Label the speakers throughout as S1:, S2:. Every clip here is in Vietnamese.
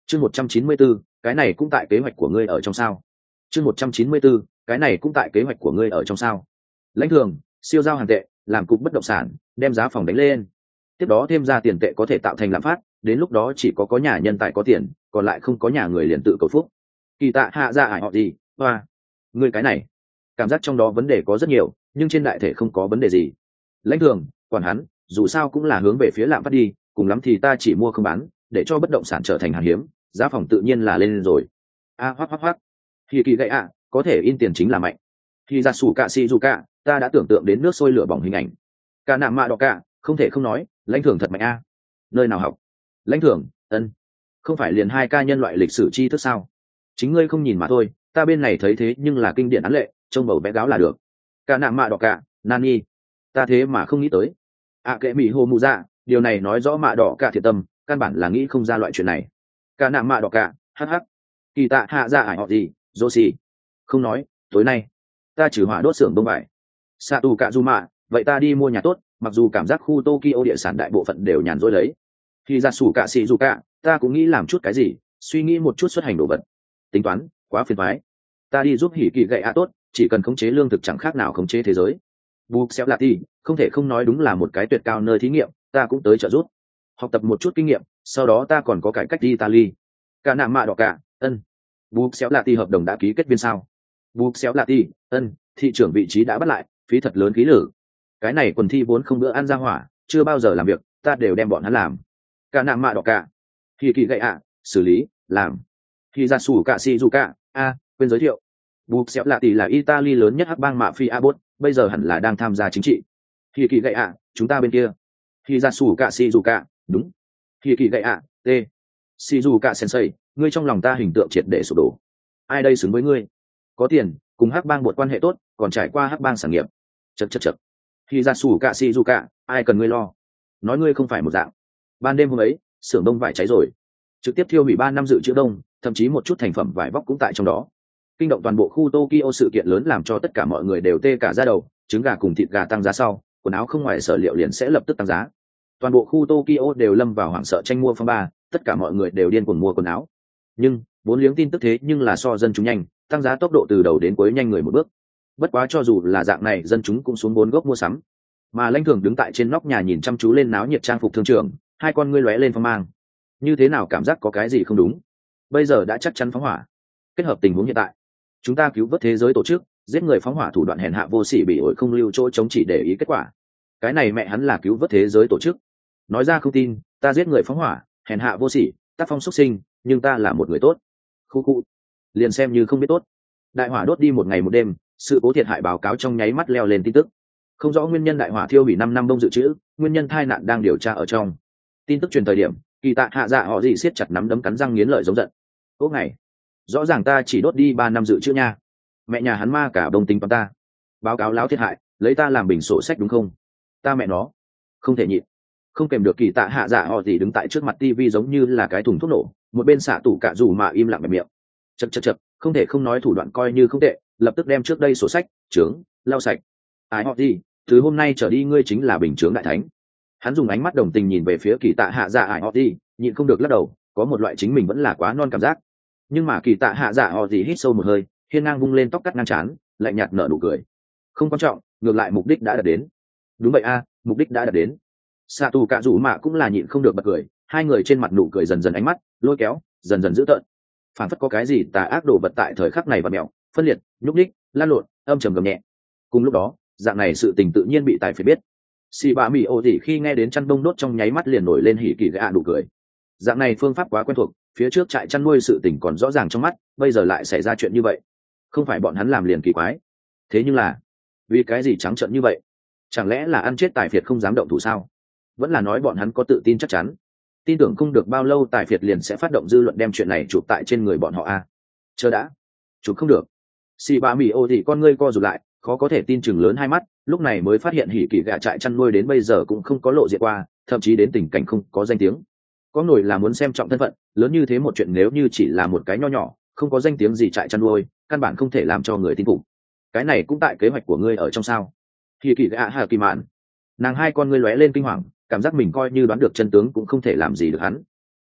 S1: Chương 194, cái này cũng tại kế hoạch của ngươi ở trong sao? Chương 194, cái này cũng tại kế hoạch của ngươi ở trong sao? Lãnh thường, siêu giao hàng tệ, làm cục bất động sản, đem giá phòng đánh lên. Tiếp đó thêm ra tiền tệ có thể tạo thành lạm phát, đến lúc đó chỉ có nhà nhân tài có tiền, còn lại không có nhà người liền tự cầu phúc. Kỳ tạ hạ ra ải họ gì? Hoa, ngươi cái này, cảm giác trong đó vấn đề có rất nhiều, nhưng trên đại thể không có vấn đề gì. Lãnh thường, quản hắn, dù sao cũng là hướng về phía lạm phát đi, cùng lắm thì ta chỉ mua không bán, để cho bất động sản trở thành hàng hiếm, giá phòng tự nhiên là lên rồi. Hoắc hoắc hoắc, thì kỳ gậy có thể in tiền chính là mạnh. Khi ra sủ cạ xì dù cạ, ta đã tưởng tượng đến nước sôi lửa bỏng hình ảnh. Cả nạm mạ đỏ cạ, không thể không nói, lãnh thưởng thật mạnh Nơi nào học? Lãnh thưởng, ân, không phải liền 2 ca nhân loại lịch sử tri thức sao? Chính ngươi không nhìn mà thôi, ta bên này thấy thế nhưng là kinh điển án lệ, trông bầu bé gáo là được. Cả nạm mạ đỏ cạ, nani, ta thế mà không nghĩ tới. Kệ mỹ hồ mù dạ, điều này nói rõ mạ đỏ cạ thiệt tâm, căn bản là nghĩ không ra loại chuyện này. Cả nạm mạ đỏ cạ, hh, kỳ tạ hạ ra ải họ gì, dô xì, không nói, tối nay ta trừ hỏa đốt xưởng đông vải. Sa tù cạ du mạ, vậy ta đi mua nhà tốt, mặc dù cảm giác khu Tokyo địa sản đại bộ phận đều nhàn rỗi đấy. Khi ra sủ cạ xì dù cạ, ta cũng nghĩ làm chút cái gì, suy nghĩ một chút xuất hành đồ vật. Tính toán, quá phiền toái. Ta đi giúp hỉ kỳ gậy tốt, chỉ cần khống chế lương thực chẳng khác nào khống chế thế giới. Bục xéo lạ ti, không thể không nói đúng là một cái tuyệt cao nơi thí nghiệm, ta cũng tới trợ giúp. Học tập một chút kinh nghiệm, sau đó ta còn có cải cách đi Italy. Cả nạm mạ đỏ cả, ân. Bục xéo lạ ti hợp đồng đã ký kết viên sao? Bục xéo lạ ti, ân, thị trưởng vị trí đã bắt lại, phí thật lớn khí lử. Cái này quần thi vốn không bữa ăn ra hỏa, chưa bao giờ làm việc, ta đều đem bọn hắn làm. Cả nạm mạ đỏ cả. Khi kỳ gậy xử lý, làm. Khi ra sủ cả si dù cả, quên giới thiệu. Bục xéo lạ tỷ là Italy lớn nhất hắc bang mafia bot, bây giờ hẳn là đang tham gia chính trị. Khi kỳ gậy chúng ta bên kia. Khi ra sủ cả si dù cả, đúng. Khi kỳ gậy t. Si dù cả sensei, ngươi trong lòng ta hình tượng triệt để sụp đổ. Ai đây xứng với ngươi? Có tiền, cùng hắc bang bột quan hệ tốt, còn trải qua hắc bang sản nghiệp. Chậc. Khi ra sủ cả si dù cả, ai cần ngươi lo? Nói ngươi không phải một dạng. Ban đêm hôm ấy, xưởng đông vải cháy rồi, trực tiếp thiêu hủy 3 năm dự trữ đông, thậm chí một chút thành phẩm vải vóc cũng tại trong đó. Kinh động toàn bộ khu Tokyo, sự kiện lớn làm cho tất cả mọi người đều tê cả da đầu, trứng gà cùng thịt gà tăng giá sau, quần áo không ngoài sở liệu liền sẽ lập tức tăng giá. Toàn bộ khu Tokyo đều lâm vào hoảng sợ tranh mua phong ba, tất cả mọi người đều điên cuồng mua quần áo. Nhưng vốn liếng tin tức thế nhưng là so dân chúng nhanh, tăng giá tốc độ từ đầu đến cuối nhanh người một bước. Bất quá cho dù là dạng này, dân chúng cũng xuống 4 gốc mua sắm. Mà Lãnh Thường đứng tại trên nóc nhà nhìn chăm chú lên náo nhiệt trang phục thương trường, hai con ngươi lóe lên phong mang. Như thế nào cảm giác có cái gì không đúng? Bây giờ đã chắc chắn phóng hỏa. Kết hợp tình huống hiện tại, chúng ta cứu vớt thế giới tổ chức, giết người phóng hỏa thủ đoạn hèn hạ vô sỉ bị ổi không lưu chỗ chống chỉ để ý kết quả. Cái này mẹ hắn là cứu vớt thế giới tổ chức. Nói ra không tin, ta giết người phóng hỏa, hèn hạ vô sỉ, tác phong xuất sinh, nhưng ta là một người tốt. Khu liền xem như không biết tốt. Đại hỏa đốt đi một ngày một đêm, sự cố thiệt hại báo cáo trong nháy mắt leo lên tin tức. Không rõ nguyên nhân đại hỏa thiêu hủy 5 năm đông dự trữ, nguyên nhân tai nạn đang điều tra ở trong. Tin tức truyền thời điểm, kỳ tạ hạ dạ họ gì siết chặt nắm đấm cắn răng nghiến lợi giống giận. Ố ngày, rõ ràng ta chỉ đốt đi 3 năm dự trữ nha. Mẹ nhà hắn ma cả đông tính toán ta. Báo cáo láo thiệt hại, lấy ta làm bình sổ sách đúng không? Ta mẹ nó, không thể nhịn. Không kèm được, kỳ tạ hạ dạ họ gì đứng tại trước mặt tivi giống như là cái thùng thuốc nổ, một bên xạ tủ cả dù mà im lặng bẹp miệng. Chậc, không thể không nói thủ đoạn coi như không tệ, lập tức đem trước đây sổ sách, trướng, lau sạch. Ai họ gì, từ hôm nay trở đi ngươi chính là bình chướng đại thánh. Hắn dùng ánh mắt đồng tình nhìn về phía kỳ tạ hạ dạ ải họ gì, nhịn không được lắc đầu, có một loại chính mình vẫn là quá non cảm giác. Nhưng mà kỳ tạ hạ dạ họ gì hít sâu một hơi, hiên ngang vung lên tóc cắt ngang trán, lạnh nhạt nở nụ cười. Không quan trọng, ngược lại mục đích đã đạt đến. Đúng vậy mục đích đã đạt đến. Sạ tù cạ rủ mạ cũng là nhịn không được bật cười, hai người trên mặt nụ cười dần dần ánh mắt lôi kéo, dần dần dữ tợn. Phản phất có cái gì tà ác đổ vật tại thời khắc này và mẹo, phân liệt, nhúc đích, lan lộn, âm trầm gầm nhẹ. Cùng lúc đó, dạng này sự tình tự nhiên bị tài phải biết. Xì bạ mì ô thì khi nghe đến chăn bông đốt trong nháy mắt liền nổi lên hỉ kỳ gạ nụ cười. Dạng này phương pháp quá quen thuộc, phía trước trại chăn nuôi sự tình còn rõ ràng trong mắt, bây giờ lại xảy ra chuyện như vậy, không phải bọn hắn làm liền kỳ quái. Thế nhưng là, vì cái gì trắng trợn như vậy? Chẳng lẽ là ăn chết tài phiệt không dám động thủ sao? Vẫn là nói bọn hắn có tự tin chắc chắn, tin tưởng không được bao lâu tài phiệt liền sẽ phát động dư luận đem chuyện này chụp tại trên người bọn họ Chờ đã, chụp không được. Xì bạ mì ô thì con ngươi co rụt lại, khó có thể tin chừng lớn hai mắt, lúc này mới phát hiện hỉ kỳ gạ trại chăn nuôi đến bây giờ cũng không có lộ diện qua, thậm chí đến tình cảnh không có danh tiếng. Có nổi là muốn xem trọng thân phận, lớn như thế một chuyện nếu như chỉ là một cái nho nhỏ, không có danh tiếng gì trại chăn nuôi, căn bản không thể làm cho người tin phục. Cái này cũng tại kế hoạch của ngươi ở trong sao? Hỉ kỳ gạ hà kỳ mạn, nàng hai con ngươi lóe lên kinh hoàng, cảm giác mình coi như đoán được chân tướng cũng không thể làm gì được hắn.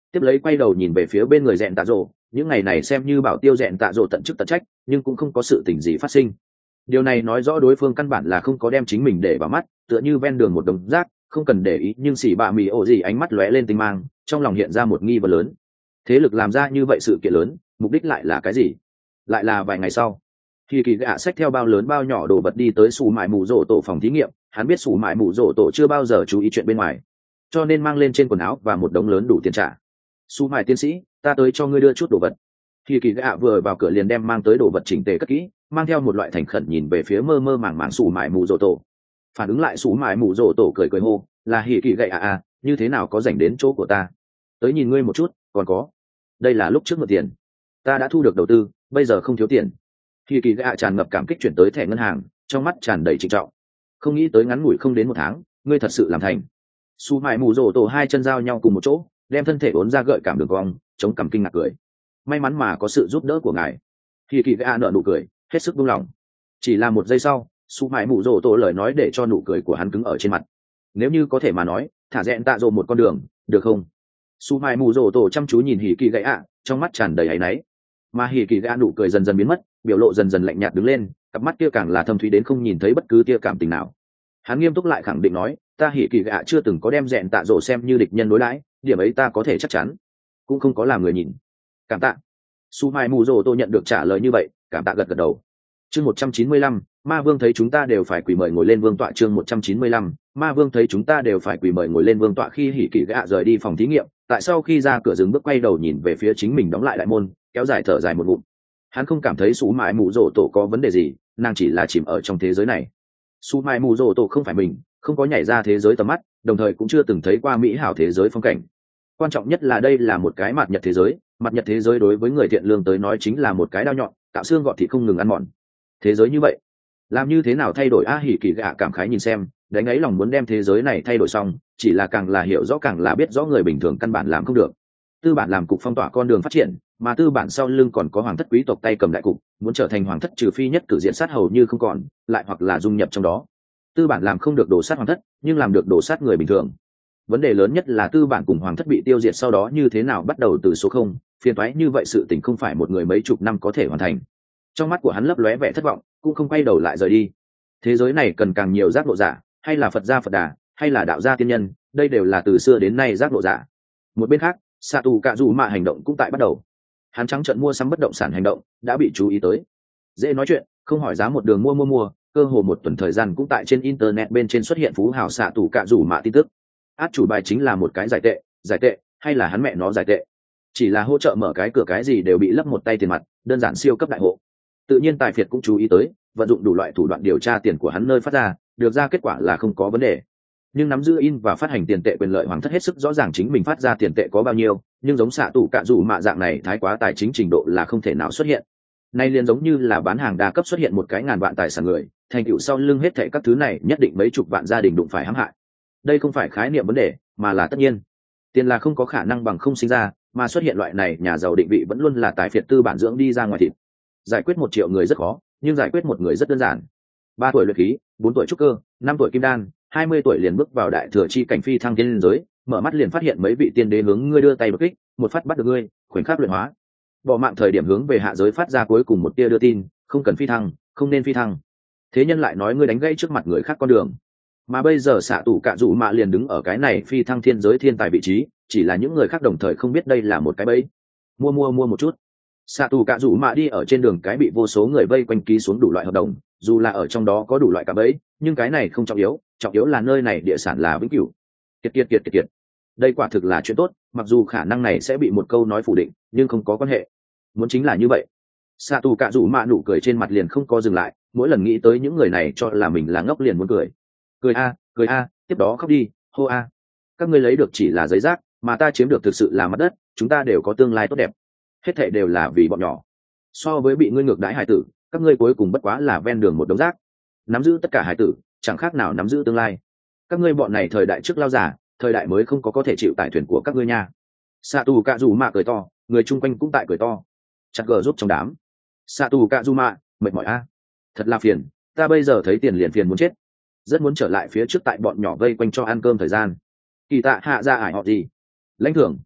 S1: tiếp lấy quay đầu nhìn về phía bên người rẽn tạ rộ. Những ngày này xem như bảo tiêu rẽn tạ rộ tận chức tận trách, nhưng cũng không có sự tình gì phát sinh. Điều này nói rõ đối phương căn bản là không có đem chính mình để vào mắt, tựa như ven đường một đống rác, không cần để ý. Nhưng xỉ bạ mì ổ gì ánh mắt lóe lên tinh mang, trong lòng hiện ra một nghi vấn lớn. Thế lực làm ra như vậy sự kiện lớn, mục đích lại là cái gì? Lại là vài ngày sau, khi kỳ gạ xách theo bao lớn bao nhỏ đồ vật đi tới sủ mại mù rổ tổ phòng thí nghiệm. Hắn biết sủ mại mù rổ tổ chưa bao giờ chú ý chuyện bên ngoài, cho nên mang lên trên quần áo và một đống lớn đủ tiền trả. Sủ mại tiến sĩ, ta tới cho ngươi đưa chút đồ vật. Khi kỳ gạ vừa vào cửa liền đem mang tới đồ vật chỉnh tề cất kỹ, mang theo một loại thành khẩn nhìn về phía mơ mơ màng màng sủ mại mù rổ tổ. Phản ứng lại sủ mại mù rổ tổ cười cười hô, là hỉ kỳ gạ à, như thế nào có rảnh đến chỗ của ta? Tới nhìn ngươi một chút, còn có, đây là lúc trước mượn tiền, ta đã thu được đầu tư, bây giờ không thiếu tiền. Khi kỳ gạ tràn ngập cảm kích chuyển tới thẻ ngân hàng, trong mắt tràn đầy trịnh trọng. Không nghĩ tới ngắn ngủi không đến 1 tháng, ngươi thật sự làm thành. Su mại mù rổ tổ hai chân giao nhau cùng một chỗ, đem thân thể uốn ra gợi cảm đường cong, chống cằm kinh ngạc cười. May mắn mà có sự giúp đỡ của ngài. Khi kỳ gạ nở nụ cười, hết sức buông lòng. Chỉ là một giây sau, su mại mù rổ tổ lời nói để cho nụ cười của hắn cứng ở trên mặt. Nếu như có thể mà nói, thả rẽn tạ rồ một con đường, được không? Su mại mù rổ tổ chăm chú nhìn hỉ kỳ gạ, trong mắt tràn đầy áy náy. Mà hỉ kỳ gạ nụ cười dần dần biến mất, biểu lộ dần dần lạnh nhạt đứng lên, cặp mắt kia càng là thâm thúy đến không nhìn thấy bất cứ tia cảm tình nào. Hắn nghiêm túc lại khẳng định nói, ta hỉ kỳ gạ chưa từng có đem rẽn tạ rồ xem như địch nhân đối đãi, điểm ấy ta có thể chắc chắn, cũng không có làm người nhìn. Cảm tạ. Su mai mù rồ tô nhận được trả lời như vậy, cảm tạ gật gật đầu. Chương 195, ma vương thấy chúng ta đều phải quỳ mời ngồi lên vương tọa. Chương 195, ma vương thấy chúng ta đều phải quỳ mời ngồi lên vương tọa. Khi hỉ kỳ gạ rời đi phòng thí nghiệm, tại sau khi ra cửa dừng bước quay đầu nhìn về phía chính mình đóng lại đại môn, kéo dài thở dài một ngụm. Hắn không cảm thấy Su mai mù rồ tổ có vấn đề gì, nàng chỉ là chìm ở trong thế giới này. Su mai mù rồ tổ không phải mình, không có nhảy ra thế giới tầm mắt, đồng thời cũng chưa từng thấy qua mỹ hảo thế giới phong cảnh. Quan trọng nhất là đây là một cái mặt nhật thế giới, mặt nhật thế giới đối với người thiện lương tới nói chính là một cái đao nhọn, cạo xương gọt thịt không ngừng ăn mòn. Thế giới như vậy, làm như thế nào thay đổi? Hỉ kỳ gạ cảm khái nhìn xem, đánh ấy lòng muốn đem thế giới này thay đổi xong, chỉ là càng là hiểu rõ càng là biết rõ người bình thường căn bản làm không được. Tư bản làm cục phong tỏa con đường phát triển, mà tư bản sau lưng còn có hoàng thất quý tộc tay cầm đại cục, muốn trở thành hoàng thất trừ phi nhất cử diện sát hầu như không còn, lại hoặc là dung nhập trong đó. Tư bản làm không được đổ sát hoàng thất, nhưng làm được đổ sát người bình thường. Vấn đề lớn nhất là tư bản cùng hoàng thất bị tiêu diệt sau đó như thế nào bắt đầu từ số 0, phiền toái như vậy sự tình không phải một người mấy chục năm có thể hoàn thành. Trong mắt của hắn lấp lóe vẻ thất vọng, cũng không quay đầu lại rời đi. Thế giới này cần càng nhiều giác ngộ giả, hay là Phật gia Phật đà, hay là đạo gia tiên nhân, đây đều là từ xưa đến nay giác ngộ giả. Một bên khác, xạ tù cạ dù mạ hành động cũng tại bắt đầu. Hắn trắng trợn mua sắm bất động sản hành động đã bị chú ý tới. Dễ nói chuyện, không hỏi giá một đường mua, cơ hồ một tuần thời gian cũng tại trên internet bên trên xuất hiện phú hào xạ tù cạ dù mạ tin tức. Át chủ bài chính là một cái giải tệ, hay là hắn mẹ nó giải tệ. Chỉ là hỗ trợ mở cái cửa cái gì đều bị lấp một tay tiền mặt, đơn giản siêu cấp đại hộ. Tự nhiên tài phiệt cũng chú ý tới, vận dụng đủ loại thủ đoạn điều tra tiền của hắn nơi phát ra, được ra kết quả là không có vấn đề. Nhưng nắm giữ in và phát hành tiền tệ quyền lợi hoàng thất hết sức rõ ràng chính mình phát ra tiền tệ có bao nhiêu, nhưng giống xạ tù cạ dù mạ dạng này thái quá tài chính trình độ là không thể nào xuất hiện. Nay liền giống như là bán hàng đa cấp xuất hiện một cái ngàn vạn tài sản người, thành tựu sau lưng hết thảy các thứ này nhất định mấy chục vạn gia đình đụng phải hãm hại. Đây không phải khái niệm vấn đề, mà là tất nhiên. Tiền là không có khả năng bằng không sinh ra, mà xuất hiện loại này nhà giàu định vị vẫn luôn là tài phiệt tư bản dưỡng đi ra ngoài thịt. Giải quyết 1 triệu người rất khó, nhưng giải quyết một người rất đơn giản. 3 tuổi luyện khí, 4 tuổi trúc cơ, 5 tuổi kim đan, 20 tuổi liền bước vào đại thừa chi cảnh phi thăng tiên giới, mở mắt liền phát hiện mấy vị tiên đế hướng ngươi đưa tay đột kích, một phát bắt được ngươi, khoảnh khắc luyện hóa. Bỏ mạng thời điểm hướng về hạ giới phát ra cuối cùng một tia đưa tin, không cần phi thăng, không nên phi thăng. Thế nhân lại nói ngươi đánh gãy trước mặt người khác con đường. Mà bây giờ xạ tù cạ dù mạ liền đứng ở cái này phi thăng thiên giới thiên tài vị trí, chỉ là những người khác đồng thời không biết đây là một cái bẫy. Mua một chút. Xạ tù cạ dù mạ đi ở trên đường cái bị vô số người vây quanh ký xuống đủ loại hợp đồng, dù là ở trong đó có đủ loại cả bẫy, nhưng cái này không trọng yếu là nơi này địa sản là vĩnh cửu. Kiệt. Đây quả thực là chuyện tốt, mặc dù khả năng này sẽ bị một câu nói phủ định, nhưng không có quan hệ. Muốn chính là như vậy. Xạ tù cạ dù mạ nụ cười trên mặt liền không có dừng lại, mỗi lần nghĩ tới những người này cho là mình là ngốc liền muốn cười. Cười a, tiếp đó khóc đi, hô a. Các ngươi lấy được chỉ là giấy rác, mà ta chiếm được thực sự là mặt đất, chúng ta đều có tương lai tốt đẹp. Hết thảy đều là vì bọn nhỏ. So với bị ngươi ngược đãi hải tử, các ngươi cuối cùng bất quá là ven đường một đống rác. Nắm giữ tất cả hải tử, chẳng khác nào nắm giữ tương lai. Các ngươi bọn này thời đại trước lao giả, thời đại mới không có thể chịu tải thuyền của các ngươi nha. Sạ tù cạ dù mạ cười to, người chung quanh cũng tại cười to. Chặt gờ giúp trong đám. Sạ tù cạ dù mạ, mệt mỏi a. Thật là phiền, ta bây giờ thấy tiền liền phiền muốn chết. Rất muốn trở lại phía trước tại bọn nhỏ vây quanh cho ăn cơm thời gian. Kỳ tạ hạ ra ải họ gì? Lãnh thưởng.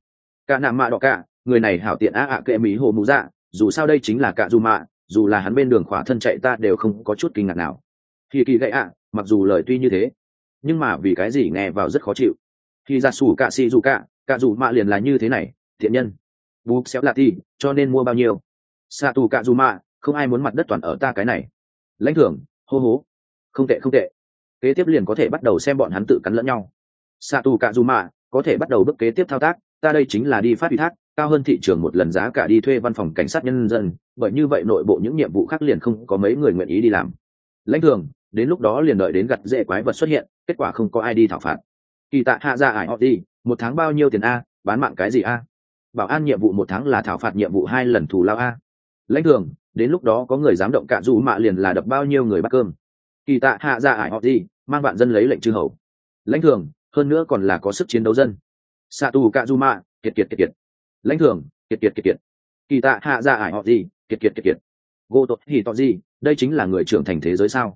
S1: cả nạ mạ đỏ cả người này hảo tiện kệ mỹ hồ mụ dạ, dù sao đây chính là cả dù mạ, dù là hắn bên đường khỏa thân chạy ta đều không có chút kinh ngạc nào. Khi kỳ gậy mặc dù lời tuy như thế nhưng mà vì cái gì nghe vào rất khó chịu. Khi ra sủ cả xì dù cả dù mạ liền là như thế này, thiện nhân bục xéo lạ ti cho nên mua bao nhiêu. Xạ tù cả dù mạ, không ai muốn mặt đất toàn ở ta cái này. Lãnh thưởng hô hố, không tệ không tệ. Kế tiếp liền có thể bắt đầu xem bọn hắn tự cắn lẫn nhau. Xạ tù cả dù mạ có thể bắt đầu bước kế tiếp thao tác, ta đây chính là đi phát ủy thác cao hơn thị trường một lần giá cả đi thuê văn phòng cảnh sát nhân dân, bởi như vậy nội bộ những nhiệm vụ khác liền không có mấy người nguyện ý đi làm. Lãnh thưởng đến lúc đó liền đợi đến gặt dễ quái vật xuất hiện, kết quả không có ai đi thảo phạt. Kỳ tạ hạ ra ải họ đi, một tháng bao nhiêu tiền a, bán mạng cái gì a? Bảo an nhiệm vụ một tháng là thảo phạt nhiệm vụ 2 lần thù lao a. Lãnh thưởng đến lúc đó có người dám động cả dù mạ liền là đập bao nhiêu người bắt cơm. Kỳ tạ hạ ra ải họ đi, mang vạn dân lấy lệnh chư hầu. Lãnh thưởng hơn nữa còn là có sức chiến đấu dân. Xạ tù cả dù mạ kiệt kiệt kiệt kiệt. Lãnh thưởng kiệt kiệt kiệt kiệt. Kỳ tạ hạ ra ải họ gì kiệt kiệt kiệt kiệt. Gô tốt thì tỏ gì, đây chính là người trưởng thành thế giới sao?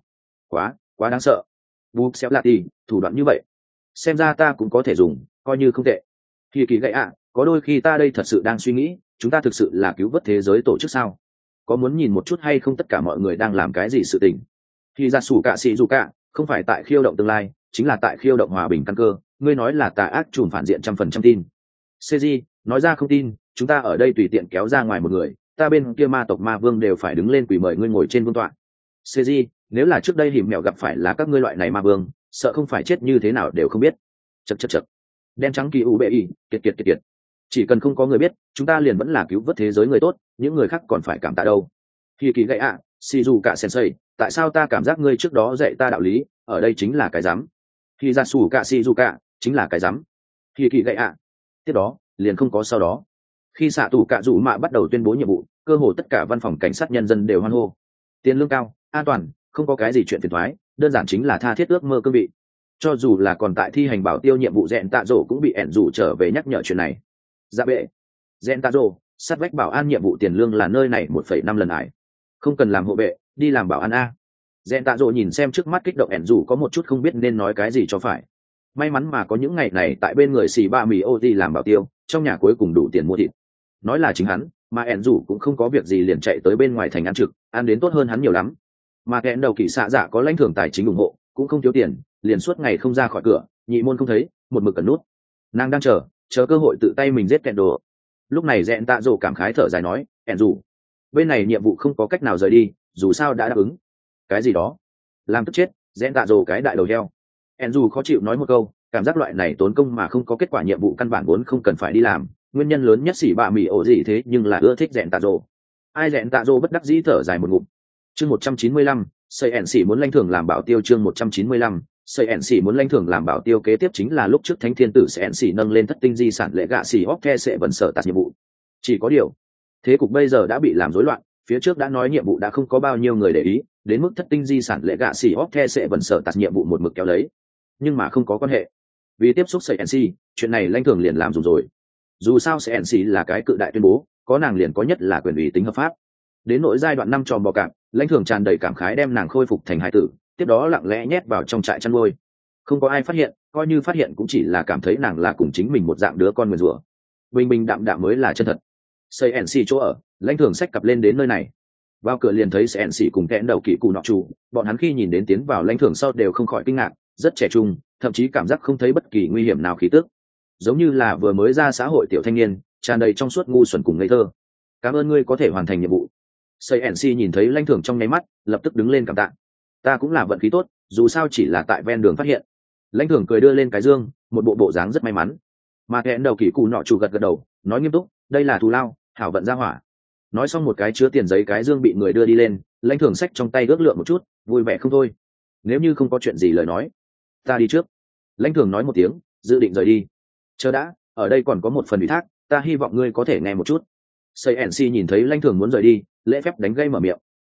S1: Quá đáng sợ. Bục xéo lạ tì thủ đoạn như vậy xem ra ta cũng có thể dùng, coi như không tệ. Khi kỳ gậy có đôi khi ta đây thật sự đang suy nghĩ, chúng ta thực sự là cứu vớt thế giới tổ chức sao? Có muốn nhìn một chút hay không tất cả mọi người đang làm cái gì sự tình? Khi ra sủ cả xì dù cả không phải tại khiêu động tương lai, chính là tại khiêu động hòa bình căn cơ. Ngươi nói là tà ác trùm phản diện 100% tin. CG nói ra không tin, chúng ta ở đây tùy tiện kéo ra ngoài một người, ta bên kia ma tộc ma vương đều phải đứng lên quỳ mời ngươi ngồi trên vương tọa. CG nếu là trước đây hiểm mèo gặp phải là các ngươi loại này ma vương, sợ không phải chết như thế nào đều không biết. Chật đen trắng kỳ u bệ y kiệt kiệt. Chỉ cần không có người biết, chúng ta liền vẫn là cứu vớt thế giới người tốt, những người khác còn phải cảm tạ đâu. Khi kỳ gậy Shizuka sensei, tại sao ta cảm giác ngươi trước đó dạy ta đạo lý, ở đây chính là cái dám. Khi ra sủ cả Shizuka chính là cái dám. Khi kỳ gậy tiếp đó liền không có sau đó. Khi xạ tù cả rủ mạ bắt đầu tuyên bố nhiệm vụ, cơ hồ tất cả văn phòng cảnh sát nhân dân đều hoan hô. Tiền lương cao, an toàn, không có cái gì chuyện phiền toái, đơn giản chính là tha thiết ước mơ cương vị. Cho dù là còn tại thi hành bảo tiêu nhiệm vụ rèn tạ rổ cũng bị ẻn rủ trở về nhắc nhở chuyện này. Dạ bệ rèn tạ rổ, sát vách bảo an nhiệm vụ tiền lương là nơi này 1,5 lần ải, không cần làm hộ vệ, đi làm bảo an a. Rèn tạ rổ nhìn xem trước mắt kích động ẻn rủ có một chút không biết nên nói cái gì cho phải. May mắn mà có những ngày này tại bên người xì ba mì ô đi làm bảo tiêu, trong nhà cuối cùng đủ tiền mua thịt. Nói là chính hắn, mà ẻn rủ cũng không có việc gì liền chạy tới bên ngoài thành ăn trực, ăn đến tốt hơn hắn nhiều lắm. Mà kẹn đầu kỳ xạ dạ có lãnh thưởng tài chính ủng hộ, cũng không thiếu tiền, liền suốt ngày không ra khỏi cửa, nhị môn không thấy, một mực cẩn nút. Nàng đang chờ cơ hội tự tay mình giết kẹn đồ. Lúc này rẽn tạ rồ cảm khái thở dài nói, ẻn rủ bên này nhiệm vụ không có cách nào rời đi, dù sao đã đáp ứng. Cái gì đó làm tức chết rẽn tạ rồ cái đại đầu heo. ẻn rủ khó chịu nói một câu, cảm giác loại này tốn công mà không có kết quả nhiệm vụ căn bản vốn không cần phải đi làm, nguyên nhân lớn nhất xỉ bạ mì ổ gì thế nhưng là ưa thích rẽn tạ rồ. Ai rẽn tạ rồ bất đắc dĩ thở dài một ngụm. Chương 195, xây ẻn xỉ muốn lãnh thưởng làm bảo tiêu. Chương 195, xây ẻn xỉ muốn lãnh thưởng làm bảo tiêu. Kế tiếp chính là lúc trước thánh thiên tử sẽ ẻn xỉ nâng lên thất tinh di sản lệ gạ xỉ hóc the sẽ vận sở tạt nhiệm vụ. Chỉ có điều thế cục bây giờ đã bị làm rối loạn, phía trước đã nói nhiệm vụ đã không có bao nhiêu người để ý, đến mức thất tinh di sản lệ gạ xỉ hóc the sẽ vận sở tạt nhiệm vụ một mực kéo lấy, nhưng mà không có quan hệ, vì tiếp xúc xây ẻn xỉ chuyện này lãnh thưởng liền làm dùng rồi. Dù sao sẽ ẻn xỉ là cái cự đại tuyên bố, có nàng liền có nhất là quyền ủy tính hợp pháp. Đến nỗi giai đoạn 5 tròn bò cạp, lãnh thưởng tràn đầy cảm khái đem nàng khôi phục thành hải tử, tiếp đó lặng lẽ nhét vào trong trại chăn nuôi. Không có ai phát hiện, coi như phát hiện cũng chỉ là cảm thấy nàng là cùng chính mình một dạng đứa con nguyền rủa. Bình bình đạm đạm mới là chân thật. Xây NC chỗ ở, lãnh thưởng xách cặp lên đến nơi này. Vào cửa liền thấy NC cùng kẽn đầu kỳ cụ nọ chủ, bọn hắn khi nhìn đến tiến vào lãnh thưởng sau đều không khỏi kinh ngạc, rất trẻ trung, thậm chí cảm giác không thấy bất kỳ nguy hiểm nào khí tức. Giống như là vừa mới ra xã hội tiểu thanh niên, tràn đầy trong suốt ngu xuẩn cùng ngây thơ. Cảm ơn ngươi có thể hoàn thành nhiệm vụ. Xây NC nhìn thấy lãnh thưởng trong nháy mắt, lập tức đứng lên cảm tạ. Ta cũng là vận khí tốt, dù sao chỉ là tại ven đường phát hiện. Lãnh thưởng cười đưa lên cái dương, một bộ bộ dáng rất may mắn. Mà kẽn đầu kỳ cụ nọ chủ gật gật đầu, nói nghiêm túc, đây là thù lao, hảo vận ra hỏa. Nói xong một cái chứa tiền giấy cái dương bị người đưa đi lên, lãnh thưởng xách trong tay ước lượng một chút, vui vẻ không thôi. Nếu như không có chuyện gì lời nói, ta đi trước. Lãnh thưởng nói một tiếng, dự định rời đi. Chờ đã, ở đây còn có một phần ủy thác, ta hy vọng ngươi có thể nghe một chút. Xây NC nhìn thấy lãnh thưởng muốn rời đi, lễ phép đánh gây mở miệng.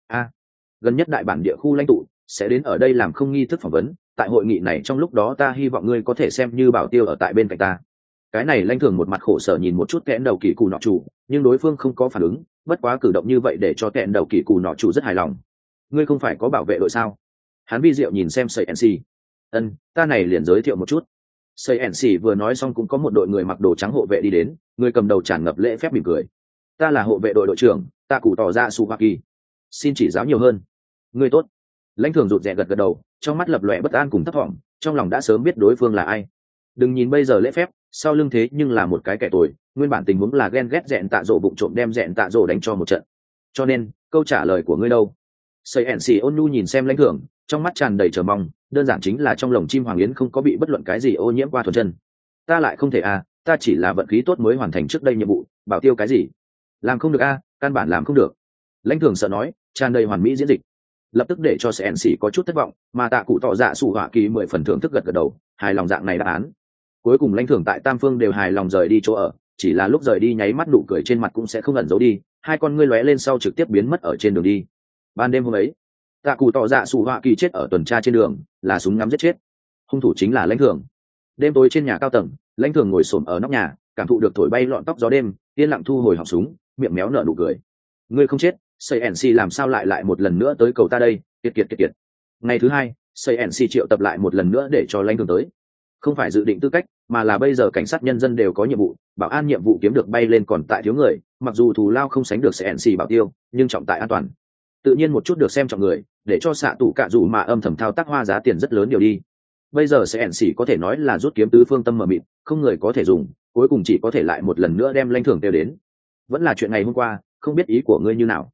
S1: Gần nhất đại bản địa khu lãnh tụ sẽ đến ở đây làm không nghi thức phỏng vấn, tại hội nghị này trong lúc đó ta hy vọng ngươi có thể xem như bảo tiêu ở tại bên cạnh ta. Cái này lãnh thưởng một mặt khổ sở nhìn một chút kẽn đầu kỳ cù nọ chủ, nhưng đối phương không có phản ứng, bất quá cử động như vậy để cho kẽn đầu kỳ cù nọ chủ rất hài lòng. Ngươi không phải có bảo vệ đội sao? Hắn vi diệu nhìn xem Sợi NC. Ta này liền giới thiệu một chút. Xây ẻn xỉ vừa nói xong cũng có một đội người mặc đồ trắng hộ vệ đi đến, người cầm đầu tràn ngập lễ phép mỉm cười. Ta là hộ vệ đội đội trưởng, ta cụ tỏ ra su hoa kỳ, xin chỉ giáo nhiều hơn. Người tốt. Lãnh thường rụt rè gật gật đầu, trong mắt lập lòe bất an cùng thấp thỏm, trong lòng đã sớm biết đối phương là ai. Đừng nhìn bây giờ lễ phép, sau lưng thế nhưng là một cái kẻ tồi, nguyên bản tình huống là ghen ghét dẹn tạ rộ bụng trộm đem dẹn tạ rộ đánh cho một trận. Cho nên câu trả lời của ngươi đâu? Xây ẻn xì ôn nhu nhìn xem lãnh thưởng, trong mắt tràn đầy chờ mong, đơn giản chính là trong lồng chim hoàng yến không có bị bất luận cái gì ô nhiễm qua thuần chân. Ta lại không thể à, ta chỉ là vận khí tốt mới hoàn thành trước đây nhiệm vụ, bảo tiêu cái gì làm không được a, căn bản làm không được. Lãnh thưởng sợ nói, tràn đầy hoàn mỹ diễn dịch, lập tức để cho Xây ẻn xì có chút thất vọng, mà tạ cụ tỏ dạ sủ họa kỳ 10 phần thưởng thức gật gật đầu, hài lòng dạng này đáp án. Cuối cùng lãnh thưởng tại tam phương đều hài lòng rời đi chỗ ở, chỉ là lúc rời đi nháy mắt nụ cười trên mặt cũng sẽ không ẩn giấu đi, hai con ngươi lóe lên sau trực tiếp biến mất ở trên đường đi. Ban đêm hôm ấy, tạ cụ tỏ dạ sủ họa kỳ chết ở tuần tra trên đường, là súng ngắm giết chết. Hung thủ chính là lãnh thưởng. Đêm tối trên nhà cao tầng, lãnh thưởng ngồi xổm ở nóc nhà, cảm thụ được thổi bay lọn tóc gió đêm, yên lặng thu hồi họng súng, miệng méo nở nụ cười. Ngươi không chết, Xây NC làm sao lại một lần nữa tới cầu ta đây, kiệt. Ngày thứ hai, Xây NC triệu tập lại một lần nữa để cho lãnh thưởng tới. Không phải dự định tư cách, mà là bây giờ cảnh sát nhân dân đều có nhiệm vụ, bảo an nhiệm vụ kiếm được bay lên còn tại thiếu người, mặc dù thù lao không sánh được CNC bảo tiêu, nhưng trọng tại an toàn. Tự nhiên một chút được xem trọng người, để cho xạ tủ cạ dù mà âm thầm thao tác hoa giá tiền rất lớn điều đi. Bây giờ CNC có thể nói là rút kiếm tứ phương tâm mờ mịt, không người có thể dùng, cuối cùng chỉ có thể lại một lần nữa đem lãnh thưởng tiêu đến. Vẫn là chuyện ngày hôm qua, không biết ý của ngươi như nào.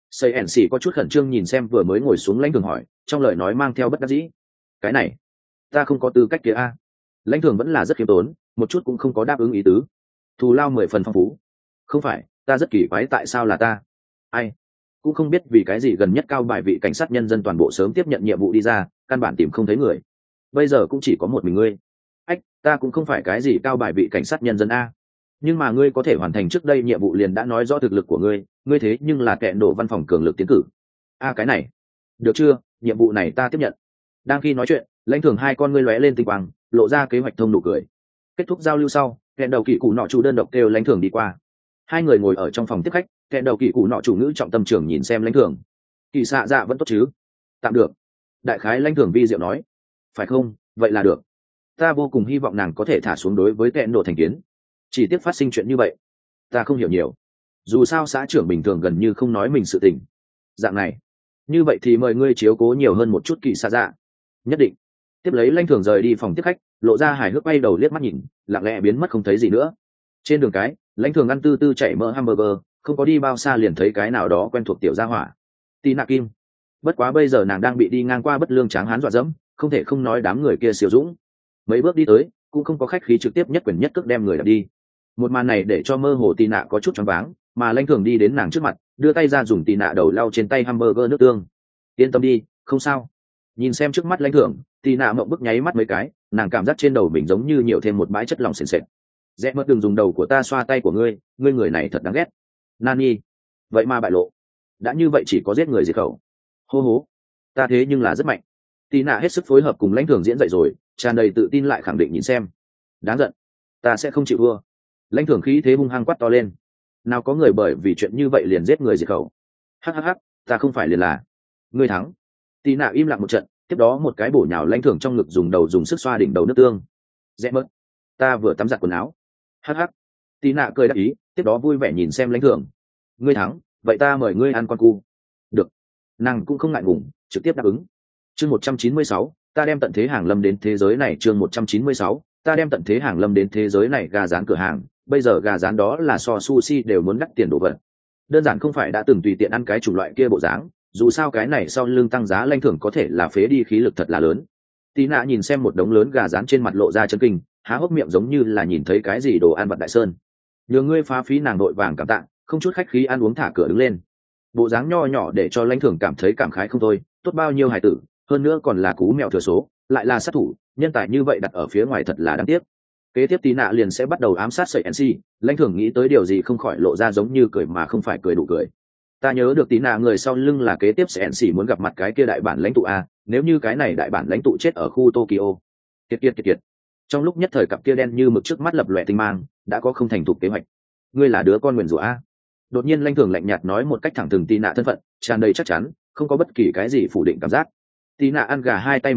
S1: CNC có chút khẩn trương nhìn xem vừa mới ngồi xuống lãnh thưởng hỏi, trong lời nói mang theo bất đắc dĩ. Cái này, ta không có tư cách kia a. Lãnh thưởng vẫn là rất khiêm tốn, một chút cũng không có đáp ứng ý tứ. Thù lao 10 phần phong phú. Không phải, ta rất kỳ quái tại sao là ta. Ai cũng không biết vì cái gì gần nhất cao bài vị cảnh sát nhân dân toàn bộ sớm tiếp nhận nhiệm vụ đi ra, căn bản tìm không thấy người. Bây giờ cũng chỉ có một mình ngươi. Ách, ta cũng không phải cái gì cao bài vị cảnh sát nhân dân a. Nhưng mà ngươi có thể hoàn thành trước đây nhiệm vụ liền đã nói rõ thực lực của ngươi, ngươi thế nhưng là kẻ nổ văn phòng cường lực tiến cử. A cái này, được chưa, nhiệm vụ này ta tiếp nhận. Đang khi nói chuyện, lãnh thưởng hai con ngươi lóe lên tinh quang, lộ ra kế hoạch thông nụ cười. Kết thúc giao lưu sau, kẹn đầu kỳ cụ nọ chủ đơn độc kêu lãnh thưởng đi qua. Hai người ngồi ở trong phòng tiếp khách, kẹn đầu kỳ cụ nọ chủ ngữ trọng tâm trưởng nhìn xem lãnh thưởng. Kỳ xạ dạ vẫn tốt chứ? Tạm được. Đại khái lãnh thưởng vi diệu nói. Phải không, vậy là được. Ta vô cùng hy vọng nàng có thể thả xuống đối với kẹn độ thành kiến. Chỉ tiếc phát sinh chuyện như vậy, ta không hiểu nhiều. Dù sao xã trưởng bình thường gần như không nói mình sự tình. Dạng này, như vậy thì mời ngươi chiếu cố nhiều hơn một chút kỳ xạ dạ. Nhất định. Tiếp lấy lãnh thưởng rời đi phòng tiếp khách, lộ ra hài hước bay đầu liếc mắt nhìn, lặng lẽ biến mất không thấy gì nữa. Trên đường cái, lãnh thưởng ăn tư tư chạy mỡ hamburger, không có đi bao xa liền thấy cái nào đó quen thuộc tiểu gia hỏa. Tina Kim. Bất quá bây giờ nàng đang bị đi ngang qua bất lương tráng hán dọa dẫm, không thể không nói đám người kia siêu dũng. Mấy bước đi tới, cũng không có khách khí trực tiếp nhất quyền nhất cước đem người đạp đi. Một màn này để cho mơ hồ Tina có chút choáng váng, mà lãnh thưởng đi đến nàng trước mặt, đưa tay ra dùng Tina đầu lau trên tay hamburger nước tương. Yên tâm đi, không sao. Nhìn xem trước mắt lãnh thưởng, Tina mộng bức nháy mắt mấy cái, nàng cảm giác trên đầu mình giống như nhiều thêm một bãi chất lỏng sền sệt. Rẽ mất đừng dùng đầu của ta xoa tay của ngươi, ngươi người này thật đáng ghét. Nani, vậy mà bại lộ. Đã như vậy chỉ có giết người diệt khẩu. Hô hố, ta thế nhưng là rất mạnh. Tina hết sức phối hợp cùng lãnh thưởng diễn dạy rồi, tràn đầy tự tin lại khẳng định nhìn xem. Đáng giận, ta sẽ không chịu thua. Lãnh thưởng khí thế hung hăng quát to lên. Nào có người bởi vì chuyện như vậy liền giết người diệt khẩu. Hắc, ta không phải liền là. Ngươi thắng. Tina im lặng một trận, tiếp đó một cái bổ nhào lãnh thưởng trong ngực dùng đầu dùng sức xoa đỉnh đầu nước tương. Rẽ mất, ta vừa tắm giặt quần áo. Hắc. Tina cười đáp ý, tiếp đó vui vẻ nhìn xem lãnh thưởng. Ngươi thắng, vậy ta mời ngươi ăn con cu. Được. Nàng cũng không ngại ngùng, trực tiếp đáp ứng. Chương 196, ta đem tận thế hàng lâm đến thế giới này. Chương 196, ta đem tận thế hàng lâm đến thế giới này. Gà rán cửa hàng, bây giờ gà rán đó là so sushi đều muốn đắt tiền đồ vật. Đơn giản không phải đã từng tùy tiện ăn cái chủng loại kia bộ dáng, dù sao cái này sau lưng tăng giá lãnh thưởng có thể là phế đi khí lực thật là lớn. Tina nhìn xem một đống lớn gà rán trên mặt lộ ra chân kinh, há hốc miệng giống như là nhìn thấy cái gì đồ ăn vặt đại sơn. Nhờ ngươi phá phí nàng đội vàng cảm tạ, không chút khách khí ăn uống thả cửa đứng lên. Bộ dáng nho nhỏ để cho lãnh thưởng cảm thấy cảm khái không thôi, tốt bao nhiêu hài tử, hơn nữa còn là cú mèo thừa số, lại là sát thủ, nhân tài như vậy đặt ở phía ngoài thật là đáng tiếc. Kế tiếp Tina liền sẽ bắt đầu ám sát sợi NC, lãnh thưởng nghĩ tới điều gì không khỏi lộ ra giống như cười mà không phải cười đủ cười. Ta nhớ được Tina người sau lưng là kế tiếp sẽ NC muốn gặp mặt cái kia đại bản lãnh tụ a, nếu như cái này đại bản lãnh tụ chết ở khu Tokyo. Kiệt. Trong lúc nhất thời cặp kia đen như mực trước mắt lập lòe tinh mang, đã có không thành thục kế hoạch. Ngươi là đứa con nguyền rủa a. Đột nhiên lãnh thưởng lạnh nhạt nói một cách thẳng thừng Tina thân phận, tràn đầy chắc chắn, không có bất kỳ cái gì phủ định cảm giác. Tina ăn gà hai tay một trận,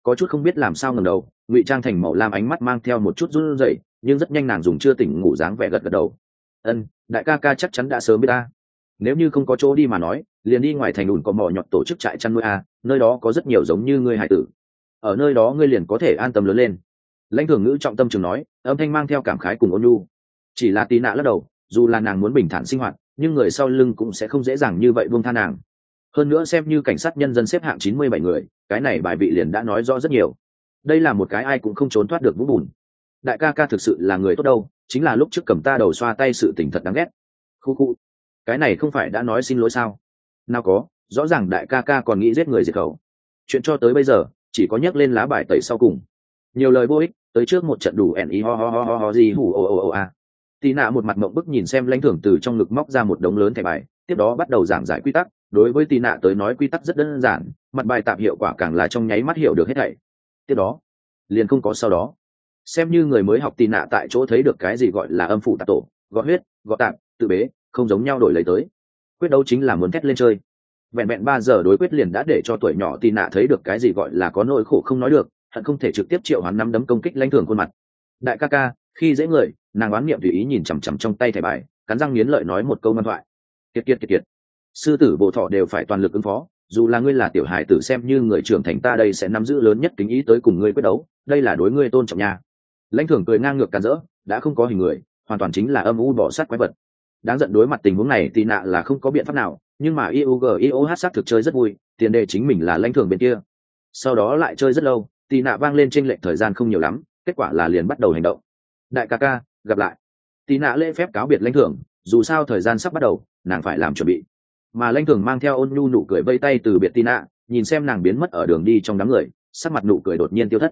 S1: có chút không biết làm sao ngẩng đầu, ngụy trang thành màu lam, ánh mắt mang theo một chút run rẩy, nhưng rất nhanh nàng dùng chưa tỉnh ngủ dáng vẻ gật gật đầu. Ân, đại ca ca chắc chắn đã sớm biết ta. Nếu như không có chỗ đi mà nói, liền đi ngoài thành ủn có mỏ nhọt tổ chức trại chăn nuôi a, nơi đó có rất nhiều giống như ngươi hải tử, ở nơi đó ngươi liền có thể an tâm lớn lên. Lãnh Thường ngữ trọng tâm trường nói, âm thanh mang theo cảm khái cùng ôn nhu. Chỉ là Tí Nạ lắc đầu, dù là nàng muốn bình thản sinh hoạt, nhưng người sau lưng cũng sẽ không dễ dàng như vậy buông tha nàng. Hơn nữa xem như cảnh sát nhân dân xếp hạng 97 người, cái này bài vị liền đã nói rõ rất nhiều. Đây là một cái ai cũng không trốn thoát được vũng bùn. Đại ca ca thực sự là người tốt đâu, chính là lúc trước cầm ta đầu xoa tay sự tình thật đáng ghét. Khu khu, cái này không phải đã nói xin lỗi sao? Nào có, rõ ràng đại ca ca còn nghĩ giết người diệt khẩu. Chuyện cho tới bây giờ chỉ có nhắc lên lá bài tẩy sau cùng. Nhiều lời vô ích, tới trước một trận đủ ẻn ý ho gì hủ ồ a. Tí Nạ một mặt mộng bức nhìn xem Lãnh Thường từ trong ngực móc ra một đống lớn thẻ bài, tiếp đó bắt đầu giảng giải quy tắc. Đối với Tí Nạ tới nói quy tắc rất đơn giản, mặt bài tạp hiệu quả càng là trong nháy mắt hiểu được hết thảy. Tiếp đó liền không có sau đó. Xem như người mới học, Tí Nạ tại chỗ thấy được cái gì gọi là âm phủ tạp tổ, gọt huyết, gọt tạp, tự bế, không giống nhau đổi lấy tới. Quyết đấu chính là muốn thét lên chơi. Vẹn 3 giờ đối quyết liền đã để cho tuổi nhỏ Tí Nạ thấy được cái gì gọi là có nỗi khổ không nói được, hận không thể trực tiếp triệu hoán nắm đấm công kích Lãnh Thường khuôn mặt. Đại ca ca, khi dễ người, nàng oán niệm tùy ý nhìn chằm chằm trong tay thẻ bài, cắn răng nghiến lợi nói một câu ngoan thoại. Kiệt. Sư tử bộ thọ đều phải toàn lực ứng phó, dù là ngươi là tiểu hài tử, xem như người trưởng thành ta đây sẽ nắm giữ lớn nhất kính ý tới cùng ngươi quyết đấu, đây là đối ngươi tôn trọng nha. Lãnh Thường cười ngang ngược càn rỡ, đã không có hình người, hoàn toàn chính là âm u bỏ sát quái vật. Đáng giận, đối mặt tình huống này Tí Nạ là không có biện pháp nào, nhưng mà IUGIOH xác thực chơi rất vui, tiền đề chính mình là Lãnh Thường bên kia. Sau đó lại chơi rất lâu, Tí Nạ vang lên trên lệnh thời gian không nhiều lắm, kết quả là liền bắt đầu hành động. Đại ca ca, gặp lại. Tí Nạ lễ phép cáo biệt Lãnh Thường, dù sao thời gian sắp bắt đầu, nàng phải làm chuẩn bị. Mà Lãnh Thường mang theo ôn nhu nụ cười vây tay từ biệt Tí Nạ, nhìn xem nàng biến mất ở đường đi trong đám người, sắc mặt nụ cười đột nhiên tiêu thất.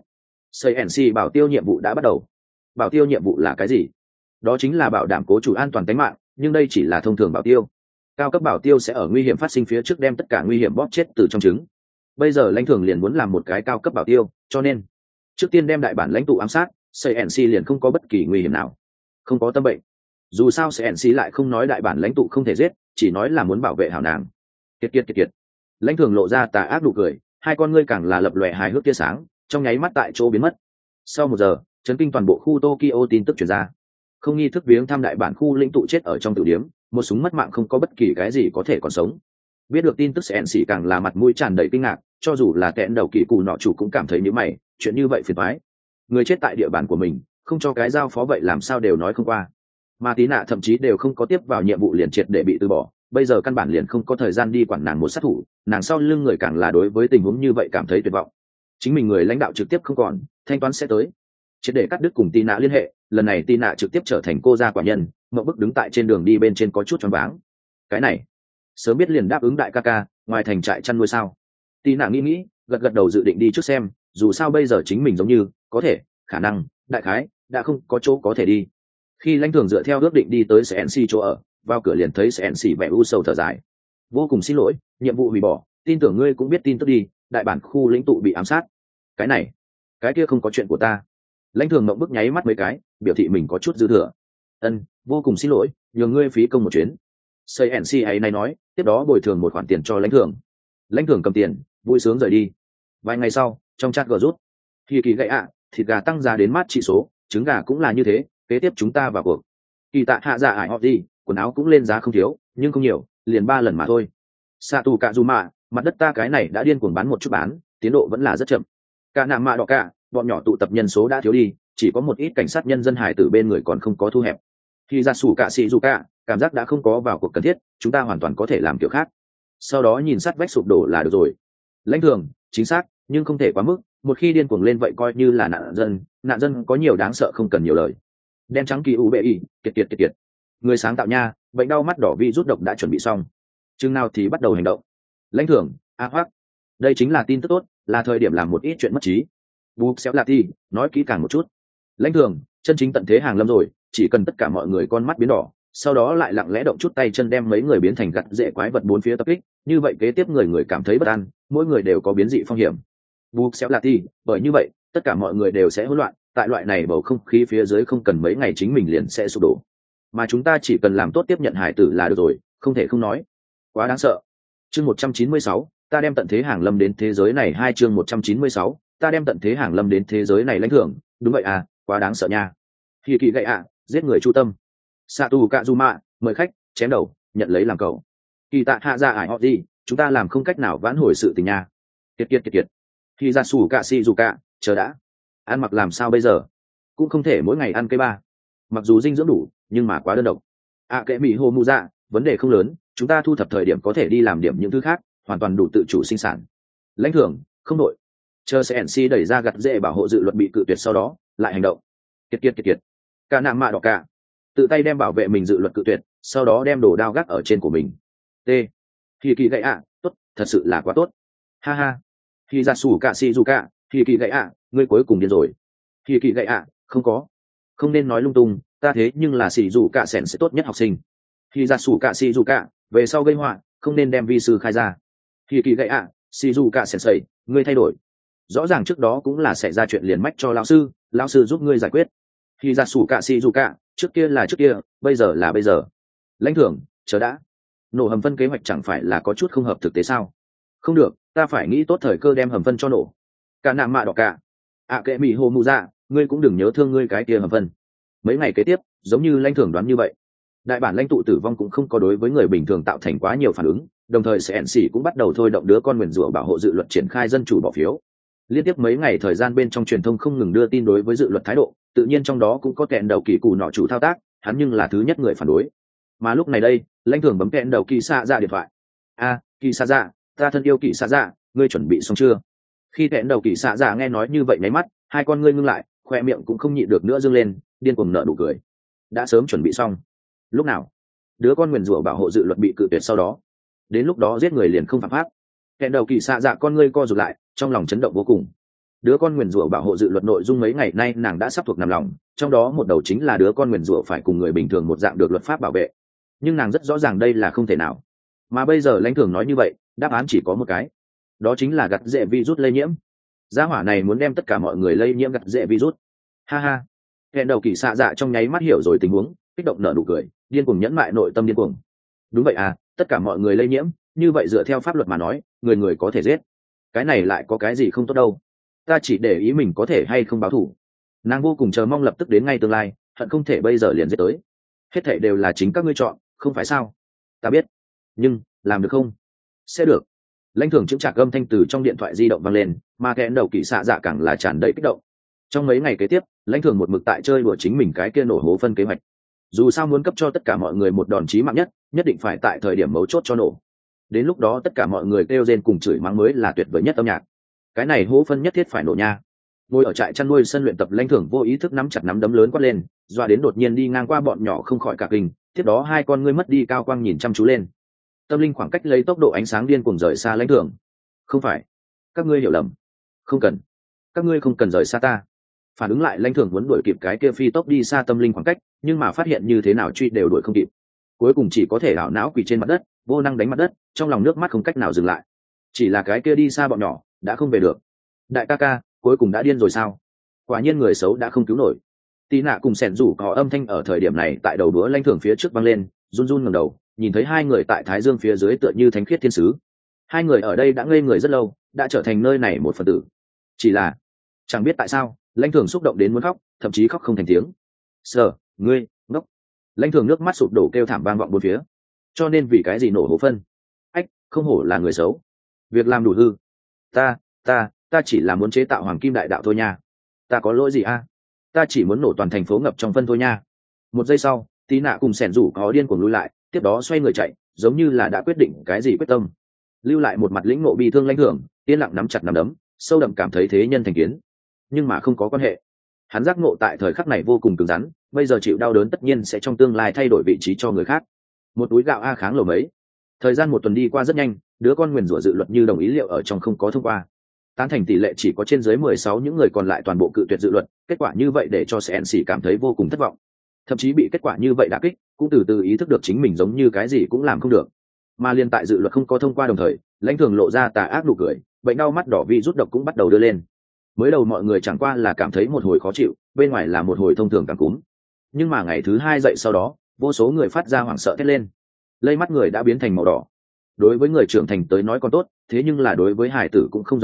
S1: CNC bảo tiêu nhiệm vụ đã bắt đầu. Bảo tiêu nhiệm vụ là cái gì? Đó chính là bảo đảm cố chủ an toàn tính mạng, nhưng đây chỉ là thông thường bảo tiêu. Cao cấp bảo tiêu sẽ ở nguy hiểm phát sinh phía trước đem tất cả nguy hiểm bóp chết từ trong trứng. Bây giờ Lãnh Thường liền muốn làm một cái cao cấp bảo tiêu, cho nên trước tiên đem đại bản lãnh tụ ám sát, CNC liền không có bất kỳ nguy hiểm nào. Không có tâm bệnh. Dù sao CNC lại không nói đại bản lãnh tụ không thể giết, chỉ nói là muốn bảo vệ hảo nàng. Kiệt. Lãnh Thường lộ ra tà ác nụ cười, hai con ngươi càng là lập lòe hài hước tia sáng, trong nháy mắt tại chỗ biến mất. Sau 1 giờ, chấn kinh toàn bộ khu Tokyo tin tức truyền ra. Không nghi thức viếng thăm đại bản khu lãnh tụ chết ở trong tử điếm, một súng mất mạng không có bất kỳ cái gì có thể còn sống. Biết được tin tức CNC càng là mặt mũi tràn đầy kinh ngạc, cho dù là kẹn đầu kỳ cù nọ chủ cũng cảm thấy như mày, chuyện như vậy phiền toái. Người chết tại địa bàn của mình, không cho cái giao phó vậy làm sao đều nói không qua. Mà Tí Nạ thậm chí đều không có tiếp vào nhiệm vụ liền triệt để bị từ bỏ, bây giờ căn bản liền không có thời gian đi quản nàng một sát thủ, nàng sau lưng người càng là đối với tình huống như vậy cảm thấy tuyệt vọng. Chính mình người lãnh đạo trực tiếp không còn, thanh toán sẽ tới. Triệt để cắt đứt cùng Tí Nạ liên hệ, lần này Tí Nạ trực tiếp trở thành cô gia quả nhân, mộng bức đứng tại trên đường đi bên trên có chút choáng váng. Cái này, sớm biết liền đáp ứng đại ca ca, ngoài thành trại chăn nuôi sao? Tí Nạ nghĩ, gật đầu dự định đi trước xem, dù sao bây giờ chính mình giống như có thể, khả năng, đại khái đã không có chỗ có thể đi. Khi Lãnh Thường dựa theo ước định đi tới CNC chỗ ở, vào cửa liền thấy CNC vẻ u sầu thở dài. Vô cùng xin lỗi, nhiệm vụ hủy bỏ, tin tưởng ngươi cũng biết tin tức đi, đại bản khu lãnh tụ bị ám sát. Cái này, cái kia không có chuyện của ta. Lãnh Thường mộng bức nháy mắt mấy cái, biểu thị mình có chút dư thừa. Vô cùng xin lỗi, nhờ ngươi phí công một chuyến. CNC ấy này nói, tiếp đó bồi thường một khoản tiền cho Lãnh Thường. Lãnh Thường cầm tiền, vui sướng rời đi. Vài ngày sau, trong chat gờ rút, thì kỳ gậy thịt gà tăng giá đến mát trị số, trứng gà cũng là như thế, kế tiếp chúng ta vào cuộc. Kỳ tạ hạ dạ ải họ đi, quần áo cũng lên giá không thiếu, nhưng không nhiều, liền 3 lần mà thôi. Sa tù cạ dù mạ, mặt đất ta cái này đã điên cuồng bán một chút bán, tiến độ vẫn là rất chậm. Cả nạm mạ đỏ cả, bọn nhỏ tụ tập nhân số đã thiếu đi, chỉ có một ít cảnh sát nhân dân hải tử bên người còn không có thu hẹp. Khi ra sủ cạ xì dù cạ, cảm giác đã không có vào cuộc cần thiết, chúng ta hoàn toàn có thể làm kiểu khác. Sau đó nhìn sát vách sụp đổ là được rồi. Lãnh Thường, chính xác, nhưng không thể quá mức, một khi điên cuồng lên vậy coi như là nạn dân có nhiều đáng sợ không cần nhiều lời. Đen trắng kỳ u bệ y, kiệt. Người sáng tạo nha, bệnh đau mắt đỏ vi rút độc đã chuẩn bị xong. Chừng nào thì bắt đầu hành động. Lãnh Thường, hoắc. Đây chính là tin tức tốt, là thời điểm làm một ít chuyện mất trí. Bục xéo lạ thì, nói kỹ càng một chút. Lãnh Thường, chân chính tận thế hàng lâm rồi, chỉ cần tất cả mọi người con mắt biến đỏ, sau đó lại lặng lẽ động chút tay chân đem mấy người biến thành gặt rễ quái vật bốn phía tập kích, như vậy kế tiếp người cảm thấy bất an, mỗi người đều có biến dị phong hiểm. Bục xéo lạ thì, bởi như vậy, tất cả mọi người đều sẽ hỗn loạn, tại loại này bầu không khí phía dưới không cần mấy ngày chính mình liền sẽ sụp đổ. Mà chúng ta chỉ cần làm tốt tiếp nhận hải tử là được rồi, không thể không nói. Quá đáng sợ. Chương 196, ta đem tận thế hàng lâm đến thế giới này. 2 chương 196, ta đem tận thế hàng lâm đến thế giới này lãnh thưởng, đúng vậy à, quá đáng sợ nha. Hỉ kỳ gậy ạ, giết người chu tâm. Sạ tù cạ du mạ, mời khách, chém đầu, nhận lấy làm cậu. Kỳ tạ hạ ra ải họ gì, chúng ta làm không cách nào vãn hồi sự tình nha. Kiệt. Khi ra sủ cạ si dù cạ, chờ đã. Ăn mặc làm sao bây giờ? Cũng không thể mỗi ngày ăn cây ba. Mặc dù dinh dưỡng đủ, nhưng mà quá đơn độc. Kệ mỹ hồ mù dạ, vấn đề không lớn, chúng ta thu thập thời điểm có thể đi làm điểm những thứ khác, hoàn toàn đủ tự chủ sinh sản. Lãnh thưởng, không đội. Chờ sẽ NC đẩy ra gặt dễ bảo hộ dự luật bị cự tuyệt, sau đó lại hành động. Kiệt. Cả nạm mạ đỏ cả, tự tay đem bảo vệ mình dự luật cự tuyệt, sau đó đem đồ đao gác ở trên của mình. T. Khi kỳ gậy ạ, tốt, thật sự là quá tốt. Ha. Khi ra sủ cả si dù cả, khi kỳ gậy ạ, ngươi cuối cùng điên rồi. Khi kỳ gậy ạ, không nên nói lung tung, ta thế nhưng là xì dù cả sẻn sẽ tốt nhất học sinh. Khi ra sủ cả xì dù cả, về sau gây họa, không nên đem vi sư khai ra. Khi kỳ gậy ạ, xì dù cả sẻn sẩy, ngươi thay đổi. Rõ ràng trước đó cũng là xảy ra chuyện liền mách cho lão sư giúp ngươi giải quyết. Khi ra sủ cả xì dù cả, trước kia là trước kia, bây giờ là bây giờ. Lãnh thưởng, chờ đã. Nổ hầm phân kế hoạch chẳng phải là có chút không hợp thực tế sao? Không được, ta phải nghĩ tốt thời cơ đem hầm phân cho nổ. Cả nạm mạ đỏ cả. Kệ mỹ hồ mù dạ, ngươi cũng đừng nhớ thương ngươi cái kia hầm phân. Mấy ngày kế tiếp, giống như lãnh thưởng đoán như vậy, đại bản lãnh tụ tử vong cũng không có đối với người bình thường tạo thành quá nhiều phản ứng, đồng thời CNC cũng bắt đầu thôi động đứa con nguyền rủa bảo hộ dự luật triển khai dân chủ bỏ phiếu. Liên tiếp mấy ngày thời gian bên trong truyền thông không ngừng đưa tin đối với dự luật thái độ, tự nhiên trong đó cũng có kẹn đầu kỳ cù nọ chủ thao tác, hắn nhưng là thứ nhất người phản đối. Mà lúc này đây, lãnh thưởng bấm kẹn đầu kỳ xạ dạ điện thoại. Kỳ xạ dạ, ta thân yêu kỳ xạ dạ, ngươi chuẩn bị xong chưa? Khi kẹn đầu kỳ xạ dạ nghe nói như vậy nháy mắt, hai con ngươi ngưng lại, khoe miệng cũng không nhịn được nữa dương lên, điên cuồng nở nụ cười. Đã sớm chuẩn bị xong. Lúc nào? Đứa con nguyền rủa bảo hộ dự luật bị cự tuyệt sau đó, đến lúc đó giết người liền không phạm pháp. Kẹn đầu kỳ xạ dạ con ngươi co rụt lại, trong lòng chấn động vô cùng. Đứa con nguyền rủa bảo hộ dự luật nội dung mấy ngày nay nàng đã sắp thuộc nằm lòng, trong đó một đầu chính là đứa con nguyền rủa phải cùng người bình thường một dạng được luật pháp bảo vệ, nhưng nàng rất rõ ràng đây là không thể nào. Mà bây giờ lãnh thưởng nói như vậy, đáp án chỉ có một cái, đó chính là gặt dễ virus lây nhiễm. Gia hỏa này muốn đem tất cả mọi người lây nhiễm gặt dễ virus. Ha. Kẹn đầu kỳ xạ dạ trong nháy mắt hiểu rồi tình huống, kích động nở nụ cười, điên cuồng nhẫn mại nội tâm điên cuồng. Đúng vậy à, tất cả mọi người lây nhiễm, như vậy dựa theo pháp luật mà nói, người có thể giết. Cái này lại có cái gì không tốt đâu, ta chỉ để ý mình có thể hay không báo thù. Nàng vô cùng chờ mong lập tức đến ngay tương lai, hận không thể bây giờ liền giết tới. Hết thảy đều là chính các ngươi chọn, không phải sao? Ta biết, nhưng làm được không? Sẽ được. Lãnh thưởng chững chạc âm thanh từ trong điện thoại di động vang lên, mà kẹn đầu kỳ xạ dạ càng là tràn đầy kích động. Trong mấy ngày kế tiếp, lãnh thưởng một mực tại chơi đùa chính mình cái kia nổ hố phân kế hoạch. Dù sao muốn cấp cho tất cả mọi người một đòn chí mạng nhất định phải tại thời điểm mấu chốt cho nổ. Đến lúc đó tất cả mọi người kêu rên cùng chửi mắng mới là tuyệt vời nhất âm nhạc. Cái này hố phân nhất thiết phải nổ nha. Ngồi ở trại chăn nuôi sân luyện tập, lãnh thưởng vô ý thức nắm chặt nắm đấm lớn quát lên, doa đến đột nhiên đi ngang qua bọn nhỏ không khỏi cả kinh. Tiếp đó hai con ngươi mất đi cao quang nhìn chăm chú lên. Tâm linh khoảng cách lấy tốc độ ánh sáng điên cuồng rời xa lãnh thưởng. Không phải, các ngươi hiểu lầm. Không cần, các ngươi không cần rời xa ta. Phản ứng lại lãnh thưởng muốn đuổi kịp cái kia phi tốc đi xa tâm linh khoảng cách, nhưng mà phát hiện như thế nào truy đều đuổi không kịp. Cuối cùng chỉ có thể ảo não quỳ trên mặt đất, vô năng đánh mặt đất, trong lòng nước mắt không cách nào dừng lại. Chỉ là cái kia đi xa bọn nhỏ đã không về được. Đại ca ca, cuối cùng đã điên rồi sao? Quả nhiên người xấu đã không cứu nổi. Tí nạ cùng sẻn rủ có âm thanh ở thời điểm này tại đầu đũa lãnh thưởng phía trước vang lên, run ngẩng đầu, nhìn thấy hai người tại thái dương phía dưới tựa như thánh khiết thiên sứ. Hai người ở đây đã ngây người rất lâu, đã trở thành nơi này một phần tử. Chỉ là chẳng biết tại sao, lãnh thưởng xúc động đến muốn khóc, thậm chí khóc không thành tiếng. Ngươi ngốc. Lãnh thưởng nước mắt sụp đổ kêu thảm vang vọng bốn phía. Cho nên vì cái gì nổ hố phân? Ách, không hổ là người xấu, việc làm đủ hư. Ta chỉ là muốn chế tạo hoàng kim đại đạo thôi nha. Ta có lỗi gì a? Ta chỉ muốn nổ toàn thành phố ngập trong phân thôi nha. Một giây sau, tí nạ cùng sẻn rủ có điên cuồng lùi lại, tiếp đó xoay người chạy, giống như là đã quyết định cái gì quyết tâm. Lưu lại một mặt lĩnh ngộ bi thương lãnh thưởng, yên lặng nắm chặt nắm đấm, sâu đậm cảm thấy thế nhân thành kiến. Nhưng mà không có quan hệ. Hắn giác ngộ tại thời khắc này vô cùng cứng rắn, bây giờ chịu đau đớn tất nhiên sẽ trong tương lai thay đổi vị trí cho người khác. Một túi gạo a kháng lầu mấy. Thời gian một tuần đi qua rất nhanh, đứa con nguyền rủa dự luật như đồng ý liệu ở trong không có thông qua. Tán thành tỷ lệ chỉ có trên dưới 16, những người còn lại toàn bộ cự tuyệt dự luật. Kết quả như vậy để cho CNC cảm thấy vô cùng thất vọng. Thậm chí bị kết quả như vậy đả kích, cũng từ từ ý thức được chính mình giống như cái gì cũng làm không được. Mà liên tại dự luật không có thông qua đồng thời, lãnh thưởng lộ ra tà ác nụ cười, bệnh đau mắt đỏ vì rút độc cũng bắt đầu đưa lên. Mới đầu mọi người chẳng qua là cảm thấy một hồi khó chịu, bên ngoài là một hồi thông thường cảm cúm. Nhưng mà ngày thứ hai dậy sau đó, vô số người phát ra hoảng sợ thét lên. Lây mắt người đã biến thành màu đỏ. Đối với người trưởng thành tới nói còn tốt, thế nhưng là đối với hải tử cũng không giống nhau.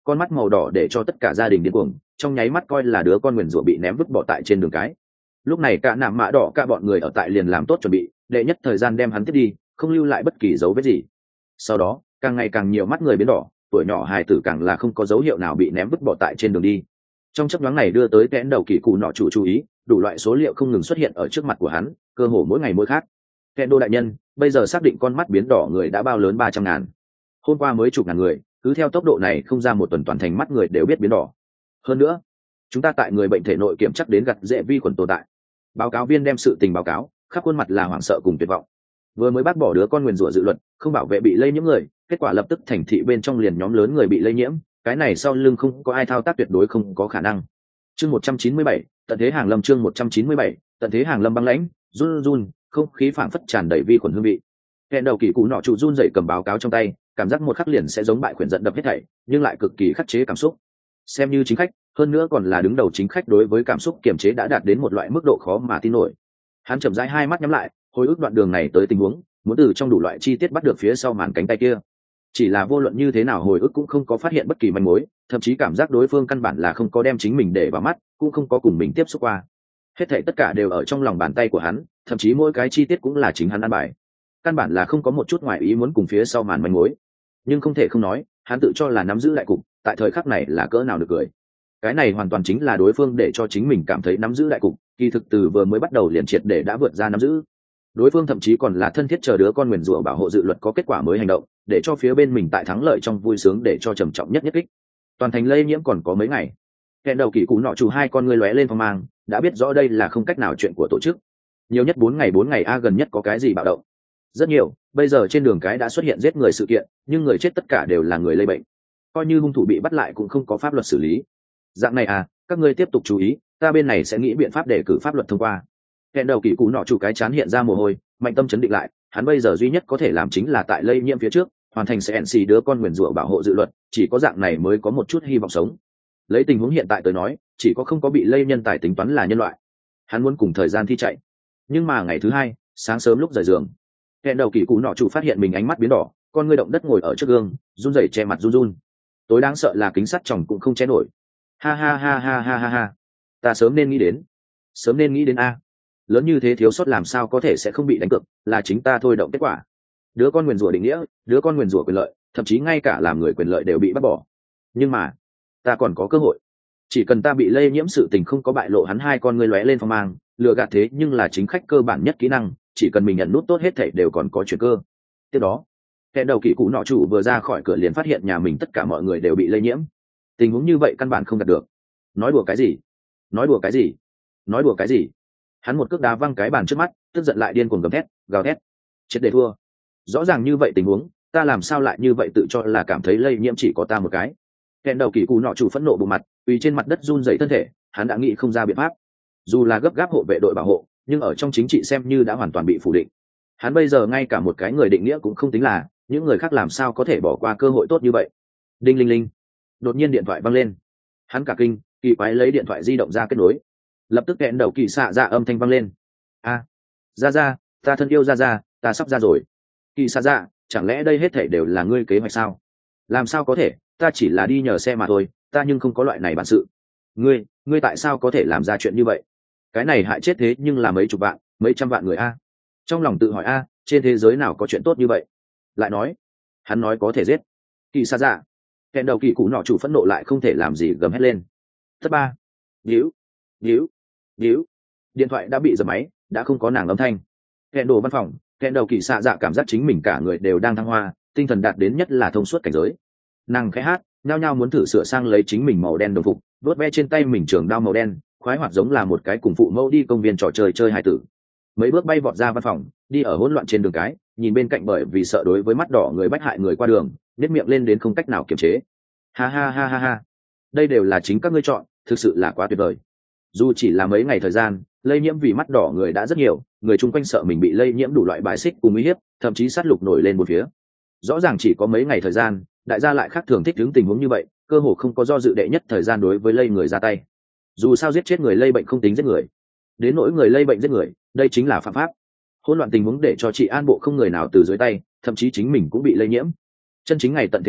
S1: con mắt màu đỏ để cho tất cả gia đình điên cuồng, trong nháy mắt coi là đứa con nguyền rủa bị ném vứt bỏ tại trên đường cái. Lúc này cả nạm mã đỏ cả bọn người ở tại liền làm tốt chuẩn bị, đệ nhất thời gian đem hắn tiếp đi, không lưu lại bất kỳ dấu vết gì. Sau đó càng ngày càng nhiều mắt người biến đỏ, tuổi nhỏ hài tử càng là không có dấu hiệu nào bị ném vứt bỏ tại trên đường đi. Trong chấp nhoáng này đưa tới kẽn đầu kỳ cụ nọ chủ chú ý, đủ loại số liệu không ngừng xuất hiện ở trước mặt của hắn, cơ hồ mỗi ngày mỗi khác. Kẽn đô đại nhân, bây giờ xác định con mắt biến đỏ người đã bao lớn 300.000. Hôm qua mới chục ngàn người, cứ theo tốc độ này không ra một tuần toàn thành mắt người đều biết biến đỏ. Hơn nữa, chúng ta tại người bệnh thể nội kiểm chắc đến gặt dễ vi khuẩn tồn tại. Báo cáo viên đem sự tình báo cáo, khắp khuôn mặt là hoảng sợ cùng tuyệt vọng. Vừa mới bác bỏ đứa con nguyền rủa dự luật, không bảo vệ bị lây nhiễm người, kết quả lập tức thành thị bên trong liền nhóm lớn người bị lây nhiễm, cái này sau lưng không có ai thao tác tuyệt đối không có khả năng. Chương 197, tận thế hàng lâm. Chương 197, tận thế hàng lâm băng lãnh, run run, không khí phảng phất tràn đầy vi khuẩn hương vị. Kẹn đầu kỳ cụ nọ trụ run dậy cầm báo cáo trong tay, cảm giác một khắc liền sẽ giống bại khuyển giận đập hết thảy, nhưng lại cực kỳ khắc chế cảm xúc. Xem như chính khách, hơn nữa còn là đứng đầu chính khách, đối với cảm xúc kiềm chế đã đạt đến một loại mức độ khó mà tin nổi. Hắn chậm rãi hai mắt nhắm lại, hồi ức đoạn đường này tới tình huống, muốn từ trong đủ loại chi tiết bắt được phía sau màn cánh tay kia. Chỉ là vô luận như thế nào hồi ức cũng không có phát hiện bất kỳ manh mối, thậm chí cảm giác đối phương căn bản là không có đem chính mình để vào mắt, cũng không có cùng mình tiếp xúc qua. Hết thảy tất cả đều ở trong lòng bàn tay của hắn, thậm chí mỗi cái chi tiết cũng là chính hắn ăn bài. Căn bản là không có một chút ngoài ý muốn cùng phía sau màn manh mối. Nhưng không thể không nói, hắn tự cho là nắm giữ đại cục, tại thời khắc này là cỡ nào được cười. Cái này hoàn toàn chính là đối phương để cho chính mình cảm thấy nắm giữ đại cục, kỳ thực từ vừa mới bắt đầu liền triệt để đã vượt ra nắm giữ. Đối phương thậm chí còn là thân thiết chờ đứa con nguyền rủa bảo hộ dự luật có kết quả mới hành động, để cho phía bên mình tại thắng lợi trong vui sướng để cho trầm trọng nhất nhất kích. Toàn thành lây nhiễm còn có mấy ngày. Kẹn đầu kỳ cụ nọ chủ hai con ngươi lóe lên phong mang, đã biết rõ đây là không cách nào chuyện của tổ chức. Nhiều nhất 4 ngày a, gần nhất có cái gì bạo động? Rất nhiều, bây giờ trên đường cái đã xuất hiện giết người sự kiện, nhưng người chết tất cả đều là người lây bệnh. Coi như hung thủ bị bắt lại cũng không có pháp luật xử lý. Dạng này à, các ngươi tiếp tục chú ý, ta bên này sẽ nghĩ biện pháp để cử pháp luật thông qua. Kẹn đầu kỳ cụ nọ chủ cái chán hiện ra mồ hôi, mạnh tâm chấn định lại, hắn bây giờ duy nhất có thể làm chính là tại lây nhiễm phía trước hoàn thành sẽ NC đứa con nguyền rủa bảo hộ dự luật, chỉ có dạng này mới có một chút hy vọng sống. Lấy tình huống hiện tại tới nói, chỉ có không có bị lây nhân tài tính toán là nhân loại. Hắn muốn cùng thời gian thi chạy. Nhưng mà ngày thứ hai, sáng sớm lúc rời giường, Kẹn đầu kỳ cụ nọ chủ phát hiện mình ánh mắt biến đỏ, con ngươi động đất ngồi ở trước gương, run rẩy che mặt run run. Tối đáng sợ là kính sắt tròng cũng không che nổi. Ha ha ha ha ha ha ha. Ta sớm nên nghĩ đến a. Lớn như thế thiếu sót làm sao có thể sẽ không bị đánh cược, là chính ta thôi động kết quả. Đứa con nguyền rủa định nghĩa, đứa con nguyền rủa quyền lợi, thậm chí ngay cả làm người quyền lợi đều bị bắt bỏ. Nhưng mà, ta còn có cơ hội. Chỉ cần ta bị lây nhiễm sự tình không có bại lộ, hắn hai con ngươi lóe lên phong mang, lừa gạt thế nhưng là chính khách cơ bản nhất kỹ năng, chỉ cần mình nhận nút tốt hết thảy đều còn có chuyển cơ. Tiếp đó, kẻ đầu kỳ cụ nọ chủ vừa ra khỏi cửa liền phát hiện nhà mình tất cả mọi người đều bị lây nhiễm. Tình huống như vậy căn bản không đạt được. Nói đùa cái gì? Hắn một cước đá văng cái bàn trước mắt, tức giận lại điên cuồng gầm thét, gào thét. Triệt để thua. Rõ ràng như vậy tình huống, ta làm sao lại như vậy tự cho là cảm thấy lây nhiễm chỉ có ta một cái. Kẹn đầu kỳ cụ nọ chủ phẫn nộ bụng mặt, quỳ trên mặt đất run rẩy thân thể, hắn đã nghĩ không ra biện pháp. Dù là gấp gáp hộ vệ đội bảo hộ, nhưng ở trong chính trị xem như đã hoàn toàn bị phủ định. Hắn bây giờ ngay cả một cái người định nghĩa cũng không tính là, những người khác làm sao có thể bỏ qua cơ hội tốt như vậy. Đinh linh linh. Đột nhiên điện thoại vang lên. Hắn cả kinh, kỳ quái lấy điện thoại di động ra kết nối. Lập tức kẹn đầu kỳ xạ dạ âm thanh vang lên. Ra, ta thân yêu ra, ta sắp ra rồi. Kỳ xạ dạ, chẳng lẽ đây hết thảy đều là ngươi kế hoạch sao? Làm sao có thể, ta chỉ là đi nhờ xe mà thôi, ta nhưng không có loại này bản sự. Ngươi tại sao có thể làm ra chuyện như vậy? Cái này hại chết thế nhưng là mấy chục vạn, mấy trăm vạn người a. Trong lòng tự hỏi trên thế giới nào có chuyện tốt như vậy? Lại nói, hắn nói có thể giết. Kỳ xạ dạ. Kẹn đầu kỳ cụ nọ chủ phẫn nộ lại không thể làm gì, gầm hét lên. Thất ba. Víu. Điện thoại đã bị giật máy, đã không có nàng âm thanh. Kẹn đồ văn phòng, kẹn đầu kỳ xạ dạ cảm giác chính mình cả người đều đang thăng hoa, tinh thần đạt đến nhất là thông suốt cảnh giới. Nàng khẽ hát, nhao nhao muốn thử sửa sang lấy chính mình màu đen đồng phục, đốt ve trên tay mình trường đao màu đen, khoái hoạt giống là một cái cùng phụ mẫu đi công viên trò chơi hài tử. Mấy bước bay vọt ra văn phòng, đi ở hỗn loạn trên đường cái, nhìn bên cạnh bởi vì sợ đối với mắt đỏ người bách hại người qua đường, nét miệng lên đến không cách nào kiềm chế. Ha. Đây đều là chính các ngươi chọn, thực sự là quá tuyệt vời. Dù chỉ là mấy ngày thời gian, lây nhiễm vì mắt đỏ người đã rất nhiều, người chung quanh sợ mình bị lây nhiễm đủ loại bài xích cùng uy hiếp, thậm chí sát lục nổi lên một phía. Rõ ràng chỉ có mấy ngày thời gian, đại gia lại khác thường thích ứng tình huống như vậy, cơ hồ không có do dự đệ nhất thời gian đối với lây người ra tay. Dù sao giết chết người lây bệnh không tính giết người, đến nỗi người lây bệnh giết người, đây chính là phạm pháp. Hỗn loạn tình huống để cho trị an bộ không người nào từ dưới tay, thậm chí chính mình cũng bị lây nhiễm. Chân chính ngày tận thế tới,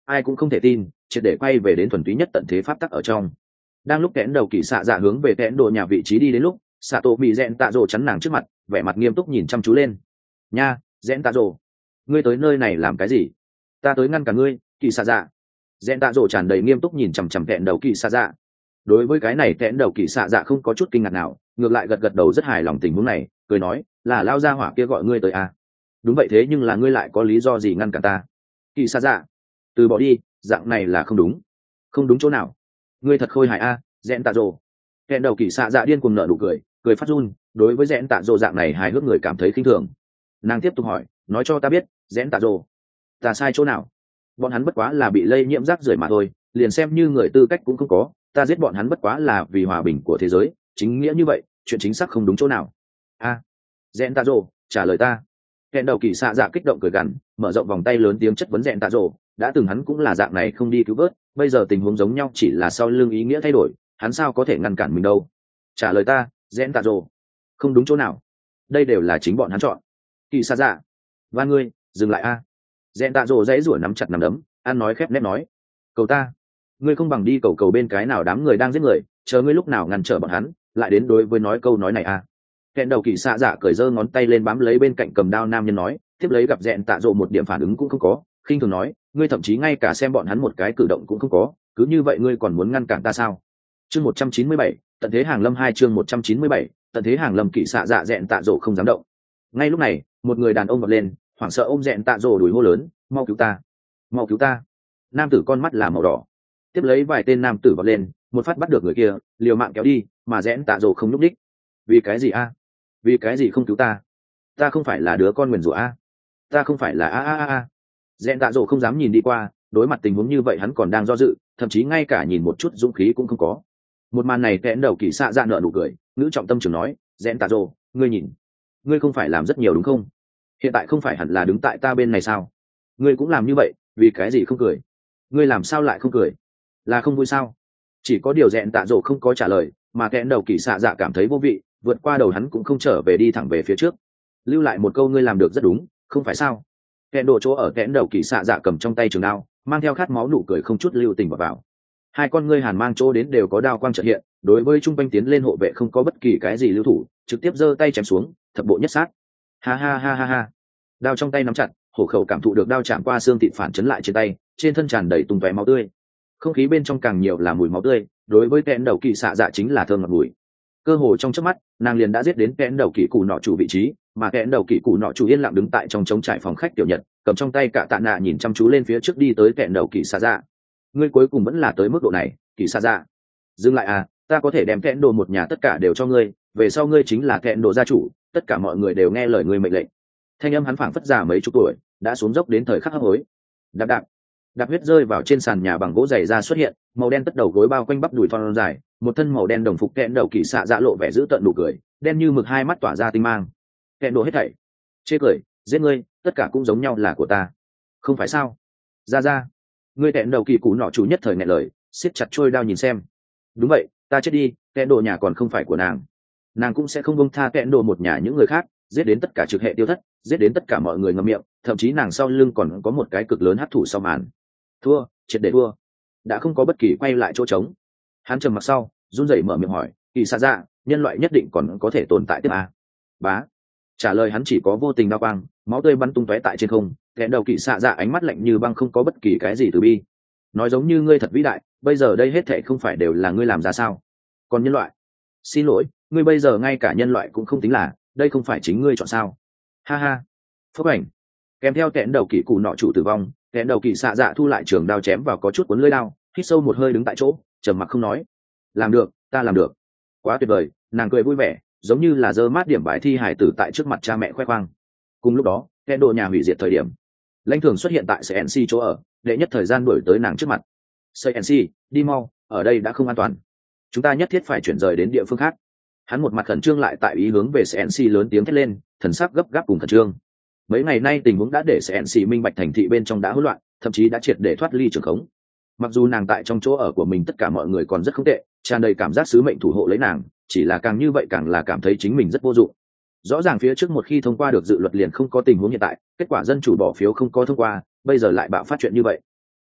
S1: ai cũng không thể tin, triệt để quay về đến thuần túy nhất tận thế pháp tắc ở trong. Đang lúc kẽn đầu kỳ xạ dạ hướng về kẽn đồ nhà vị trí đi đến lúc, xạ tổ bị rẽn tạ rồ chắn nàng trước mặt, vẻ mặt nghiêm túc nhìn chăm chú lên. Nha, rẽn tạ rồ, ngươi tới nơi này làm cái gì? Ta tới ngăn cả ngươi, kỳ xạ dạ. Rẽn tạ rồ tràn đầy nghiêm túc nhìn chằm chằm kẽn đầu kỳ xạ dạ. Đối với cái này kẽn đầu kỳ xạ dạ không có chút kinh ngạc nào, ngược lại gật gật đầu rất hài lòng tình huống này, cười nói, là lao ra hỏa kia gọi ngươi tới à? Đúng vậy, thế nhưng là ngươi lại có lý do gì ngăn cản ta? Kỳ xạ dạ, từ bỏ đi, dạng này là không đúng. Không đúng chỗ nào? Ngươi thật khôi hài a, rẽn tạ rồ. Kẽn đầu kỳ xạ dạ điên cuồng nở nụ cười, cười phát run. Đối với rẽn tạ rồ dạng này hài hước người cảm thấy khinh thường. Nàng tiếp tục hỏi, nói cho ta biết, rẽn tạ rồ, ta sai chỗ nào? Bọn hắn bất quá là bị lây nhiễm rác rưởi mà thôi, liền xem như người tư cách cũng không có, ta giết bọn hắn bất quá là vì hòa bình của thế giới, chính nghĩa như vậy, chuyện chính xác không đúng chỗ nào? A, rẽn tạ rồ, trả lời ta. Kẽn đầu kỳ xạ dạ kích động cười gằn, mở rộng vòng tay lớn tiếng chất vấn rẽn tạ rồ. Đã từng hắn cũng là dạng này không đi cứu vớt, bây giờ tình huống giống nhau, chỉ là sau lưng ý nghĩa thay đổi, hắn sao có thể ngăn cản mình đâu? Trả lời ta, rẽn tạ rồ. Không đúng chỗ nào? Đây đều là chính bọn hắn chọn. Kỳ xạ dạ, và ngươi dừng lại a. Rẽn tạ rồ dãy rủa nắm chặt nắm đấm, ăn nói khép nép nói, cầu ta, ngươi không bằng đi cầu cầu bên cái nào đám người đang giết người, chờ ngươi lúc nào ngăn trở bọn hắn lại đến đối với nói câu nói này a. Kẽn đầu kỳ xạ dạ cởi giơ ngón tay lên bám lấy bên cạnh cầm đao nam nhân nói, tiếp lấy gặp rẽn tạ rồ một điểm phản ứng cũng không có, khinh thường nói, ngươi thậm chí ngay cả xem bọn hắn một cái cử động cũng không có, cứ như vậy ngươi còn muốn ngăn cản ta sao? Chương 197, tận thế hàng lâm 2 chương 197, tận thế hàng lâm kỳ xạ dạ rẽn tạ rồ không dám động. Ngay lúc này, một người đàn ông vọt lên, hoảng sợ ôm rẽn tạ rồ đùi hô lớn, mau cứu ta, mau cứu ta. Nam tử con mắt là màu đỏ. Tiếp lấy vài tên nam tử vọt lên, một phát bắt được người kia, liều mạng kéo đi, mà rẽn tạ rồ không nhúc đích. Vì cái gì a? Vì cái gì không cứu ta? Ta không phải là đứa con nguyền rủa a? Ta không phải là a. Rẽn tạ rồ không dám nhìn đi qua, đối mặt tình huống như vậy hắn còn đang do dự, thậm chí ngay cả nhìn một chút dũng khí cũng không có. Một màn này kẽn đầu kỳ xạ dạ nở nụ cười, ngữ trọng tâm trường nói, rẽn tạ rồ, ngươi nhìn, ngươi không phải làm rất nhiều đúng không? Hiện tại không phải hẳn là đứng tại ta bên này sao? Ngươi cũng làm như vậy, vì cái gì không cười? Ngươi làm sao lại không cười? Là không vui sao? Chỉ có điều rẽn tạ rồ không có trả lời, mà kẽn đầu kỳ xạ dạ cảm thấy vô vị, vượt qua đầu hắn cũng không trở về, đi thẳng về phía trước, lưu lại một câu, ngươi làm được rất đúng, không phải sao? Kẽn đồ chỗ ở kẽn đầu kỳ xạ dạ cầm trong tay trường đao, mang theo khát máu nụ cười không chút lưu tình vào. Hai con ngươi hàn mang chỗ đến đều có đao quang chợt hiện, đối với trung quanh tiến lên hộ vệ không có bất kỳ cái gì lưu thủ, trực tiếp giơ tay chém xuống, thập bộ nhất sát. Ha ha ha ha ha. Đao trong tay nắm chặt, hổ khẩu cảm thụ được đao chạm qua xương thịt phản chấn lại trên tay, trên thân tràn đầy tung tóe máu tươi. Không khí bên trong càng nhiều là mùi máu tươi, đối với kẽn đầu kỳ xạ dạ chính là thơm ngọt mùi. Cơ hồ trong chớp mắt, nàng liền đã giết đến kẽn đầu kỳ cụ nọ chủ vị trí, mà kẽn đầu kỳ cụ nọ chủ yên lặng đứng tại trong trống trại phòng khách tiểu nhật, cầm trong tay cả tạ nạ nhìn chăm chú lên phía trước đi tới kẽn đầu kỳ xạ dạ. Ngươi cuối cùng vẫn là tới mức độ này, kỳ xạ dạ. Dừng lại à, ta có thể đem kẽn đồ một nhà tất cả đều cho ngươi, về sau ngươi chính là kẽn đồ gia chủ, tất cả mọi người đều nghe lời ngươi mệnh lệnh. Thanh âm hắn phảng phất già mấy chục tuổi, đã xuống dốc đến thời khắc hấp hối. Đạp đạp, đạp huyết rơi vào trên sàn nhà bằng gỗ dày ra xuất hiện, màu đen tất đầu gối bao quanh bắp đùi thon dài, một thân màu đen đồng phục kẽn đầu kỳ xạ dạ lộ vẻ giữ tận nụ cười, đen như mực hai mắt tỏa ra tinh mang. Kẽn đồ hết thảy, chê cười, giết ngươi, tất cả cũng giống nhau là của ta, không phải sao? Ra, ngươi kẽn đầu kỳ cú nọ chủ nhất thời nghẹn lời, siết chặt trôi đao nhìn xem. Đúng vậy, ta chết đi, kẽn đồ nhà còn không phải của nàng cũng sẽ không bông tha kẽn đồ một nhà những người khác, giết đến tất cả trực hệ tiêu thất, giết đến tất cả mọi người ngậm miệng, thậm chí nàng sau lưng còn có một cái cực lớn hấp thụ sau màn. Thua, triệt để thua, đã không có bất kỳ quay lại chỗ trống. Hắn trầm mặc sau, run rẩy mở miệng hỏi, kỳ xạ dạ, nhân loại nhất định còn có thể tồn tại tiếp à? Bá, trả lời hắn chỉ có vô tình đao quang, máu tươi bắn tung tóe tại trên không. Kẽn đầu kỳ xạ dạ ánh mắt lạnh như băng, không có bất kỳ cái gì từ bi. Nói giống như ngươi thật vĩ đại, bây giờ đây hết thảy không phải đều là ngươi làm ra sao? Còn nhân loại, xin lỗi, ngươi bây giờ ngay cả nhân loại cũng không tính là, đây không phải chính ngươi chọn sao? Ha ha. Phúc ảnh, kèm theo kẽn đầu kỳ cụ nọ chủ tử vong, kẽn đầu kỳ xạ dạ thu lại trường đao chém vào có chút cuốn lưỡi đao, hít sâu một hơi đứng tại chỗ, trầm mặc không nói. Làm được, ta làm được, quá tuyệt vời. Nàng cười vui vẻ, giống như là giơ mát điểm bãi thi hải tử tại trước mặt cha mẹ khoe khoang. Cùng lúc đó, kẽn đồ nhà hủy diệt thời điểm, lãnh thường xuất hiện tại CNC chỗ ở, đệ nhất thời gian đuổi tới nàng trước mặt. CNC, đi mau, ở đây đã không an toàn, chúng ta nhất thiết phải chuyển rời đến địa phương khác. Hắn một mặt khẩn trương lại tại ý hướng về CNC lớn tiếng thét lên, thần sắc gấp gáp cùng khẩn trương. Mấy ngày nay tình huống đã để CNC minh bạch thành thị bên trong đã hỗn loạn, thậm chí đã triệt để thoát ly trường khống. Mặc dù nàng tại trong chỗ ở của mình tất cả mọi người còn rất không tệ, tràn đầy cảm giác sứ mệnh thủ hộ lấy nàng, chỉ là càng như vậy càng là cảm thấy chính mình rất vô dụng. Rõ ràng phía trước một khi thông qua được dự luật liền không có tình huống hiện tại, kết quả dân chủ bỏ phiếu không có thông qua, bây giờ lại bạo phát chuyện như vậy.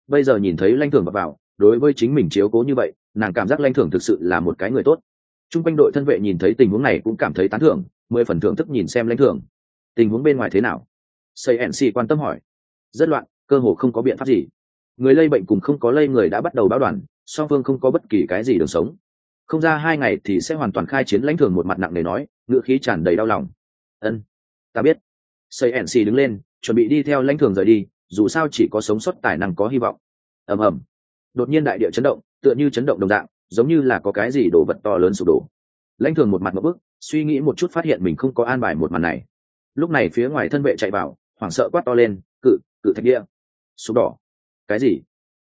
S1: bây giờ nhìn thấy lãnh thường vào đối với chính mình chiếu cố như vậy nàng cảm giác lãnh thường thực sự là một cái người tốt. Trung quanh đội thân vệ nhìn thấy tình huống này cũng cảm thấy tán thưởng, 10 phần thưởng thức nhìn xem lãnh thường. Tình huống bên ngoài thế nào? CNC quan tâm hỏi. Rất loạn, cơ hồ không có biện pháp gì. Người lây bệnh cùng không có lây người đã bắt đầu báo đoàn, song phương không có bất kỳ cái gì đường sống. Không ra 2 ngày thì sẽ hoàn toàn khai chiến. Lãnh thường một mặt nặng nề nói, ngữ khí tràn đầy đau lòng. Ân, ta biết. CNC đứng lên, chuẩn bị đi theo lãnh thường rời đi, dù sao chỉ có sống sót tài năng có hy vọng. Ầm ầm. Đột nhiên đại địa chấn động, tựa như chấn động đồng dạng, giống như là có cái gì đổ vật to lớn sụp đổ. Lãnh thường một mặt ngộp bức, suy nghĩ một chút phát hiện mình không có an bài một màn này. Lúc này phía ngoài thân vệ chạy vào, hoảng sợ quát to lên, cự thạch địa sụp đỏ. Cái gì?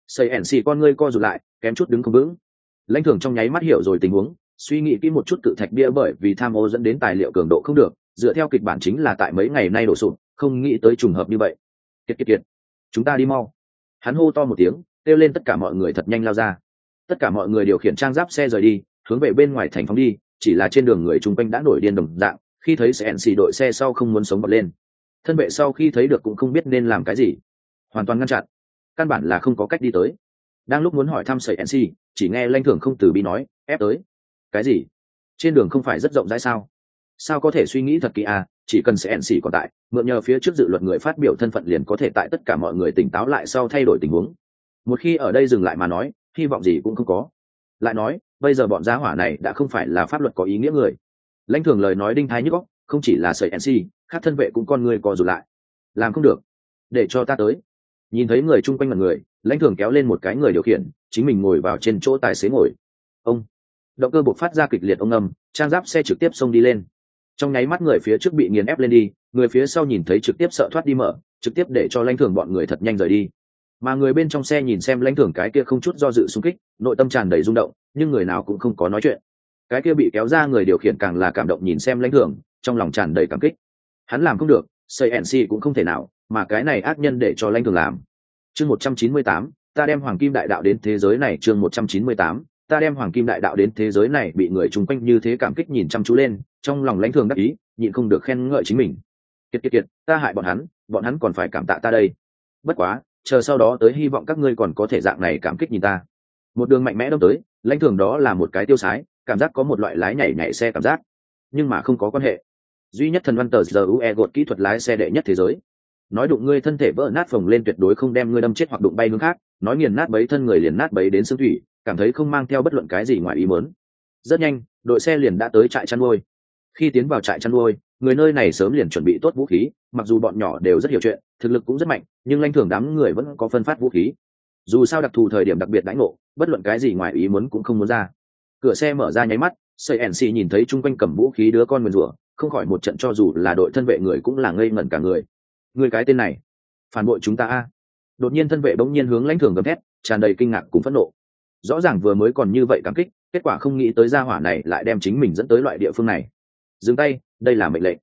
S1: CNC con ngươi co rụt lại, kém chút đứng không vững. Lãnh thường trong nháy mắt hiểu rồi tình huống, suy nghĩ kỹ một chút, cự thạch bia bởi vì tham ô dẫn đến tài liệu cường độ không được, dựa theo kịch bản chính là tại mấy ngày nay đổ sụp, không nghĩ tới trùng hợp như vậy. Kiệt, chúng ta đi mau. Hắn hô to một tiếng, kêu lên tất cả mọi người thật nhanh lao ra. Tất cả mọi người điều khiển trang giáp xe rời đi, hướng về bên ngoài thành phóng đi, chỉ là trên đường người chung quanh đã nổi điên đồng dạng, khi thấy CNC đội xe sau không muốn sống bật lên. Thân vệ sau khi thấy được cũng không biết nên làm cái gì, hoàn toàn ngăn chặn, căn bản là không có cách đi tới. Đang lúc muốn hỏi thăm CNC, chỉ nghe lãnh thường không từ bi nói, ép tới. Cái gì? Trên đường không phải rất rộng rãi sao? Sao có thể suy nghĩ thật kỹ à? Chỉ cần CNC còn tại, mượn nhờ phía trước dự luật người phát biểu thân phận liền có thể tại tất cả mọi người tỉnh táo lại sau thay đổi tình huống. Một khi ở đây dừng lại mà nói, hy vọng gì cũng không có. Lại nói, bây giờ bọn gia hỏa này đã không phải là pháp luật có ý nghĩa người. Lãnh thường lời nói đinh thái nhức óc, không chỉ là CNC, các thân vệ cũng con người co rụt lại. Làm không được, để cho ta tới. Nhìn thấy người chung quanh mặt người, lãnh thường kéo lên một cái người điều khiển, chính mình ngồi vào trên chỗ tài xế ngồi. Ông, động cơ buộc phát ra kịch liệt ông âm, trang giáp xe trực tiếp xông đi lên. Trong nháy mắt người phía trước bị nghiền ép lên đi, người phía sau nhìn thấy trực tiếp sợ thoát đi mở, trực tiếp để cho lãnh thường bọn người thật nhanh rời đi. Mà người bên trong xe nhìn xem lãnh thường cái kia không chút do dự xung kích, nội tâm tràn đầy rung động, nhưng người nào cũng không có nói chuyện. Cái kia bị kéo ra người điều khiển càng là cảm động nhìn xem lãnh thường, trong lòng tràn đầy cảm kích. Hắn làm không được, CNC cũng không thể nào, mà cái này ác nhân để cho lãnh thường làm. Chương 198, ta đem hoàng kim đại đạo đến thế giới này. Chương 198, ta đem hoàng kim đại đạo đến thế giới này. Bị người chung quanh như thế cảm kích nhìn chăm chú lên, trong lòng lãnh thường đắc ý, nhịn không được khen ngợi chính mình. Kiệt, ta hại bọn hắn còn phải cảm tạ ta đây. Bất quá, chờ sau đó tới hy vọng các ngươi còn có thể dạng này cảm kích nhìn ta. Một đường mạnh mẽ đâm tới, lãnh thường đó là một cái tiêu sái, cảm giác có một loại lái nhảy xe cảm giác, nhưng mà không có quan hệ. Duy nhất thần văn tờ GUE gột kỹ thuật lái xe đệ nhất thế giới. Nói đụng ngươi thân thể vỡ nát phồng lên tuyệt đối không đem ngươi đâm chết hoặc đụng bay hướng khác, nói nghiền nát bấy thân người liền nát bấy đến xương thủy, cảm thấy không mang theo bất luận cái gì ngoài ý muốn. Rất nhanh, đội xe liền đã tới trại chăn nuôi. Khi tiến vào trại chăn nuôi, người nơi này sớm liền chuẩn bị tốt vũ khí, mặc dù bọn nhỏ đều rất hiểu chuyện, thực lực cũng rất mạnh, nhưng lãnh thường đám người vẫn có phân phát vũ khí. Dù sao đặc thù thời điểm đặc biệt đãi ngộ, bất luận cái gì ngoài ý muốn cũng không muốn ra. Cửa xe mở ra nháy mắt, CNC nhìn thấy chung quanh cầm vũ khí đứa con nguyền rủa, không khỏi một trận cho dù là đội thân vệ người cũng là ngây ngẩn cả người. Người cái tên này, phản bội chúng ta a! Đột nhiên thân vệ bỗng nhiên hướng lãnh thường gầm thét, tràn đầy kinh ngạc cùng phẫn nộ. Rõ ràng vừa mới còn như vậy cảm kích, kết quả không nghĩ tới gia hỏa này lại đem chính mình dẫn tới loại địa phương này. Dừng tay, đây là mệnh lệnh.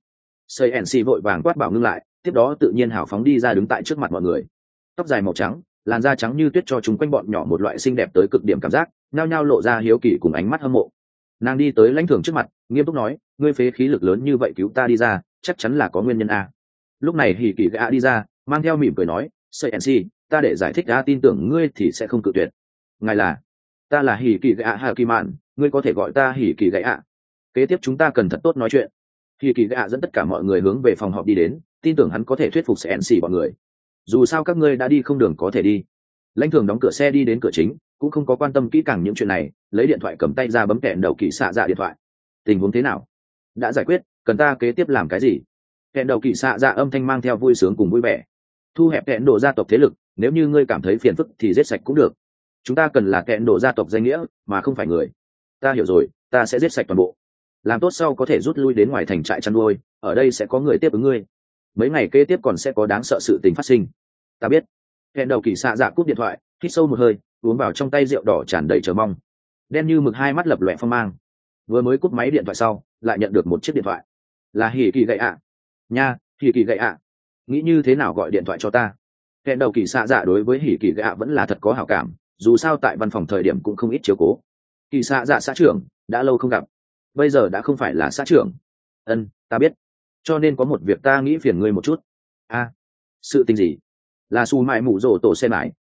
S1: CNC vội vàng quát bảo ngưng lại, tiếp đó tự nhiên hào phóng đi ra đứng tại trước mặt mọi người. Tóc dài màu trắng, làn da trắng như tuyết cho chúng quanh bọn nhỏ một loại xinh đẹp tới cực điểm cảm giác, nhao nhao lộ ra hiếu kỳ cùng ánh mắt hâm mộ. Nàng đi tới lãnh thường trước mặt, nghiêm túc nói, ngươi phế khí lực lớn như vậy cứu ta đi ra, chắc chắn là có nguyên nhân a. Lúc này hỉ kỳ gã đi ra, mang theo mỉm cười nói, CNC, ta để giải thích đã tin tưởng ngươi thì sẽ không cự tuyệt. Ngài là? Ta là hỉ kỳ gã Hà Kỳ Mạn, ngươi có thể gọi ta hỉ kỳ gã ạ. Kế tiếp chúng ta cần thật tốt nói chuyện. Hỉ kỳ gã dẫn tất cả mọi người hướng về phòng họp đi đến, tin tưởng hắn có thể thuyết phục CNC bọn người. Dù sao các ngươi đã đi không đường có thể đi. Lãnh thường đóng cửa xe đi đến cửa chính, cũng không có quan tâm kỹ càng những chuyện này, lấy điện thoại cầm tay ra bấm kẹn đầu kỳ xạ dạ điện thoại. Tình huống thế nào? Đã giải quyết, cần ta kế tiếp làm cái gì? Kẹn đầu kỳ xạ dạ âm thanh mang theo vui sướng cùng vui vẻ. Thu hẹp kẹn đồ gia tộc thế lực, nếu như ngươi cảm thấy phiền phức thì giết sạch cũng được. Chúng ta cần là kẹn đồ gia tộc danh nghĩa, mà không phải người. Ta hiểu rồi, ta sẽ giết sạch toàn bộ. Làm tốt sau có thể rút lui đến ngoài thành trại chăn nuôi, ở đây sẽ có người tiếp ứng ngươi. Mấy ngày kế tiếp còn sẽ có đáng sợ sự tình phát sinh. Ta biết. Kẹn đầu kỳ xạ dạ cúp điện thoại, hít sâu một hơi, uống vào trong tay rượu đỏ tràn đầy chờ mong. Đen như mực hai mắt lập lòe phong mang. Vừa mới cúp máy điện thoại sau, lại nhận được một chiếc điện thoại. Là hỉ kỳ gậy ạ. Nha, hỉ kỳ gậy ạ. Nghĩ như thế nào gọi điện thoại cho ta? Kẹn đầu kỳ xạ dạ đối với hỉ kỳ gậy ạ vẫn là thật có hảo cảm, dù sao tại văn phòng thời điểm cũng không ít chiếu cố. Kỳ xạ dạ xã trưởng, đã lâu không gặp. Bây giờ đã không phải là xã trưởng. Ta biết. Cho nên có một việc ta nghĩ phiền ngươi một chút. Sự tình gì? Là su mại mụ rổ tổ xe mãi,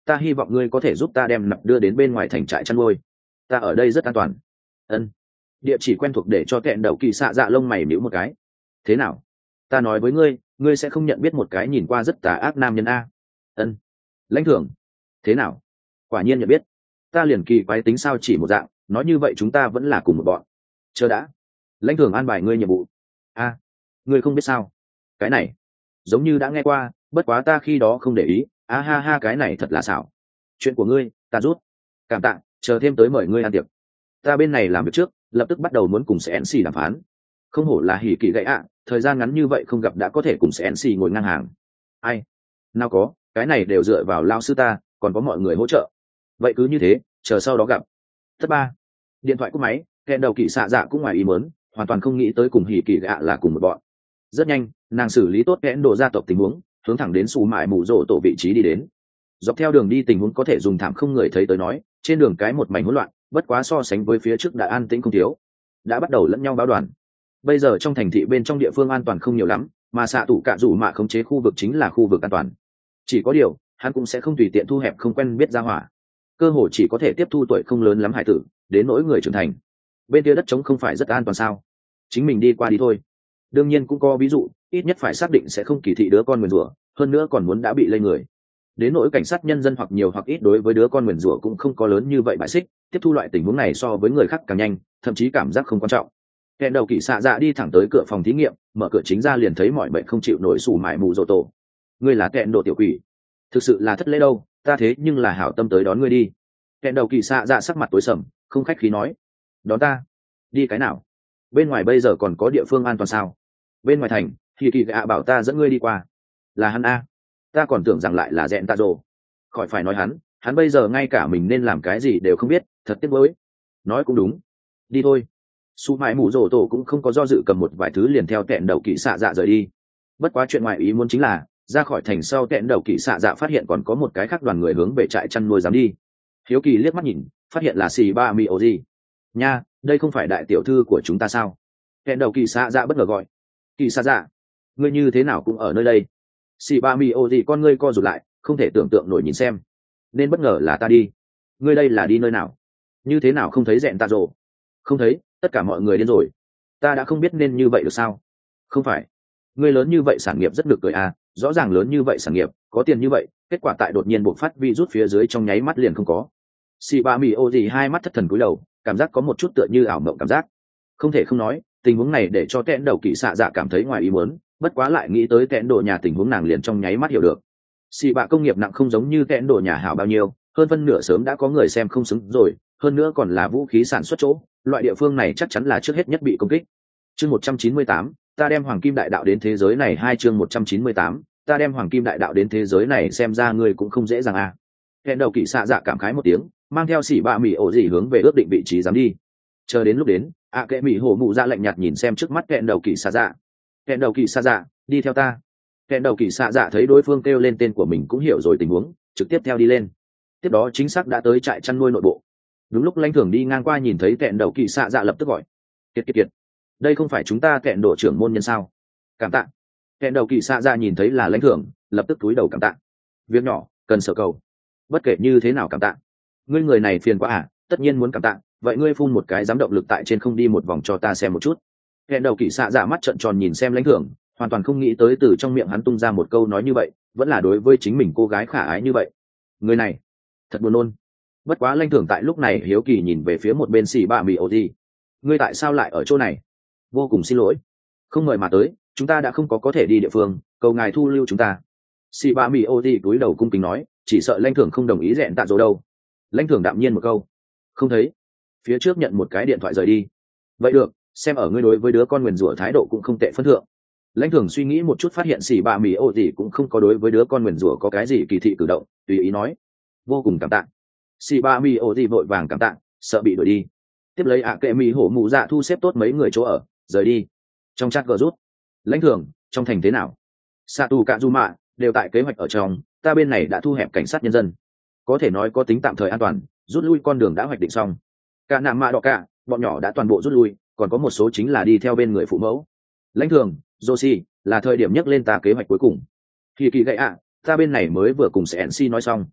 S1: ta hy vọng ngươi có thể giúp ta đem nặc đưa đến bên ngoài thành trại chăn nuôi. Ta ở đây rất an toàn. Ân. Địa chỉ quen thuộc để cho kẹn đầu kỳ xạ dạ lông mày nhíu một cái. Thế nào? Ta nói với ngươi, ngươi sẽ không nhận biết một cái nhìn qua rất tà ác nam nhân a. Ân. Lãnh thưởng. Thế nào? Quả nhiên nhận biết. Ta liền kỳ quái tính sao chỉ một dạng, nói như vậy chúng ta vẫn là cùng một bọn. Chờ đã. Lãnh thưởng an bài ngươi nhiệm vụ. A, ngươi không biết sao? Cái này giống như đã nghe qua, bất quá ta khi đó không để ý. A ha ha, cái này thật là xảo. Chuyện của ngươi ta rút. Cảm tạ, chờ thêm tới mời ngươi ăn tiệc. Ta bên này làm việc trước, lập tức bắt đầu muốn cùng CNC đàm phán. Không hổ là hỉ kỳ gãy ạ, thời gian ngắn như vậy không gặp đã có thể cùng CNC ngồi ngang hàng. Ai? Nào có, cái này đều dựa vào lao sư ta, còn có mọi người hỗ trợ. Vậy cứ như thế, chờ sau đó gặp. Thứ ba, điện thoại cúp máy, kẹn đầu kỳ xạ dạ cũng ngoài ý muốn, hoàn toàn không nghĩ tới cùng hỉ kỳ gạ là cùng một bọn. Rất nhanh, nàng xử lý tốt kẽn độ gia tộc tình huống, hướng thẳng đến xù mại mù rổ tổ vị trí đi đến. Dọc theo đường đi tình huống có thể dùng thảm không người thấy tới nói, trên đường cái một mảnh hỗn loạn, bất quá so sánh với phía trước đã an tĩnh không thiếu, đã bắt đầu lẫn nhau báo đoàn. Bây giờ trong thành thị bên trong địa phương an toàn không nhiều lắm, mà xạ tủ cạ rủ mạ khống chế khu vực chính là khu vực an toàn. Chỉ có điều, hắn cũng sẽ không tùy tiện thu hẹp không quen biết ra hỏa, cơ hội chỉ có thể tiếp thu tuổi không lớn lắm hải tử, đến nỗi người trưởng thành. Bên kia đất trống không phải rất an toàn sao? Chính mình đi qua đi thôi. Đương nhiên cũng có ví dụ, ít nhất phải xác định sẽ không kỳ thị đứa con nguyền rủa, hơn nữa còn muốn đã bị lây người. Đến nỗi cảnh sát nhân dân hoặc nhiều hoặc ít đối với đứa con nguyền rủa cũng không có lớn như vậy bại xích, tiếp thu loại tình huống này so với người khác càng nhanh, thậm chí cảm giác không quan trọng. Kẹn đầu kỳ xạ dạ đi thẳng tới cửa phòng thí nghiệm, mở cửa chính ra liền thấy mọi bệnh không chịu nổi sủ mại mù rồ tổ. Ngươi là kẹn độ tiểu quỷ, thực sự là thất lễ đâu, ta thế nhưng là hảo tâm tới đón ngươi đi. Kẹn đầu kỳ xạ dạ sắc mặt tối sầm, không khách khí nói, đón ta đi cái nào? Bên ngoài bây giờ còn có địa phương an toàn sao? Bên ngoài thành thì kỳ gạ bảo ta dẫn ngươi đi qua. Là hắn a? Ta còn tưởng rằng lại là dẹn tạ rồ. Khỏi phải nói hắn bây giờ ngay cả mình nên làm cái gì đều không biết, thật tiếc nuối. Nói cũng đúng, đi thôi. Su mãi mù rồ tổ cũng không có do dự, cầm một vài thứ liền theo kẹn đầu kỳ xạ dạ rời đi. Bất quá chuyện ngoài ý muốn chính là ra khỏi thành sau, kẹn đầu kỳ xạ dạ phát hiện còn có một cái khác đoàn người hướng về trại chăn nuôi dám đi. Hiếu kỳ liếc mắt nhìn, phát hiện là xì ba mi ô gì nha, đây không phải đại tiểu thư của chúng ta sao? Kẹn đầu kỳ xạ dạ bất ngờ gọi, kỳ xạ dạ, ngươi như thế nào cũng ở nơi đây? Xì ba mi ô gì con ngươi co rụt lại, không thể tưởng tượng nổi nhìn xem, nên bất ngờ là ta đi. Ngươi đây là đi nơi nào? Như thế nào không thấy dẹn tạ rồ? Không thấy, tất cả mọi người điên rồi. Ta đã không biết nên như vậy được sao? Không phải, ngươi lớn như vậy sản nghiệp rất được cười à, rõ ràng lớn như vậy sản nghiệp, có tiền như vậy, kết quả tại đột nhiên bộc phát virus phía dưới trong nháy mắt liền không có. Xì ba mi ô gì hai mắt thất thần cúi đầu, cảm giác có một chút tựa như ảo mộng cảm giác. Không thể không nói, tình huống này để cho kẽn đầu kỳ xạ dạ cảm thấy ngoài ý muốn, bất quá lại nghĩ tới kẽn đồ nhà tình huống nàng liền trong nháy mắt hiểu được. Xì bạ công nghiệp nặng không giống như kẽn đồ nhà hảo bao nhiêu, hơn phân nửa sớm đã có người xem không xứng rồi, hơn nữa còn là vũ khí sản xuất chỗ, loại địa phương này chắc chắn là trước hết nhất bị công kích. Chương 198, ta đem hoàng kim đại đạo đến thế giới này. Hai chương 198, ta đem hoàng kim đại đạo đến thế giới này, xem ra ngươi cũng không dễ dàng à. Kẽn đầu kỳ xạ dạ cảm khái một tiếng, mang theo xỉ bạ mì ổ gì hướng về ước định vị trí dám đi. Chờ đến lúc đến, kệ mì hổ mụ ra lạnh nhạt nhìn xem trước mắt kẽn đầu kỳ xạ dạ. Kẽn đầu kỳ xạ dạ, đi theo ta. Kẽn đầu kỳ xạ dạ thấy đối phương kêu lên tên của mình cũng hiểu rồi tình huống, trực tiếp theo đi lên. Tiếp đó chính xác đã tới trại chăn nuôi nội bộ. Đúng lúc lãnh thưởng đi ngang qua nhìn thấy kẽn đầu kỳ xạ dạ lập tức gọi, kiệt kiệt kiệt, đây không phải chúng ta kẽn độ trưởng môn nhân sao? Cảm tạ. Kẽn đầu kỳ xạ dạ nhìn thấy là lãnh thưởng, lập tức cúi đầu cảm tạ. Việc nhỏ cần sở cầu, bất kể như thế nào cảm tạ. Ngươi người này phiền quá à, tất nhiên muốn cảm tạ, vậy ngươi phun một cái dám động lực tại trên không đi một vòng cho ta xem một chút. Kẽn đầu kỳ xạ dạ mắt trợn tròn nhìn xem lãnh thưởng, hoàn toàn không nghĩ tới từ trong miệng hắn tung ra một câu nói như vậy, vẫn là đối với chính mình cô gái khả ái như vậy. Người này thật buồn nôn. Bất quá lãnh thưởng tại lúc này hiếu kỳ nhìn về phía một bên xì bạ mì ô gì. Ngươi tại sao lại ở chỗ này? Vô cùng xin lỗi, không mời mà tới, chúng ta đã không có thể đi địa phương, cầu ngài thu lưu chúng ta. Xì bạ mì ô gì cúi đầu cung kính nói, chỉ sợ lãnh thưởng không đồng ý dẹn tạ dỗ đâu. Lãnh thưởng đạm nhiên một câu, không thấy. Phía trước nhận một cái điện thoại rời đi. Vậy được, xem ở ngươi đối với đứa con nguyền rủa thái độ cũng không tệ phân thượng. Lãnh thưởng suy nghĩ một chút phát hiện xì bạ mì ô gì cũng không có đối với đứa con nguyền rủa có cái gì kỳ thị cử động, tùy ý nói, vô cùng cảm tạ. Xì bạ mì ô gì vội vàng cảm tạ, sợ bị đuổi đi. Tiếp lấy kệ mì hổ mụ dạ thu xếp tốt mấy người chỗ ở, rời đi. Trong chat gờ rút, lãnh thưởng, trong thành thế nào? Satu cạ du mạ đều tại kế hoạch ở trong, ta bên này đã thu hẹp cảnh sát nhân dân, có thể nói có tính tạm thời an toàn, rút lui con đường đã hoạch định xong. Cả nạm mạ đỏ cả, bọn nhỏ đã toàn bộ rút lui, còn có một số chính là đi theo bên người phụ mẫu. Lãnh thưởng, Joshi, là thời điểm nhắc lên ta kế hoạch cuối cùng. Kỳ kỳ gậy ạ, ta bên này mới vừa cùng CNC nói xong.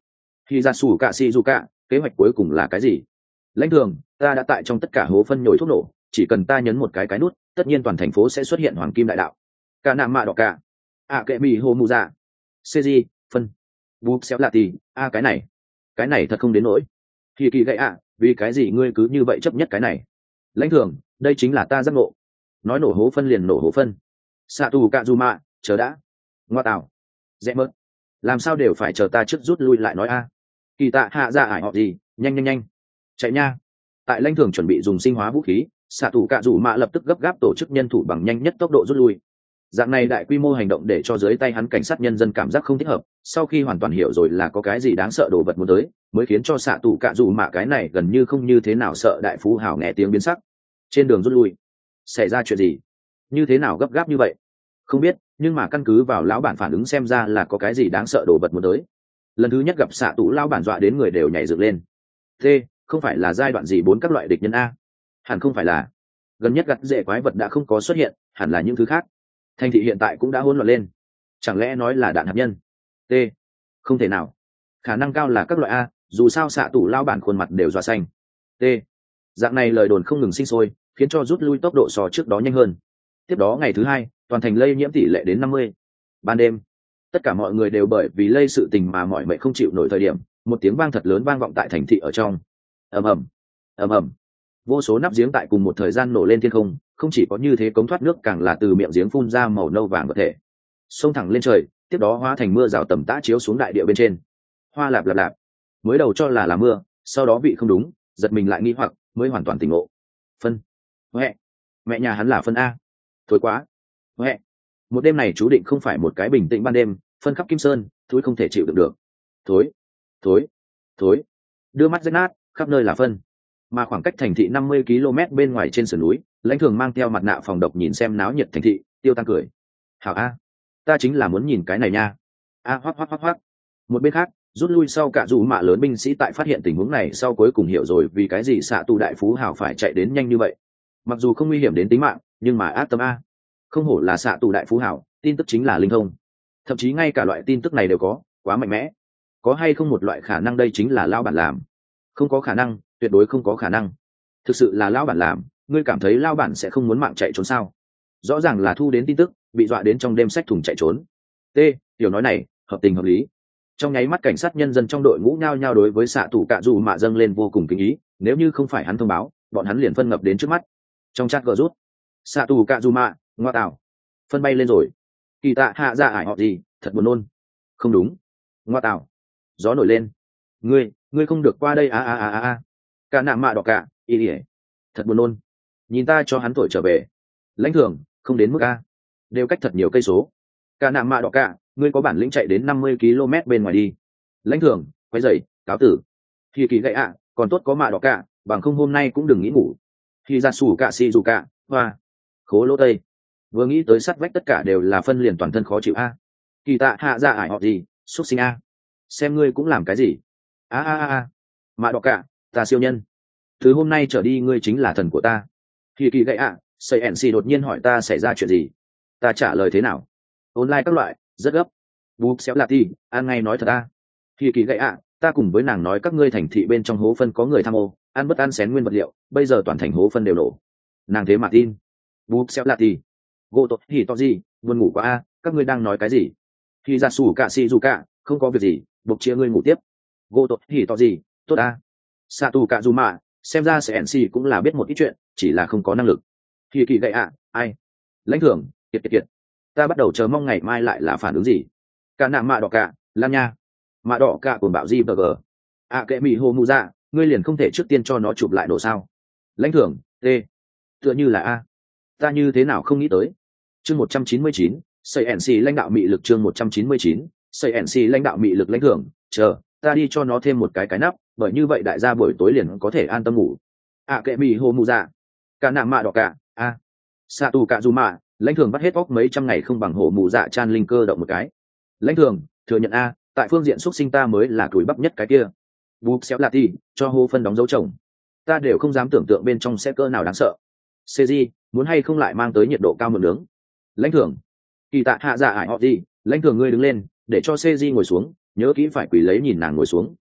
S1: Khi ra sủ cả si dù cả, kế hoạch cuối cùng là cái gì? Lãnh thường, ta đã tại trong tất cả hố phân nhồi thuốc nổ, chỉ cần ta nhấn một cái nút, tất nhiên toàn thành phố sẽ xuất hiện hoàng kim đại đạo. Cả nạm mạ đỏ cả. Kệ mì hồ mù dạ. Seji, phân. Búp xéo lạ tì, cái này thật không đến nỗi. Kỳ kỳ gậy vì cái gì ngươi cứ như vậy chấp nhất cái này? Lãnh thường, đây chính là ta giác ngộ. Nói nổ hố phân liền nổ hố phân. Sạ tù cạ dù mạ, chờ đã. Ngoa tạo. Dễ mớt. Làm sao đều phải chờ ta trước rút lui lại nói Kỳ tạ hạ ra ải họ gì, nhanh chạy nha. Tại lãnh thường chuẩn bị dùng sinh hóa vũ khí, xạ thủ cạ rủ mạ lập tức gấp gáp tổ chức nhân thủ bằng nhanh nhất tốc độ rút lui. Dạng này đại quy mô hành động để cho dưới tay hắn cảnh sát nhân dân cảm giác không thích hợp, sau khi hoàn toàn hiểu rồi là có cái gì đáng sợ đồ vật muốn tới, mới khiến cho xạ thủ cạ rủ mạ cái này gần như không như thế nào sợ đại phú hào nghe tiếng biến sắc. Trên đường rút lui, xảy ra chuyện gì? Như thế nào gấp gáp như vậy? Không biết, nhưng mà căn cứ vào lão bản phản ứng xem ra là có cái gì đáng sợ đồ vật muốn tới. Lần thứ nhất gặp xạ thủ lão bản dọa đến người đều nhảy dựng lên. Không phải là giai đoạn gì bốn các loại địch nhân hẳn không phải là. Gần nhất gặt rễ quái vật đã không có xuất hiện, hẳn là những thứ khác. Thành thị hiện tại cũng đã hỗn loạn lên. Chẳng lẽ nói là đạn hạt nhân? Không thể nào. Khả năng cao là các loại dù sao xạ thủ lao bản khuôn mặt đều dọa xanh. Dạng này lời đồn không ngừng sinh sôi, khiến cho rút lui tốc độ so trước đó nhanh hơn. Tiếp đó ngày thứ hai, toàn thành lây nhiễm tỷ lệ đến 50. Ban đêm, tất cả mọi người đều bởi vì lây sự tình mà mỏi mệt không chịu nổi thời điểm, một tiếng vang thật lớn vang vọng tại thành thị ở trong. Ầm ầm, vô số nắp giếng tại cùng một thời gian nổ lên thiên không, không chỉ có như thế cống thoát nước càng là từ miệng giếng phun ra màu nâu vàng vật thể, xông thẳng lên trời, tiếp đó hóa thành mưa rào tầm tã chiếu xuống đại địa bên trên. Hoa lạp lạp lạp, mới đầu cho là mưa, sau đó bị không đúng, giật mình lại nghi hoặc, mới hoàn toàn tỉnh ngộ. Phân, mẹ nhà hắn là phân thối quá, một đêm này chú định không phải một cái bình tĩnh ban đêm, phân khắp Kim Sơn, thối không thể chịu đựng được. Thối, đưa mắt rách nát, khắp nơi là phân. Mà khoảng cách thành thị 50 km bên ngoài trên sườn núi, lãnh thường mang theo mặt nạ phòng độc nhìn xem náo nhiệt thành thị, tiêu tăng cười. Hảo ta chính là muốn nhìn cái này nha. Hoắc. Một bên khác, rút lui sau cả dù mạ lớn binh sĩ tại phát hiện tình huống này sau cuối cùng hiểu rồi vì cái gì xạ tù đại phú hào phải chạy đến nhanh như vậy. Mặc dù không nguy hiểm đến tính mạng, nhưng mà ác tâm không hổ là xạ tù đại phú hào, tin tức chính là linh thông. Thậm chí ngay cả loại tin tức này đều có, quá mạnh mẽ. Có hay không một loại khả năng đây chính là lão bản làm? Không có khả năng, tuyệt đối không có khả năng. Thực sự là lão bản làm, ngươi cảm thấy lão bản sẽ không muốn mạng chạy trốn sao? Rõ ràng là thu đến tin tức, bị dọa đến trong đêm xách thùng chạy trốn. Tiểu nói này hợp tình hợp lý. Trong nháy mắt cảnh sát nhân dân trong đội ngũ nhao nhao đối với xạ thủ cạ dù mạ dâng lên vô cùng kính ý, nếu như không phải hắn thông báo, bọn hắn liền phân ngập đến trước mắt. Trong chat gờ rút, xạ thủ cạ dù mạ, ngoa tạo, phân bay lên rồi. Kỳ tạ hạ ra ải họ gì, thật buồn nôn. Không đúng, ngoa tạo, gió nổi lên. Ngươi không được qua đây cả nạm mạ đỏ cả, ỉa, thật buồn nôn. Nhìn ta cho hắn thổi trở về. Lãnh thường, không đến mức đều cách thật nhiều cây số. Cả nạm mạ đỏ cả, ngươi có bản lĩnh chạy đến 50 km bên ngoài đi. Lãnh thường, quay dậy, cáo tử. Khi kỳ gậy còn tốt có mạ đỏ cả, bằng không hôm nay cũng đừng nghĩ ngủ. Khi ra sủ cả si dù cả, hoa, khố lỗ tây. Vừa nghĩ tới sắt vách tất cả đều là phân liền toàn thân khó chịu Kỳ tạ hạ ra ải họ gì, xuất sinh xem ngươi cũng làm cái gì. Mạ đỏ cả, ta siêu nhân. Từ hôm nay trở đi ngươi chính là thần của ta. Khi kỳ gậy xây nc đột nhiên hỏi ta xảy ra chuyện gì, ta trả lời thế nào? Online các loại, rất gấp. Búp xéo lạ ti, ăn ngay nói thật Khi kỳ gậy ta cùng với nàng nói các ngươi thành thị bên trong hố phân có người tham ô, ăn bất ăn xén nguyên vật liệu, bây giờ toàn thành hố phân đều nổ. Nàng thế mà tin. Búp xéo lạ ti, gỗ tốt thì to gì, buồn ngủ quá các ngươi đang nói cái gì? Khi ra sủ cả si dù cả, không có việc gì, buộc chia ngươi ngủ tiếp. Gỗ tốt thì to gì, tốt xạ tù cả dù mạ, xem ra cnc cũng là biết một ít chuyện, chỉ là không có năng lực. Khi kỳ gậy ai? Lãnh thưởng, kiệt. Ta bắt đầu chờ mong ngày mai lại là phản ứng gì. Cả nạm mạ đỏ cả, lan nha. Mạ đỏ cả của bạo di bờ gờ. Kệ mì hồ mù dạ, ngươi liền không thể trước tiên cho nó chụp lại nổ sao? Lãnh thưởng, tựa như là ta như thế nào không nghĩ tới. Chương 199, CNC lãnh đạo mị lực. Chương 199, CNC lãnh đạo mị lực. Lãnh thưởng, chờ, ta đi cho nó thêm một cái nắp, bởi như vậy đại gia buổi tối liền có thể an tâm ngủ. Kệ mì hồ mù dạ. Cả nạm mạ đỏ cả, xạ tù cả dù mạ, lãnh thường bắt hết óc mấy trăm ngày không bằng hổ mù dạ chan linh cơ động một cái. Lãnh thường, thừa nhận tại phương diện xuất sinh ta mới là tuổi bắp nhất cái kia. Búp xéo lạ ti, cho hô phân đóng dấu chồng. Ta đều không dám tưởng tượng bên trong sẽ cỡ nào đáng sợ. Cg, muốn hay không lại mang tới nhiệt độ cao mượn nướng. Lãnh thường, kỳ tạ hạ dạ ải họ gì, lãnh thường ngươi đứng lên, để cho Cg ngồi xuống, nhớ kỹ phải quỳ lấy nhìn nàng ngồi xuống.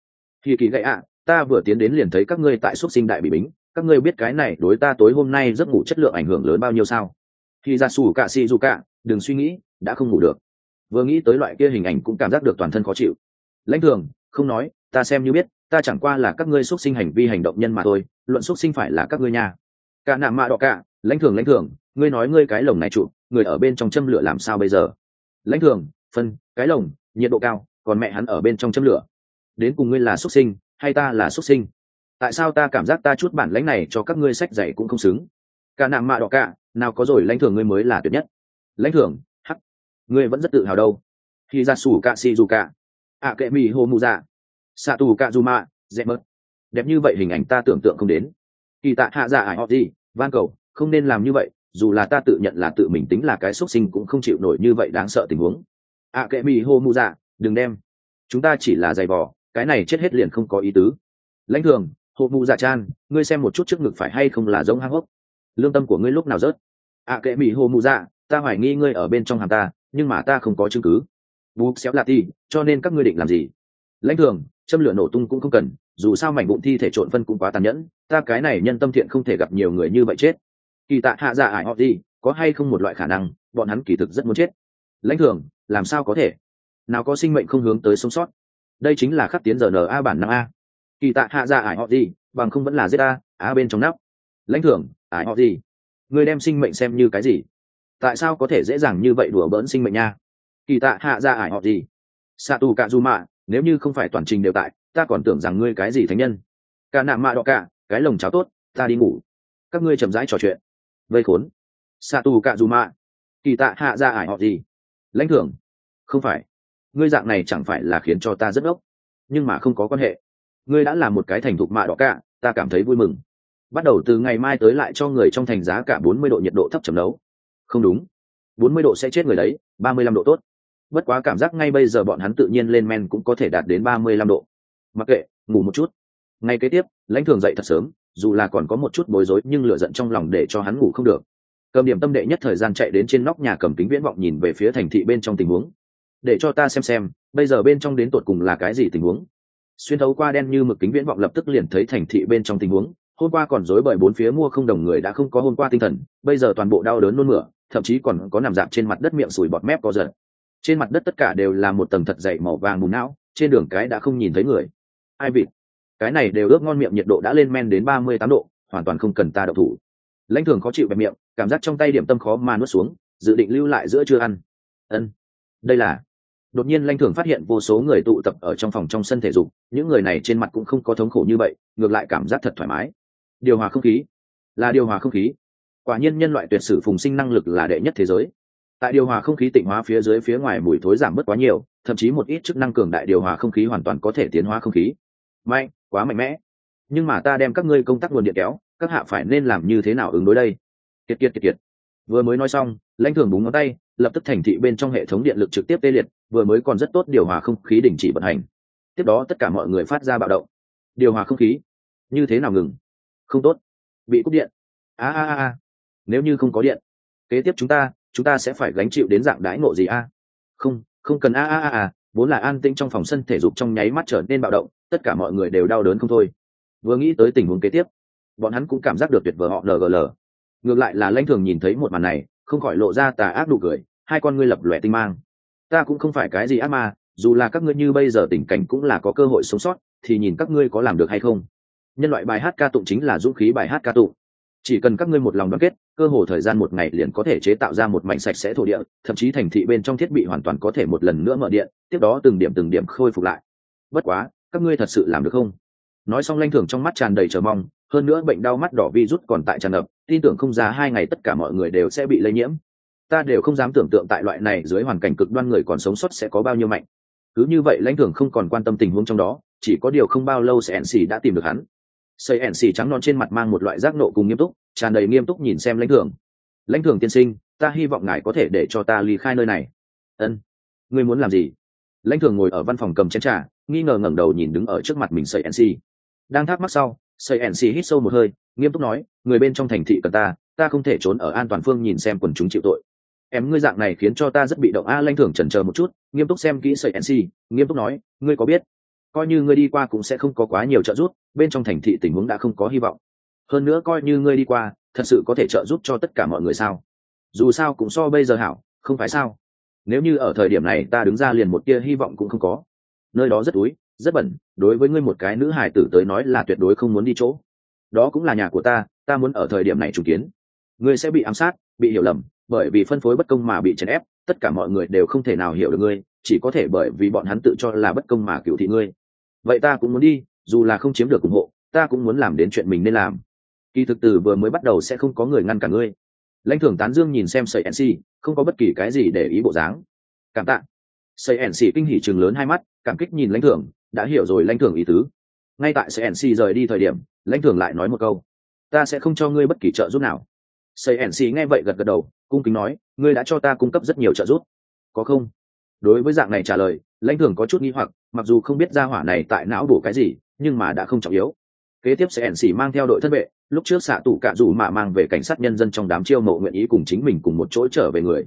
S1: Kỳ kỳ gậy ạ, ta vừa tiến đến liền thấy các ngươi tại xuất sinh đại bị bính, các ngươi biết cái này đối ta tối hôm nay giấc ngủ chất lượng ảnh hưởng lớn bao nhiêu sao? Khi ra sủ cả si dù cả, đừng suy nghĩ, đã không ngủ được. Vừa nghĩ tới loại kia hình ảnh cũng cảm giác được toàn thân khó chịu. Lãnh thường, không nói, ta xem như biết, ta chẳng qua là các ngươi xuất sinh hành vi hành động nhân mà thôi, luận xuất sinh phải là các ngươi nha. Cả nạm mạ đỏ cả, lãnh thường, ngươi nói ngươi cái lồng này trụ, người ở bên trong châm lửa làm sao bây giờ? Lãnh thường, phân, cái lồng, nhiệt độ cao, còn mẹ hắn ở bên trong châm lửa. Đến cùng ngươi là xuất sinh, hay ta là xuất sinh? Tại sao ta cảm giác ta chút bản lãnh này cho các ngươi sách dạy cũng không xứng? Cả nạm mạ đỏ cả, nào có rồi lãnh thường ngươi mới là tuyệt nhất. Lãnh thường, hắc, ngươi vẫn rất tự hào đâu. Khi ra sủ cả si dù cả, ạ kệ mì hồ mù dạ, xạ tù cả dù mạ, dẹp mớt. Đẹp như vậy hình ảnh ta tưởng tượng không đến. Kỳ tạ hạ dạ ải họ gì, van cầu, không nên làm như vậy, dù là ta tự nhận là tự mình tính là cái xuất sinh cũng không chịu nổi như vậy đáng sợ tình huống. ạ kệ mì hồ mù dạ, đừng đem. Chúng ta chỉ là giày vò, cái này chết hết liền không có ý tứ. Lãnh thường, hồ mù dạ chan, ngươi xem một chút trước ngực phải hay không là giống hang hốc. Lương tâm của ngươi lúc nào rớt? ạ kệ mì hồ mù dạ, ta hoài nghi ngươi ở bên trong hàm ta, nhưng mà ta không có chứng cứ. Bú xéo lạ ti, cho nên các ngươi định làm gì? Lãnh thường, châm lửa nổ tung cũng không cần, dù sao mảnh vụn thi thể trộn phân cũng quá tàn nhẫn, ta cái này nhân tâm thiện không thể gặp nhiều người như vậy chết. Kỳ tạ hạ dạ ải họ gì, có hay không một loại khả năng bọn hắn kỳ thực rất muốn chết? Lãnh thường, làm sao có thể? Nào có sinh mệnh không hướng tới sống sót? Đây chính là khắc tiến giờ n a bản năng a. Kỳ tạ hạ dạ ải họ gì, bằng không vẫn là giết a bên trong nắp. Lãnh thường, ải họ gì, ngươi đem sinh mệnh xem như cái gì? Tại sao có thể dễ dàng như vậy đùa bỡn sinh mệnh nha? Kỳ tạ hạ dạ ải họ gì, xạ tù cả dù mạ, nếu như không phải toàn trình đều tại, ta còn tưởng rằng ngươi cái gì thánh nhân. Cả nạm mạ đỏ cả, cái lồng cháo tốt, ta đi ngủ, các ngươi chậm rãi trò chuyện. Vây khốn, xạ tù cả dù mạ, kỳ tạ hạ dạ ải họ gì. Lãnh thưởng, không phải, ngươi dạng này chẳng phải là khiến cho ta rất ốc, nhưng mà không có quan hệ, ngươi đã là một cái thành thục mạ đỏ cả, ta cảm thấy vui mừng. Bắt đầu từ ngày mai tới lại cho người trong thành giá cả 40 độ nhiệt độ thấp chấm nấu. Không đúng, 40 độ sẽ chết người đấy, 35 độ tốt. Bất quá cảm giác ngay bây giờ bọn hắn tự nhiên lên men cũng có thể đạt đến 35 độ. Mặc kệ, ngủ một chút. Ngay kế tiếp, Lãnh thường dậy thật sớm, dù là còn có một chút bối rối nhưng lửa giận trong lòng để cho hắn ngủ không được. Cầm điểm tâm đệ nhất thời gian chạy đến trên nóc nhà cầm kính viễn vọng nhìn về phía thành thị bên trong tình huống. Để cho ta xem, bây giờ bên trong đến tột cùng là cái gì tình huống. Xuyên thấu qua đen như mực kính viễn vọng lập tức liền thấy thành thị bên trong tình huống. Hôm qua còn rối bời bốn phía mua không đồng người đã không có hôm qua tinh thần, bây giờ toàn bộ đau đớn nôn mửa, thậm chí còn có nằm dạp trên mặt đất miệng sùi bọt mép có giật. Trên mặt đất tất cả đều là một tầng thật dày màu vàng mù não, trên đường cái đã không nhìn thấy người. Ai vịt, cái này đều ướp ngon miệng, nhiệt độ đã lên men đến 38 độ, hoàn toàn không cần ta đậu thủ. Lãnh thường khó chịu bẹp miệng, cảm giác trong tay điểm tâm khó mà nuốt xuống, dự định lưu lại giữa trưa ăn. Đây là. Đột nhiên Lãnh thường phát hiện vô số người tụ tập ở trong phòng trong sân thể dục, những người này trên mặt cũng không có thống khổ như vậy, ngược lại cảm giác thật thoải mái. Điều hòa không khí, là điều hòa không khí. Quả nhiên nhân loại tuyệt sử phùng sinh năng lực là đệ nhất thế giới. Tại điều hòa không khí tịnh hóa phía dưới phía ngoài mùi thối giảm bớt quá nhiều, thậm chí một ít chức năng cường đại điều hòa không khí hoàn toàn có thể tiến hóa không khí. Mạnh, quá mạnh mẽ. Nhưng mà ta đem các ngươi công tắc nguồn điện kéo, các hạ phải nên làm như thế nào ứng đối đây? Kiệt. Vừa mới nói xong, Lãnh thường búng ngón tay, lập tức thành thị bên trong hệ thống điện lực trực tiếp tê liệt, vừa mới còn rất tốt điều hòa không khí đình chỉ vận hành. Tiếp đó tất cả mọi người phát ra bạo động. Điều hòa không khí, như thế nào ngừng? Không tốt, bị cúp điện. Nếu như không có điện, kế tiếp chúng ta sẽ phải gánh chịu đến dạng đãi ngộ gì a? Không cần vốn là an tĩnh trong phòng sân thể dục trong nháy mắt trở nên bạo động, tất cả mọi người đều đau đớn không thôi. Vừa nghĩ tới tình huống kế tiếp, bọn hắn cũng cảm giác được tuyệt vời họ ngl. Ngược lại là Lãnh thường nhìn thấy một màn này, không khỏi lộ ra tà ác nụ cười, hai con ngươi lập lòe tinh mang. Ta cũng không phải cái gì ác ma, dù là các ngươi như bây giờ tình cảnh cũng là có cơ hội sống sót, thì nhìn các ngươi có làm được hay không. Nhân loại bài hát ca tụng chính là dũng khí bài hát ca tụng. Chỉ cần các ngươi một lòng đoàn kết, cơ hồ thời gian một ngày liền có thể chế tạo ra một mảnh sạch sẽ thổ địa, thậm chí thành thị bên trong thiết bị hoàn toàn có thể một lần nữa mở điện, tiếp đó từng điểm khôi phục lại. Bất quá, các ngươi thật sự làm được không? Nói xong Lãnh thường trong mắt tràn đầy chờ mong, hơn nữa bệnh đau mắt đỏ virus còn tại tràn ngập, tin tưởng không ra 2 ngày tất cả mọi người đều sẽ bị lây nhiễm. Ta đều không dám tưởng tượng tại loại này dưới hoàn cảnh cực đoan người còn sống sót sẽ có bao nhiêu mạnh. Cứ như vậy Lãnh thường không còn quan tâm tình huống trong đó, chỉ có điều không bao lâu CNC đã tìm được hắn. CNC trắng non trên mặt mang một loại giác nộ cùng nghiêm túc, tràn đầy nghiêm túc nhìn xem Lãnh thường tiên sinh, ta hy vọng ngài có thể để cho ta ly khai nơi này. Ngươi muốn làm gì? Lãnh thường ngồi ở văn phòng cầm chén trà, nghi ngờ ngẩng đầu nhìn đứng ở trước mặt mình CNC. Đang thắc mắc sau, CNC hít sâu một hơi, nghiêm túc nói, người bên trong thành thị cần ta không thể trốn ở an toàn phương nhìn xem quần chúng chịu tội. Ngươi dạng này khiến cho ta rất bị động. Lãnh thường chần chờ một chút, nghiêm túc xem kỹ CNC, nghiêm túc nói, ngươi có biết coi như ngươi đi qua cũng sẽ không có quá nhiều trợ giúp, bên trong thành thị tình huống đã không có hy vọng. Hơn nữa coi như ngươi đi qua thật sự có thể trợ giúp cho tất cả mọi người sao? Dù sao cũng so bây giờ hảo, không phải sao? Nếu như ở thời điểm này ta đứng ra liền một tia hy vọng cũng không có, nơi đó rất úi rất bẩn, đối với ngươi một cái nữ hài tử tới nói là tuyệt đối không muốn đi chỗ. Đó cũng là nhà của ta muốn ở thời điểm này trùng kiến. Ngươi sẽ bị ám sát, bị hiểu lầm, bởi vì phân phối bất công mà bị chèn ép, tất cả mọi người đều không thể nào hiểu được ngươi, chỉ có thể bởi vì bọn hắn tự cho là bất công mà cựu thị ngươi. Vậy ta cũng muốn đi, dù là không chiếm được ủng hộ, ta cũng muốn làm đến chuyện mình nên làm. Kỳ thực từ vừa mới bắt đầu sẽ không có người ngăn cả ngươi. Lãnh Thường tán dương nhìn xem sợi NC, không có bất kỳ cái gì để ý bộ dáng. Cảm tạ. Sợi NC kinh hỉ trừng lớn hai mắt, cảm kích nhìn Lãnh Thường, đã hiểu rồi Lãnh Thường ý tứ. Ngay tại sợi NC rời đi thời điểm, Lãnh Thường lại nói một câu: ta sẽ không cho ngươi bất kỳ trợ giúp nào. Sợi NC nghe vậy gật gật đầu, cung kính nói: ngươi đã cho ta cung cấp rất nhiều trợ giúp, có không? Đối với dạng này trả lời, Lãnh Thường có chút nghi hoặc, mặc dù không biết gia hỏa này tại não bổ cái gì, nhưng mà đã không trọng yếu. Kế tiếp sẽ NC mang theo đội thân vệ, lúc trước xạ tủ cạ rủ mạ mang về cảnh sát nhân dân trong đám chiêu mộ nguyện ý cùng chính mình cùng một chỗ trở về người.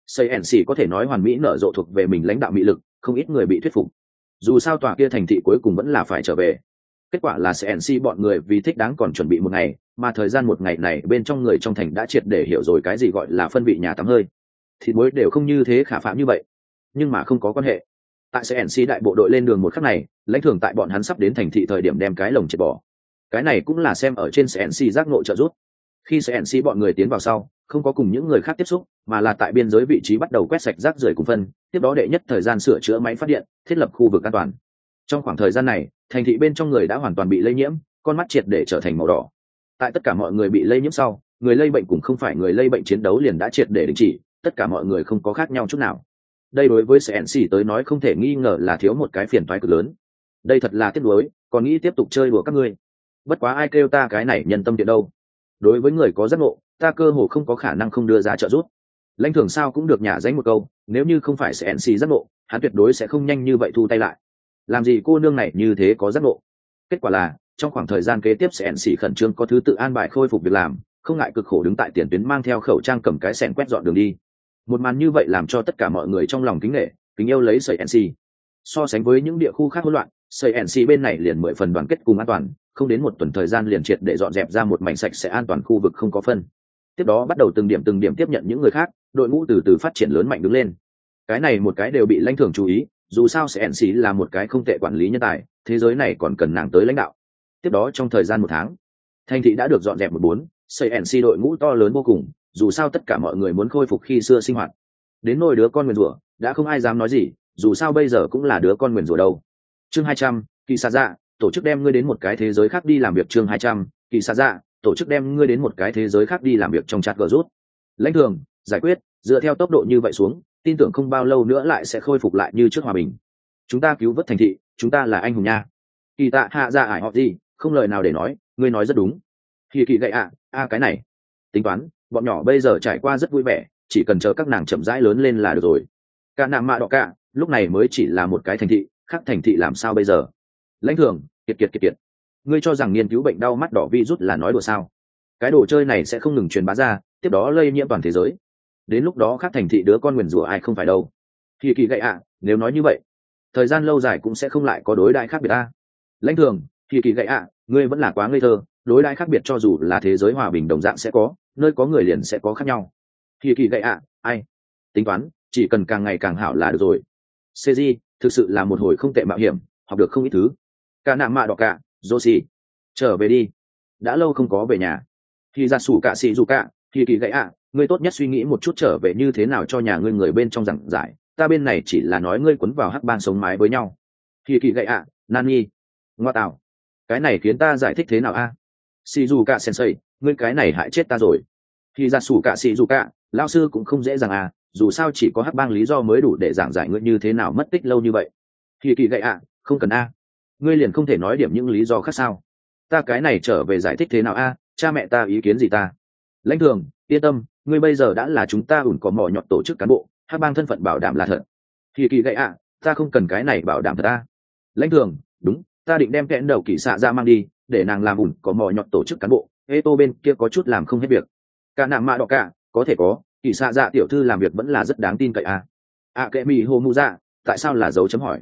S1: CNC có thể nói hoàn mỹ nở rộ thuộc về mình lãnh đạo mỹ lực, không ít người bị thuyết phục. Dù sao tòa kia thành thị cuối cùng vẫn là phải trở về. Kết quả là CNC bọn người vì thích đáng còn chuẩn bị một ngày, mà thời gian một ngày này bên trong người trong thành đã triệt để hiểu rồi cái gì gọi là phân vị nhà tắm hơi. Thịt muối đều không như thế khả phạm như vậy, nhưng mà không có quan hệ. Tại CNC đại bộ đội lên đường một khắc này, Lãnh Thường tại bọn hắn sắp đến thành thị thời điểm đem cái lồng triệt bỏ. Cái này cũng là xem ở trên CNC giác ngộ trợ giúp. Khi CNC bọn người tiến vào sau, không có cùng những người khác tiếp xúc, mà là tại biên giới vị trí bắt đầu quét sạch rác rưởi cùng phân, tiếp đó đệ nhất thời gian sửa chữa máy phát điện, thiết lập khu vực an toàn. Trong khoảng thời gian này, thành thị bên trong người đã hoàn toàn bị lây nhiễm, con mắt triệt để trở thành màu đỏ. Tại tất cả mọi người bị lây nhiễm sau, người lây bệnh cũng không phải người lây bệnh chiến đấu liền đã triệt để đình chỉ, tất cả mọi người không có khác nhau chút nào. Đây đối với CNC tới nói không thể nghi ngờ là thiếu một cái phiền toái cực lớn. Đây thật là tiếc nuối, còn nghĩ tiếp tục chơi đùa các ngươi. Bất quá ai kêu ta cái này nhân tâm địa đâu. Đối với người có giác ngộ, ta cơ hồ không có khả năng không đưa ra trợ giúp. Lãnh Thường sao cũng được nhả danh một câu, nếu như không phải CNC giác ngộ, hắn tuyệt đối sẽ không nhanh như vậy thu tay lại. Làm gì cô nương này như thế có giác ngộ? Kết quả là trong khoảng thời gian kế tiếp CNC khẩn trương có thứ tự an bài khôi phục việc làm, không ngại cực khổ đứng tại tiền tuyến mang theo khẩu trang cầm cái xẻng quét dọn đường đi. Một màn như vậy làm cho tất cả mọi người trong lòng kính nể, kính yêu lấy CNC. So sánh với những địa khu khác hỗn loạn, CNC bên này liền 10 phần đoàn kết cùng an toàn, không đến một tuần thời gian liền triệt để dọn dẹp ra một mảnh sạch sẽ an toàn khu vực không có phân. Tiếp đó bắt đầu từng điểm tiếp nhận những người khác, đội ngũ từ từ phát triển lớn mạnh đứng lên. Cái này một cái đều bị Lãnh Thường chú ý, dù sao CNC là một cái không tệ quản lý nhân tài, thế giới này còn cần nàng tới lãnh đạo. Tiếp đó trong thời gian 1 tháng, thành thị đã được dọn dẹp 14, CNC đội ngũ to lớn vô cùng, dù sao tất cả mọi người muốn khôi phục khi xưa sinh hoạt. Đến nôi đứa con nguyền rủa, đã không ai dám nói gì, dù sao bây giờ cũng là đứa con nguyền rủa đâu. Chương 200, Kỳ Sa Dạ, tổ chức đem ngươi đến một cái thế giới khác đi làm việc. Chương 200, Kỳ Sa Dạ, tổ chức đem ngươi đến một cái thế giới khác đi làm việc. Trong chat gờ rút, Lãnh Thường giải quyết, dựa theo tốc độ như vậy xuống, tin tưởng không bao lâu nữa lại sẽ khôi phục lại như trước hòa bình. Chúng ta cứu vớt thành thị, chúng ta là anh hùng nha. Kỳ Tạ hạ ra ải họ gì, không lời nào để nói, ngươi nói rất đúng. Kỳ gậy cái này tính toán, bọn nhỏ bây giờ trải qua rất vui vẻ, chỉ cần chờ các nàng chậm rãi lớn lên là được rồi. Cả nàng mạ đỏ cả, lúc này mới chỉ là một cái thành thị, khác thành thị làm sao bây giờ? Lãnh Thường kiệt, ngươi cho rằng nghiên cứu bệnh đau mắt đỏ virus là nói đùa sao? Cái đồ chơi này sẽ không ngừng truyền bá ra, tiếp đó lây nhiễm toàn thế giới. Đến lúc đó khác thành thị đứa con nguyền rủa ai không phải đâu. Kỳ gậy nếu nói như vậy, thời gian lâu dài cũng sẽ không lại có đối đãi khác biệt Lãnh Thường kỳ gậy ngươi vẫn là quá ngây thơ, đối đãi khác biệt cho dù là thế giới hòa bình đồng dạng sẽ có, nơi có người liền sẽ có khác nhau. Kỳ gậy ai tính toán, chỉ cần càng ngày càng hảo là được rồi. CG thực sự là một hồi không tệ mạo hiểm, học được không ít thứ. Cả nạm mạ đỏ cả, Joshi, trở về đi, đã lâu không có về nhà. Khi ra sủ cả xì dù cả, kỳ gậy ngươi tốt nhất suy nghĩ một chút trở về như thế nào cho nhà ngươi người bên trong giảng giải, ta bên này chỉ là nói ngươi quấn vào hắc bang sống mái với nhau. Kỳ gậy Nani, ngoa tạo, cái này khiến ta giải thích thế nào xì dù cả sensei, ngươi cái này hại chết ta rồi. Khi ra sủ cả xì dù cả, lao sư cũng không dễ dàng dù sao chỉ có hắc bang lý do mới đủ để giảng giải ngươi như thế nào mất tích lâu như vậy. Kỳ gậy không cần ngươi liền không thể nói điểm những lý do khác sao? Ta cái này trở về giải thích thế nào cha mẹ ta ý kiến gì ta? Lãnh Thường yên tâm, ngươi bây giờ đã là chúng ta ủn có mỏ nhọt tổ chức cán bộ, hắc bang thân phận bảo đảm là thật. Kỳ gậy ta không cần cái này bảo đảm thật Lãnh Thường đúng, ta định đem kẽn đầu Kỳ xạ ra mang đi, để nàng làm ủn có mỏ nhọt tổ chức cán bộ, tô bên kia có chút làm không hết việc. Cả nàng mạ đỏ cả, có thể có, Kỳ xạ dạ tiểu thư làm việc vẫn là rất đáng tin cậy kệ mì hồ mu dạ, tại sao là dấu chấm hỏi?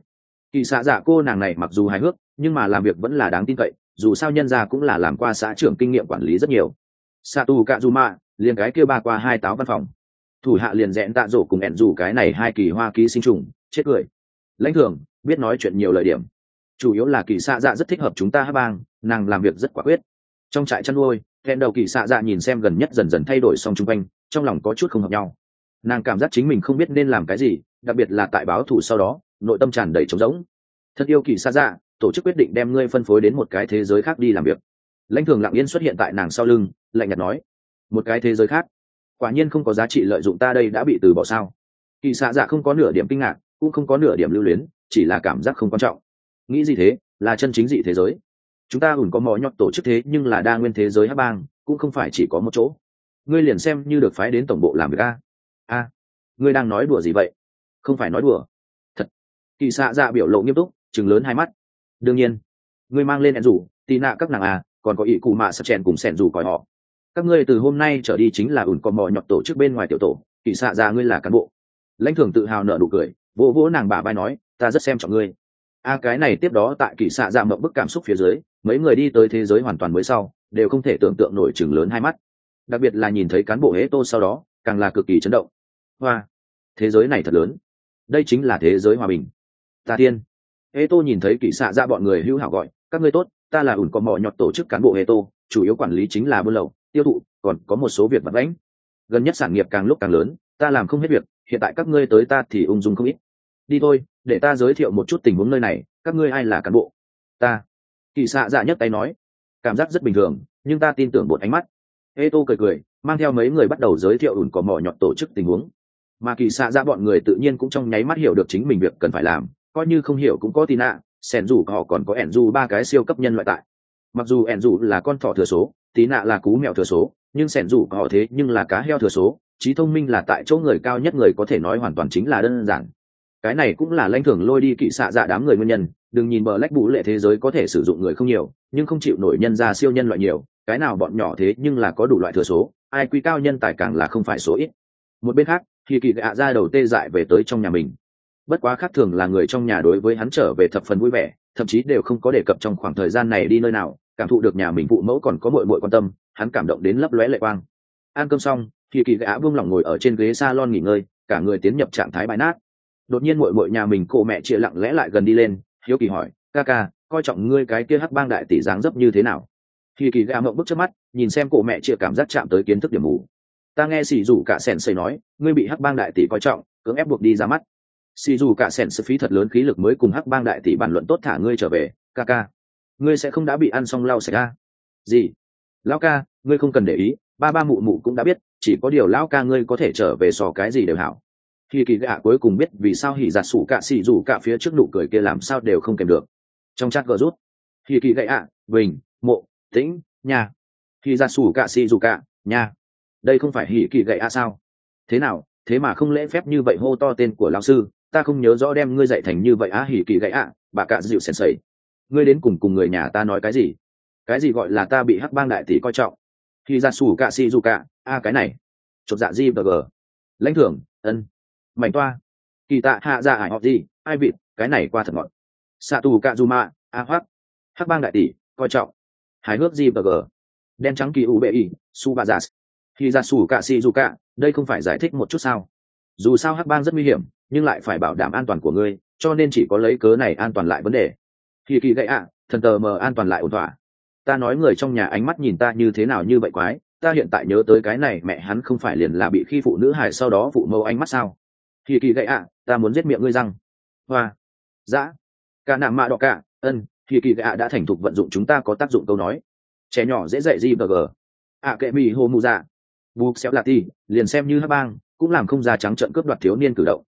S1: Kỳ xạ dạ cô nàng này mặc dù hài hước nhưng mà làm việc vẫn là đáng tin cậy, dù sao nhân gia cũng là làm qua xã trưởng kinh nghiệm quản lý rất nhiều. Satu Kazuma liền cái kia ba qua hai táo văn phòng, thủ hạ liền rẽn tạ rổ cùng ẹn rủ cái này hai kỳ hoa ký sinh trùng, chết cười. Lãnh thường biết nói chuyện nhiều lời điểm, chủ yếu là kỳ xạ dạ rất thích hợp chúng ta hát bang, nàng làm việc rất quả quyết. Trong trại chăn nuôi, hẹn đầu kỳ xạ dạ nhìn xem gần nhất dần dần thay đổi xong chung quanh, trong lòng có chút không hợp nhau. Nàng cảm giác chính mình không biết nên làm cái gì, đặc biệt là tại báo thù sau đó nội tâm tràn đầy trống rỗng. Thật yêu kỳ xạ dạ, tổ chức quyết định đem ngươi phân phối đến một cái thế giới khác đi làm việc. Lãnh thường lặng yên xuất hiện tại nàng sau lưng, lạnh nhạt nói, một cái thế giới khác quả nhiên không có giá trị lợi dụng ta đây đã bị từ bỏ sao? Kỳ xạ dạ không có nửa điểm kinh ngạc, cũng không có nửa điểm lưu luyến, chỉ là cảm giác không quan trọng. Nghĩ gì thế, là chân chính dị thế giới. Chúng ta ủn có mỏ nhọt tổ chức thế nhưng là đa nguyên thế giới hắc bang, cũng không phải chỉ có một chỗ. Ngươi liền xem như được phái đến tổng bộ làm việc a. Ngươi đang nói đùa gì vậy? Không phải nói đùa, thật. Kỳ xạ dạ biểu lộ nghiêm túc, trừng lớn hai mắt. Đương nhiên, ngươi mang lên ẹn rủ tì nạ các nàng còn có ỷ cụ mạ sập chèn cùng sẻn rủ còi họ. Các ngươi từ hôm nay trở đi chính là ủn có mỏ nhọt tổ chức bên ngoài tiểu tổ. Kỳ xạ dạ ngươi là cán bộ. Lãnh thường tự hào nở nụ cười, vỗ vỗ nàng bả vai nói, ta rất xem trọng ngươi. Cái này tiếp đó tại kỳ xạ dạ mộng bức cảm xúc phía dưới, mấy người đi tới thế giới hoàn toàn mới sau đều không thể tưởng tượng nổi chừng lớn hai mắt, đặc biệt là nhìn thấy cán bộ hễ tô sau đó càng là cực kỳ chấn động. Hoa, thế giới này thật lớn, đây chính là thế giới hòa bình. Ta tiên. Hễ tô nhìn thấy kỳ xạ dạ bọn người hữu hảo gọi, các ngươi tốt, ta là ủn có mỏ nhọt tổ chức cán bộ hễ tô, chủ yếu quản lý chính là buôn lậu tiêu thụ, còn có một số việc vặt vãnh. Gần nhất sản nghiệp càng lúc càng lớn, ta làm không hết việc, hiện tại các ngươi tới ta thì ung dung không ít. Đi thôi, để ta giới thiệu một chút tình huống nơi này, các ngươi ai là cán bộ? Ta. Kỳ xạ dạ nhấc tay nói, cảm giác rất bình thường, nhưng ta tin tưởng một ánh mắt. Ê tô cười cười, mang theo mấy người bắt đầu giới thiệu ủn có mỏ nhọt tổ chức tình huống. Mà kỳ xạ dạ bọn người tự nhiên cũng trong nháy mắt hiểu được chính mình việc cần phải làm, coi như không hiểu cũng có tin sẻn rủ họ còn có ẻn du ba cái siêu cấp nhân loại tại. Mặc dù ẻn du là con thỏ thừa số, tí nạ là cú mèo thừa số, nhưng sẻn rủ họ thế nhưng là cá heo thừa số, trí thông minh là tại chỗ người cao nhất, người có thể nói hoàn toàn chính là đơn giản. Cái này cũng là lãnh thưởng lôi đi kỵ xạ dạ đám người nguyên nhân. Đừng nhìn bờ lách bú lệ thế giới có thể sử dụng người không nhiều, nhưng không chịu nổi nhân ra siêu nhân loại nhiều, cái nào bọn nhỏ thế nhưng là có đủ loại thừa số, ai quy cao nhân tài càng là không phải số ít. Một bên khác thì kỳ gạ ra đầu tê dại về tới trong nhà mình. Bất quá khác thường là người trong nhà đối với hắn trở về thập phần vui vẻ, thậm chí đều không có đề cập trong khoảng thời gian này đi nơi nào, cảm thụ được nhà mình phụ mẫu còn có muội muội quan tâm, hắn cảm động đến lấp lóe lệ quang. Ăn cơm xong thì kỳ gạ buông lỏng ngồi ở trên ghế salon nghỉ ngơi, cả người tiến nhập trạng thái bãi nát. Đột nhiên muội muội nhà mình cô mẹ chia lặng lẽ lại gần đi lên, hiếu kỳ hỏi, ca ca, coi trọng ngươi cái kia hắc bang đại tỷ dáng dấp như thế nào? Thì kỳ gạ mộng bức trước mắt, nhìn xem cô mẹ chia cảm giác chạm tới kiến thức điểm mù. Ta nghe xì rủ cả sèn xây nói, ngươi bị hắc bang đại tỷ coi trọng, cưỡng ép buộc đi ra mắt. Xì rủ cả sèn phí thật lớn khí lực mới cùng hắc bang đại tỷ bàn luận tốt thả ngươi trở về, ca ca, ngươi sẽ không đã bị ăn xong lau sạch ra? Gì? Lão ca, ngươi không cần để ý, ba ba mụ mụ cũng đã biết, chỉ có điều lão ca ngươi có thể trở về sò cái gì đều hảo. Khi kỳ gạ cuối cùng biết vì sao hỉ giặt sủ cả xì rủ cả phía trước nụ cười kia làm sao đều không kèm được. Trong chat gờ rút, khi kỳ gạ bình mộ tĩnh nhà, hỉ giặt sủ cả xì rủ cả nhà, đây không phải hỉ kỳ gạ sao? Thế nào, thế mà không lễ phép như vậy hô to tên của lão sư, ta không nhớ rõ đem ngươi dạy thành như vậy hỉ kỳ gạ, bà cạ dịu sèn sẩy, ngươi đến cùng người nhà ta nói cái gì? Cái gì gọi là ta bị hắc bang đại tỷ coi trọng? Hỉ giặt sủ cả xì rủ cả, cái này, chột dạ gì bờ. Lãnh thưởng, ân. Mảnh toa kỳ tạ hạ dạ ải học gì ai vịt, cái này qua thật ngọt. Xạ tù cạ dù mạ hoắc hắc bang đại tỷ coi trọng, hài hước gì bờ gờ, đen trắng kỳ u bệ y su ba giả khi ra sủ cạ xì dù cạ, đây không phải giải thích một chút sao? Dù sao hắc bang rất nguy hiểm, nhưng lại phải bảo đảm an toàn của ngươi, cho nên chỉ có lấy cớ này an toàn lại vấn đề. Khi kỳ gậy thần tờ mờ an toàn lại ổn thỏa. Ta nói người trong nhà ánh mắt nhìn ta như thế nào như vậy quái, ta hiện tại nhớ tới cái này mẹ hắn không phải liền là bị khi phụ nữ hài sau đó phụ mâu ánh mắt sao? Khi kỳ gậy ta muốn giết miệng ngươi răng. Hoa dã cả nạm mạ đỏ cả ân. Khi kỳ gậy đã thành thục vận dụng chúng ta có tác dụng câu nói, trẻ nhỏ dễ dạy gì bờ gờ. Kệ mì hồ mù dạ buộc xéo lạt ti liền xem như hắc bang cũng làm không ra trắng trợn cướp đoạt thiếu niên cử động.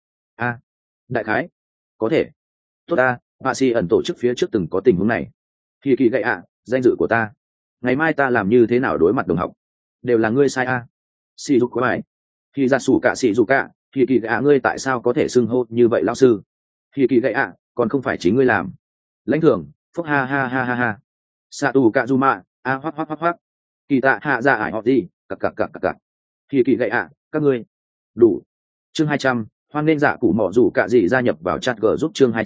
S1: Đại khái có thể. Tốt bà si ẩn tổ chức phía trước từng có tình huống này. Khi kỳ gậy danh dự của ta, ngày mai ta làm như thế nào đối mặt đồng học, đều là ngươi sai si dục quái. Khi ra sủ cả si dục cả, khi kỳ gậy ngươi tại sao có thể xưng hô như vậy lão sư? Khi kỳ gậy còn không phải chính ngươi làm. Lãnh thưởng phúc ha ha ha ha ha. Sa tù cạ du mạ hoắc hoắc hoắc hoắc. Kỳ tạ hạ dạ ải họ gì cặc cặc cặc cặc cặc. Khi kỳ gậy các ngươi đủ. Chương 200, hoan nên dạ cụ mỏ rủ cạ gì gia nhập vào chat g giúp chương 200,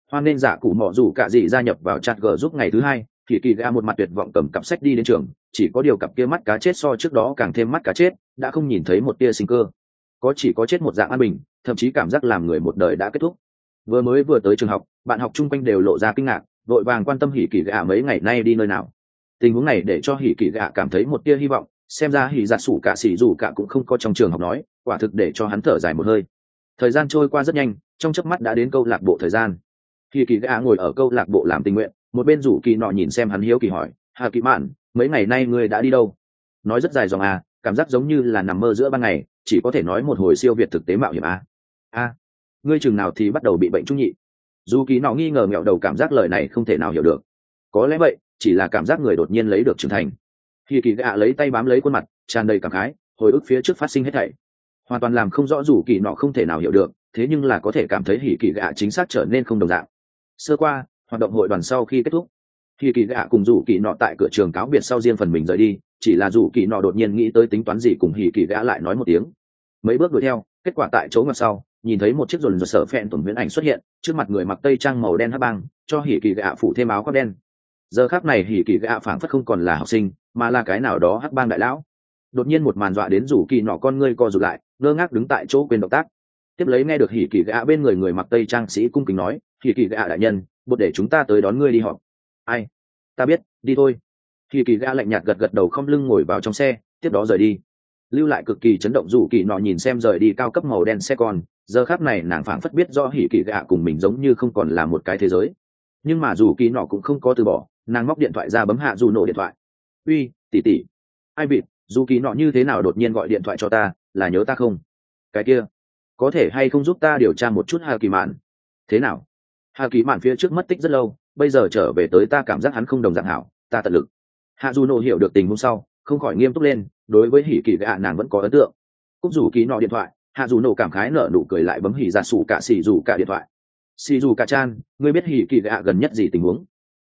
S1: hoan nên giả cụ mọ rủ cả gì gia nhập vào chat g giúp ngày thứ hai. Hỉ kỳ gạ một mặt tuyệt vọng cầm cặp sách đi đến trường, chỉ có điều cặp kia mắt cá chết so trước đó càng thêm mắt cá chết, đã không nhìn thấy một tia sinh cơ, chỉ có chết một dạng an bình, thậm chí cảm giác làm người một đời đã kết thúc. Vừa tới trường học, bạn học chung quanh đều lộ ra kinh ngạc, vội vàng quan tâm Hỉ kỳ gạ mấy ngày nay đi nơi nào. Tình huống này để cho Hỉ kỳ gạ cảm thấy một tia hy vọng, xem ra Hỉ giặt sủ cả xỉ dù cả cũng không có trong trường học nói, quả thực để cho hắn thở dài một hơi. Thời gian trôi qua rất nhanh, trong chớp mắt đã đến câu lạc bộ thời gian. Hỉ kỳ gạ ngồi ở câu lạc bộ làm tình nguyện, một bên rủ kỳ nọ nhìn xem hắn hiếu kỳ hỏi, hà kỳ mạn, mấy ngày nay ngươi đã đi đâu? Nói rất dài dòng à, cảm giác giống như là nằm mơ giữa ban ngày, chỉ có thể nói một hồi siêu việt thực tế mạo hiểm à. Ngươi chừng nào thì bắt đầu bị bệnh trung nhị? Dù kỳ nọ nghi ngờ mẹo đầu, cảm giác lời này không thể nào hiểu được. Có lẽ vậy, chỉ là cảm giác người đột nhiên lấy được trưởng thành. Hỉ kỳ gạ lấy tay bám lấy khuôn mặt, tràn đầy cảm khái, hồi ức phía trước phát sinh hết thảy, hoàn toàn làm không rõ dù kỳ nọ không thể nào hiểu được, thế nhưng là có thể cảm thấy Hỉ kỳ gạ chính xác trở nên không đồng dạng. Sơ qua, hoạt động hội đoàn sau khi kết thúc, Hỉ kỳ gạ cùng rủ kỳ nọ tại cửa trường cáo biệt sau riêng phần mình rời đi, chỉ là rủ kỳ nọ đột nhiên nghĩ tới tính toán gì cùng Hỉ kỳ gạ lại nói một tiếng. Mấy bước đuổi theo, kết quả tại chỗ ngoặt sau, nhìn thấy một chiếc rồn rồn sở phẹn tổn huyễn ảnh xuất hiện trước mặt người mặc tây trang màu đen hắc băng, cho Hỉ kỳ gạ phủ thêm áo khoác đen. Giờ khắc này Hỉ kỳ gạ phảng phất không còn là học sinh, mà là cái nào đó hắc băng đại lão. Đột nhiên một màn dọa đến rủ kỳ nọ con ngươi co rụt lại, ngơ ngác đứng tại chỗ quên động tác. Tiếp lấy nghe được Hỉ kỳ gạ bên người mặc tây trang sĩ cung kính nói, Hỉ kỳ gạ đại nhân, bột để chúng ta tới đón ngươi đi họp. Ai? Ta biết, đi thôi. Hỉ kỳ gạ lạnh nhạt gật đầu không lưng ngồi vào trong xe, tiếp đó rời đi. Lưu lại cực kỳ chấn động rủ kỳ nọ nhìn xem rời đi cao cấp màu đen xe con, giờ khắc này nàng phảng phất biết do Hỉ kỳ gạ cùng mình giống như không còn là một cái thế giới. Nhưng mà rủ kỳ nọ cũng không có từ bỏ, nàng móc điện thoại ra bấm hạ dù nổ điện thoại. Uy, tỷ tỷ. Ai vịt, dù kỳ nọ như thế nào đột nhiên gọi điện thoại cho ta, là nhớ ta không? Cái kia, có thể hay không giúp ta điều tra một chút Hà Kỳ Mạn? Thế nào? Hà Kỳ Mạn phía trước mất tích rất lâu, bây giờ trở về tới ta cảm giác hắn không đồng dạng hảo, ta tận lực. Hạ dù nổ hiểu được tình huống sau, không khỏi nghiêm túc lên, đối với Hỉ kỳ gạ nàng vẫn có ấn tượng. Cúp rủ kỳ nọ điện thoại, hạ dù nổ cảm khái nở nụ cười lại bấm Hỉ ra sủ cả xì dù cả điện thoại. Xì dù cả chan, ngươi biết Hỉ kỳ gạ gần nhất gì tình huống?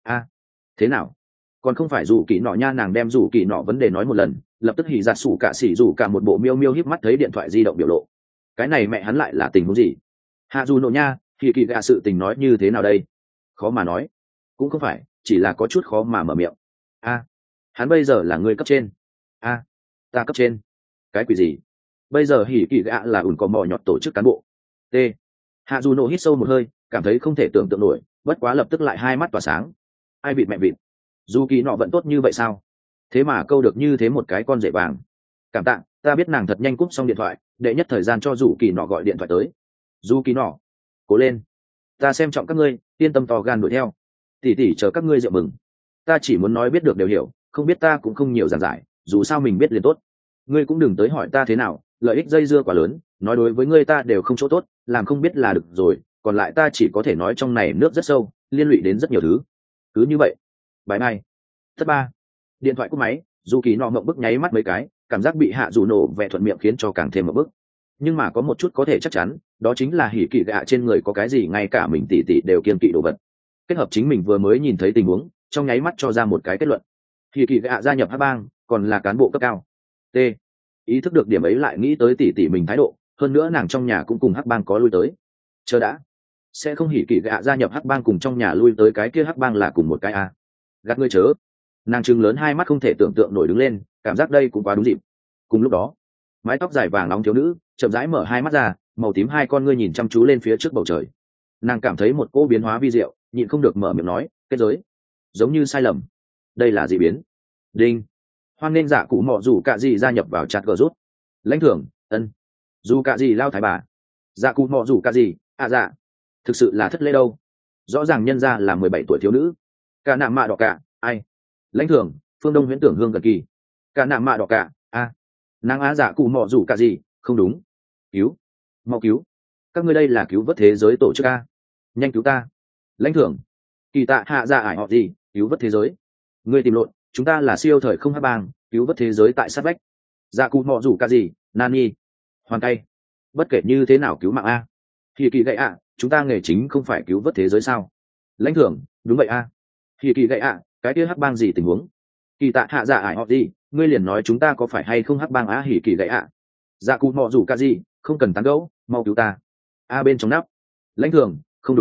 S1: Thế nào? Còn không phải rủ kỳ nọ nha, nàng đem rủ kỳ nọ vấn đề nói một lần, lập tức Hỉ ra sủ cả xì dù cả một bộ miêu miêu híp mắt thấy điện thoại di động biểu lộ. Cái này mẹ hắn lại là tình huống gì? Hạ dù nổ nha, Hỉ kỳ gạ sự tình nói như thế nào đây? Khó mà nói. Cũng không phải, chỉ là có chút khó mà mở miệng. Hắn bây giờ là người cấp trên. Ta cấp trên? Cái quỷ gì? Bây giờ Hỉ kỳ gạ là ủn có mò nhọt tổ chức cán bộ. T. Hạ dù nổ hít sâu một hơi, cảm thấy không thể tưởng tượng nổi, bất quá lập tức lại hai mắt tỏa sáng. Ai vịt mẹ vịt? Dù kỳ nọ vẫn tốt như vậy sao? Thế mà câu được như thế một cái con rể vàng. Cảm tạ, ta biết. Nàng thật nhanh cúp xong điện thoại, đệ nhất thời gian cho dù kỳ nọ gọi điện thoại tới. Dù kỳ nọ, cố lên, ta xem trọng các ngươi, yên tâm to gan đuổi theo. Tỉ tỉ chờ các ngươi rượu mừng. Ta chỉ muốn nói biết được đều hiểu, không biết ta cũng không nhiều giảng giải, dù sao mình biết liền tốt. Ngươi cũng đừng tới hỏi ta thế nào, lợi ích dây dưa quá lớn, nói đối với ngươi ta đều không chỗ tốt, làm không biết là được rồi, còn lại ta chỉ có thể nói trong này nước rất sâu, liên lụy đến rất nhiều thứ. Cứ như vậy, bye bye. Thất ba. Điện thoại cúp máy, dù kỳ nọ mộng bức nháy mắt mấy cái, cảm giác bị hạ dù nổ vẻ thuận miệng khiến cho càng thêm một bức. Nhưng mà có một chút có thể chắc chắn, đó chính là Hỉ kỳ gạ trên người có cái gì ngay cả mình tỉ tỉ đều kiêng kỵ đồ vật. Kết hợp chính mình vừa mới nhìn thấy tình huống, trong nháy mắt cho ra một cái kết luận. Hỉ kỳ gạ gia nhập hắc bang, còn là cán bộ cấp cao. T. Ý thức được điểm ấy lại nghĩ tới tỉ tỉ mình thái độ, hơn nữa nàng trong nhà cũng cùng hắc bang có lui tới. Chờ đã, sẽ không Hỉ kỳ gạ gia nhập hắc bang cùng trong nhà lui tới cái kia hắc bang là cùng một cái gạt ngươi chớ. Nàng trừng lớn hai mắt không thể tưởng tượng nổi đứng lên, cảm giác đây cũng quá đúng dịp. Cùng lúc đó, mái tóc dài vàng nóng thiếu nữ chậm rãi mở hai mắt ra, màu tím hai con ngươi nhìn chăm chú lên phía trước bầu trời. Nàng cảm thấy một cỗ biến hóa vi diệu, nhịn không được mở miệng nói, kết giới giống như sai lầm. Đây là dị biến. Đinh. Hoan nên giả cụ mọ dù cả gì gia nhập vào chat gờ rút. Lãnh thưởng, ân. Dù cả gì lao thái bà. Dạ cụ mọ dù cả gì, dạ. Thực sự là thất lễ đâu. Rõ ràng nhân ra là 17 tuổi thiếu nữ. Cả nạm mạ đỏ cả, ai. Lãnh thưởng, phương đông huyễn tưởng hương gần kỳ. Cả nạm mạ đỏ cả, nàng dạ cụ mọ dù cả gì, không đúng. Cứu, mau cứu. Các ngươi đây là cứu vớt thế giới tổ chức nhanh cứu ta. Lãnh thưởng, kỳ tạ hạ dạ ải họ gì, cứu vớt thế giới. Ngươi tìm lộn, chúng ta là siêu thời không hắc bang, cứu vớt thế giới tại sát vách. Dạ cụ mọ dù cả gì, nani. Hoàn tay. Bất kể như thế nào cứu mạng Hỉ kỳ gậy chúng ta nghề chính không phải cứu vớt thế giới sao? Lãnh thưởng, đúng vậy Hỉ kỳ gậy cái kia hắc bang gì tình huống? Kỳ tạ hạ dạ ải họ gì, ngươi liền nói chúng ta có phải hay không hắc bang Hỉ kỳ gậy dạ cụ mọ dù cả gì, không cần tán gẫu, mau cứu ta. Bên trong nắp. Lãnh thưởng, không đúng,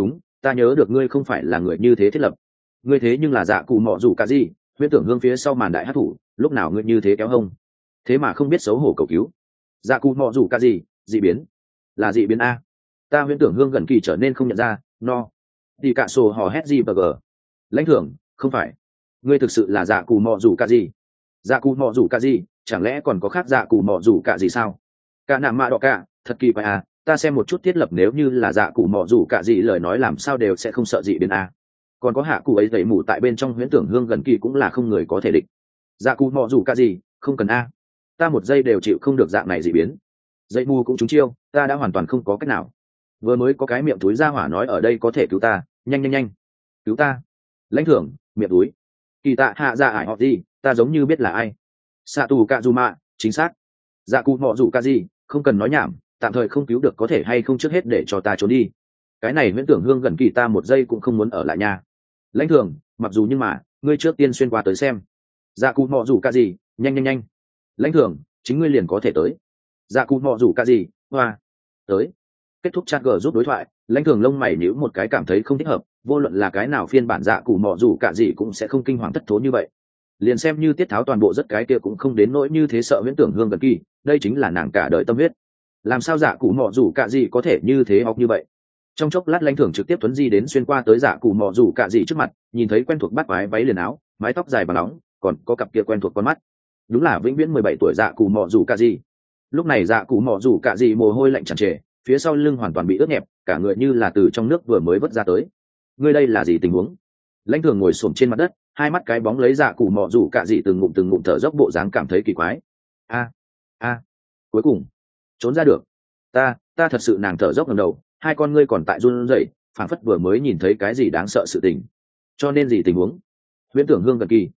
S1: ta nhớ được ngươi không phải là người như thế thiết lập, ngươi thế nhưng là dạ cụ mọ dù cả gì huyễn tưởng hương phía sau màn đại hát thủ, lúc nào ngươi như thế kéo hông, thế mà không biết xấu hổ cầu cứu. Dạ cụ mọ dù cả gì dị biến, là dị biến a. Ta huyễn tưởng hương gần kỳ trở nên không nhận ra. No thì cả sổ hò hét gì bờ gờ. Lãnh thưởng, không phải, ngươi thực sự là dạ cụ mọ dù cả gì? Dạ cụ mọ dù cả gì, chẳng lẽ còn có khác dạ cụ mọ dù cả gì sao? Cả nạm mạ đỏ cả, thật kỳ quái à, ta xem một chút thiết lập nếu như là dạ cụ mọ dù cả gì lời nói làm sao đều sẽ không sợ dị biến a. Còn có hạ cụ ấy tẩy mù tại bên trong huyễn tưởng hương gần kỳ cũng là không người có thể địch. Dạ cụ mọ dù cả gì, không cần a. Ta một giây đều chịu không được dạng này dị biến. Dây mù cũng trúng chiêu, ta đã hoàn toàn không có cách nào. Vừa mới có cái miệng túi ra hỏa nói ở đây có thể cứu ta, nhanh nhanh nhanh, cứu ta. Lãnh thưởng, miệng túi. Kỳ tạ hạ dạ ải họ gì, ta giống như biết là ai. Sạ tù cạ dù mạ, chính xác. Dạ cụ mọ dù cả gì, không cần nói nhảm, tạm thời không cứu được có thể hay không trước hết để cho ta trốn đi. Cái này huyễn tưởng hương gần kỳ ta một giây cũng không muốn ở lại nhà. Lãnh thưởng, mặc dù nhưng mà ngươi trước tiên xuyên qua tới xem. Dạ cụ mọ dù cả gì, nhanh nhanh nhanh. Lãnh thưởng, chính ngươi liền có thể tới. Dạ cụ mọ dù cả gì, hoa tới. Kết thúc chat gờ giúp đối thoại, lãnh thường lông mày nhíu một cái cảm thấy không thích hợp, vô luận là cái nào phiên bản dạ cụ mọ dù cả gì cũng sẽ không kinh hoàng thất thố như vậy. Liền xem như tiết tháo toàn bộ rất cái kia cũng không đến nỗi như thế sợ huyễn tưởng hương gần kỳ, đây chính là nàng cả đời tâm huyết. Làm sao dạ cụ mọ dù cả gì có thể như thế học như vậy? Trong chốc lát lãnh thường trực tiếp tuấn di đến xuyên qua tới dạ cụ mọ dù cả gì trước mặt, nhìn thấy quen thuộc bắt váy liền áo, mái tóc dài bằng nóng, còn có cặp kia quen thuộc con mắt. Đúng là vĩnh viễn 17 tuổi dạ cụ mọ dù cả gì. Lúc này dạ cụ mọ dù cả gì mồ hôi lạnh tràn trề, phía sau lưng hoàn toàn bị ướt nhẹp, cả người như là từ trong nước vừa mới vớt ra tới. Ngươi đây là gì tình huống? Lãnh thường ngồi xổm trên mặt đất, hai mắt cái bóng lấy dạ cụ mọ dù cả gì từng ngụm thở dốc bộ dáng cảm thấy kỳ quái. A, cuối cùng trốn ra được. Ta thật sự nàng thở dốc ngẩng đầu, hai con ngươi còn tại run rẩy, phảng phất vừa mới nhìn thấy cái gì đáng sợ sự tình. Cho nên gì tình huống? Huyễn tưởng hương gần kỳ,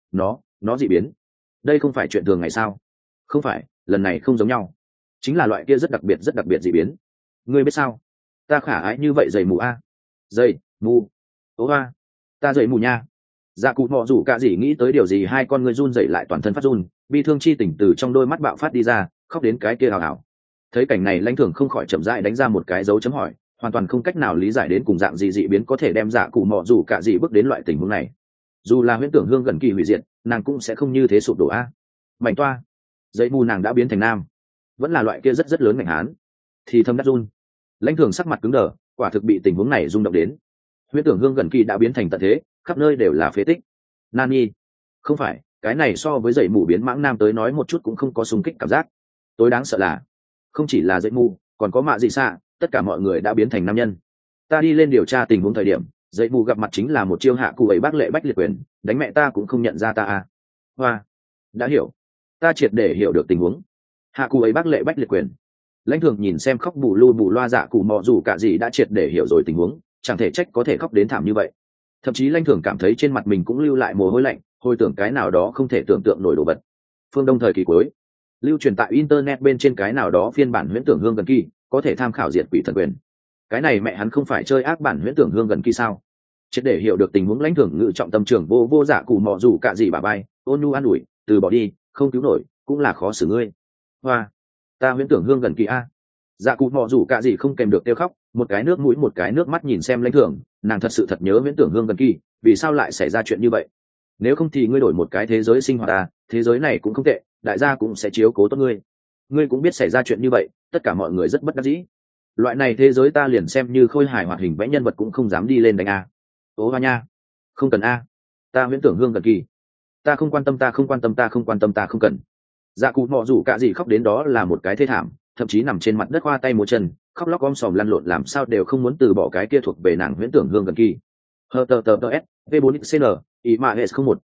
S1: nó dị biến. Đây không phải chuyện thường ngày sao? Không phải, lần này không giống nhau, chính là loại kia rất đặc biệt dị biến. Ngươi biết sao? Ta khả ái như vậy dày mù a. Dày mù? Ố a, ta dày mù nha. Dạ cụ mọ rủ cả gì nghĩ tới điều gì, hai con ngươi run dậy lại toàn thân phát run, bi thương chi tình từ trong đôi mắt bạo phát đi ra, khóc đến cái kia hào hào. Thấy cảnh này lãnh thường không khỏi chậm rãi đánh ra một cái dấu chấm hỏi, hoàn toàn không cách nào lý giải đến cùng dạng gì dị biến có thể đem dạ cụ mọ rủ cả gì bước đến loại tình huống này. Dù là huyễn tưởng hương gần kỳ hủy diệt, nàng cũng sẽ không như thế sụp đổ a. Mảnh toa, dây mù nàng đã biến thành nam, vẫn là loại kia rất lớn ngành hán. Thì thâm đắt run, lãnh thường sắc mặt cứng đờ, quả thực bị tình huống này rung động đến. Huyễn tưởng hương gần kỳ đã biến thành tận thế, khắp nơi đều là phế tích. Nani, không phải, cái này so với dậy mù biến mãng nam tới nói một chút cũng không có xung kích cảm giác. Tối đáng sợ là không chỉ là dậy mù, còn có mạ dị xạ, tất cả mọi người đã biến thành nam nhân. Ta đi lên điều tra tình huống thời điểm, dậy mù gặp mặt chính là một chiêu hạ cụ ấy bác lệ bách liệt quyền, đánh mẹ ta cũng không nhận ra ta à. Hoa, đã hiểu, ta triệt để hiểu được tình huống. Hạ cụ ấy bác lệ bách liệt quyền. Lãnh thường nhìn xem khóc bù lu bù loa dạ cụ mọ dù cả gì đã triệt để hiểu rồi tình huống, chẳng thể trách có thể khóc đến thảm như vậy. Thậm chí lãnh thường cảm thấy trên mặt mình cũng lưu lại mồ hôi lạnh, hồi tưởng cái nào đó không thể tưởng tượng nổi đồ vật. Phương Đông thời kỳ cuối, lưu truyền tại internet bên trên cái nào đó phiên bản huyễn tưởng hương gần kỳ, có thể tham khảo diệt quỷ thần quyền. Cái này mẹ hắn không phải chơi ác bản huyễn tưởng hương gần kỳ sao? Triệt để hiểu được tình huống lãnh thường ngự trọng tâm trường vô dạ cụ mọ dù cả gì bà bay, ôn nhu an ủi, từ bỏ đi, không cứu nổi, cũng là khó xử ngươi. Hoa, ta huyễn tưởng hương gần kỳ a. Dạ cụ mọ dù cả gì không kèm được tiêu khóc, một cái nước mũi một cái nước mắt nhìn xem lãnh thường, nàng thật sự thật nhớ huyễn tưởng hương gần kỳ, vì sao lại xảy ra chuyện như vậy? Nếu không thì ngươi đổi một cái thế giới sinh hoạt à, thế giới này cũng không tệ, đại gia cũng sẽ chiếu cố tốt ngươi. Ngươi cũng biết xảy ra chuyện như vậy, tất cả mọi người rất bất đắc dĩ. Loại này thế giới ta liền xem như khôi hài hoạt hình vẽ nhân vật cũng không dám đi lên đánh a. Ố hoa nha, không cần a. Ta huyễn tưởng hương gần kỳ, ta không quan tâm, ta không quan tâm, ta không quan tâm, ta không cần. Dạ cụ mọ rủ cả gì khóc đến đó là một cái thê thảm, thậm chí nằm trên mặt đất khoa tay múa chân, khóc lóc om sòm lăn lộn làm sao đều không muốn từ bỏ cái kia thuộc về nàng huyễn tưởng hương gần kỳ. HTTPS V4XN IMAS 01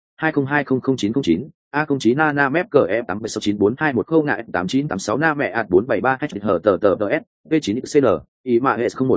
S1: 20200909 A09 Nana Mep CE 87694210 ngại 8986 Na mẹ ạt 473 HTTPS V9XN IMAS 01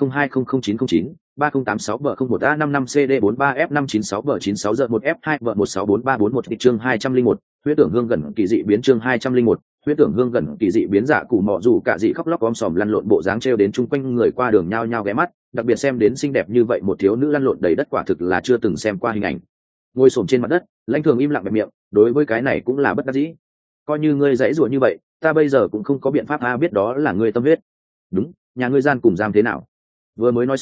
S1: 20200909 3086 bờ 01 A55 CD 43 F596 bờ 96 giờ 1 F2 bờ 1643441 chương 201 huyễn tưởng hương gần kỳ dị biến chương 201 huyễn tưởng hương gần kỳ dị biến dạ cụ mọ dù cả dị khóc lóc om sòm lăn lộn bộ dáng treo đến chung quanh người qua đường nhao nhao ghé mắt, đặc biệt xem đến xinh đẹp như vậy một thiếu nữ lăn lộn đầy đất quả thực là chưa từng xem qua hình ảnh. Ngồi xổm trên mặt đất, lãnh thường im lặng bẹp miệng, đối với cái này cũng là bất đắc dĩ. Coi như ngươi dãy rủa như vậy, ta bây giờ cũng không có biện pháp biết đó là ngươi tâm huyết. Đúng, nhà ngươi gian cùng giam thế nào? Vừa mới nói xong,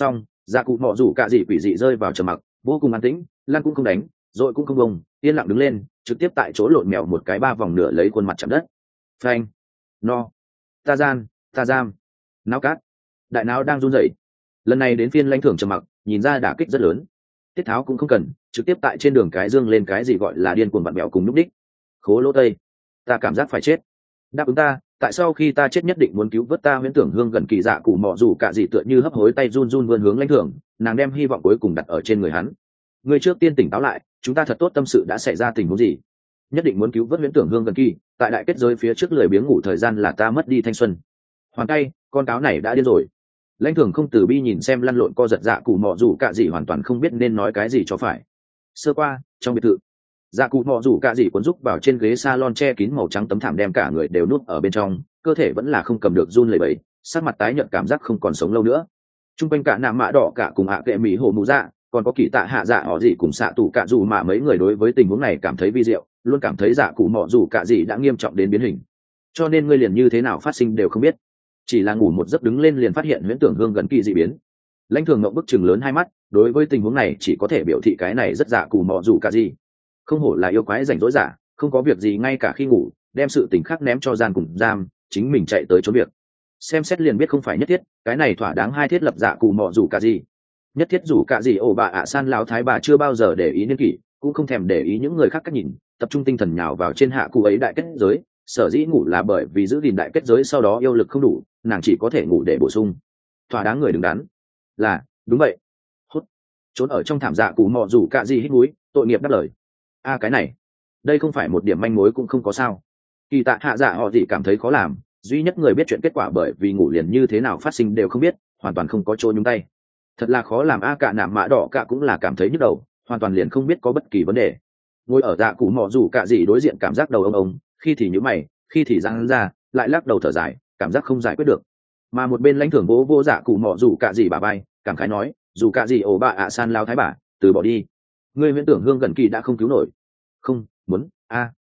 S1: Dạ cụ mọ rủ cả gì quỷ dị rơi vào trầm mặc, vô cùng an tĩnh, lăn cũng không đánh, rồi cũng không bông, yên lặng đứng lên, trực tiếp tại chỗ lộn mèo một cái 3 vòng nửa lấy khuôn mặt chạm đất. Phanh, no, ta gian, ta giam, náo cát, đại não đang run rẩy. Lần này đến phiên lãnh thưởng trầm mặc, nhìn ra đả kích rất lớn. Tiết tháo cũng không cần, trực tiếp tại trên đường cái dương lên cái gì gọi là điên cuồng vặn bẹo cùng núp đích. Khố lỗ tây, ta cảm giác phải chết. Đáp ứng ta, tại sao khi ta chết nhất định muốn cứu vớt ta huyễn tưởng hương gần kỳ dạ cụ mọ dù cả gì tựa như hấp hối tay run run vươn hướng lãnh thưởng, nàng đem hy vọng cuối cùng đặt ở trên người hắn. Người trước tiên tỉnh táo lại, chúng ta thật tốt tâm sự đã xảy ra tình huống gì? Nhất định muốn cứu vớt huyễn tưởng hương gần kỳ, tại đại kết giới phía trước lười biếng ngủ thời gian là ta mất đi thanh xuân. Hoàn tay, con cáo này đã điên rồi. Lãnh thưởng không từ bi nhìn xem lăn lộn co giật dạ cụ mọ dù cả gì hoàn toàn không biết nên nói cái gì cho phải. Sơ qua, trong biệt thự, dạ cụ mọ dù cả gì cuốn rúc vào trên ghế salon che kín màu trắng tấm thảm đem cả người đều nuốt ở bên trong, cơ thể vẫn là không cầm được run lẩy bẩy, sắc mặt tái nhợt cảm giác không còn sống lâu nữa. Trung quanh cả nạm mã đỏ cả cùng hạ kệ mỹ hồ mù dạ, còn có kỳ tạ hạ dạ họ gì cùng xạ tủ cả dù mà mấy người đối với tình huống này cảm thấy vi diệu, luôn cảm thấy dạ cụ mọ dù cả gì đã nghiêm trọng đến biến hình. Cho nên ngươi liền như thế nào phát sinh đều không biết, chỉ là ngủ một giấc đứng lên liền phát hiện huyễn tưởng hương gần kỳ dị biến. Lãnh thường ngậm bức chừng lớn hai mắt, đối với tình huống này chỉ có thể biểu thị cái này rất dạ cụ mọ dù cả gì. Không hổ là yêu quái rảnh rỗi giả, không có việc gì ngay cả khi ngủ đem sự tình khác ném cho gian cùng giam, chính mình chạy tới trốn việc. Xem xét liền biết không phải nhất thiết, cái này thỏa đáng hai thiết lập dạ cụ mọ dù cả gì. Nhất thiết dù cả gì ổ bà ạ san lão thái bà chưa bao giờ để ý niên kỷ, cũng không thèm để ý những người khác cách nhìn, tập trung tinh thần nhào vào trên hạ cụ ấy đại kết giới. Sở dĩ ngủ là bởi vì giữ gìn đại kết giới sau đó yêu lực không đủ, nàng chỉ có thể ngủ để bổ sung. Thỏa đáng người đứng đắn là đúng vậy. Hút, trốn ở trong thảm dạ cụ mọ dù cả gì hít mũi, tội nghiệp đáp lời. A cái này, đây không phải một điểm manh mối cũng không có sao. Kỳ tạ hạ dạ họ gì cảm thấy khó làm, duy nhất người biết chuyện kết quả bởi vì ngủ liền như thế nào phát sinh đều không biết, hoàn toàn không có chỗ nhúng tay. Thật là khó làm. A cả nạm mã đỏ cả cũng là cảm thấy nhức đầu, hoàn toàn liền không biết có bất kỳ vấn đề. Ngồi ở dạ cụ mọ dù cả gì đối diện cảm giác đầu ông, khi thì nhíu mày, khi thì giang ra, lại lắc đầu thở dài, cảm giác không giải quyết được. Mà một bên lãnh thưởng vô vô dạ cụ mọ dù cả gì bà bay, cảm khái nói, dù cả gì ổ bà ạ san lao thái bà, từ bỏ đi. Ngươi huyễn tưởng hương gần kỳ đã không cứu nổi. Không muốn.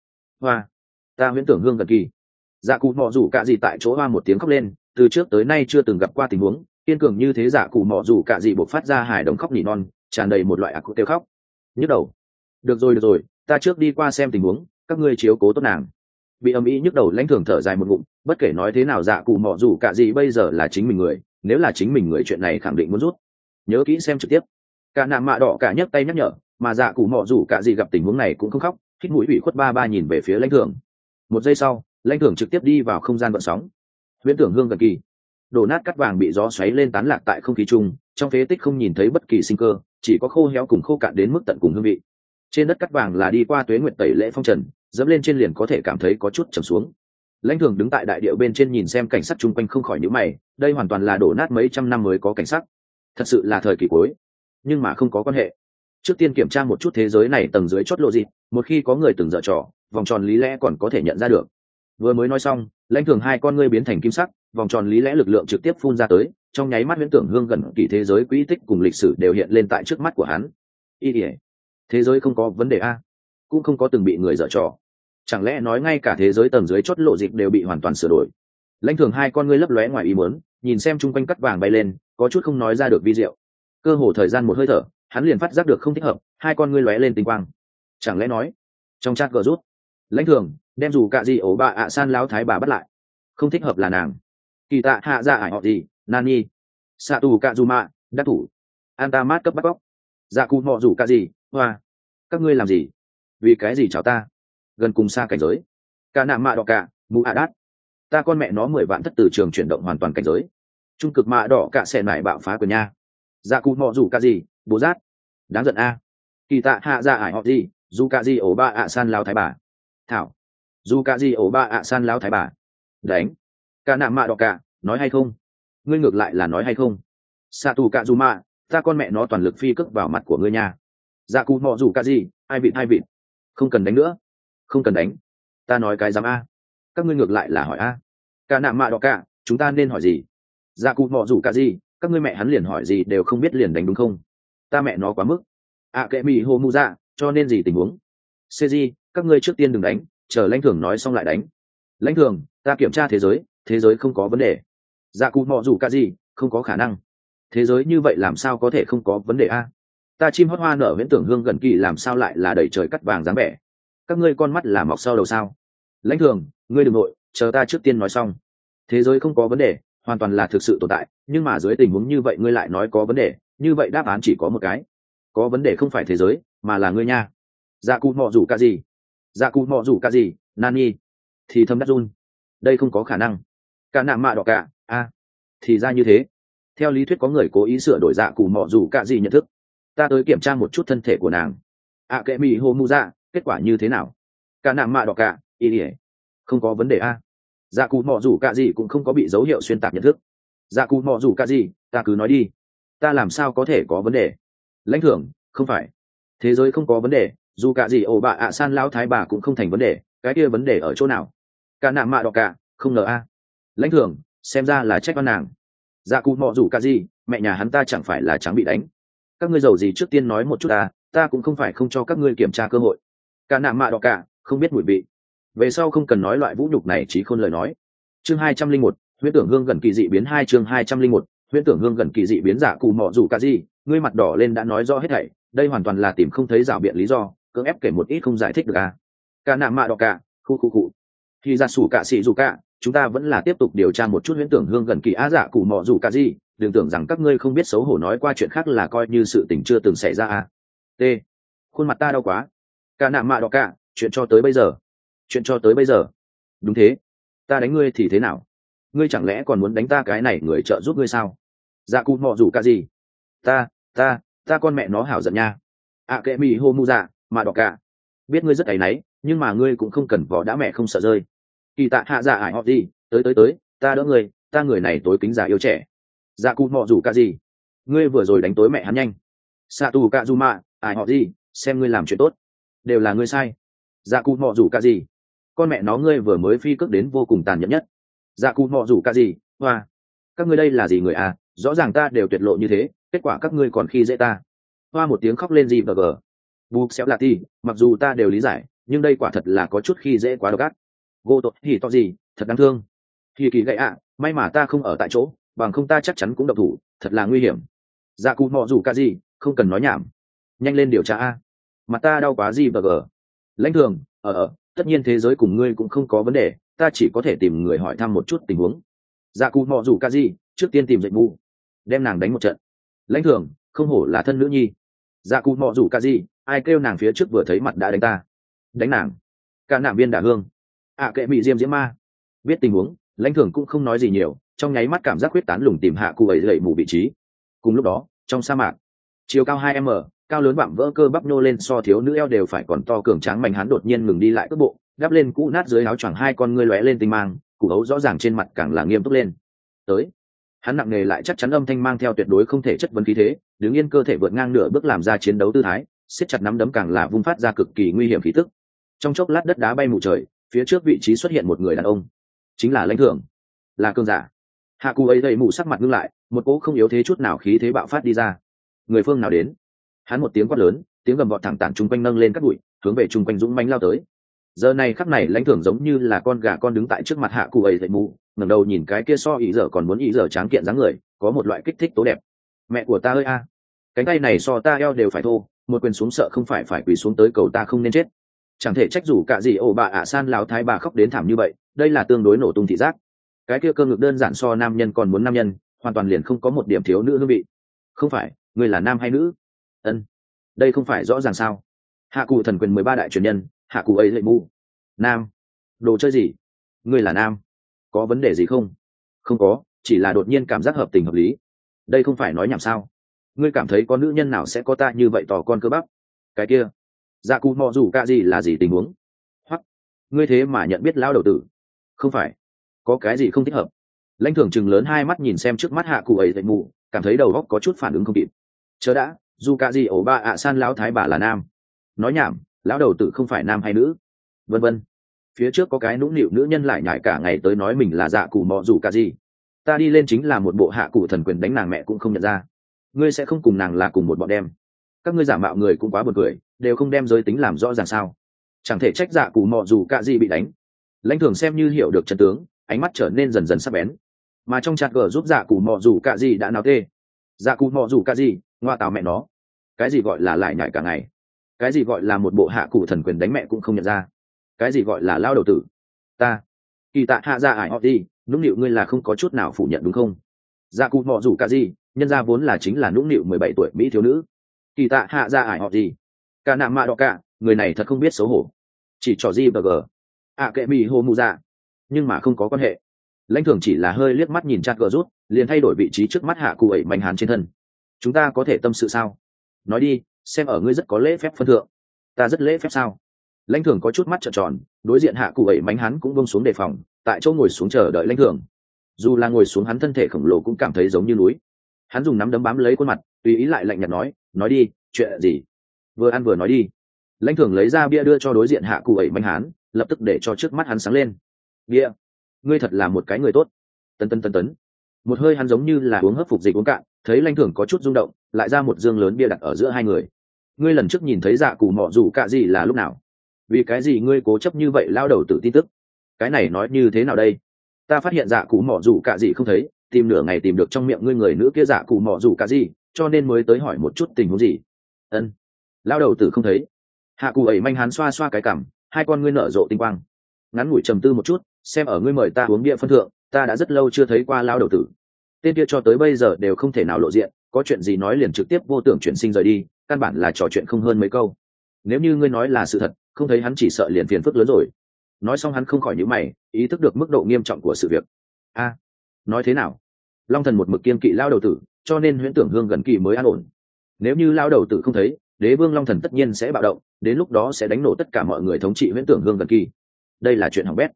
S1: Hoa, ta huyễn tưởng hương gần kỳ. Dạ cụ mọ dù cả gì tại chỗ hoa một tiếng khóc lên, từ trước tới nay chưa từng gặp qua tình huống kiên cường như thế. Dạ cụ mọ dù cả gì bộc phát ra hài đồng khóc nỉ non, tràn đầy một loại ác kêu khóc. Nhức đầu. Được rồi, ta trước đi qua xem tình huống, các ngươi chiếu cố tốt nàng. Bị âm ý nhức đầu lãnh thường thở dài một ngụm, bất kể nói thế nào dạ cụ mọ dù cả gì bây giờ là chính mình người, nếu là chính mình người chuyện này khẳng định muốn rút. Nhớ kỹ xem trực tiếp. Cả nạm mạ đỏ cả nhấc tay nhắc nhở, mà dạ cụ mọ dù cả gì gặp tình huống này cũng không khóc, hít mũi ủy khuất ba nhìn về phía lãnh thường. Một giây sau, lãnh thường trực tiếp đi vào không gian vận sóng. Huyễn tưởng hương gần kỳ, đổ nát cắt vàng bị gió xoáy lên tán lạc tại không khí chung, trong phế tích không nhìn thấy bất kỳ sinh cơ, chỉ có khô héo cùng khô cạn đến mức tận cùng hương vị. Trên đất cắt vàng là đi qua tuế nguyệt tẩy lễ phong trần, dẫm lên trên liền có thể cảm thấy có chút trầm xuống. Lãnh thường đứng tại đại điệu bên trên nhìn xem cảnh sắc chung quanh không khỏi nhíu mày, đây hoàn toàn là đổ nát mấy trăm năm mới có cảnh sắc, thật sự là thời kỳ cuối. Nhưng mà không có quan hệ, trước tiên kiểm tra một chút thế giới này tầng dưới chót lộ gì, một khi có người từng dở trò, vòng tròn lý lẽ còn có thể nhận ra được. Vừa mới nói xong, lãnh thường hai con ngươi biến thành kim sắc, vòng tròn lý lẽ lực lượng trực tiếp phun ra tới, trong nháy mắt huyễn tưởng hương gần kỳ thế giới quỹ tích cùng lịch sử đều hiện lên tại trước mắt của hắn. Thế giới không có vấn đề a, cũng không có từng bị người dở trò, chẳng lẽ nói ngay cả thế giới tầng dưới chót lộ dịch đều bị hoàn toàn sửa đổi? Lãnh thường hai con ngươi lấp lóe ngoài ý muốn, nhìn xem chung quanh cắt vàng bay lên, có chút không nói ra được vi diệu. Cơ hồ thời gian một hơi thở, hắn liền phát giác được không thích hợp, hai con ngươi lóe lên tinh quang. Chẳng lẽ nói trong chat gờ rút, lãnh thường đem dù cả gì ổ bà ạ san lão thái bà bắt lại, không thích hợp là nàng. Kỳ tạ hạ dạ ải họ gì nani xạ tù cạ dù mạ đắc thủ an ta mát cấp bắt bóc dạ cụ mọ rủ cả gì hoa, các ngươi làm gì, vì cái gì chào ta, gần cùng xa cảnh giới, cả nạm mạ đỏ cả mù ạ đát, ta con mẹ nó 10 vạn thất từ trường chuyển động hoàn toàn cảnh giới, trung cực mạ đỏ cả xẻ nải bạo phá quyền nha, dạ cụ mọ rủ cả gì bố rát, đáng giận a. Kỳ tạ hạ dạ ải họ gì dù cả gì ổ ba ạ san lao thái bà, thảo dù cả gì ổ ba ạ san lao thái bà, đánh cả nạm mạ đỏ cả, nói hay không, ngươi ngược lại là nói hay không, xạ tù cạ dù mạ, ta con mẹ nó toàn lực phi cước vào mặt của ngươi nha. Dạ cụ mọ rủ cả gì hai vịt, không cần đánh nữa, không cần đánh, ta nói cái dám a, các ngươi ngược lại là hỏi a. Cả nạm mạ đỏ cả, chúng ta nên hỏi gì? Dạ cụ mọ rủ cả gì, các ngươi mẹ hắn liền hỏi gì đều không biết liền đánh đúng không? Ta mẹ nó quá mức. Kệ mì hồ mu ra, cho nên gì tình huống? Seji, các ngươi trước tiên đừng đánh, chờ lãnh thường nói xong lại đánh. Lãnh thường, ta kiểm tra thế giới không có vấn đề. Dạ cụ mọ rủ cả gì, không có khả năng. thế giới như vậy làm sao có thể không có vấn đề a? Ta chim hót hoa nở viễn tưởng hương gần kỳ làm sao lại là đầy trời cắt vàng dáng vẻ? Các ngươi con mắt là mọc sau đầu sao? Lãnh thường, ngươi đừng nội, chờ ta trước tiên nói xong. Thế giới không có vấn đề, hoàn toàn là thực sự tồn tại, nhưng mà dưới tình huống như vậy ngươi lại nói có vấn đề, như vậy đáp án chỉ có một cái. Có vấn đề không phải thế giới, mà là ngươi nha. Dạ cụ mọ rủ cả gì? Dạ cụ mọ rủ cả gì? Nani? Thì thâm đắc run. Đây không có khả năng. Cả nạm mạ đỏ cả, thì ra như thế. Theo lý thuyết có người cố ý sửa đổi dạ cụ mọ rủ cả gì nhận thức. Ta tới kiểm tra một chút thân thể của nàng. Kệ mì hô mu dạ, kết quả như thế nào? Cả nạm mạ đỏ cả, không có vấn đề a. Dạ cụ mọ rủ cả gì cũng không có bị dấu hiệu xuyên tạc nhận thức. Dạ cụ mọ rủ cả gì, ta cứ nói đi. Ta làm sao có thể có vấn đề? Lãnh thưởng, không phải. Thế giới không có vấn đề, dù cả gì ổ bạ san lão thái bà cũng không thành vấn đề, cái kia vấn đề ở chỗ nào? Cả nạm mạ đỏ cả, không ngờ a. Lãnh thưởng, xem ra là trách oan nàng. Dạ cụ mọ rủ cả gì, mẹ nhà hắn ta chẳng phải là trắng bị đánh. Các ngươi giàu gì trước tiên nói một chút ta cũng không phải không cho các ngươi kiểm tra cơ hội. Cả nạm mạ đỏ cả, không biết mùi vị. Về sau không cần nói loại vũ nhục này trí khôn lời nói. Chương 201, huyễn tưởng hương gần kỳ dị biến 2 chương 201, huyễn tưởng hương gần kỳ dị biến giả cụ mọ rủ cả gì, ngươi mặt đỏ lên đã nói rõ hết thảy, đây hoàn toàn là tìm không thấy rào biện lý do, cưỡng ép kể một ít không giải thích được Cả nạm mạ đỏ cả, khu. Khi ra sủ cả xị dù cả, chúng ta vẫn là tiếp tục điều tra một chút huyễn tưởng hương gần kỳ giả cụ mọ rủ cả gì, đừng tưởng rằng các ngươi không biết xấu hổ nói qua chuyện khác là coi như sự tình chưa từng xảy ra T. Khuôn mặt ta đau quá. Cả nạm mạ đỏ cả, chuyện cho tới bây giờ. Đúng thế. Ta đánh ngươi thì thế nào? Ngươi chẳng lẽ còn muốn đánh ta cái này người trợ giúp ngươi sao? Dạ cụ mọ rủ cả gì? Ta con mẹ nó hảo giận nha. Kệ mì hô mu dạ, mạ đỏ cả. Biết ngươi rất áy náy, nhưng mà ngươi cũng không cần vỏ đã mẹ không sợ rơi. Kỳ tạ hạ dạ ải họ gì, tới, ta đỡ ngươi, ta người này tối kính già yêu trẻ. Dạ cụ mọ rủ cả gì? Ngươi vừa rồi đánh tối mẹ hắn nhanh. Sạ tù cả dù mạ, ải họ gì, xem ngươi làm chuyện tốt. Đều là ngươi sai. Dạ cụ mọ rủ cả gì? Con mẹ nó ngươi vừa mới phi cước đến vô cùng tàn nhẫn nhất. Dạ cụ mọ rủ cả gì? Hoa. Các ngươi đây là gì người rõ ràng ta đều tuyệt lộ như thế, kết quả các ngươi còn khi dễ ta. Hoa một tiếng khóc lên gì và gờ. Bục xéo là ti, mặc dù ta đều lý giải, nhưng đây quả thật là có chút khi dễ quá độc ác. Gô tội thì to gì, thật đáng thương. Kỳ kỳ gậy may mà ta không ở tại chỗ, bằng không ta chắc chắn cũng độc thủ, thật là nguy hiểm. Dạ cụ mọ rủ cả gì, không cần nói nhảm. Nhanh lên điều tra mặt ta đau quá gì và gờ. Lãnh thường, tất nhiên thế giới cùng ngươi cũng không có vấn đề, ta chỉ có thể tìm người hỏi thăm một chút tình huống. Dạ cụ mọ rủ cả gì, trước tiên tìm dạy mù, đem nàng đánh một trận. Lãnh thường, không hổ là thân nữ nhi. Dạ cụ mọ rủ cả gì, ai kêu nàng phía trước vừa thấy mặt đã đánh ta. Đánh nàng. Cả nạm viên đả hương. Kệ bị diêm diễm ma. Biết tình huống, lãnh thường cũng không nói gì nhiều, trong nháy mắt cảm giác huyết tán lùng tìm hạ cụ ấy dậy mù vị trí. Cùng lúc đó, trong sa mạc, chiều cao 2m, cao lớn vạm vỡ cơ bắp nô lên so thiếu nữ eo đều phải còn to cường tráng mạnh hắn đột nhiên ngừng đi lại cước bộ, đắp lên cũ nát dưới áo choàng hai con ngươi lóe lên tinh mang, củ hấu rõ ràng trên mặt càng là nghiêm túc lên. Tới, hắn nặng nề lại chắc chắn âm thanh mang theo tuyệt đối không thể chất vấn khí thế, đứng yên cơ thể vượt ngang nửa bước làm ra chiến đấu tư thái, siết chặt nắm đấm càng là vung phát ra cực kỳ nguy hiểm khí tức. Trong chốc lát đất đá bay mù trời, phía trước vị trí xuất hiện một người đàn ông, chính là lãnh thưởng, là cương giả. Hạ cụ ấy dậy mù sắc mặt ngưng lại, một cỗ không yếu thế chút nào khí thế bạo phát đi ra. Người phương nào đến? Hắn một tiếng quát lớn, tiếng gầm vọt thẳng tản chung quanh nâng lên các bụi, hướng về chung quanh dũng mãnh lao tới. Giờ này khắc này lãnh thưởng giống như là con gà con đứng tại trước mặt hạ cụ ấy dậy mù, ngẩng đầu nhìn cái kia so ý giờ còn muốn ý giờ tráng kiện dáng người, có một loại kích thích tố đẹp. Mẹ của ta ơi cánh tay này so ta eo đều phải thô, một quyền xuống sợ không phải quỳ xuống tới cầu ta không nên chết. Chẳng thể trách dù cả gì ổ bà san lão thái bà khóc đến thảm như vậy, đây là tương đối nổ tung thị giác. Cái kia cơ ngực đơn giản so nam nhân còn muốn nam nhân, hoàn toàn liền không có một điểm thiếu nữ hương vị. Không phải, ngươi là nam hay nữ? Ân, đây không phải rõ ràng sao? Hạ cụ thần quyền 13 đại truyền nhân, hạ cụ ấy lệ mu. Nam? Đồ chơi gì? Ngươi là nam? Có vấn đề gì không? Không có, chỉ là đột nhiên cảm giác hợp tình hợp lý. Đây không phải nói nhảm sao? Ngươi cảm thấy có nữ nhân nào sẽ có ta như vậy tỏ con cơ bắp? Cái kia, dạ cụ mò rủ cả gì là gì tình huống? Hoặc, ngươi thế mà nhận biết lão đầu tử? Không phải, có cái gì không thích hợp? Lãnh thưởng chừng lớn hai mắt nhìn xem trước mắt hạ cụ ấy dậy mù, cảm thấy đầu óc có chút phản ứng không kịp. Chớ đã, dù cả gì ổ ba san lão thái bà là nam? Nói nhảm, lão đầu tử không phải nam hay nữ? Vân vân. Phía trước có cái nũng nịu nữ nhân lại nhải cả ngày tới nói mình là dạ cụ mò rủ cả gì. Ta đi lên chính là một bộ hạ cụ thần quyền đánh nàng mẹ cũng không nhận ra. Ngươi sẽ không cùng nàng là cùng một bọn đem. Các ngươi giả mạo người cũng quá buồn cười, đều không đem giới tính làm rõ ràng sao? Chẳng thể trách dạ cụ mò rủ cả gì bị đánh. Lãnh thưởng xem như hiểu được chân tướng, ánh mắt trở nên dần dần sắc bén. Mà trong chat gờ giúp dạ cụ mò rủ cả gì đã náo tê. dạ cụ mò dù ca gì ngoa tào mẹ nó, cái gì gọi là lại nhải cả ngày, cái gì gọi là một bộ hạ cụ thần quyền đánh mẹ cũng không nhận ra, cái gì gọi là lao đầu tử. Ta kỳ tạ hạ ra ải họ đi nũng nịu ngươi là không có chút nào phủ nhận đúng không? Dạ cụ mò dù ca gì nhân ra vốn là chính là nũng nịu 17 tuổi mỹ thiếu nữ. Kỳ tạ hạ ra ải họ gì cả nạm mạ đỏ cả, người này thật không biết xấu hổ, chỉ trò gì bờ gờ ạ kệ mì hô mù dạ. Nhưng mà không có quan hệ, lãnh thường chỉ là hơi liếc mắt nhìn chặt gờ rút liền thay đổi vị trí trước mắt hạ cụ ẩy mạnh hàn trên thân. Chúng ta có thể tâm sự sao? Nói đi, xem ở ngươi rất có lễ phép phân thượng. Ta rất lễ phép sao? Lãnh thường có chút mắt trợn tròn, đối diện hạ cụ ẩy mạnh hắn cũng buông xuống đề phòng, tại chỗ ngồi xuống chờ đợi lãnh thường. Dù là ngồi xuống hắn thân thể khổng lồ cũng cảm thấy giống như núi. Hắn dùng nắm đấm bám lấy khuôn mặt, tùy ý lại lạnh nhạt nói đi, chuyện gì? Vừa ăn vừa nói đi. Lãnh thường lấy ra bia đưa cho đối diện hạ cụ ẩy mạnh hắn, lập tức để cho trước mắt hắn sáng lên. Bia, ngươi thật là một cái người tốt. Tấn tấn tấn tấn. Một hơi hắn giống như là uống hấp phục dịch uống cạn, thấy lãnh thường có chút rung động, lại ra một dương lớn bia đặt ở giữa hai người. Ngươi lần trước nhìn thấy dạ cụ mọ rủ cạ gì là lúc nào? Vì cái gì ngươi cố chấp như vậy lao đầu tự tin tức? Cái này nói như thế nào đây? Ta phát hiện dạ cụ mọ rủ cạ gì không thấy, tìm nửa ngày tìm được trong miệng ngươi người nữ kia dạ cụ mọ rủ cạ gì, cho nên mới tới hỏi một chút tình huống gì. Ân, lao đầu tử không thấy. Hạ cụ ẩy manh hắn xoa xoa cái cằm, hai con ngươi nở rộ tinh quang. Ngắn ngủi trầm tư một chút, xem ở ngươi mời ta uống bia phân thượng, ta đã rất lâu chưa thấy qua lao đầu tử. Tên kia cho tới bây giờ đều không thể nào lộ diện, có chuyện gì nói liền trực tiếp vô tưởng chuyển sinh rời đi, căn bản là trò chuyện không hơn mấy câu. Nếu như ngươi nói là sự thật, không thấy hắn chỉ sợ liền phiền phức lớn rồi. Nói xong hắn không khỏi nhíu mày, ý thức được mức độ nghiêm trọng của sự việc. A, nói thế nào? Long thần một mực kiên kỵ lao đầu tử, cho nên huyễn tưởng hương gần kỳ mới an ổn. Nếu như lao đầu tử không thấy, đế vương long thần tất nhiên sẽ bạo động, đến lúc đó sẽ đánh nổ tất cả mọi người thống trị huyễn tưởng hương gần kỳ. Đây là chuyện hỏng bét.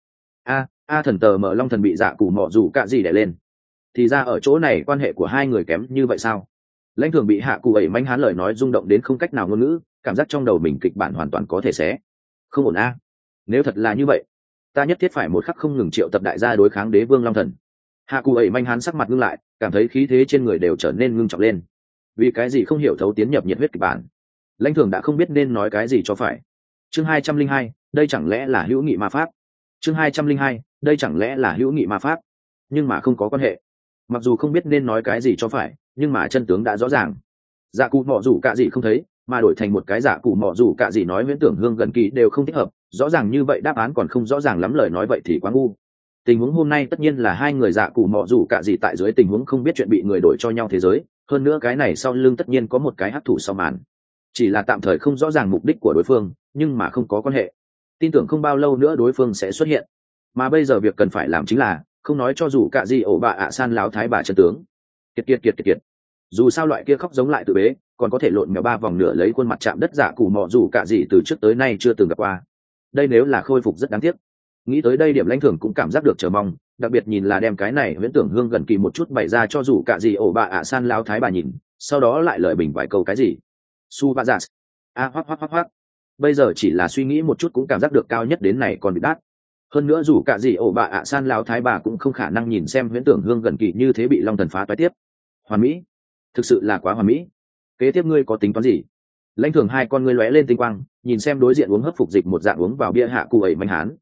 S1: A thần tờ mở long thần bị dạ cụ mọ dù cạ gì đè lên. Thì ra ở chỗ này quan hệ của hai người kém như vậy sao? Lãnh thường bị hạ cụ ẩy manh hán lời nói rung động đến không cách nào ngôn ngữ, cảm giác trong đầu mình kịch bản hoàn toàn có thể xé. Không ổn a. Nếu thật là như vậy, ta nhất thiết phải một khắc không ngừng triệu tập đại gia đối kháng đế vương long thần. Hạ cụ ẩy manh hán sắc mặt ngưng lại, cảm thấy khí thế trên người đều trở nên ngưng trọng lên. Vì cái gì không hiểu thấu tiến nhập nhiệt huyết kịch bản? Lãnh thường đã không biết nên nói cái gì cho phải. Chương 202, đây chẳng lẽ là hữu nghị ma pháp? Chương 202, đây chẳng lẽ là hữu nghị ma pháp? Nhưng mà không có quan hệ. Mặc dù không biết nên nói cái gì cho phải, nhưng mà chân tướng đã rõ ràng. Dạ cụ mọ rủ cạ gì không thấy, mà đổi thành một cái dạ cụ mọ rủ cạ gì nói huyễn tưởng hương gần kỳ đều không thích hợp, rõ ràng như vậy đáp án còn không rõ ràng lắm, lời nói vậy thì quá ngu. Tình huống hôm nay tất nhiên là hai người dạ cụ mọ rủ cạ gì tại dưới tình huống không biết chuyện bị người đổi cho nhau thế giới, hơn nữa cái này sau lưng tất nhiên có một cái hắc thủ sau màn. Chỉ là tạm thời không rõ ràng mục đích của đối phương, nhưng mà không có quan hệ. Tin tưởng không bao lâu nữa đối phương sẽ xuất hiện. Mà bây giờ việc cần phải làm chính là không nói cho dù cạ gì ổ bạ ạ san láo thái bà chân tướng. Kiệt. Dù sao loại kia khóc giống lại tự bế, còn có thể lộn mèo ba vòng nửa lấy khuôn mặt chạm đất giả cù mọ dù cạ gì từ trước tới nay chưa từng gặp qua. Đây nếu là khôi phục rất đáng tiếc. Nghĩ tới đây điểm lãnh thường cũng cảm giác được chờ mong, đặc biệt nhìn là đem cái này huyễn tưởng hương gần kỳ một chút bày ra cho dù cạ gì ổ bạ ạ san láo thái bà nhìn, sau đó lại lời bình vài câu cái gì. Su ba giả. Hoắc. Bây giờ chỉ là suy nghĩ một chút cũng cảm giác được cao nhất đến này còn bị đắt. Hơn nữa dù cả gì ổ bạ ạ san lao thái bà cũng không khả năng nhìn xem huyễn tưởng hương gần kỳ như thế bị long thần phá toái tiếp. Hoàn mỹ, thực sự là quá hoàn mỹ. Kế tiếp ngươi có tính toán gì? Lãnh thường hai con ngươi lóe lên tinh quang, nhìn xem đối diện uống hấp phục dịch một dạng uống vào bia hạ cụ ẩy manh hán.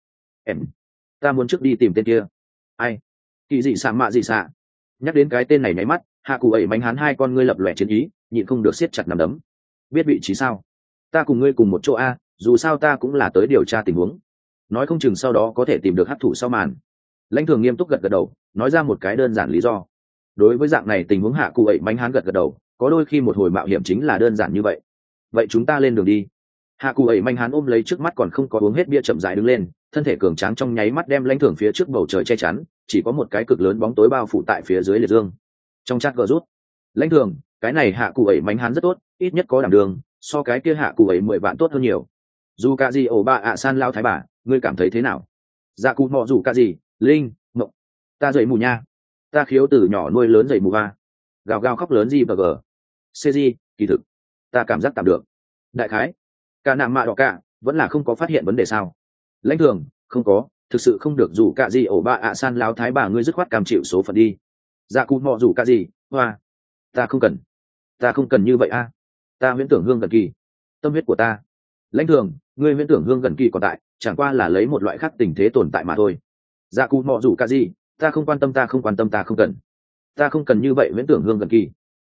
S1: Ta muốn trước đi tìm tên kia. Ai? Kỳ dị xạ mạ dị xạ. Nhắc đến cái tên này nháy mắt, hạ cụ ẩy manh hán hai con ngươi lập lòe chiến ý, nhịn không được siết chặt nắm đấm. Biết vị trí sao? Ta cùng ngươi cùng một chỗ a, dù sao ta cũng là tới điều tra tình huống, nói không chừng sau đó có thể tìm được hắc thủ sau màn. Lãnh thường nghiêm túc gật gật đầu, nói ra một cái đơn giản lý do. Đối với dạng này tình huống hạ cụ ẩy manh hán gật gật đầu, có đôi khi một hồi mạo hiểm chính là đơn giản như vậy. Vậy chúng ta lên đường đi. Hạ cụ ẩy manh hán ôm lấy trước mắt còn không có uống hết bia chậm rãi đứng lên, thân thể cường tráng trong nháy mắt đem lãnh thường phía trước bầu trời che chắn, chỉ có một cái cực lớn bóng tối bao phủ tại phía dưới liệt dương. Trong chat gờ rút, lãnh thường, cái này hạ cụ ẩy manh hán rất tốt, ít nhất có đảm đường, so cái kia hạ cụ ẩy 10 vạn tốt hơn nhiều. Dù cả gì ổ bạ ạ san lao thái bà, ngươi cảm thấy thế nào? Dạ cụ mọ dù cả gì, linh mộng, ta dậy mù nha, ta khiếu từ nhỏ nuôi lớn dậy mù va, gào khóc lớn gì bờ gờ, cg kỳ thực ta cảm giác tạm được. Đại khái cả nạm mạ đỏ cả vẫn là không có phát hiện vấn đề sao? Lãnh thường, không có, thực sự không được. Dù cả gì ổ bạ ạ san lao thái bà, ngươi dứt khoát cam chịu số phận đi. Dạ cụ mọ dù cả gì, hoa, ta không cần như vậy a. Ta huyễn tưởng hương gần kỳ, tâm huyết của ta. Lãnh thường, ngươi huyễn tưởng hương gần kỳ còn tại, chẳng qua là lấy một loại khác tình thế tồn tại mà thôi. Dạ cụ mọ dù cả gì, ta không quan tâm, ta không cần như vậy huyễn tưởng hương gần kỳ.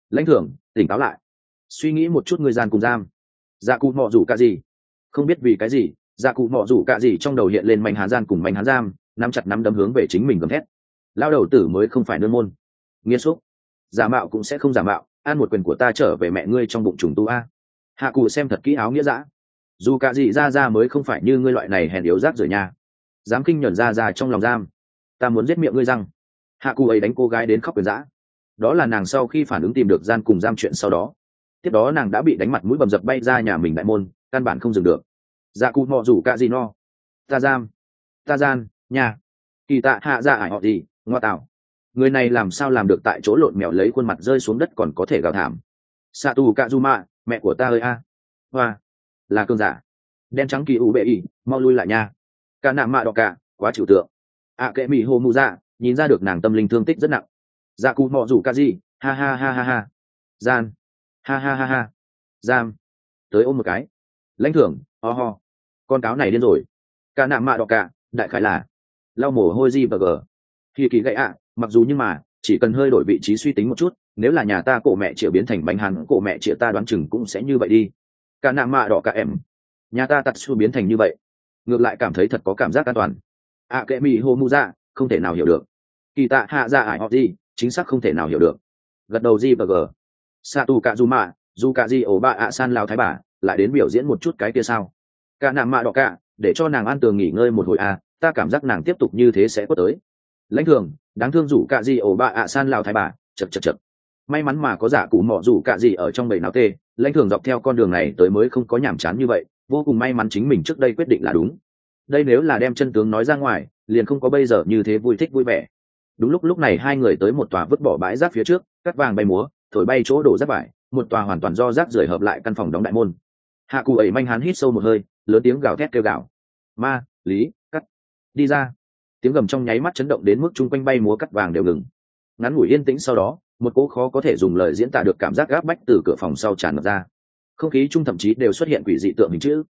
S1: Lãnh thưởng, tỉnh táo lại, suy nghĩ một chút, người gian cùng giam. Dạ cụ mọ rủ cả gì, không biết vì cái gì, dạ cụ mọ rủ cả gì trong đầu hiện lên manh hán gian cùng manh hán giam, nắm chặt nắm đấm hướng về chính mình gầm thét. Lao đầu tử mới không phải nương môn, nghiêm xúc, giả mạo cũng sẽ không giả mạo, ăn một quyền của ta trở về mẹ ngươi trong bụng trùng tu a. Hạ cụ xem thật kỹ áo nghĩa dã, dù cả gì ra mới không phải như ngươi loại này hèn yếu rác rưởi nha, dám kinh nhẫn ra trong lòng giam, ta muốn giết miệng ngươi răng. Hạ cụ ấy đánh cô gái đến khóc quyền dã, đó là nàng sau khi phản ứng tìm được gian cùng giam chuyện sau đó. Tiếp đó nàng đã bị đánh mặt mũi bầm dập bay ra nhà mình đại môn, căn bản không dừng được. Dạ cụ mọ rủ cả gì no, ta giam, ta gian, nhà, kỳ tạ hạ dạ ải họ gì, ngoa tạo, người này làm sao làm được tại chỗ lộn mèo lấy khuôn mặt rơi xuống đất còn có thể gào thảm. Sạ tù cạ du mạ, mẹ của ta ơi a, hoa, là cơn giả, đen trắng kỳ u bệ ỉ, mau lui lại nha. Cả nạm mạ đỏ cả, quá chịu tượng. Kệ mỹ hồ mù dạ, nhìn ra được nàng tâm linh thương tích rất nặng. Dạ cụ mọ rủ cả gì, ha ha ha ha ha, gian, ha ha ha ha, giam, tới ôm một cái. Lãnh thưởng, ho, con cáo này điên rồi. Cả nạm mạ đỏ cả, đại khái là lau mồ hôi gì và gờ. Khi kỳ gậy mặc dù nhưng mà chỉ cần hơi đổi vị trí suy tính một chút, nếu là nhà ta cổ mẹ chịu biến thành bánh hàn, cổ mẹ chịu ta đoán chừng cũng sẽ như vậy đi. Cả nạm mạ đỏ cả em, nhà ta tatsu biến thành như vậy, ngược lại cảm thấy thật có cảm giác an toàn. Kệ mỹ hồ mu dạ, không thể nào hiểu được. Kỳ tạ hạ dạ ải họ gì, chính xác không thể nào hiểu được. Gật đầu gì và gờ. Satu cạ du mạ, dù cả gì ổ bạ san lao thái bà lại đến biểu diễn một chút cái kia sao. Cả nạm mạ đỏ cả, để cho nàng an tường nghỉ ngơi một hồi ta cảm giác nàng tiếp tục như thế sẽ quất tới. Lãnh thường, đáng thương rủ cả gì ổ bạ san lao thái bà, chật. May mắn mà có giả cụ mọ rủ cả gì ở trong bầy náo tê. Lãnh thường dọc theo con đường này tới mới không có nhảm chán như vậy, vô cùng may mắn chính mình trước đây quyết định là đúng. Đây nếu là đem chân tướng nói ra ngoài, liền không có bây giờ như thế vui thích vui vẻ. Đúng lúc này hai người tới một tòa vứt bỏ bãi rác phía trước, cắt vàng bay múa, thổi bay chỗ đổ rác vải, một tòa hoàn toàn do rác rưởi hợp lại căn phòng đóng đại môn. Hạ cụ ấy manh hán hít sâu một hơi, lớn tiếng gào thét kêu gào. Ma, lý, cắt, đi ra. Tiếng gầm trong nháy mắt chấn động đến mức chung quanh bay múa cắt vàng đều ngừng. Ngắn ngủi yên tĩnh sau đó, một cỗ khó có thể dùng lời diễn tả được cảm giác gáp bách từ cửa phòng sau tràn ngập ra. Không khí chung thậm chí đều xuất hiện quỷ dị tượng hình chữ.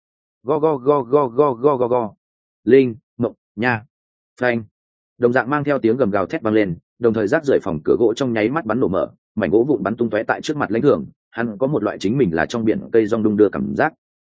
S1: Go. Linh, mộng, nha, phanh. Đồng dạng mang theo tiếng gầm gào thét vang lên, đồng thời rác rưởi phòng cửa gỗ trong nháy mắt bắn nổ mở, mảnh gỗ vụn bắn tung tóe tại trước mặt Lãnh Thường, hắn có một loại chính mình là trong biển cây rong đung đưa cảm giác.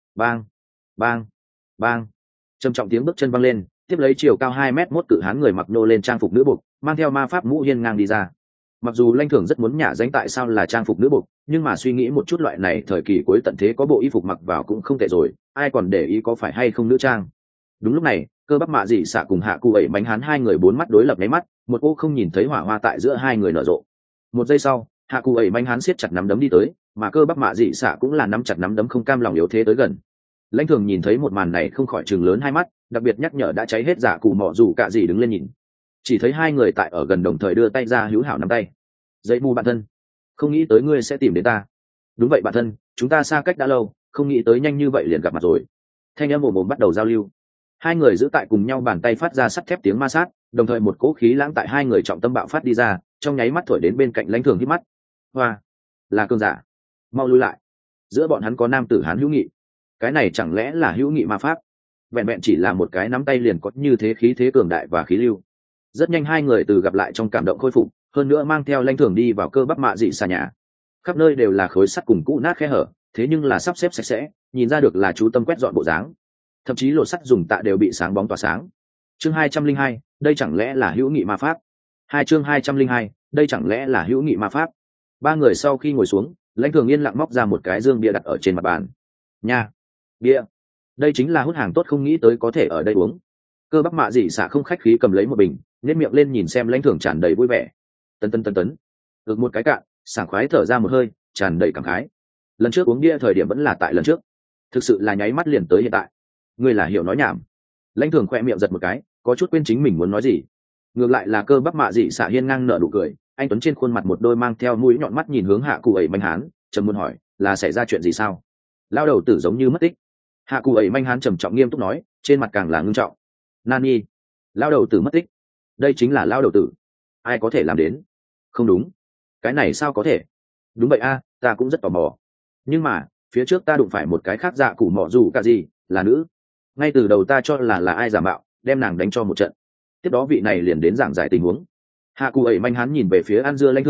S1: Bang. Trầm trọng tiếng bước chân vang lên, tiếp lấy chiều cao 2 mét 1 cự hán người mặc nô lên trang phục nữ buộc, mang theo ma pháp mũ hiên ngang đi ra. Mặc dù Lãnh Thường rất muốn nhả danh tại sao là trang phục nữ buộc, nhưng mà suy nghĩ một chút loại này thời kỳ cuối tận thế có bộ y phục mặc vào cũng không tệ rồi, ai còn để ý có phải hay không nữ trang. Đúng lúc này, cơ bắp mạ dị xạ cùng hạ cụ ấy bánh hán hai người bốn mắt đối lập nháy mắt, một cô không nhìn thấy hỏa hoa tại giữa hai người nở rộ. Một giây sau, hạ cụ ấy bánh hán siết chặt nắm đấm đi tới, mà cơ bắp mạ dị xạ cũng là nắm chặt nắm đấm không cam lòng yếu thế tới gần. Lãnh Thường nhìn thấy một màn này không khỏi chừng lớn hai mắt, đặc biệt nhắc nhở đã cháy hết giả cụ mọ dù cả gì đứng lên nhìn. Chỉ thấy hai người tại ở gần đồng thời đưa tay ra hữu hảo nắm tay. Dậy mù bạn thân, không nghĩ tới ngươi sẽ tìm đến ta. Đúng vậy bạn thân, chúng ta xa cách đã lâu, không nghĩ tới nhanh như vậy liền gặp mặt rồi. Thanh âm ồm bắt đầu giao lưu. Hai người giữ tại cùng nhau, bàn tay phát ra sắt thép tiếng ma sát, đồng thời một cỗ khí lãng tại hai người trọng tâm bạo phát đi ra, trong nháy mắt thổi đến bên cạnh Lãnh Thường hít mắt. Hoa, là cơn giả, mau lui lại. Giữa bọn hắn có nam tử hán hữu nghị, cái này chẳng lẽ là hữu nghị ma pháp? Vẹn vẹn chỉ là một cái nắm tay liền có như thế khí thế cường đại và khí lưu. Rất nhanh hai người từ gặp lại trong cảm động khôi phục, hơn nữa mang theo Lãnh Thường đi vào cơ bắp mạ dị xà nhà. Khắp nơi đều là khối sắt cùng cũ nát khe hở, thế nhưng là sắp xếp sạch sẽ, nhìn ra được là chú tâm quét dọn bộ dáng. Thậm chí lột sắt dùng tạ đều bị sáng bóng tỏa sáng. Chương 202, đây chẳng lẽ là hữu nghị ma pháp? Chương 202, đây chẳng lẽ là hữu nghị ma pháp? Ba người sau khi ngồi xuống, Lãnh Thường yên lặng móc ra một cái dương bia đặt ở trên mặt bàn. Nha, bia, đây chính là hút hàng tốt, không nghĩ tới có thể ở đây uống. Cơ bắp mạ dị xạ không khách khí cầm lấy một bình, nhếch miệng lên nhìn xem Lãnh Thường tràn đầy vui vẻ. Tấn. Ực một cái cạn, sảng khoái thở ra một hơi, tràn đầy cảm khái. Lần trước uống bia thời điểm vẫn là tại lần trước, thực sự là nháy mắt liền tới hiện tại. Ngươi là hiểu nói nhảm. Lãnh Thường khoe miệng giật một cái, có chút quên chính mình muốn nói gì. Ngược lại là cơ bắp mạ dị xạ hiên ngang nở nụ cười, anh tuấn trên khuôn mặt một đôi mang theo mũi nhọn mắt nhìn hướng hạ cụ ấy manh hán, trầm muốn hỏi, là xảy ra chuyện gì sao? Lao đầu tử giống như mất tích. Hạ cụ ấy manh hán trầm trọng nghiêm túc nói, trên mặt càng là ngưng trọng. Nani, lao đầu tử mất tích? Đây chính là lao đầu tử, ai có thể làm đến? Không đúng, cái này sao có thể? Đúng vậy ta cũng rất tò mò. Nhưng mà phía trước ta đụng phải một cái khác dạ cụ mọ dù cả gì, là nữ. Ngay từ đầu ta cho là ai giả mạo, đem nàng đánh cho một trận. Tiếp đó vị này liền đến giảng giải tình huống. Hạ cụ ấy manh hán nhìn về phía An Dưa Lãnh Thường,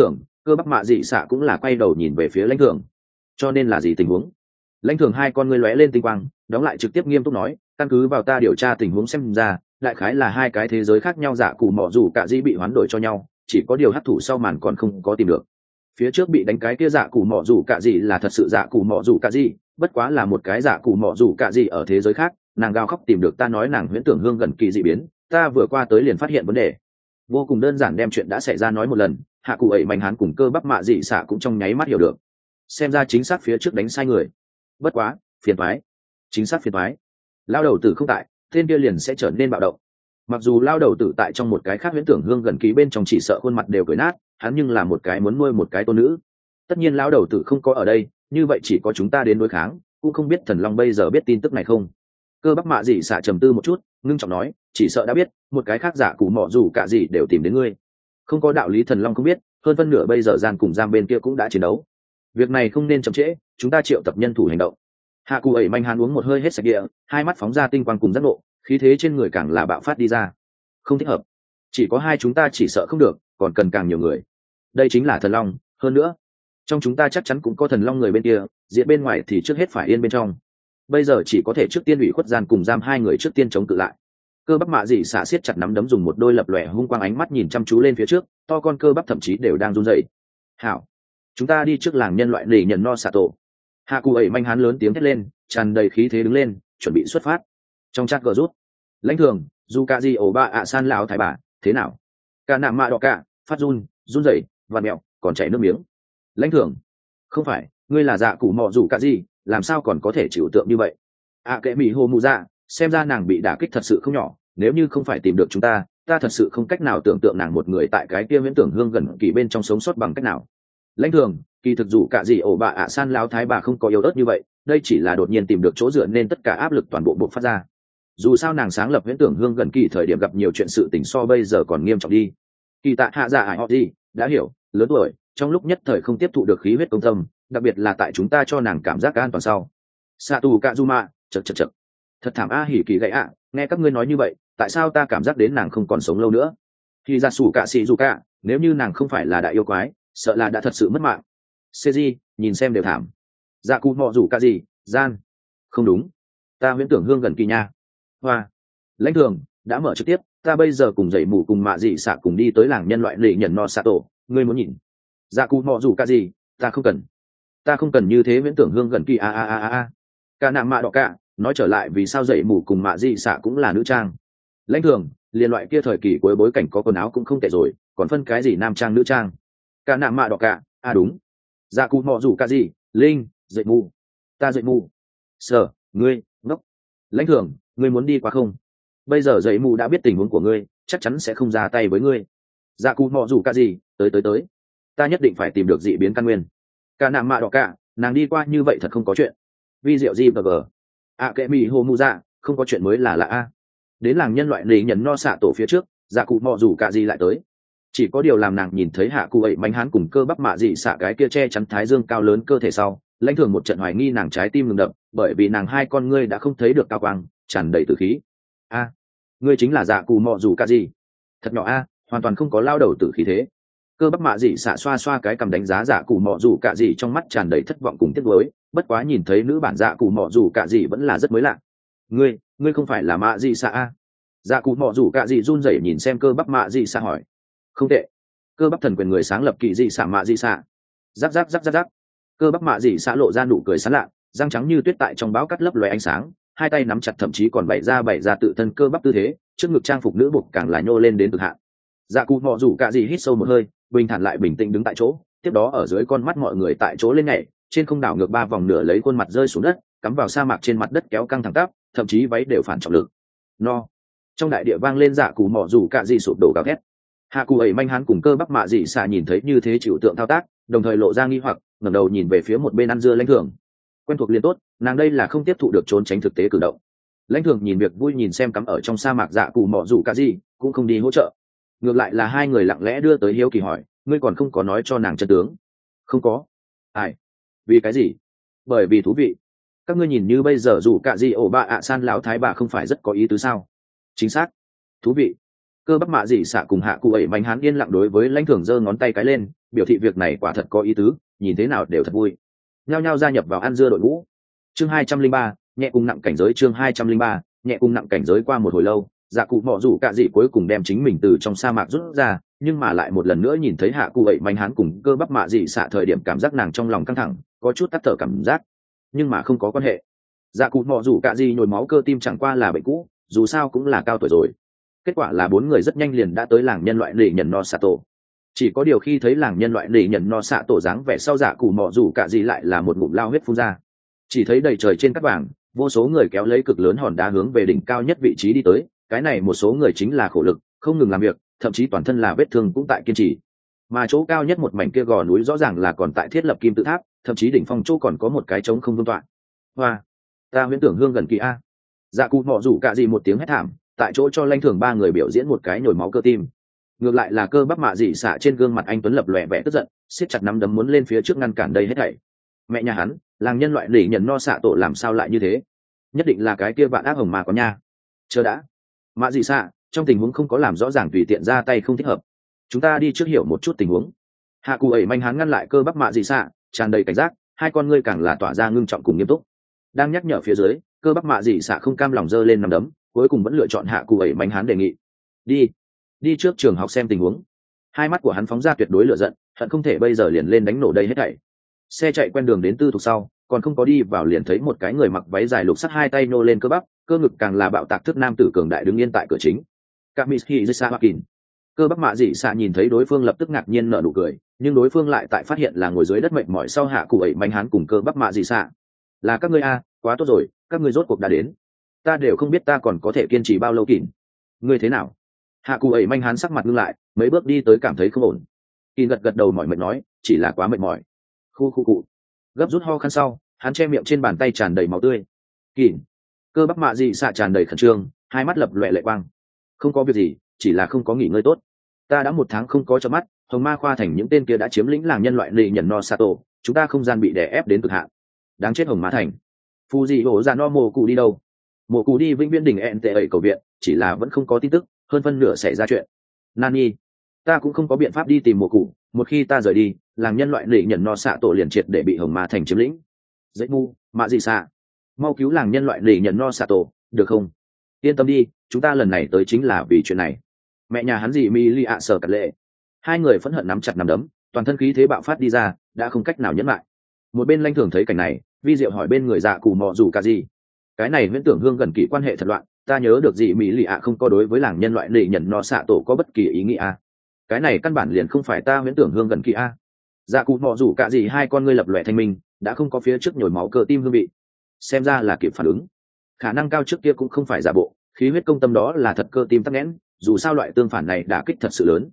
S1: Cơ bắp mạ dị xạ cũng là quay đầu nhìn về phía lãnh thường. Cho nên là gì tình huống? Lãnh thường hai con ngươi lóe lên tinh quang, đóng lại trực tiếp nghiêm túc nói, căn cứ vào ta điều tra tình huống xem ra, đại khái là hai cái thế giới khác nhau, dạ cụ mọ dù cả dĩ bị hoán đổi cho nhau, chỉ có điều hấp thụ sau màn còn không có tìm được. Phía trước bị đánh cái kia dạ cụ mọ dù cả gì là thật sự dạ cụ mọ dù cả gì, bất quá là một cái dạ cụ mọ dù cả gì ở thế giới khác. Nàng gào khóc tìm được ta, nói nàng huyễn tưởng hương gần kỳ dị biến, ta vừa qua tới liền phát hiện vấn đề. Vô cùng đơn giản đem chuyện đã xảy ra nói một lần, hạ cụ ấy mạnh hán cùng cơ bắp mạ dị xạ cũng trong nháy mắt hiểu được. Xem ra chính xác phía trước đánh sai người. Bất quá phiền toái, chính xác phiền toái. Lao đầu tử không tại, tên kia liền sẽ trở nên bạo động. Mặc dù lao đầu tử tại trong một cái khác huyễn tưởng hương gần ký bên trong chỉ sợ khuôn mặt đều cười nát, hắn nhưng là một cái muốn nuôi một cái tôn nữ. Tất nhiên lao đầu tử không có ở đây, như vậy chỉ có chúng ta đến đối kháng, cũng không biết thần long bây giờ biết tin tức này không. Cơ bắp mạ dị xạ trầm tư một chút, ngưng trọng nói, chỉ sợ đã biết, một cái khác giả cụ mọ dù cả gì đều tìm đến ngươi. Không có đạo lý thần long không biết, hơn phân nửa bây giờ gian cùng giam bên kia cũng đã chiến đấu. Việc này không nên chậm trễ, chúng ta triệu tập nhân thủ hành động. Hạ cụ ấy manh hán uống một hơi hết sạch địa, hai mắt phóng ra tinh quang cùng giác ngộ, khí thế trên người càng là bạo phát đi ra. Không thích hợp, chỉ có hai chúng ta chỉ sợ không được, còn cần càng nhiều người. Đây chính là thần long, hơn nữa trong chúng ta chắc chắn cũng có thần long người bên kia, diện bên ngoài thì trước hết phải yên bên trong. Bây giờ chỉ có thể trước tiên ủy khuất gian cùng giam hai người trước tiên chống cự lại. Cơ bắp mạ dị xạ siết chặt nắm đấm, dùng một đôi lập lòe hung quang ánh mắt nhìn chăm chú lên phía trước, to con cơ bắp thậm chí đều đang run rẩy. Hảo, chúng ta đi trước làng nhân loại lì nhận no xạ tổ. Hạ cụ ấy manh hán lớn tiếng thét lên, tràn đầy khí thế đứng lên, chuẩn bị xuất phát. Trong chat gờ rút, lãnh thường dù cả gì ổ ba ạ san lão thái bà thế nào? Cả nạm mạ đỏ cả phát run rẩy và mẹo còn chảy nước miếng. Lãnh thường, không phải ngươi là dạ cụ mọ dù cả gì, làm sao còn có thể chịu tượng như vậy? Kệ mỹ hồ mù dạ, xem ra nàng bị đả kích thật sự không nhỏ, nếu như không phải tìm được chúng ta thật sự không cách nào tưởng tượng nàng một người tại cái kia viễn tưởng hương gần kỳ bên trong sống sót bằng cách nào. Lãnh thường, kỳ thực dù cả gì ổ bà ạ san lão thái bà không có yếu ớt như vậy, đây chỉ là đột nhiên tìm được chỗ dựa nên tất cả áp lực toàn bộ bộc phát ra. Dù sao nàng sáng lập viễn tưởng hương gần kỳ thời điểm gặp nhiều chuyện sự tình so bây giờ còn nghiêm trọng đi. Kỳ tạ hạ dạ ải họ gì đã hiểu, lớn tuổi trong lúc nhất thời không tiếp thụ được khí huyết công tâm, đặc biệt là tại chúng ta cho nàng cảm giác an toàn sau. Satu Kazuma, chật. Thật thảm a, hỉ kỳ gậy ạ, nghe các ngươi nói như vậy, tại sao ta cảm giác đến nàng không còn sống lâu nữa? Khi ra sủ cả xì dù cả, nếu như nàng không phải là đại yêu quái, sợ là đã thật sự mất mạng. Seiji, nhìn xem đều thảm. Dạ cụ mọ rủ cả gì, gian. Không đúng, ta huyễn tưởng hương gần kỳ nha. Hoa. Lãnh thường, đã mở trực tiếp, ta bây giờ cùng dậy mù cùng mạ dị xạ cùng đi tới làng nhân loại lì nhận no xạ tổ, ngươi muốn nhìn? Dạ cụ mọ rủ cả gì, ta không cần như thế huyễn tưởng hương gần kỳ a. Cả nạm mạ đỏ cả, nói trở lại vì sao dậy mù cùng mạ dị xạ cũng là nữ trang. Lãnh thường, liên loại kia thời kỳ cuối bối cảnh có quần áo cũng không tệ rồi, còn phân cái gì nam trang nữ trang? Cả nạm mạ đỏ cả, đúng. Dạ cụ mọ rủ cả gì, linh, dậy mù. Ta dậy mù. Sở, ngươi, ngốc. Lãnh thường, ngươi muốn đi qua không? Bây giờ dậy mù đã biết tình huống của ngươi, chắc chắn sẽ không ra tay với ngươi. Dạ cụ mọ rủ cả gì, tới. Ta nhất định phải tìm được dị biến căn nguyên. Cả nạm mạ đỏ cả, nàng đi qua như vậy thật không có chuyện. Vi diệu gì bờ. Kệ mì hồ mù dạ, không có chuyện mới là lạ a. Đến làng nhân loại lì nhận no xạ tổ phía trước, dạ cụ mọ rủ cả gì lại tới. Chỉ có điều làm nàng nhìn thấy hạ cụ ấy manh hán cùng cơ bắp mạ dị xạ cái kia che chắn thái dương cao lớn cơ thể sau, lãnh thường một trận hoài nghi nàng trái tim ngừng đập, bởi vì nàng hai con ngươi đã không thấy được cao quang, tràn đầy tử khí. Ngươi chính là dạ cụ mọ rủ cả gì? Thật nhỏ a, hoàn toàn không có lao đầu tử khí thế. Cơ bắp mạ dị xạ xoa cái cầm đánh giá dạ cụ mọ rủ cả gì, trong mắt tràn đầy thất vọng cùng tiếc nuối, bất quá nhìn thấy nữ bản dạ cụ mọ rủ cả gì vẫn là rất mới lạ. Ngươi không phải là mạ dị xạ a? Dạ cụ mọ rủ cả gì run rẩy nhìn xem cơ bắp mạ dị xạ hỏi. Không tệ, cơ bắp thần quyền người sáng lập kỳ dị xạ mạ dị xạ. Rắc. Cơ bắp mạ dị xạ lộ ra nụ cười sán lạ, răng trắng như tuyết tại trong báo cắt lấp loé ánh sáng, hai tay nắm chặt, thậm chí còn bày ra tự thân cơ bắp tư thế, trước ngực trang phục nữ buộc càng là nhô lên đến cực hạn. Dạ cụ mọ rủ cả gì hít sâu một hơi, bình thản lại bình tĩnh đứng tại chỗ, tiếp đó ở dưới con mắt mọi người tại chỗ lên nhảy, trên không đảo ngược 3 vòng, nửa lấy khuôn mặt rơi xuống đất, cắm vào sa mạc trên mặt đất kéo căng thẳng tắp, thậm chí váy đều phản trọng lực. Trong đại địa vang lên dạ cụ mọ rủ cả gì sụp đổ gào thét. Hạ cụ ấy manh hán cùng cơ bắp mạ dị xạ nhìn thấy như thế chịu tượng thao tác, đồng thời lộ ra nghi hoặc, ngẩng đầu nhìn về phía một bên ăn dưa lãnh thường. Quen thuộc liền tốt, nàng đây là không tiếp thụ được trốn tránh thực tế cử động. Lãnh thường nhìn việc vui nhìn xem cắm ở trong sa mạc dạ cụ mọ rủ cả gì, cũng không đi hỗ trợ. Ngược lại là hai người lặng lẽ đưa tới hiếu kỳ hỏi, ngươi còn không có nói cho nàng chân tướng? Không có. Vì cái gì? Bởi vì thú vị. Các ngươi nhìn như bây giờ rủ cả gì ổ bạ ạ san lão thái bà không phải rất có ý tứ sao? Chính xác. Thú vị. Cơ bắp mạ dị xạ cùng hạ cụ ấy manh hán yên lặng đối với lãnh thường giơ ngón tay cái lên, biểu thị việc này quả thật có ý tứ, nhìn thế nào đều thật vui. Nhao nhao gia nhập vào ăn dưa đội ngũ. Chương 203, nhẹ cùng nặng cảnh giới. Chương 203, nhẹ cùng nặng cảnh giới. Qua một hồi lâu, dạ cụ mọ rủ cạ dị cuối cùng đem chính mình từ trong sa mạc rút ra, nhưng mà lại một lần nữa nhìn thấy hạ cụ ậy manh hán cùng cơ bắp mạ dị xạ, thời điểm cảm giác nàng trong lòng căng thẳng, có chút tắt thở cảm giác, nhưng mà không có quan hệ. Dạ cụ mọ rủ cạ dị nhồi máu cơ tim chẳng qua là bệnh cũ, dù sao cũng là cao tuổi rồi. Kết quả là bốn người rất nhanh liền đã tới làng nhân loại lì nhận no xạ tổ. Chỉ có điều khi thấy làng nhân loại lì nhận no xạ tổ dáng vẻ sau, dạ cụ mọ rủ cạ dị lại là một ngụm lao huyết phun ra. Chỉ thấy đầy trời trên cát vàng, vô số người kéo lấy cực lớn hòn đá hướng về đỉnh cao nhất vị trí đi tới. Cái này một số người chính là khổ lực, không ngừng làm việc, thậm chí toàn thân là vết thương cũng tại kiên trì. Mà chỗ cao nhất một mảnh kia gò núi rõ ràng là còn tại thiết lập kim tự tháp, thậm chí đỉnh phong chỗ còn có một cái trống không vương tọa. Hoa, ta huyễn tưởng hương gần kỳ a. Dạ cụ mọ rủ cạ dị một tiếng hét thảm, tại chỗ cho Lãnh Thường ba người biểu diễn một cái nhồi máu cơ tim. Ngược lại là cơ bắp mạ dị xạ trên gương mặt anh tuấn lập lòe vẻ tức giận, siết chặt nắm đấm muốn lên phía trước ngăn cản đây hết thảy. Mẹ nhà hắn, làng nhân loại lì nhận no xạ tổ làm sao lại như thế? Nhất định là cái kia vạn ác hồng mà có nha. Chờ đã, mạ dị xạ, trong tình huống không có làm rõ ràng tùy tiện ra tay không thích hợp, chúng ta đi trước hiểu một chút tình huống. Hạ cụ ẩy manh hán ngăn lại cơ bắp mạ dị xạ, tràn đầy cảnh giác, hai con ngươi càng là tỏa ra ngưng trọng cùng nghiêm túc. Đang nhắc nhở phía dưới, cơ bắp mạ dị xạ không cam lòng giơ lên nắm đấm, cuối cùng vẫn lựa chọn hạ cụ ẩy manh hán đề nghị. Đi trước trường học xem tình huống. Hai mắt của hắn phóng ra tuyệt đối lửa giận, hận không thể bây giờ liền lên đánh nổ đây hết thảy. Xe chạy quen đường đến tư thục sau, còn không có đi vào liền thấy một cái người mặc váy dài lục sắt, hai tay nô lên cơ bắp, cơ ngực càng là bạo tạc thức nam tử cường đại đứng yên tại cửa chính. Kamiski Jisawakin. Cơ bắp mạ dị xạ nhìn thấy đối phương lập tức ngạc nhiên nở nụ cười, nhưng đối phương lại tại phát hiện là ngồi dưới đất mệt mỏi sau hạ cụ ẩy manh hán cùng cơ bắp mạ dị xạ. Là các ngươi a, quá tốt rồi, các ngươi rốt cuộc đã đến. Ta đều không biết ta còn có thể kiên trì bao lâu. Kìn, ngươi thế nào? Hạ cụ ẩy manh hán sắc mặt ngưng lại, mấy bước đi tới cảm thấy không ổn. Kìn gật gật đầu mỏi mệt nói, chỉ là quá mệt mỏi. Khu cụ. Gấp rút ho khăn sau, hắn che miệng trên bàn tay tràn đầy máu tươi. Kìn. Cơ bắp mạ dị xạ tràn đầy khẩn trương, hai mắt lập loè lệ quang. Không có việc gì, chỉ là không có nghỉ ngơi tốt. Ta đã 1 tháng không có chớp mắt, hồng ma khoa thành những tên kia đã chiếm lĩnh làng nhân loại lì nhận no sato, chúng ta không gian bị đè ép đến cực hạn. Đáng chết hồng ma thành. Phu gì hổ ra no mồ cụ đi đâu? Mồ cụ đi vĩnh viễn đỉnh ẹn tệ ẩy cầu viện, chỉ là vẫn không có tin tức, hơn phân nửa xảy ra chuyện. Nani, ta cũng không có biện pháp đi tìm mồ cụ, một khi ta rời đi, làng nhân loại lì nhận no sato liền triệt để bị hồng ma thành chiếm lĩnh. Dễ mu, mạ gì xạ, mau cứu làng nhân loại lì nhận no sato, được không? Yên tâm đi, chúng ta lần này tới chính là vì chuyện này. Mẹ nhà hắn gì mi li ạ sở cật lệ. Hai người phẫn hận nắm chặt nắm đấm, toàn thân khí thế bạo phát đi ra, đã không cách nào nhẫn lại. Một bên Lãnh Thường thấy cảnh này, vi diệu hỏi bên người dạ cụ mọ rủ cả gì. Cái này huyễn tưởng hương gần kỳ quan hệ thật loạn, ta nhớ được gì mỹ lì ạ không có đối với làng nhân loại lì nhận no xạ tổ có bất kỳ ý nghĩa a. Cái này căn bản liền không phải ta huyễn tưởng hương gần kỳ a. Dạ cụ mọ rủ cả gì hai con ngươi lập lòe thanh minh, đã không có phía trước nhồi máu cơ tim hương vị. Xem ra là kịp phản ứng. Khả năng cao trước kia cũng không phải giả bộ, khí huyết công tâm đó là thật cơ tim tắc nghẽn, dù sao loại tương phản này đã kích thật sự lớn.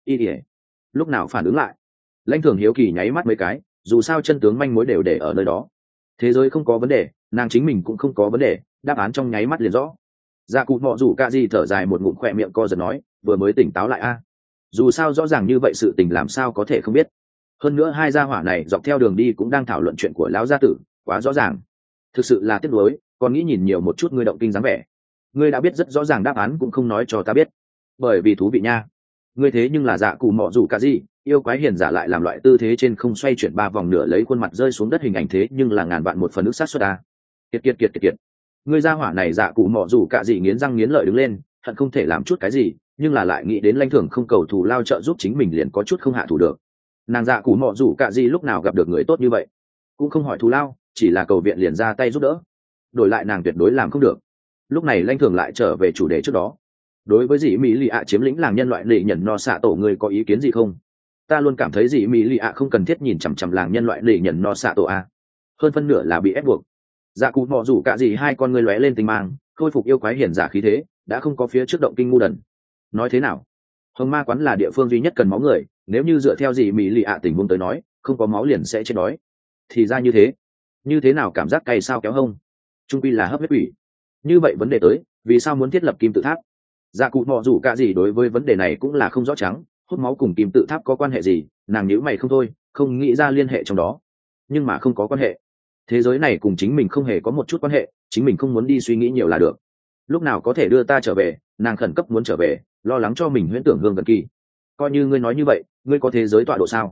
S1: Lúc nào phản ứng lại? Lãnh Thường hiếu kỳ nháy mắt mấy cái, dù sao chân tướng manh mối đều để ở nơi đó. Thế giới không có vấn đề, nàng chính mình cũng không có vấn đề, đáp án trong nháy mắt liền rõ. Dạ cụ mọ rủ cạ gì thở dài một ngụm, khỏe miệng co giật nói, vừa mới tỉnh táo lại a. Dù sao rõ ràng như vậy sự tình làm sao có thể không biết. Hơn nữa hai gia hỏa này dọc theo đường đi cũng đang thảo luận chuyện của lão gia tử, quá rõ ràng. Thực sự là tiếc nuối, còn nghĩ nhìn nhiều một chút ngươi động kinh dáng vẻ. Ngươi đã biết rất rõ ràng đáp án cũng không nói cho ta biết, bởi vì thú vị nha. Ngươi thế nhưng là dạ cụ mọ rủ cả gì, yêu quái hiền giả lại làm loại tư thế trên không xoay chuyển 3 vòng nửa lấy khuôn mặt rơi xuống đất hình ảnh, thế nhưng là ngàn vạn một phần nước sát xuất ta. Kiệt. Ngươi gia hỏa này dạ cụ mọ rủ cả gì nghiến răng nghiến lợi đứng lên, hận không thể làm chút cái gì, nhưng là lại nghĩ đến Lãnh Thường không cầu thù lao trợ giúp chính mình liền có chút không hạ thủ được. Nàng dạ cụ mọ rủ cả gì lúc nào gặp được người tốt như vậy, cũng không hỏi thù lao, chỉ là cầu viện liền ra tay giúp đỡ. Đổi lại nàng tuyệt đối làm không được. Lúc này Lãnh Thường lại trở về chủ đề trước đó. Đối với dị mỹ lì ạ chiếm lĩnh làng nhân loại lì nhận no xạ tổ, người có ý kiến gì không? Ta luôn cảm thấy dị mỹ lì ạ không cần thiết nhìn chằm chằm làng nhân loại lì nhận no xạ tổ a. Hơn phân nửa là bị ép buộc. Dạ cụ mọ rủ cả gì hai con ngươi lóe lên tinh mang, khôi phục yêu quái hiền giả khí thế, đã không có phía trước động kinh ngu đần. Nói thế nào? Hồng ma quán là địa phương duy nhất cần máu người, nếu như dựa theo dị mỹ lì ạ tình huống tới nói, không có máu liền sẽ chết đói. Thì ra như thế. Như thế nào cảm giác cay sao kéo hông? Trung quy là hấp huyết quỷ. Như vậy vấn đề tới, vì sao muốn thiết lập kim tự tháp? Dạ cụ mọ rủ cả gì đối với vấn đề này cũng là không rõ trắng, hút máu cùng kim tự tháp có quan hệ gì, nàng nhíu mày không thôi, không nghĩ ra liên hệ trong đó. Nhưng mà không có quan hệ. Thế giới này cùng chính mình không hề có một chút quan hệ, chính mình không muốn đi suy nghĩ nhiều là được. Lúc nào có thể đưa ta trở về? Nàng khẩn cấp muốn trở về, lo lắng cho mình huyễn tưởng hương gần kỳ. Coi như ngươi nói như vậy, ngươi có thế giới tọa độ sao?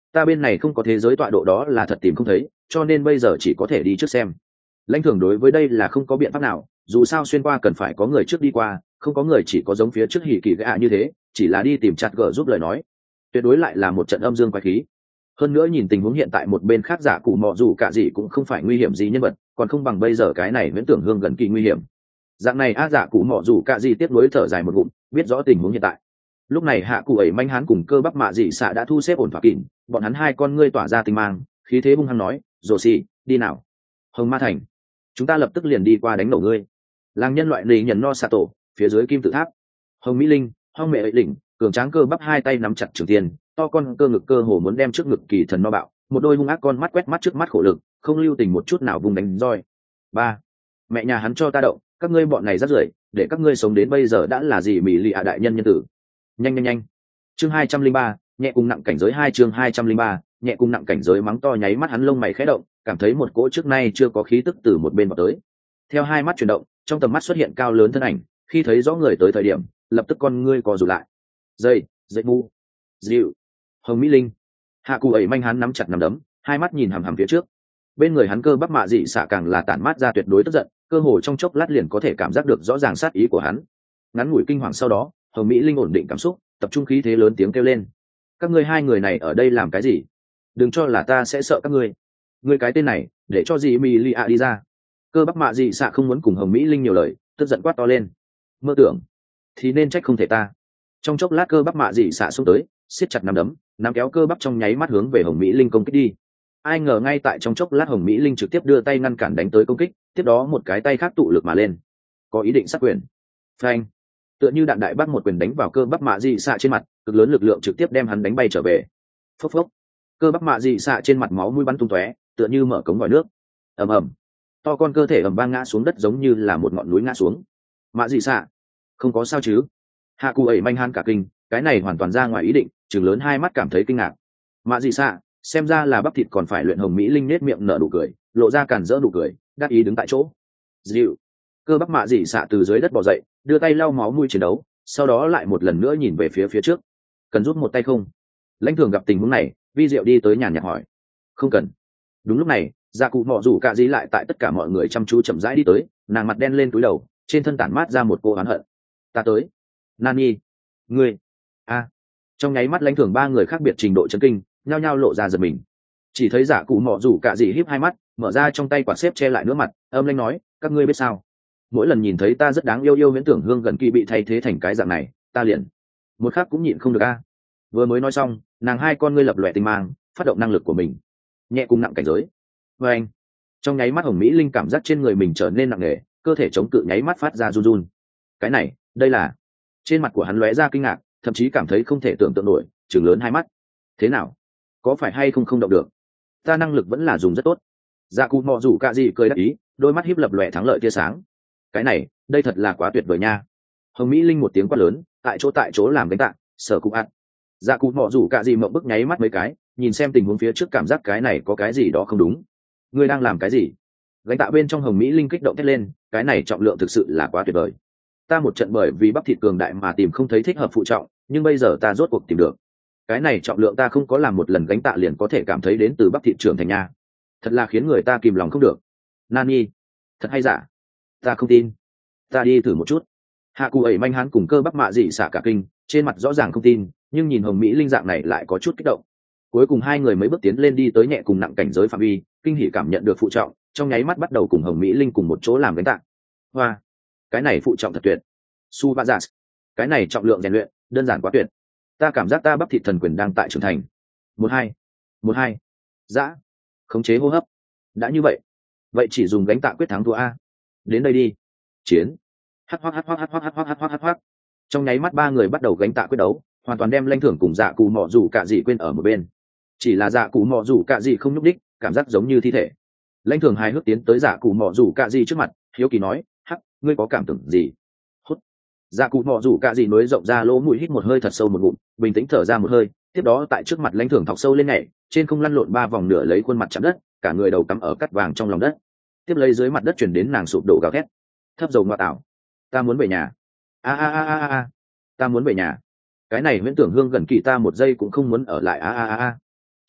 S1: ta bên này không có thế giới tọa độ đó là thật tìm không thấy, cho nên bây giờ chỉ có thể đi trước xem. Lãnh Thường đối với đây là không có biện pháp nào, dù sao xuyên qua cần phải có người trước đi qua, không có người chỉ có giống phía trước hỉ kỳ gạ như thế chỉ là đi tìm chặt gờ giúp lời nói, tuyệt đối lại là một trận âm dương quái khí. Hơn nữa nhìn tình huống hiện tại một bên khác giả cụ mọ dù cả gì cũng không phải nguy hiểm gì nhân vật, còn không bằng bây giờ cái này viễn tưởng hương gần kỳ nguy hiểm. Dạng này giả cụ mọ dù cả gì tiếp nối thở dài một ngụm, biết rõ tình huống hiện tại. Lúc này hạ cụ ấy manh hán cùng cơ bắp mạ dị xạ đã thu xếp ổn thỏa kỉnh, bọn hắn hai con ngươi tỏa ra tinh mang, khí thế hung hăng nói, rồ xì đi nào, Hồng Ma Thành, chúng ta lập tức liền đi qua đánh nổ ngươi. Làng nhân loại lì nhận no xạ tổ phía dưới kim tự tháp, Hồng Mỹ Linh Hong mẹ ấy đỉnh cường tráng cơ bắp hai tay nắm chặt trường tiền, to con cơ ngực cơ hồ muốn đem trước ngực kỳ thần no bạo, một đôi hung ác con mắt quét mắt trước mắt khổ lực, không lưu tình một chút nào vùng đánh roi. Ba, mẹ nhà hắn cho ta động, các ngươi bọn này rất rưởi, để các ngươi sống đến bây giờ đã là gì mỹ lì đại nhân nhân tử. Nhanh nhanh nhanh. Chương 203, nhẹ cùng nặng cảnh giới 2 chương 203, nhẹ cùng nặng cảnh giới mắng to nháy mắt hắn lông mày khẽ động, cảm thấy một cỗ trước nay chưa có khí tức từ một bên vào tới. Theo hai mắt chuyển động, trong tầm mắt xuất hiện cao lớn thân ảnh, khi thấy rõ người tới thời điểm, lập tức con ngươi co rụt lại. Dậy mu, dịu, Hồng Mỹ Linh. Hạ cụ ấy manh hắn nắm chặt nắm đấm, hai mắt nhìn hằm hằm phía trước. Bên người hắn cơ bắp mạ dị xạ càng là tản mát ra tuyệt đối tức giận, cơ hồ trong chốc lát liền có thể cảm giác được rõ ràng sát ý của hắn. Ngắn ngủi kinh hoàng sau đó, Hồng Mỹ Linh ổn định cảm xúc, tập trung khí thế lớn tiếng kêu lên, các ngươi hai người này ở đây làm cái gì? Đừng cho là ta sẽ sợ các ngươi. Ngươi cái tên này, để cho gì mỹ lì ạ đi ra. Cơ bắp mạ dị xạ không muốn cùng Hồng Mỹ Linh nhiều lời, tức giận quát to lên, mơ tưởng thì nên trách không thể ta. Trong chốc lát cơ bắp mạ dị xạ xuống tới, siết chặt nắm đấm, nắm kéo cơ bắp trong nháy mắt hướng về Hồng Mỹ Linh công kích đi. Ai ngờ ngay tại trong chốc lát Hồng Mỹ Linh trực tiếp đưa tay ngăn cản đánh tới công kích, tiếp đó một cái tay khác tụ lực mà lên, có ý định sát quyền. Phanh, tựa như đạn đại bác một quyền đánh vào cơ bắp mạ dị xạ trên mặt, cực lớn lực lượng trực tiếp đem hắn đánh bay trở về. Phốc phốc, cơ bắp mạ dị xạ trên mặt máu mũi bắn tung tóe, tựa như mở cống vòi nước. Ầm ầm, to con cơ thể ầm vang ngã xuống đất giống như là một ngọn núi ngã xuống. Mạ dị xạ, không có sao chứ? Hạ cụ ấy manh han cả kinh, cái này hoàn toàn ra ngoài ý định, trừng lớn hai mắt cảm thấy kinh ngạc. Mạ dị xạ, xem ra là bắp thịt còn phải luyện. Hồng Mỹ Linh nết miệng nở nụ cười, lộ ra cản rỡ nụ cười, đắc ý đứng tại chỗ. Dịu, cơ bắp mạ dị xạ từ dưới đất bò dậy, đưa tay lau máu mũi chiến đấu, sau đó lại một lần nữa nhìn về phía trước. Cần giúp một tay không? Lãnh Thường gặp tình huống này, vi diệu đi tới nhàn nhạt hỏi. Không cần. Đúng lúc này, dạ cụ mọ rủ cạ dí lại tại tất cả mọi người chăm chú chậm rãi đi tới, nàng mặt đen lên túi đầu, trên thân tản mát ra một cô oán hận. Ta tới. Nani, ngươi, trong nháy mắt Lãnh Thường ba người khác biệt trình độ chấn kinh, nhao nhao lộ ra giật mình. Chỉ thấy giả cụ mọ rủ cạ dí híp hai mắt, mở ra trong tay quạt xếp che lại nước mặt, âm lãnh nói, các ngươi biết sao? Mỗi lần nhìn thấy ta rất đáng yêu viễn tưởng hương gần kỳ bị thay thế thành cái dạng này, ta liền một khắc cũng nhịn không được a. Vừa mới nói xong, nàng hai con ngươi lập lòe tinh mang, phát động năng lực của mình, nhẹ cùng nặng cảnh giới. Và anh, trong nháy mắt Hồng Mỹ Linh cảm giác trên người mình trở nên nặng nề, cơ thể chống cự nháy mắt phát ra run run. Cái này, đây là... Trên mặt của hắn lóe ra kinh ngạc, thậm chí cảm thấy không thể tưởng tượng nổi, trừng lớn hai mắt. Thế nào? Có phải hay không động được? Ta năng lực vẫn là dùng rất tốt. Dạ cụ mọ rủ cạ gì cười đắc ý, đôi mắt híp lập lòe thắng lợi tia sáng. Cái này, đây thật là quá tuyệt vời nha. Hồng Mỹ Linh một tiếng quát lớn, tại chỗ làm đánh tạng, sở cụ ạt. Dạ cụ mọ rủ cạ gì mộng bức nháy mắt mấy cái, nhìn xem tình huống phía trước cảm giác cái này có cái gì đó không đúng. Ngươi đang làm cái gì? Gánh tạ bên trong Hồng Mỹ Linh kích động thét lên, cái này trọng lượng thực sự là quá tuyệt vời. Ta một trận bởi vì bắp thịt cường đại mà tìm không thấy thích hợp phụ trọng, nhưng bây giờ ta rốt cuộc tìm được. Cái này trọng lượng ta không có làm một lần gánh tạ liền có thể cảm thấy đến từ bắp thịt trưởng thành nha. Thật là khiến người ta kìm lòng không được. Nani, thật hay giả? Ta không tin. Ta đi thử một chút. Hạ cụ ấy manh hắn cùng cơ bắp mạ dị xả cả kinh, trên mặt rõ ràng không tin, nhưng nhìn Hồng Mỹ Linh dạng này lại có chút kích động. Cuối cùng hai người mấy bước tiến lên đi tới nhẹ cùng nặng cảnh giới phạm vi, kinh hỉ cảm nhận được phụ trọng, trong nháy mắt bắt đầu cùng Hồng Mỹ Linh cùng một chỗ làm gánh tạ. Hoa, cái này phụ trọng thật tuyệt. Su Ba Giả, cái này trọng lượng rèn luyện, đơn giản quá tuyệt. Ta cảm giác ta bắp thịt thần quyền đang tại trưởng thành. Một hai, dã, khống chế hô hấp. Đã như vậy, vậy chỉ dùng gánh tạ quyết thắng thua a. Đến đây đi. Chiến. Hoắc. Trong nháy mắt ba người bắt đầu gánh tạ quyết đấu, hoàn toàn đem Lãnh Thưởng cùng dạ cụ mọ rủ cạ dị quên ở một bên. Chỉ là dạ cụ mọ rủ cạ dị không nhúc đích, cảm giác giống như thi thể. Lãnh Thưởng hài hước tiến tới dạ cụ mọ rủ cạ dị trước mặt, hiếu kỳ nói, hắc, ngươi có cảm tưởng gì? Hút. Dạ cụ mọ rủ cạ dị nối rộng ra lỗ mũi hít một hơi thật sâu một ngụm, bình tĩnh thở ra một hơi, tiếp đó tại trước mặt Lãnh Thưởng thọc sâu lên nhảy, trên không lăn lộn ba vòng nửa lấy khuôn mặt chạm đất, cả người đầu cắm ở cắt vàng trong lòng đất. Tiếp lấy dưới mặt đất truyền đến nàng sụp đổ gào thét. Thấp dầu ngoại tảo, ta muốn về nhà. A, ta muốn về nhà. Cái này viễn tưởng hương gần kỳ ta một giây cũng không muốn ở lại.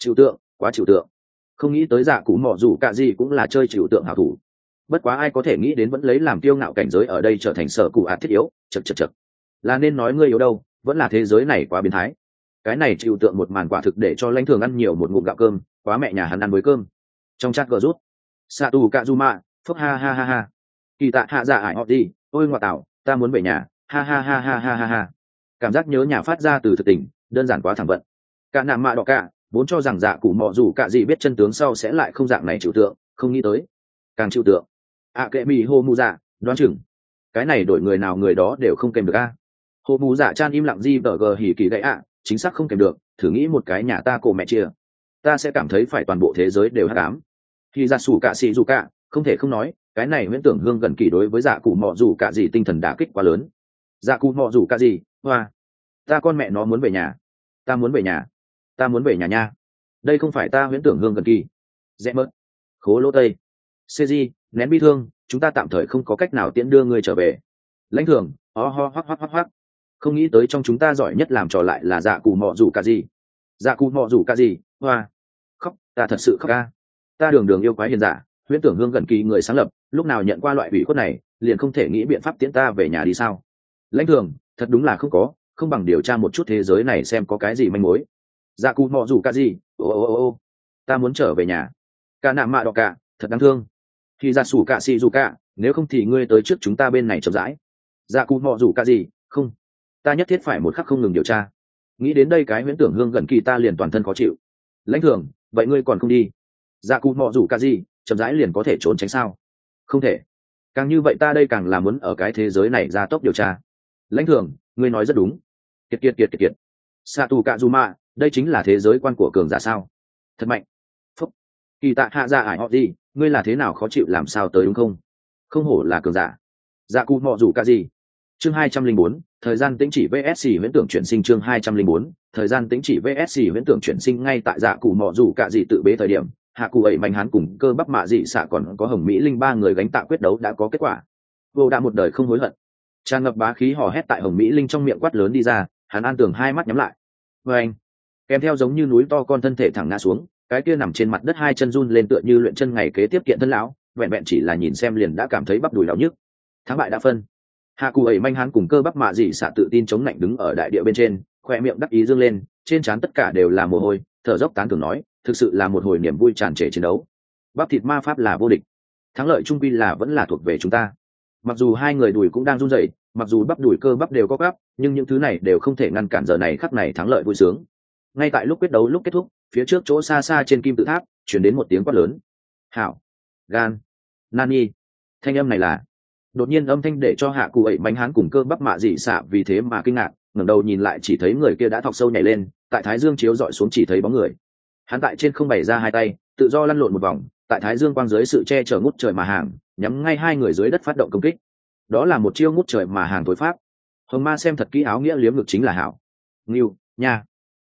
S1: chịu tượng quá chịu tượng. Không nghĩ tới dạ cụ mọ dù cả gì cũng là chơi chịu tượng hảo thủ. Bất quá ai có thể nghĩ đến vẫn lấy làm kiêu ngạo cảnh giới ở đây trở thành sở cụ ạt thiết yếu. Chật chật chật, là nên nói ngươi yếu đâu, vẫn là thế giới này quá biến thái. Cái này chịu tượng một màn quả thực để cho Lãnh Thường ăn nhiều một ngụm gạo cơm, quá mẹ nhà hắn ăn với cơm. Trong chat gờ rút Satu Kazuma, phúc ha ha ha ha. Kỳ tạ hạ dạ ải họ đi, ôi ngoại tảo, ta muốn về nhà, ha ha ha ha ha ha ha. Cảm giác nhớ nhà phát ra từ thực tình, đơn giản quá thẳng vận. Cả nạm mạ đỏ cả, vốn cho rằng dạ cụ mọ dù cả gì biết chân tướng sau sẽ lại không dạng này chịu tượng, không nghĩ tới càng chịu tượng. Kệ mì hô mu dạ, đoán chừng cái này đổi người nào người đó đều không kèm được a. Hô mu dạ chan im lặng di vờ gờ hỉ kỳ gãy chính xác không kèm được, thử nghĩ một cái nhà ta cổ mẹ chia, ta sẽ cảm thấy phải toàn bộ thế giới đều hắc ám. Khi ra sủ cả xì dù cả, không thể không nói cái này huyễn tưởng hương gần kỳ đối với dạ cụ mọ dù cả gì tinh thần đả kích quá lớn. Dạ cụ mọ dù cả gì, hoa, ta con mẹ nó muốn về nhà, ta muốn về nhà, ta muốn về nhà nha. Đây không phải ta huyễn tưởng hương gần kỳ. Dễ mớt khố lỗ tây cg nén bi thương, chúng ta tạm thời không có cách nào tiễn đưa ngươi trở về. Lãnh Thường ho ho hoắc hoắc hoắc hoắc, không nghĩ tới trong chúng ta giỏi nhất làm trò lại là dạ cụ mọ dù cả gì. Dạ cụ mọ dù cả gì, hoa, khóc, ta thật sự khóc ca. Ta đường đường yêu quái hiền giả, huyễn tưởng hương gần kỳ người sáng lập, lúc nào nhận qua loại ủy khuất này, liền không thể nghĩ biện pháp tiễn ta về nhà đi sao? Lãnh Thường, thật đúng là không có, không bằng điều tra một chút thế giới này xem có cái gì manh mối. Dạ cụ mọ dù cả gì, ô, ta muốn trở về nhà. Cả nạm mạ đỏ cả, thật đáng thương. Khi ra sủ cả xì dù cả, nếu không thì ngươi tới trước chúng ta bên này chậm rãi. Dạ cụ mọ dù cả gì, không, ta nhất thiết phải một khắc không ngừng điều tra. Nghĩ đến đây cái huyễn tưởng hương gần kỳ ta liền toàn thân khó chịu. Lãnh Thường, vậy ngươi còn không đi? Dạ cụ mọ dù cả gì, chậm rãi liền có thể trốn tránh sao? Không thể, càng như vậy ta đây càng là muốn ở cái thế giới này ra tốc điều tra. Lãnh Thường, ngươi nói rất đúng. Kiệt. Satu Kazuma, đây chính là thế giới quan của cường giả sao? Thật mạnh. Phúc. Kỳ tạ hạ dạ ải họ gì, ngươi là thế nào khó chịu làm sao tới đúng không? Không hổ là cường giả. Dạ cụ mọ dù cả gì? Chương 204, thời gian tĩnh chỉ VSC huyễn tưởng chuyển sinh. Chương 204, thời gian tĩnh chỉ VSC huyễn tưởng chuyển sinh. Ngay tại dạ cụ mọ dù cả gì tự bế thời điểm, hạ cụ ấy mạnh hắn cùng cơ bắp mạ dị xạ còn có hồng mỹ linh ba người gánh tạ quyết đấu đã có kết quả. Vô đã một đời không hối hận, tràn ngập bá khí hò hét tại hồng mỹ linh trong miệng quát lớn đi ra. Hắn an tường hai mắt nhắm lại, và anh kèm theo giống như núi to con thân thể thẳng ngã xuống, cái kia nằm trên mặt đất hai chân run lên tựa như luyện chân ngày kế tiếp kiện thân lão, vẹn vẹn chỉ là nhìn xem liền đã cảm thấy bắp đùi đau nhức. Thắng bại đã phân, hạ cụ ấy manh hắn cùng cơ bắp mạ dị xạ tự tin chống lạnh đứng ở đại địa bên trên, khoe miệng đắc ý dương lên, trên trán tất cả đều là mồ hôi, thở dốc tán thưởng nói, thực sự là một hồi niềm vui tràn trề chiến đấu. Bắp thịt ma pháp là vô địch, thắng lợi trung quy là vẫn là thuộc về chúng ta. Mặc dù hai người đùi cũng đang run rẩy, mặc dù bắp đùi cơ bắp đều có gắp, nhưng những thứ này đều không thể ngăn cản giờ này khắc này thắng lợi vui sướng. Ngay tại lúc quyết đấu lúc kết thúc, phía trước chỗ xa xa trên kim tự tháp chuyển đến một tiếng quát lớn. Hảo, gan, nani. Thanh âm này là, đột nhiên âm thanh để cho hạ cụ ấy bánh hán cùng cơ bắp mạ dị xạ vì thế mà kinh ngạc, ngẩng đầu nhìn lại chỉ thấy người kia đã thọc sâu nhảy lên, tại thái dương chiếu dọi xuống chỉ thấy bóng người. Hắn tại trên không bày ra hai tay, tự do lăn lộn một vòng, tại thái dương quang dưới sự che chở ngút trời mà hàng, nhắm ngay hai người dưới đất phát động công kích. Đó là một chiêu ngút trời mà hàng tối pháp. Hồng ma xem thật kỹ áo nghĩa liếm ngực chính là hảo. Ngưu, nha,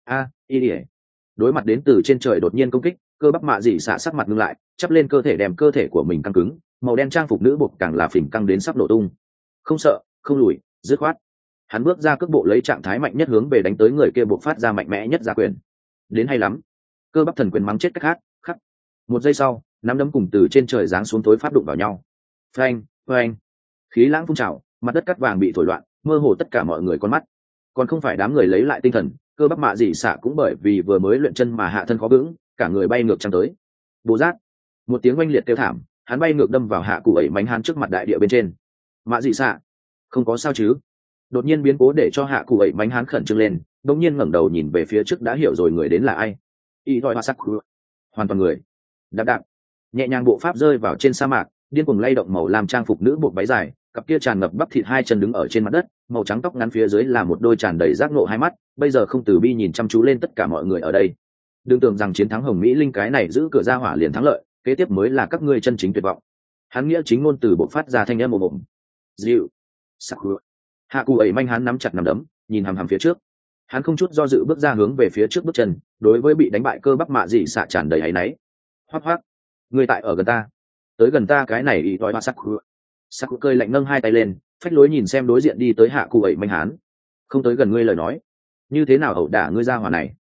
S1: ỉa. Đối mặt đến từ trên trời đột nhiên công kích, cơ bắp mạ dị xạ sắc mặt ngưng lại, chắp lên cơ thể đem cơ thể của mình căng cứng, màu đen trang phục nữ buộc càng là phình căng đến sắp nổ tung. Không sợ, không lùi, dứt khoát. Hắn bước ra cước bộ lấy trạng thái mạnh nhất hướng về đánh tới người kia buộc phát ra mạnh mẽ nhất ra quyền. Đến hay lắm. Cơ bắp thần quyền mắng chết cách hát, khắc. Một giây sau, nắm đấm cùng từ trên trời giáng xuống tối pháp đụng vào nhau. Phanh, phanh. Khí lãng phun trào, mặt đất cắt vàng bị thổi loạn, mơ hồ tất cả mọi người con mắt. Còn không phải đám người lấy lại tinh thần, cơ bắp mạ dị xạ cũng bởi vì vừa mới luyện chân mà hạ thân khó vững, cả người bay ngược trăng tới. Bố giác. Một tiếng oanh liệt kêu thảm, hắn bay ngược đâm vào hạ cụ ấy mánh hắn trước mặt đại địa bên trên. Mạ dị xạ, không có sao chứ? Đột nhiên biến cố để cho hạ cụ ấy mánh hắn khẩn trương lên, đột nhiên ngẩng đầu nhìn về phía trước đã hiểu rồi người đến là ai. Y thoi hoa sắc, hoàn toàn người. Đạp đạp, nhẹ nhàng bộ pháp rơi vào trên sa mạc, điên cuồng lay động màu làm trang phục nữ buộc váy dài, cặp kia tràn ngập bắp thịt hai chân đứng ở trên mặt đất, màu trắng tóc ngắn phía dưới là một đôi tràn đầy giác nộ hai mắt, bây giờ không từ bi nhìn chăm chú lên tất cả mọi người ở đây. Đừng tưởng rằng chiến thắng hồng mỹ linh cái này giữ cửa ra hỏa liền thắng lợi, kế tiếp mới là các ngươi chân chính tuyệt vọng. Hắn nghĩa chính ngôn từ bộc phát ra thanh âm ồm ồm. Dịu, Sakura. Hạ cụ ấy manh hắn nắm chặt nắm đấm, nhìn hằm hằm phía trước. Hắn không chút do dự bước ra hướng về phía trước bước chân, đối với bị đánh bại cơ bắp mạ dị xạ tràn đầy áy náy. Hoắc hoắc, ngươi tại ở gần ta, tới gần ta cái này ý nói Sakura. Sakura cười lạnh nâng hai tay lên, phách lối nhìn xem đối diện đi tới hạ cụ ấy manh hắn. Không tới gần ngươi lời nói, như thế nào ẩu đả ngươi ra hỏa này?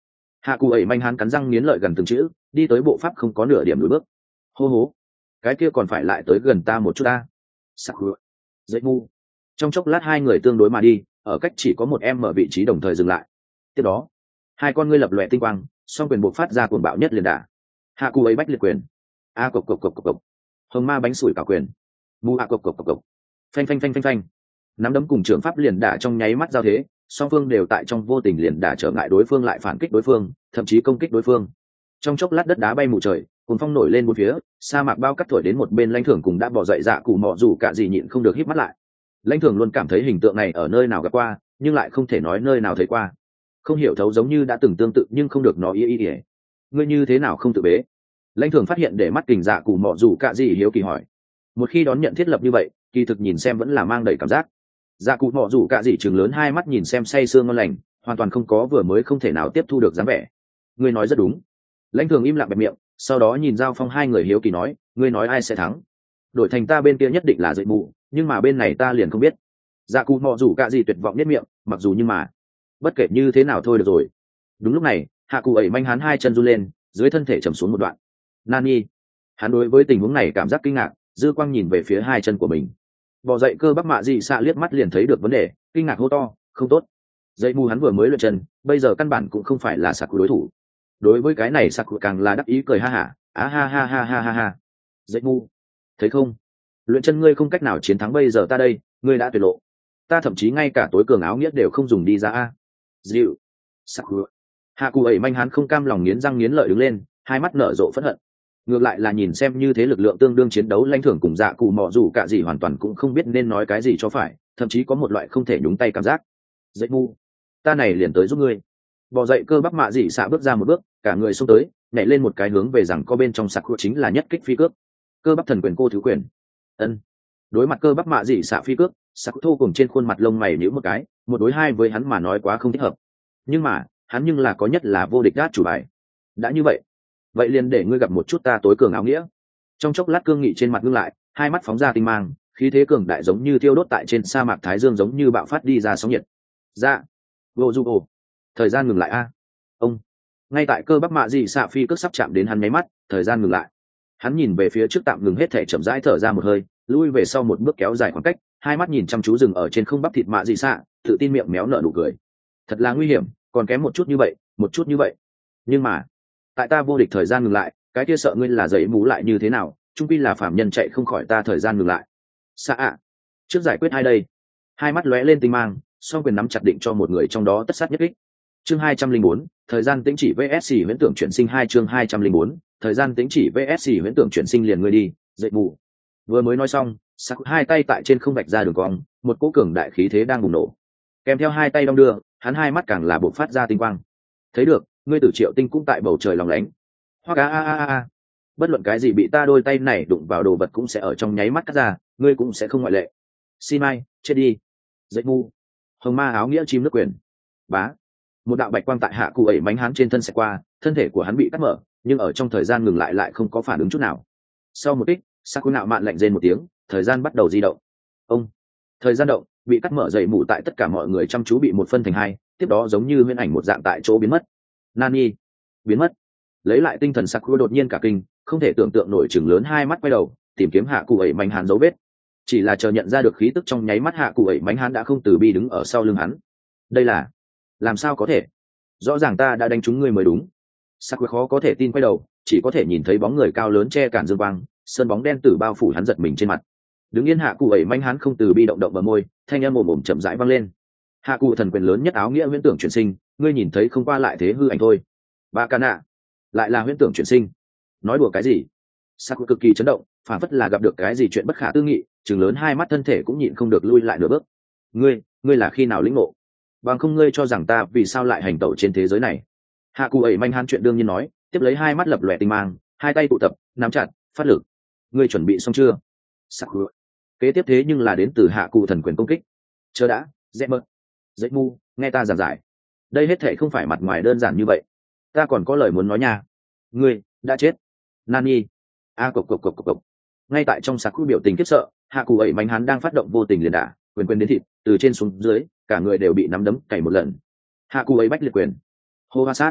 S1: Hạ cụ ẩy manh hắn cắn răng nghiến lợi gần từng chữ, đi tới bộ pháp không có nửa điểm lùi bước. Hô hố, cái kia còn phải lại tới gần ta một chút ta. Sakura, dậy mu. Trong chốc lát hai người tương đối mà đi, ở cách chỉ có một em ở vị trí đồng thời dừng lại. Tiếp đó, hai con ngươi lập lòe tinh quang, song quyền buộc phát ra cuồng bạo nhất liền đả. Hạ cụ ấy bách liệt quyền, a cộc cộc cộc cộc cộc, hồng ma bánh sủi cả quyền, mu a cộc cộc cộc cộc, phanh phanh phanh phanh phanh. Nắm đấm cùng trưởng pháp liền đả trong nháy mắt giao thế, song phương đều tại trong vô tình liền đả trở ngại đối phương lại phản kích đối phương, thậm chí công kích đối phương. Trong chốc lát đất đá bay mù trời, cuồng phong nổi lên bốn phía, sa mạc bao cắt thổi đến một bên. Lãnh Thưởng cùng đã bỏ dậy dạ cụ mọ dù cả gì nhịn không được híp mắt lại. Lãnh Thưởng luôn cảm thấy hình tượng này ở nơi nào gặp qua, nhưng lại không thể nói nơi nào thấy qua. Không hiểu thấu giống như đã từng tương tự nhưng không được nói ý. Ngươi như thế nào không tự bế? Lãnh Thưởng phát hiện để mắt kình dạ cụ mọ dù cả gì hiếu kỳ hỏi. Một khi đón nhận thiết lập như vậy, kỳ thực nhìn xem vẫn là mang đầy cảm giác. Dạ cụ mọ dù cả gì trừng lớn hai mắt nhìn xem say sương ngon lành, hoàn toàn không có vừa mới không thể nào tiếp thu được dáng vẻ. Ngươi nói rất đúng. Lãnh Thường im lặng bẹp miệng, sau đó nhìn Giao Phong hai người hiếu kỳ nói, ngươi nói ai sẽ thắng? Đổi thành ta bên kia nhất định là dậy mù, nhưng mà bên này ta liền không biết. Dạ cụ mọ dù cả gì tuyệt vọng nhất miệng, mặc dù nhưng mà bất kể như thế nào thôi được rồi. Đúng lúc này, hạ cụ ẩy manh hắn hai chân run lên, dưới thân thể trầm xuống một đoạn. Nani, hắn đối với tình huống này cảm giác kinh ngạc, dư quang nhìn về phía hai chân của mình. Bò dậy cơ bắp mạ dị xạ liếc mắt liền thấy được vấn đề, kinh ngạc hô to, không tốt. Dậy mù hắn vừa mới luyện chân, bây giờ căn bản cũng không phải là sạc đối thủ. Đối với cái này sạc càng là đắc ý cười ha hả, á ha ha ha ha ha ha. Dậy mù, thấy không? Luyện chân ngươi không cách nào chiến thắng bây giờ ta đây, ngươi đã tuyệt lộ. Ta thậm chí ngay cả tối cường áo nghĩa đều không dùng đi ra a. Dịu, sạc hạ cụ ẩy manh hắn không cam lòng nghiến răng nghiến lợi đứng lên, hai mắt nở rộ phẫn hận. Ngược lại là nhìn xem như thế lực lượng tương đương chiến đấu. Lãnh Thưởng cùng dạ cụ mọ dù cả gì hoàn toàn cũng không biết nên nói cái gì cho phải, thậm chí có một loại không thể nhúng tay cảm giác. Dậy ngu, ta này liền tới giúp ngươi. Bò dậy cơ bắp mạ dị xạ bước ra một bước, cả người xông tới, nhảy lên một cái hướng về rằng có bên trong sạc chính là nhất kích phi cước. Cơ bắp thần quyền cô thứ quyền. Ân. Đối mặt cơ bắp mạ dị xạ phi cước, sạc thô cùng trên khuôn mặt lông mày nhíu một cái, một đối hai với hắn mà nói quá không thích hợp. Nhưng mà hắn nhưng là có nhất là vô địch đát chủ bài. Đã như vậy liền để ngươi gặp một chút ta tối cường áo nghĩa. Trong chốc lát cương nghị trên mặt ngưng lại, hai mắt phóng ra tinh mang, khí thế cường đại giống như thiêu đốt tại trên sa mạc thái dương, giống như bạo phát đi ra sóng nhiệt. Dạ, vô du ồ, thời gian ngừng lại a. Ông, ngay tại cơ bắp mạ dị xạ phi cước sắp chạm đến hắn nháy mắt, thời gian ngừng lại. Hắn nhìn về phía trước tạm ngừng hết thể, chậm rãi thở ra một hơi, lui về sau một bước kéo dài khoảng cách, hai mắt nhìn chăm chú dừng ở trên không bắp thịt mạ dị xạ, tự tin miệng méo nở nụ cười. Thật là nguy hiểm, còn kém một chút như vậy. Nhưng mà tại ta vô địch thời gian ngừng lại, cái kia sợ ngươi là dậy mú lại như thế nào, trung quy là phạm nhân chạy không khỏi ta thời gian ngừng lại. Xạ ạ, trước giải quyết hai đây. Hai mắt lóe lên tinh mang, song quyền nắm chặt định cho một người trong đó tất sát nhất kích. Chương 204, thời gian tĩnh chỉ VS huyễn tưởng chuyển sinh 2. Chương 204, thời gian tĩnh chỉ VS huyễn tưởng chuyển sinh liền ngươi đi, dậy mù. Vừa mới nói xong, sắc hai tay tại trên không vạch ra đường cong, một cỗ cường đại khí thế đang bùng nổ. Kèm theo hai tay đong đưa, hắn hai mắt càng là bộc phát ra tinh quang. Thấy được, ngươi Tử Triệu Tinh cũng tại bầu trời lòng lánh. Hoặc a, bất luận cái gì bị ta đôi tay này đụng vào đồ vật cũng sẽ ở trong nháy mắt cắt ra, ngươi cũng sẽ không ngoại lệ. Xin mai, chết đi. Dậy ngu. Hồng ma áo nghĩa chim nước quyền. Bá. Một đạo bạch quang tại hạ cụ ẩy mánh hắn trên thân sẽ qua, thân thể của hắn bị cắt mở, nhưng ở trong thời gian ngừng lại không có phản ứng chút nào. Sau một kích, Saku nạo mạn lạnh rên một tiếng, thời gian bắt đầu di động. Ông. Thời gian động, bị cắt mở dậy mù tại tất cả mọi người chăm chú bị một phân thành hai, tiếp đó giống như huyễn ảnh một dạng tại chỗ biến mất. Nani, biến mất. Lấy lại tinh thần, Sakura đột nhiên cả kinh, không thể tưởng tượng nổi, chừng lớn hai mắt quay đầu tìm kiếm hạ cụ ẩy mánh hắn dấu vết. Chỉ là chờ nhận ra được khí tức trong nháy mắt, hạ cụ ẩy mánh hắn đã không từ bi đứng ở sau lưng hắn. Đây là làm sao có thể? Rõ ràng ta đã đánh trúng ngươi mới đúng. Sakura khó có thể tin quay đầu, chỉ có thể nhìn thấy bóng người cao lớn che cản dương quang, sơn bóng đen tử bao phủ hắn, giật mình trên mặt. Đứng yên hạ cụ ẩy mánh hắn không từ bi động bờ môi, thanh âm ồm ồm chậm rãi vang lên. Hạ cụ thần quyền lớn nhất áo nghĩa huyễn tưởng chuyển sinh, ngươi nhìn thấy không qua lại thế hư ảnh thôi. Ba ca nạ, lại là huyễn tưởng chuyển sinh. Nói đùa cái gì? Sakura cực kỳ chấn động, phản phất là gặp được cái gì chuyện bất khả tư nghị, trừng lớn hai mắt, thân thể cũng nhịn không được lui lại nửa bước. Ngươi là khi nào lĩnh ngộ? Bằng không ngươi cho rằng ta vì sao lại hành tẩu trên thế giới này? Hạ cụ ẩy manh hắn chuyện đương nhiên nói, tiếp lấy hai mắt lập lòe tinh mang, hai tay tụ tập, nắm chặt, phát lực. Ngươi chuẩn bị xong chưa? Sakura. Kế tiếp thế nhưng là đến từ hạ cụ thần quyền công kích. Chờ đã, dễ mơ. Dậy mu, nghe ta giảng giải. Đây hết thệ không phải mặt ngoài đơn giản như vậy. Ta còn có lời muốn nói nha. Ngươi đã chết. Nani. A cộc cộc cộc cộc cộc. Ngay tại trong Sakura biểu tình khiếp sợ, hạ cụ ẩy manh hắn đang phát động vô tình liền đả, quyền đến thịt, từ trên xuống dưới, cả người đều bị nắm đấm cày một lần. Hạ cụ ấy bách liệt quyền. Hô ha sát.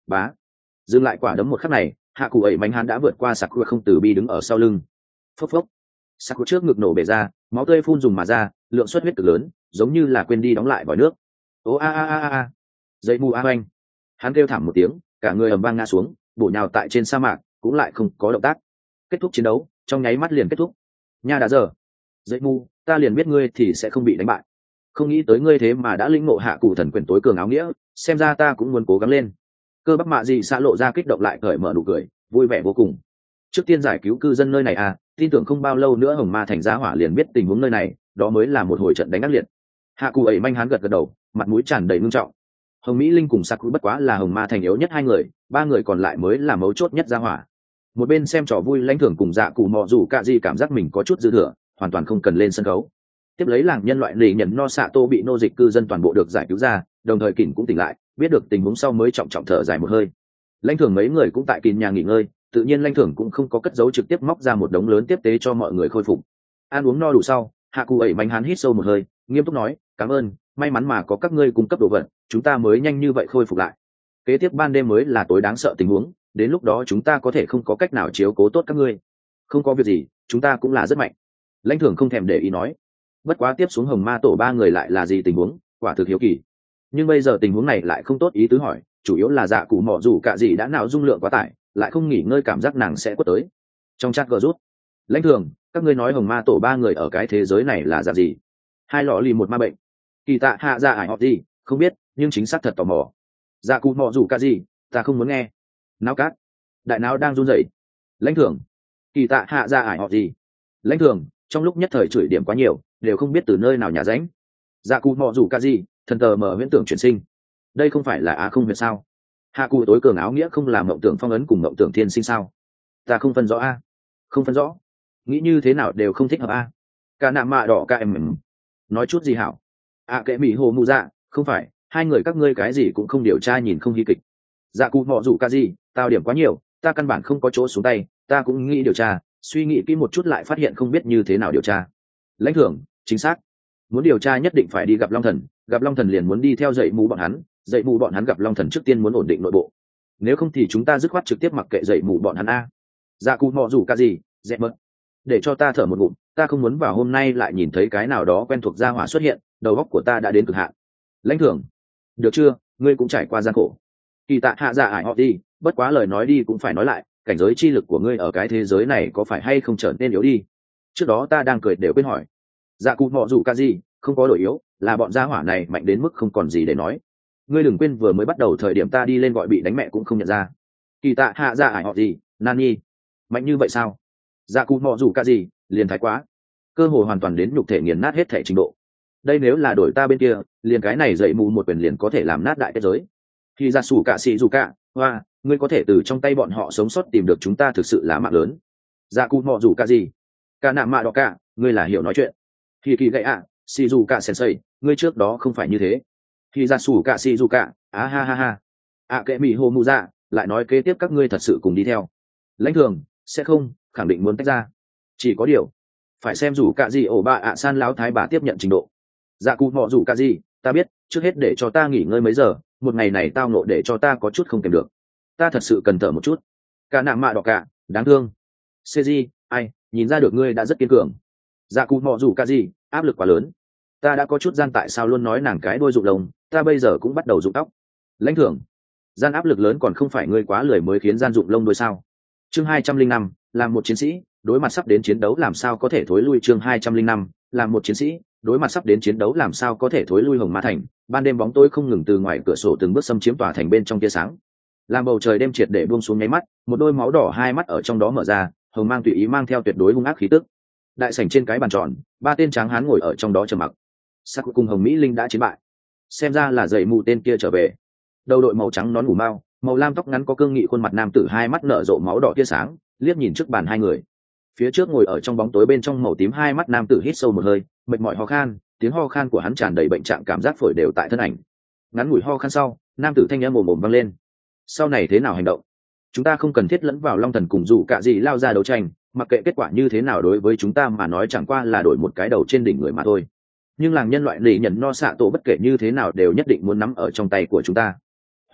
S1: bá dừng lại quả đấm một khắc này, hạ cụ ẩy mạnh hắn đã vượt qua Sakura không từ bi đứng ở sau lưng. Phốc phốc, Sakura trước ngực nổ bể ra, máu tươi phun dùng mà ra, lượng xuất huyết cực lớn, giống như là quên đi đóng lại vòi nước. Ô a a a a, dậy mù a oanh, hắn kêu thảm một tiếng, cả người ầm vang ngã xuống, bổ nhào tại trên sa mạc, cũng lại không có động tác. Kết thúc chiến đấu, trong nháy mắt liền kết thúc. Nha đã giờ, dậy mù, ta liền biết ngươi thì sẽ không bị đánh bại. Không nghĩ tới ngươi thế mà đã lĩnh ngộ hạ cụ thần quyền tối cường áo nghĩa, xem ra ta cũng muốn cố gắng lên. Cơ bắp mạ gì xã lộ ra kích động lại cởi mở nụ cười, vui vẻ vô cùng. Trước tiên giải cứu cư dân nơi này à, tin tưởng không bao lâu nữa hồng ma thành giá hỏa liền biết tình huống nơi này, đó mới là một hồi trận đánh ác liệt. Hạ cụ ẩy manh hắn gật gật đầu, mặt mũi tràn đầy ngưng trọng. Hồng Mỹ Linh cùng Sakura bất quá là hồng ma thành yếu nhất hai người, ba người còn lại mới là mấu chốt nhất giá hỏa. Một bên xem trò vui lãnh thưởng cùng dạ cụ mò dù cả gì cảm giác mình có chút dư thừa, hoàn toàn không cần lên sân khấu. Tiếp lấy làng nhân loại lì nhận no xạ tô bị nô dịch cư dân toàn bộ được giải cứu ra, đồng thời kỉnh cũng tỉnh lại, biết được tình huống sau mới trọng trọng thở dài một hơi. Lãnh thưởng mấy người cũng tại kín nhà nghỉ ngơi, tự nhiên lãnh thưởng cũng không có cất giấu, trực tiếp móc ra một đống lớn tiếp tế cho mọi người khôi phục. Ăn uống no đủ sau, hạ cụ ẩy mạnh hắn hít sâu một hơi, nghiêm túc nói, cảm ơn, may mắn mà có các ngươi cung cấp đồ vật, chúng ta mới nhanh như vậy khôi phục lại. Kế tiếp ban đêm mới là tối đáng sợ tình huống, đến lúc đó chúng ta có thể không có cách nào chiếu cố tốt các ngươi. Không có việc gì, chúng ta cũng là rất mạnh. Lãnh thưởng không thèm để ý nói. Bất quá tiếp xuống hồng ma tổ ba người lại là gì tình huống, quả thực hiếu kỳ. Nhưng bây giờ tình huống này lại không tốt ý tứ hỏi, chủ yếu là dạ cụ mỏ dù cả gì đã nào dung lượng quá tải, lại không nghỉ ngơi cảm giác nàng sẽ quất tới. Trong chat gờ rút, lãnh thường, các ngươi nói hồng ma tổ ba người ở cái thế giới này là dạng gì? Hai lọ lì một ma bệnh. Kỳ tạ hạ dạ ải họ gì, không biết, nhưng chính xác thật tò mò. Dạ cụ mỏ dù cả gì, ta không muốn nghe. Náo cát, đại não đang run rẩy. Lãnh thường, kỳ tạ hạ dạ ải họ gì? Lãnh thường, trong lúc nhất thời chửi điểm quá nhiều, đều không biết từ nơi nào nhà ránh. Dạ cụ mỏ dù cả gì, thần tờ mở huyễn tưởng chuyển sinh. Đây không phải là á không huyệt sao? Hạ cụ tối cường áo nghĩa không là mộng tưởng phong ấn cùng mộng tưởng thiên sinh sao? Ta không phân rõ a, không phân rõ, nghĩ như thế nào đều không thích hợp a. Cả nạm mạ đỏ ca em nói chút gì hảo? Kệ mỹ hồ mù dạ, không phải, hai người các ngươi cái gì cũng không điều tra, nhìn không hy kịch. Dạ cụ mỏ dù cả gì, tao điểm quá nhiều, ta căn bản không có chỗ xuống tay, ta cũng nghĩ điều tra, suy nghĩ kỹ một chút lại phát hiện không biết như thế nào điều tra. Lãnh thưởng, chính xác, muốn điều tra nhất định phải đi gặp long thần, gặp long thần liền muốn đi theo dậy mù bọn hắn, dậy mù bọn hắn gặp long thần trước tiên muốn ổn định nội bộ, nếu không thì chúng ta dứt khoát trực tiếp mặc kệ dậy mù bọn hắn a. Dạ cụ mò rủ cả gì, dẹp mật, để cho ta thở một ngụm, ta không muốn vào hôm nay lại nhìn thấy cái nào đó quen thuộc gia hỏa xuất hiện, đầu óc của ta đã đến cực hạn. Lãnh thưởng, được chưa, ngươi cũng trải qua gian khổ. Kỳ tạ hạ dạ ải họ đi, bất quá lời nói đi cũng phải nói lại, cảnh giới chi lực của ngươi ở cái thế giới này có phải hay không trở nên yếu đi? Trước đó ta đang cười đều quên hỏi. Dạ cụ mò rủ cả gì, không có đổi yếu, là bọn gia hỏa này mạnh đến mức không còn gì để nói. Ngươi đừng quên vừa mới bắt đầu thời điểm ta đi lên gọi bị đánh mẹ cũng không nhận ra. Kỳ tạ hạ dạ ải họ gì, nani, mạnh như vậy sao? Dạ cụ mò rủ cả gì, liền thái quá, cơ hội hoàn toàn đến nhục thể nghiền nát hết thể trình độ. Đây nếu là đổi ta bên kia, liền cái này dậy mù một quyền liền có thể làm nát đại thế giới. Khi ra sủ cả xì dù cả, hoa, ngươi có thể từ trong tay bọn họ sống sót tìm được chúng ta thực sự là mạng lớn. Dạ cụ mò rủ cả gì, cả nạm mạ đỏ cả, ngươi là hiểu nói chuyện. Khi kỳ gậy ạ, xì dù cả sensei, ngươi trước đó không phải như thế. Khi ra sủ cả xì dù cả, á ha ha ha. Kệ mỹ hồ mù dạ, lại nói kế tiếp các ngươi thật sự cùng đi theo. Lãnh thường, sẽ không, khẳng định muốn tách ra. Chỉ có điều, phải xem rủ cả gì ổ bà san láo thái bà tiếp nhận trình độ. Dạ cụ mò rủ cả gì, ta biết, trước hết để cho ta nghỉ ngơi mấy giờ, một ngày này tao nộ để cho ta có chút không kèm được. Ta thật sự cần thở một chút. Cả nạm mạ đỏ cả, đáng thương. Seiji, ai, nhìn ra được ngươi đã rất kiên cường. Dạ cụ mò rủ cả gì, áp lực quá lớn. Ta đã có chút gian, tại sao luôn nói nàng cái đôi rụng lông, ta bây giờ cũng bắt đầu rụng tóc. Lãnh thưởng, gian áp lực lớn còn không phải ngươi quá lười mới khiến gian rụng lông đôi sao? Chương 205, làm một chiến sĩ, đối mặt sắp đến chiến đấu làm sao có thể thối lui. Chương 205, làm một chiến sĩ, đối mặt sắp đến chiến đấu làm sao có thể thối lui. Hồng Ma Thành, ban đêm bóng tối không ngừng từ ngoài cửa sổ từng bước xâm chiếm tòa thành bên trong tia sáng. Làm bầu trời đêm triệt để buông xuống nháy mắt, một đôi máu đỏ hai mắt ở trong đó mở ra, hồng mang tùy ý mang theo tuyệt đối hung ác khí tức. Đại sảnh trên cái bàn tròn, ba tên tráng hán ngồi ở trong đó trầm mặc. Sắc cùng Hồng Mỹ Linh đã chiến bại, xem ra là dậy mù tên kia trở về. Đầu đội màu trắng nón ngủ mao, màu lam tóc ngắn có cương nghị khuôn mặt nam tử hai mắt nở rộ máu đỏ tia sáng, liếc nhìn trước bàn hai người. Phía trước ngồi ở trong bóng tối bên trong màu tím hai mắt nam tử hít sâu một hơi, mệt mỏi ho khan, tiếng ho khan của hắn tràn đầy bệnh trạng cảm giác phổi đều tại thân ảnh. Ngắn ngủi ho khan sau, nam tử thanh âm ồm ồm vang lên. Sau này thế nào hành động? Chúng ta không cần thiết lẫn vào long thần cùng dù cả gì lao ra đấu tranh, mặc kệ kết quả như thế nào đối với chúng ta mà nói chẳng qua là đổi một cái đầu trên đỉnh người mà thôi. Nhưng làng nhân loại lì nhận no xạ tổ bất kể như thế nào đều nhất định muốn nắm ở trong tay của chúng ta. Huyết dịch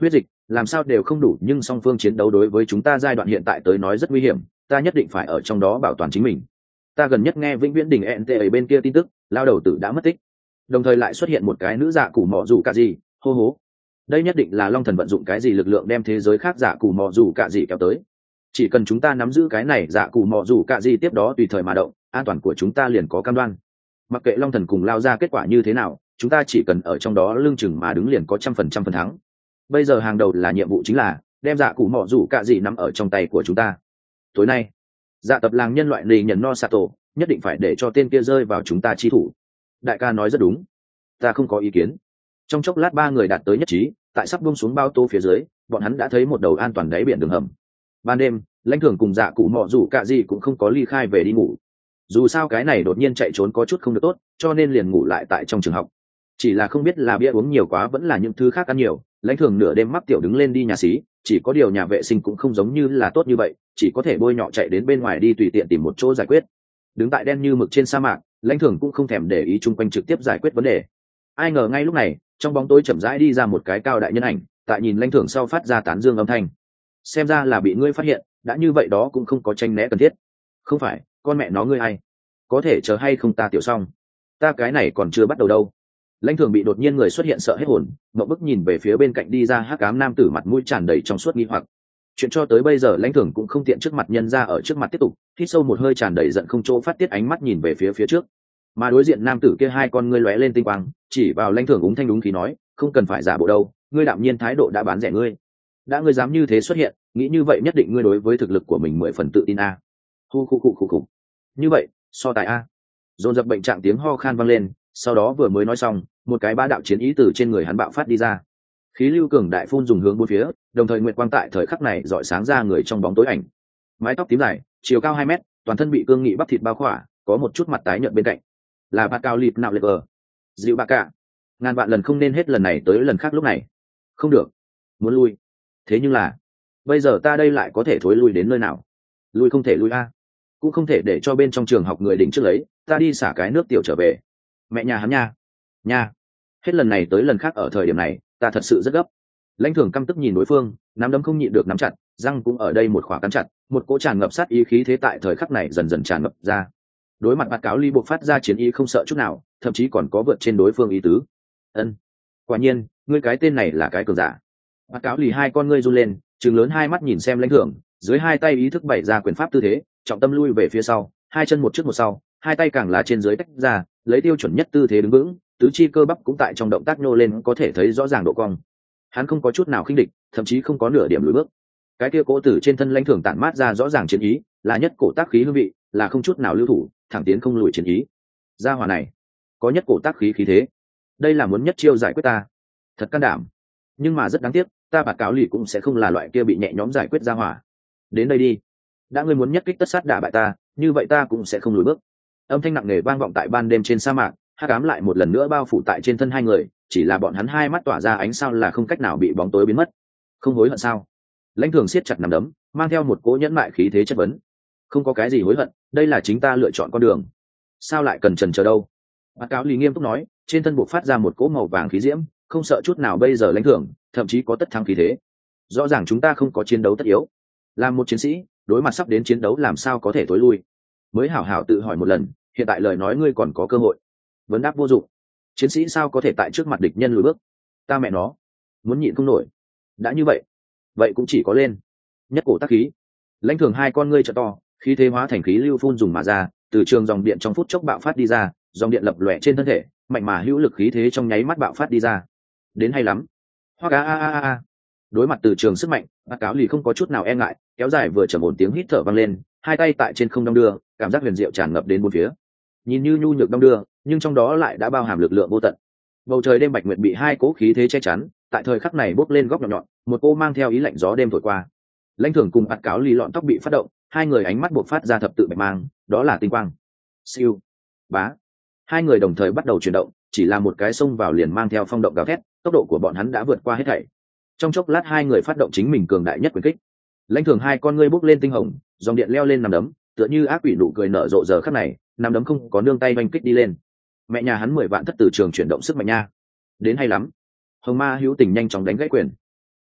S1: làm sao đều không đủ, nhưng song phương chiến đấu đối với chúng ta giai đoạn hiện tại tới nói rất nguy hiểm, ta nhất định phải ở trong đó bảo toàn chính mình. Ta gần nhất nghe vĩnh viễn đình nt ấy bên kia tin tức, lao đầu tử đã mất tích, đồng thời lại xuất hiện một cái nữ dạ cù mọ dù cả gì hô hố. Đây nhất định là long thần vận dụng cái gì lực lượng đem thế giới khác dạ cù mọ dù cả gì kéo tới. Chỉ cần chúng ta nắm giữ cái này dạ cù mọ dù cả gì tiếp đó tùy thời mà động, an toàn của chúng ta liền có cam đoan. Mặc kệ long thần cùng lao ra kết quả như thế nào, chúng ta chỉ cần ở trong đó lưng chừng mà đứng liền có 100% phần thắng. Bây giờ hàng đầu là nhiệm vụ chính là đem dạ cù mọ dù cả gì nắm ở trong tay của chúng ta. Tối nay dạ tập làng nhân loại lì nhận no sato nhất định phải để cho tên kia rơi vào chúng ta chi thủ. Đại ca nói rất đúng, ta không có ý kiến. Trong chốc lát ba người đạt tới nhất trí, tại sắp buông xuống bao tô phía dưới, bọn hắn đã thấy một đầu an toàn đáy biển đường hầm. Ban đêm, Lãnh Thường cùng dạ cụ mọ dù cả gì cũng không có ly khai về đi ngủ. Dù sao cái này đột nhiên chạy trốn có chút không được tốt, cho nên liền ngủ lại tại trong trường học. Chỉ là không biết là bia uống nhiều quá vẫn là những thứ khác ăn nhiều, Lãnh Thường nửa đêm mắc tiểu đứng lên đi nhà xí, chỉ có điều nhà vệ sinh cũng không giống như là tốt như vậy, chỉ có thể bôi nhọ chạy đến bên ngoài đi tùy tiện tìm một chỗ giải quyết. Đứng tại đen như mực trên sa mạc, Lãnh Thường cũng không thèm để ý chung quanh, trực tiếp giải quyết vấn đề. Ai ngờ ngay lúc này, trong bóng tối chậm rãi đi ra một cái cao đại nhân ảnh, tại nhìn Lãnh Thường sau phát ra tán dương âm thanh. Xem ra là bị ngươi phát hiện, đã như vậy đó cũng không có tranh né cần thiết. Không phải, con mẹ nó ngươi ai? Có thể chờ hay không ta tiểu xong? Ta cái này còn chưa bắt đầu đâu. Lãnh Thường bị đột nhiên người xuất hiện sợ hết hồn, ngậm bức nhìn về phía bên cạnh đi ra hắc ám nam tử, mặt mũi tràn đầy trong suốt nghi hoặc. Chuyện cho tới bây giờ Lãnh Thường cũng không tiện trước mặt nhân ra ở trước mặt tiếp tục, hít sâu một hơi tràn đầy giận không chỗ phát tiết, ánh mắt nhìn về phía trước. Mà đối diện nam tử kia hai con ngươi lóe lên tinh quang, chỉ vào Lãnh Thường úng thanh đúng khí nói, không cần phải giả bộ đâu, ngươi đạm nhiên thái độ đã bán rẻ ngươi. Đã ngươi dám như thế xuất hiện, nghĩ như vậy nhất định ngươi đối với thực lực của mình 10 phần tự tin a. Hu khu khu khu khu. Như vậy, so tài a. Dồn dập bệnh trạng tiếng ho khan vang lên, sau đó vừa mới nói xong, một cái bá đạo chiến ý từ trên người hắn bạo phát đi ra. Khí lưu cường đại phun dùng hướng bốn phía, đồng thời nguyệt quang tại thời khắc này rọi sáng ra người trong bóng tối ảnh. Mái tóc tím dài, chiều cao 2 mét, toàn thân bị cương nghị bắp thịt bao khỏa, có một chút mặt tái nhợt bên cạnh. Là bạt cao lịp nạo lệp vờ. Dịu bạc cả. Ngàn vạn lần không nên hết lần này tới lần khác lúc này. Không được, muốn lui. Thế nhưng là, bây giờ ta đây lại có thể thối lui đến nơi nào? Lui không thể lui a, cũng không thể để cho bên trong trường học người đỉnh trước lấy, ta đi xả cái nước tiểu trở về. Mẹ nhà hắn nha, hết lần này tới lần khác ở thời điểm này, ta thật sự rất gấp. Lãnh Thường căm tức nhìn đối phương, nắm đấm không nhịn được nắm chặt, răng cũng ở đây một khỏa cắn chặt, một cỗ tràn ngập sát ý khí thế tại thời khắc này dần dần tràn ngập ra. Đối mặt bạt cáo ly buộc phát ra chiến ý không sợ chút nào, thậm chí còn có vượt trên đối phương ý tứ. Ân, quả nhiên, ngươi cái tên này là cái cường giả. Bạt cáo lì hai con ngươi run lên, trừng lớn hai mắt nhìn xem Lãnh Thường, dưới hai tay ý thức bày ra quyền pháp tư thế, trọng tâm lui về phía sau, hai chân một trước một sau, hai tay càng là trên dưới tách ra, lấy tiêu chuẩn nhất tư thế đứng vững, tứ chi cơ bắp cũng tại trong động tác nhô lên có thể thấy rõ ràng độ cong. Hắn không có chút nào khinh địch, thậm chí không có nửa điểm lùi bước. Cái kia cố tử trên thân Lãnh Thường tản mát ra rõ ràng chiến ý, là nhất cổ tác khí hương vị, là không chút nào lưu thủ, thẳng tiến không lùi chiến ý. Gia hỏa này có nhất cổ tác khí khí thế, đây là muốn nhất chiêu giải quyết ta. Thật can đảm, nhưng mà rất đáng tiếc, ta bạt cáo lì cũng sẽ không là loại kia bị nhẹ nhõm giải quyết gia hỏa. Đến đây đi, đã ngươi muốn nhất kích tất sát đả bại ta, như vậy ta cũng sẽ không lùi bước. Âm thanh nặng nề vang vọng tại ban đêm trên sa mạc, hắc ám lại một lần nữa bao phủ tại trên thân hai người, chỉ là bọn hắn hai mắt tỏa ra ánh sao là không cách nào bị bóng tối biến mất. Không hối hận sao? Lãnh Thường siết chặt nắm đấm, mang theo một cỗ nhẫn mại khí thế chất vấn. Không có cái gì hối hận, đây là chính ta lựa chọn con đường, sao lại cần chần chờ đâu? Bạt cáo lì nghiêm túc nói, trên thân buộc phát ra một cỗ màu vàng khí diễm, không sợ chút nào bây giờ Lãnh Thường, thậm chí có tất thắng khí thế. Rõ ràng chúng ta không có chiến đấu tất yếu, làm một chiến sĩ đối mặt sắp đến chiến đấu làm sao có thể tối lui? Mới hảo hảo tự hỏi một lần, hiện tại lời nói ngươi còn có cơ hội. Vấn đáp vô dụng, chiến sĩ sao có thể tại trước mặt địch nhân lùi bước? Ta mẹ nó muốn nhịn không nổi. Đã như vậy, vậy cũng chỉ có lên. Nhất cổ tác khí. Lãnh Thường hai con ngươi trợ to, khí thế hóa thành khí lưu phun dùng mà ra, từ trường dòng điện trong phút chốc bạo phát đi ra, dòng điện lập lòe trên thân thể, mạnh mà hữu lực khí thế trong nháy mắt bạo phát đi ra. Đến hay lắm. Hoa a. Đối mặt từ trường sức mạnh, bạt cáo lì không có chút nào e ngại, kéo dài vừa trầm ổn tiếng hít thở vang lên, hai tay tại trên không đong đưa, cảm giác huyền diệu tràn ngập đến bốn phía. Nhìn như nhu nhược đong đưa, nhưng trong đó lại đã bao hàm lực lượng vô tận. Bầu trời đêm bạch nguyệt bị hai cỗ khí thế che chắn, tại thời khắc này bốc lên góc nhọn nhọn, một cô mang theo ý lạnh gió đêm thổi qua. Lãnh Thường cùng bạt cáo lì lọn tóc bị phát động, hai người ánh mắt buộc phát ra thập tự bạch mang, đó là tinh quang. Siêu, bá, hai người đồng thời bắt đầu chuyển động, chỉ là một cái xông vào liền mang theo phong động gào thét, tốc độ của bọn hắn đã vượt qua hết thảy. Trong chốc lát hai người phát động chính mình cường đại nhất quyền kích. Lãnh Thường hai con ngươi bốc lên tinh hồng, dòng điện leo lên nằm đấm, tựa như ác quỷ nụ cười nở rộ giờ khắc này, nằm đấm không có nương tay oanh kích đi lên. Mẹ nhà hắn 10 vạn thất từ trường chuyển động sức mạnh nha. Đến hay lắm. Hồng Ma hữu tình nhanh chóng đánh gãy quyền.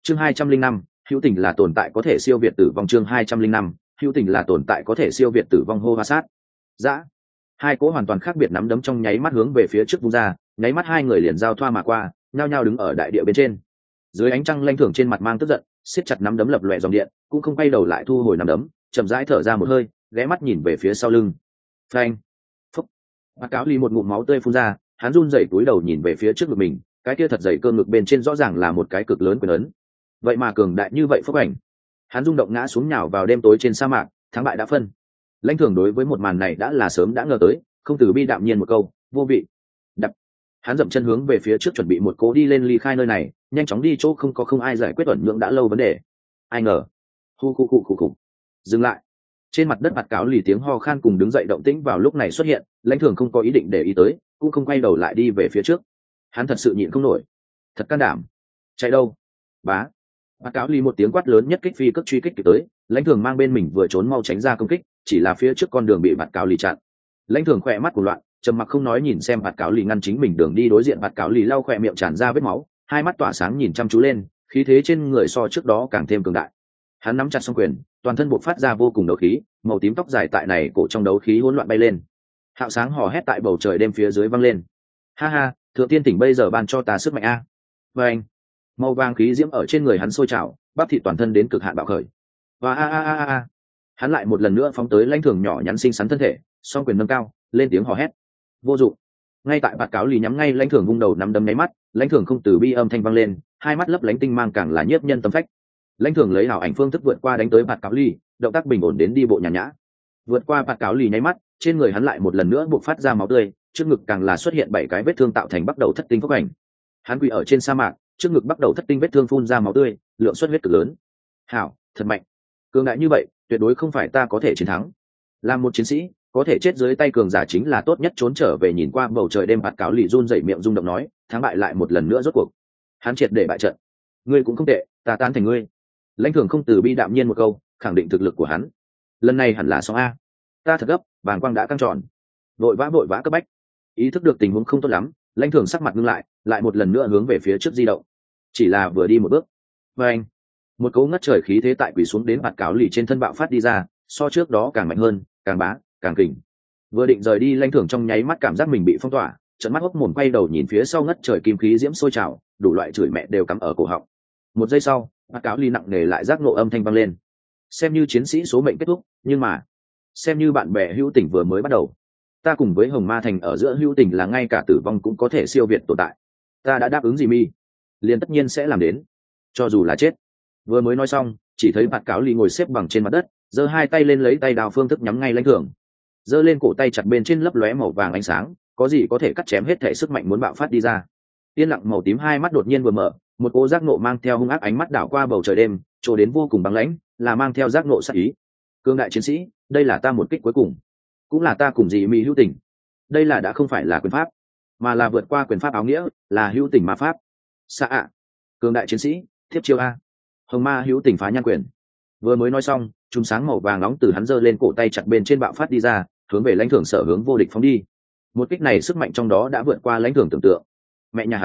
S1: chương 205, hữu tình là tồn tại có thể siêu việt tử vong. chương 205, hữu tình là tồn tại có thể siêu việt tử vong. Hô hoa sát dã, hai cỗ hoàn toàn khác biệt nắm đấm trong nháy mắt hướng về phía trước vung ra, nháy mắt hai người liền giao thoa mà qua, nhao nhao đứng ở đại địa bên trên. Dưới ánh trăng Lãnh Thường trên mặt mang tức giận, siết chặt nắm đấm lập lòe dòng điện, cũng không quay đầu lại thu hồi nắm đấm, chậm rãi thở ra một hơi, ghé mắt nhìn về phía sau lưng. Phanh, phúc, Bạt Cáo Ly một ngụm máu tươi phun ra, hắn run rẩy túi đầu nhìn về phía trước ngực mình, cái kia thật dày cơ ngực bên trên rõ ràng là một cái cực lớn quyền ấn. Vậy mà cường đại như vậy phúc ảnh. Hắn rung động ngã xuống nhào vào đêm tối trên sa mạc, thắng bại đã phân. Lãnh Thường đối với một màn này đã là sớm đã ngờ tới, không từ bi đạm nhiên một câu, vô vị. Đập. Hắn dậm chân hướng về phía trước chuẩn bị một cố đi lên ly khai nơi này, nhanh chóng đi chỗ không ai giải quyết ẩn nhượng đã lâu vấn đề. Ai ngờ, khu. Dừng lại. Trên mặt đất Bạt Cáo Lì tiếng ho khan cùng đứng dậy động tĩnh vào lúc này xuất hiện, Lãnh Thường không có ý định để ý tới, cũng không quay đầu lại đi về phía trước. Hắn thật sự nhịn không nổi, thật can đảm. Chạy đâu? Bá. Bạt Cáo Lì một tiếng quát lớn nhất kích phi cước truy kích kịp tới, Lãnh Thường mang bên mình vừa trốn mau tránh ra công kích, chỉ là phía trước con đường bị Bạt Cáo Lì chặn. Lãnh Thường khỏe mắt của loạn, trầm mặc không nói nhìn xem Bạt Cáo Lì ngăn chính mình đường đi đối diện. Bạt Cáo Lì lau khỏe miệng tràn ra vết máu, hai mắt tỏa sáng nhìn chăm chú lên, khí thế trên người so trước đó càng thêm cường đại. Hắn nắm chặt song quyền, toàn thân bộc phát ra vô cùng đấu khí, màu tím tóc dài tại này cổ trong đấu khí hỗn loạn bay lên. Hạo sáng hò hét tại bầu trời đêm phía dưới vang lên. Ha ha, thượng tiên tỉnh bây giờ ban cho ta sức mạnh a. Và anh, màu vàng khí diễm ở trên người hắn sôi trào, bắp thịt toàn thân đến cực hạn bạo khởi. Và a. Hắn lại một lần nữa phóng tới Lãnh Thường nhỏ nhắn xinh xắn thân thể, song quyền nâng cao, lên tiếng hò hét. Vô dụng. Ngay tại Bạt Cáo Lì nhắm ngay Lãnh Thường vung đầu nắm đấm nháy mắt, Lãnh Thường không từ bi âm thanh vang lên, hai mắt lấp lánh tinh mang càng là nhiếp nhân tâm phách. Lãnh Thường lấy hảo ảnh phương thức vượt qua đánh tới Bạt Cáo Lì, động tác bình ổn đến đi bộ nhàn nhã. Vượt qua Bạt Cáo Lì nháy mắt, trên người hắn lại một lần nữa bộc phát ra máu tươi, trước ngực càng là xuất hiện 7 cái vết thương tạo thành bắt đầu thất tinh phốc ảnh. Hắn quỳ ở trên sa mạc, trước ngực bắt đầu thất tinh vết thương phun ra máu tươi, lượng xuất huyết cực lớn. Hảo, thật mạnh. Cường đại như vậy, tuyệt đối không phải ta có thể chiến thắng. Làm một chiến sĩ, có thể chết dưới tay cường giả chính là tốt nhất. Trốn trở về nhìn qua bầu trời đêm, Bạt Cáo Lì run rẩy miệng rung động nói, thắng bại lại một lần nữa rốt cuộc. Hắn triệt để bại trận. Ngươi cũng không tệ, ta tán thành ngươi. Lãnh Thường không từ bi đạm nhiên một câu, khẳng định thực lực của hắn. Lần này hẳn là xong a. Ta thật gấp, bàng quang đã căng tròn. Vội vã cấp bách. Ý thức được tình huống không tốt lắm, Lãnh Thường sắc mặt ngưng lại một lần nữa hướng về phía trước di động. Chỉ là vừa đi một bước, và anh, một cấu ngất trời khí thế tại quỳ xuống đến Bạt Cáo Lì trên thân bạo phát đi ra, so trước đó càng mạnh hơn, càng bá, càng kình. Vừa định rời đi, Lãnh Thường trong nháy mắt cảm giác mình bị phong tỏa, trợn mắt hốc mồm quay đầu nhìn phía sau ngất trời kim khí diễm sôi trào, đủ loại chửi mẹ đều cắm ở cổ họng. Một giây sau, Bạt Cáo Lì nặng nề lại giác nộ âm thanh vang lên. Xem như chiến sĩ số mệnh kết thúc, nhưng mà xem như bạn bè hữu tình vừa mới bắt đầu. Ta cùng với Hồng Ma Thành ở giữa hữu tình là ngay cả tử vong cũng có thể siêu việt tồn tại. Ta đã đáp ứng gì mi, liền tất nhiên sẽ làm đến, cho dù là chết. Vừa mới nói xong, chỉ thấy Bạt Cáo Lì ngồi xếp bằng trên mặt đất, giơ hai tay lên lấy tay đao phương thức nhắm ngay Lãnh Thường, giơ lên cổ tay chặt bên trên lấp lóe màu vàng ánh sáng, có gì có thể cắt chém hết thể sức mạnh muốn bạo phát đi ra. Yên lặng màu tím hai mắt đột nhiên vừa mở, một cô giác nộ mang theo hung ác ánh mắt đảo qua bầu trời đêm, trổ đến vô cùng băng lãnh, là mang theo giác nộ sát ý. Cương đại chiến sĩ, đây là ta một kích cuối cùng, cũng là ta cùng dị mỹ hữu tình. Đây là đã không phải là quyền pháp, mà là vượt qua quyền pháp áo nghĩa, là hữu tình ma pháp. Xạ ạ, cương đại chiến sĩ, thiếp chiêu a. Hồng Ma hữu tình phá nhan quyền. Vừa mới nói xong, chùm sáng màu vàng nóng từ hắn giơ lên cổ tay chặt bên trên bạo phát đi ra, hướng về Lãnh Thường sở hướng vô địch phóng đi. Một kích này sức mạnh trong đó đã vượt qua Lãnh Thường tưởng tượng. Mẹ nhà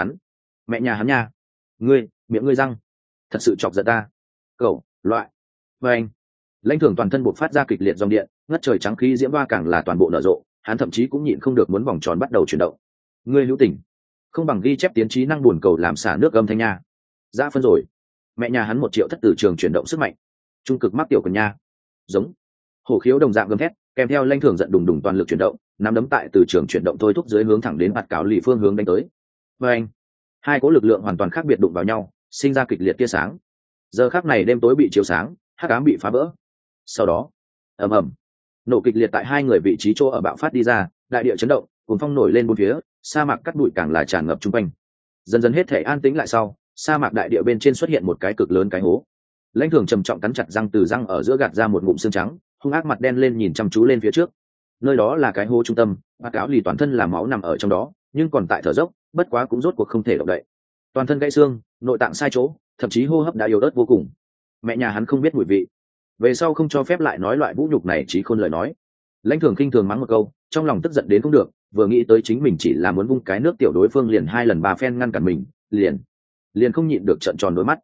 S1: hắn nha, ngươi, miệng ngươi răng, thật sự chọc giận ta. Cẩu, loại. Và anh, Lãnh Thường toàn thân bộc phát ra kịch liệt dòng điện, ngất trời trắng khí diễm ba càng là toàn bộ nở rộ, hắn thậm chí cũng nhịn không được muốn vòng tròn bắt đầu chuyển động. Ngươi hữu tình, không bằng ghi chép tiến trí năng buồn cầu làm xả nước âm thanh nha. Ra phân rồi. Mẹ nhà hắn 1 triệu thất tử trường chuyển động sức mạnh. Trung cực mắc tiểu quần nha. Giống. Hổ khiếu đồng dạng gầm thét, kèm theo Lãnh Thường giận đùng đùng toàn lực chuyển động, nắm đấm tại từ trường chuyển động thôi thúc dưới hướng thẳng đến Bạt Cáo Lì phương hướng đánh tới. Và anh, hai cỗ lực lượng hoàn toàn khác biệt đụng vào nhau, sinh ra kịch liệt tia sáng. Giờ khắc này đêm tối bị chiếu sáng, hắc ám bị phá vỡ. Sau đó, ầm ầm, nổ kịch liệt tại hai người vị trí chỗ ở bạo phát đi ra, đại địa chấn động, cuồng phong nổi lên bốn phía, sa mạc cắt bụi càng là tràn ngập chung quanh. Dần dần hết thể an tĩnh lại sau, sa mạc đại địa bên trên xuất hiện một cái cực lớn cái hố. Lãnh Thường trầm trọng cắn chặt răng, từ răng ở giữa gạt ra một ngụm xương trắng, hung ác mặt đen lên nhìn chăm chú lên phía trước. Nơi đó là cái hố trung tâm, Bạt Cáo Lì toàn thân là máu nằm ở trong đó, nhưng còn tại thở dốc, bất quá cũng rốt cuộc không thể động đậy. Toàn thân gãy xương, nội tạng sai chỗ, thậm chí hô hấp đã yếu ớt vô cùng. Mẹ nhà hắn không biết mùi vị, về sau không cho phép lại nói loại vũ nhục này, chí khôn lời nói. Lãnh Thường khinh thường mắng một câu, trong lòng tức giận đến không được, vừa nghĩ tới chính mình chỉ là muốn vung cái nước tiểu đối phương liền 2 lần 3 phen ngăn cản mình, liền không nhịn được trợn tròn đôi mắt.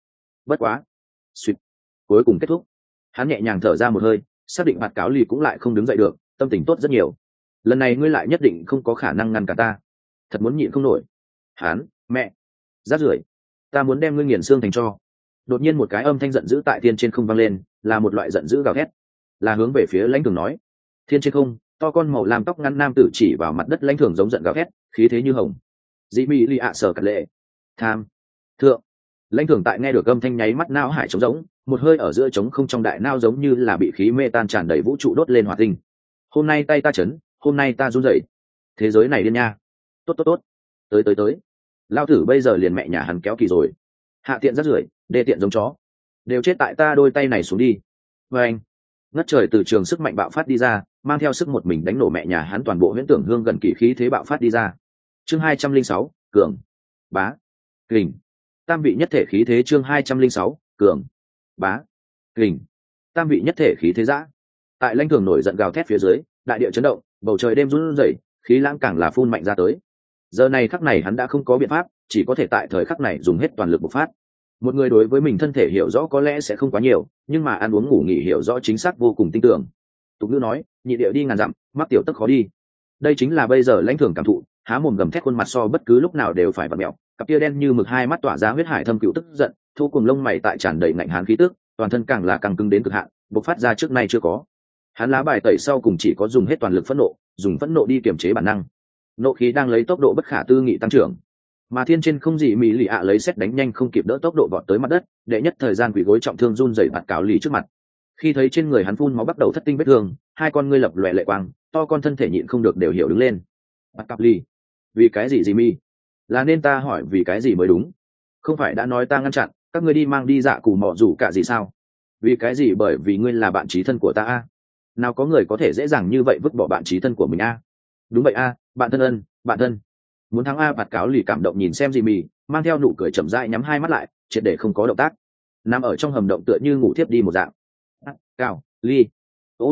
S1: Bất quá, suýt, cuối cùng kết thúc. Hắn nhẹ nhàng thở ra một hơi, xác định mặt cáo lì cũng lại không đứng dậy được, tâm tình tốt rất nhiều. Lần này ngươi lại nhất định không có khả năng ngăn cả ta, thật muốn nhịn không nổi. Hắn, mẹ, rát rưởi, ta muốn đem ngươi nghiền xương thành tro. Đột nhiên một cái âm thanh giận dữ tại thiên trên không vang lên, là một loại giận dữ gào thét, là hướng về phía Lãnh Thường nói. Thiên trên không, to con màu lam tóc ngắn nam tử chỉ vào mặt đất Lãnh Thường giống giận gào thét, khí thế như hồng. Dị mỹ lì ạ sở cật lệ, tham, thượng. Lãnh Thường tại nghe được âm thanh nháy mắt não hải trống rỗng, một hơi ở giữa trống không trong đại nao giống như là bị khí mê tan tràn đầy vũ trụ đốt lên hỏa tinh. Hôm nay tay ta chấn, hôm nay ta run rẩy. Thế giới này điên nha. Tốt tốt tốt, tới. Lao tử bây giờ liền mẹ nhà hắn kéo kỳ rồi. Hạ tiện rất rưởi, đê tiện giống chó, đều chết tại ta đôi tay này xuống đi. Và anh, ngất trời từ trường sức mạnh bạo phát đi ra, mang theo sức một mình đánh nổ mẹ nhà hắn toàn bộ huyễn tưởng hương gần kỳ khí thế bạo phát đi ra. Chương 206, cường, bá, kình. Tam vị nhất thể khí thế. Chương 206, cường, bá, kình. Tam vị nhất thể khí thế giã. Tại Lãnh Thường nổi giận gào thét phía dưới, đại địa chấn động, bầu trời đêm run rẩy, khí lãng càng là phun mạnh ra tới. Giờ này khắc này hắn đã không có biện pháp, chỉ có thể tại thời khắc này dùng hết toàn lực bộc phát. Một người đối với mình thân thể hiểu rõ có lẽ sẽ không quá nhiều, nhưng mà ăn uống ngủ nghỉ hiểu rõ chính xác vô cùng tin tưởng. Tục ngữ nói, nhị địa đi ngàn dặm, mắc tiểu tấc khó đi. Đây chính là bây giờ Lãnh Thường cảm thụ, há mồm gầm thét, khuôn mặt so bất cứ lúc nào đều phải vặn mèo, cặp kia đen như mực hai mắt tỏa ra huyết hải thâm cựu tức giận, thu cùng lông mày tại tràn đầy ngạnh hán khí tức, toàn thân càng là căng cứng đến cực hạn, bộc phát ra trước nay chưa có. Hắn lá bài tẩy sau cùng chỉ có dùng hết toàn lực phẫn nộ, dùng phẫn nộ đi kiềm chế bản năng. Nộ khí đang lấy tốc độ bất khả tư nghị tăng trưởng, mà thiên trên không dị mỹ lì ạ lấy xét đánh nhanh không kịp đỡ tốc độ vọt tới mặt đất, đệ nhất thời gian quỷ gối trọng thương run rẩy mặt cáo lì trước mặt. Khi thấy trên người hắn phun máu bắt đầu thất tinh vết thương, hai con ngươi lập lòe lệ quang, to con thân thể nhịn không được đều hiểu đứng lên. Mặt cáo lì, vì cái gì mi? Là nên ta hỏi vì cái gì mới đúng? Không phải đã nói ta ngăn chặn các ngươi đi mang đi dạ cù mọ rủ cả gì sao? Vì cái gì? Bởi vì ngươi là bạn chí thân của ta a. Nào có người có thể dễ dàng như vậy vứt bỏ bạn chí thân của mình a? Đúng vậy a, bạn thân ân, bạn thân. Muốn thắng a. Bạt cáo lì cảm động nhìn xem Jimmy, mang theo nụ cười chậm rãi nhắm hai mắt lại, triệt để không có động tác, nằm ở trong hầm động tựa như ngủ thiếp đi một dạng. Cao ly, ô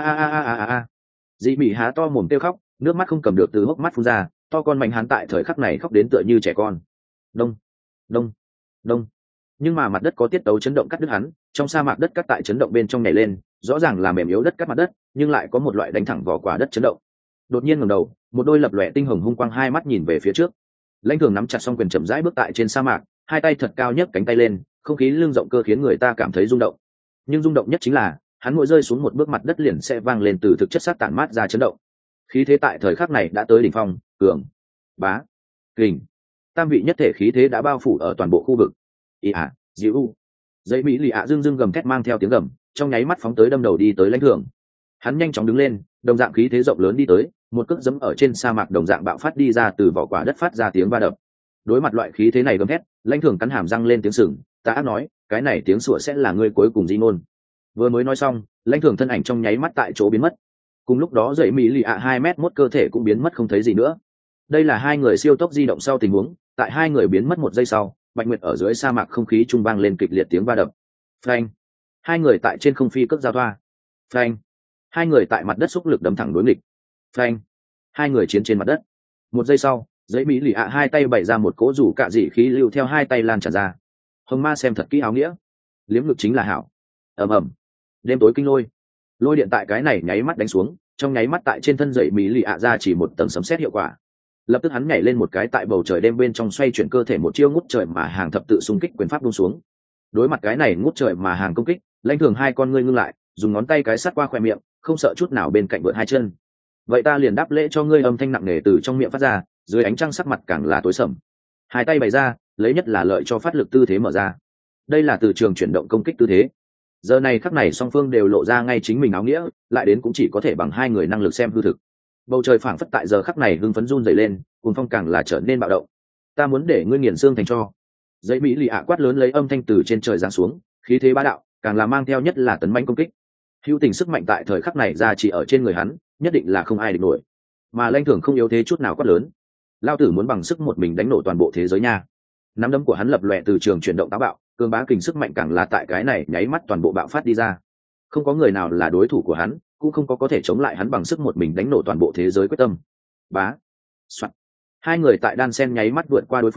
S1: a. Jimmy há to mồm kêu khóc, nước mắt không cầm được từ hốc mắt phun ra, to con mạnh hắn tại thời khắc này khóc đến tựa như trẻ con. Đông đông đông. Nhưng mà mặt đất có tiết tấu chấn động cắt đứt hắn, trong sa mạc đất cắt tại chấn động bên trong nhảy lên, rõ ràng là mềm yếu đất cắt mặt đất, nhưng lại có một loại đánh thẳng vào quả đất chấn động. Đột nhiên ngẩng đầu, một đôi lập lòe tinh hồng hung quang hai mắt nhìn về phía trước. Lãnh Thường nắm chặt song quyền chậm rãi bước tại trên sa mạc, hai tay thật cao nhấc cánh tay lên, không khí lưng rộng cơ khiến người ta cảm thấy rung động. Nhưng rung động nhất chính là, hắn mỗi rơi xuống một bước mặt đất liền sẽ vang lên từ thực chất sát tản mát ra chấn động. Khí thế tại thời khắc này đã tới đỉnh phong, cường, bá, kình. Tam vị nhất thể khí thế đã bao phủ ở toàn bộ khu vực. Ý ạ, Diu. Dãy mỹ lì ạ dương dương gầm thét mang theo tiếng gầm, trong nháy mắt phóng tới đâm đầu đi tới Lãnh Thường. Hắn nhanh chóng đứng lên, đồng dạng khí thế rộng lớn đi tới, một cước giẫm ở trên sa mạc đồng dạng bạo phát đi ra từ vỏ quả đất phát ra tiếng va đập. Đối mặt loại khí thế này gầm thét, Lãnh Thường cắn hàm răng lên tiếng sừng, ta ác nói, cái này tiếng sủa sẽ là ngươi cuối cùng di ngôn. Vừa mới nói xong, Lãnh Thường thân ảnh trong nháy mắt tại chỗ biến mất. Cùng lúc đó dãy mỹ lì ạ 2 mét cơ thể cũng biến mất không thấy gì nữa. Đây là hai người siêu tốc di động sau tình huống, tại hai người biến mất một giây sau, Bạch Nguyệt ở dưới sa mạc không khí trung vang lên kịch liệt tiếng va đập. Phanh. Hai người tại trên không phi cước giao thoa. Phanh. Hai người tại mặt đất xúc lực đấm thẳng đối nghịch. Phanh. Hai người chiến trên mặt đất. Một giây sau, giấy mỹ lì ạ hai tay bày ra một cỗ rủ cạ dị khí lưu theo hai tay lan tràn ra. Hồng Ma xem thật kỹ áo nghĩa, liếm ngực chính là hảo. Ầm ầm. Đêm tối kinh lôi, lôi điện tại cái này nháy mắt đánh xuống, trong nháy mắt tại trên thân dậy mỹ lì ạ ra chỉ một tầng sấm sét hiệu quả. Lập tức hắn nhảy lên một cái tại bầu trời đêm bên trong xoay chuyển cơ thể một chiêu ngút trời mà hàng thập tự xung kích quyền pháp buông xuống. Đối mặt cái này ngút trời mà hàng công kích, Lãnh Thường hai con ngươi ngưng lại, dùng ngón tay cái sát qua khóe miệng, không sợ chút nào bên cạnh vượt hai chân. Vậy ta liền đáp lễ cho ngươi. Âm thanh nặng nề từ trong miệng phát ra, dưới ánh trăng sắc mặt càng là tối sầm. Hai tay bày ra, lấy nhất là lợi cho phát lực tư thế mở ra. Đây là từ trường chuyển động công kích tư thế. Giờ này khắc này song phương đều lộ ra ngay chính mình áo nghĩa, lại đến cũng chỉ có thể bằng hai người năng lực xem hư thực. Bầu trời phảng phất tại giờ khắc này hưng phấn run dày lên, cùng phong càng là trở nên bạo động. Ta muốn để ngươi nghiền xương thành tro. Dãy mỹ lì ạ quát lớn lấy âm thanh từ trên trời giáng xuống, khí thế bá đạo, càng là mang theo nhất là tấn mãnh công kích. Hữu tình sức mạnh tại thời khắc này ra chỉ ở trên người hắn, nhất định là không ai địch nổi. Mà Lãnh Thường không yếu thế chút nào quát lớn, lao tử muốn bằng sức một mình đánh nổ toàn bộ thế giới nha. Nắm đấm của hắn lập lòe từ trường chuyển động táo bạo, cường bá kình sức mạnh càng là tại cái này nháy mắt toàn bộ bạo phát đi ra. Không có người nào là đối thủ của hắn, cũng không có thể chống lại hắn bằng sức một mình đánh nổ toàn bộ thế giới quyết tâm. Bá. Soạn. Hai người tại đan sen nháy mắt vượt qua đối phương,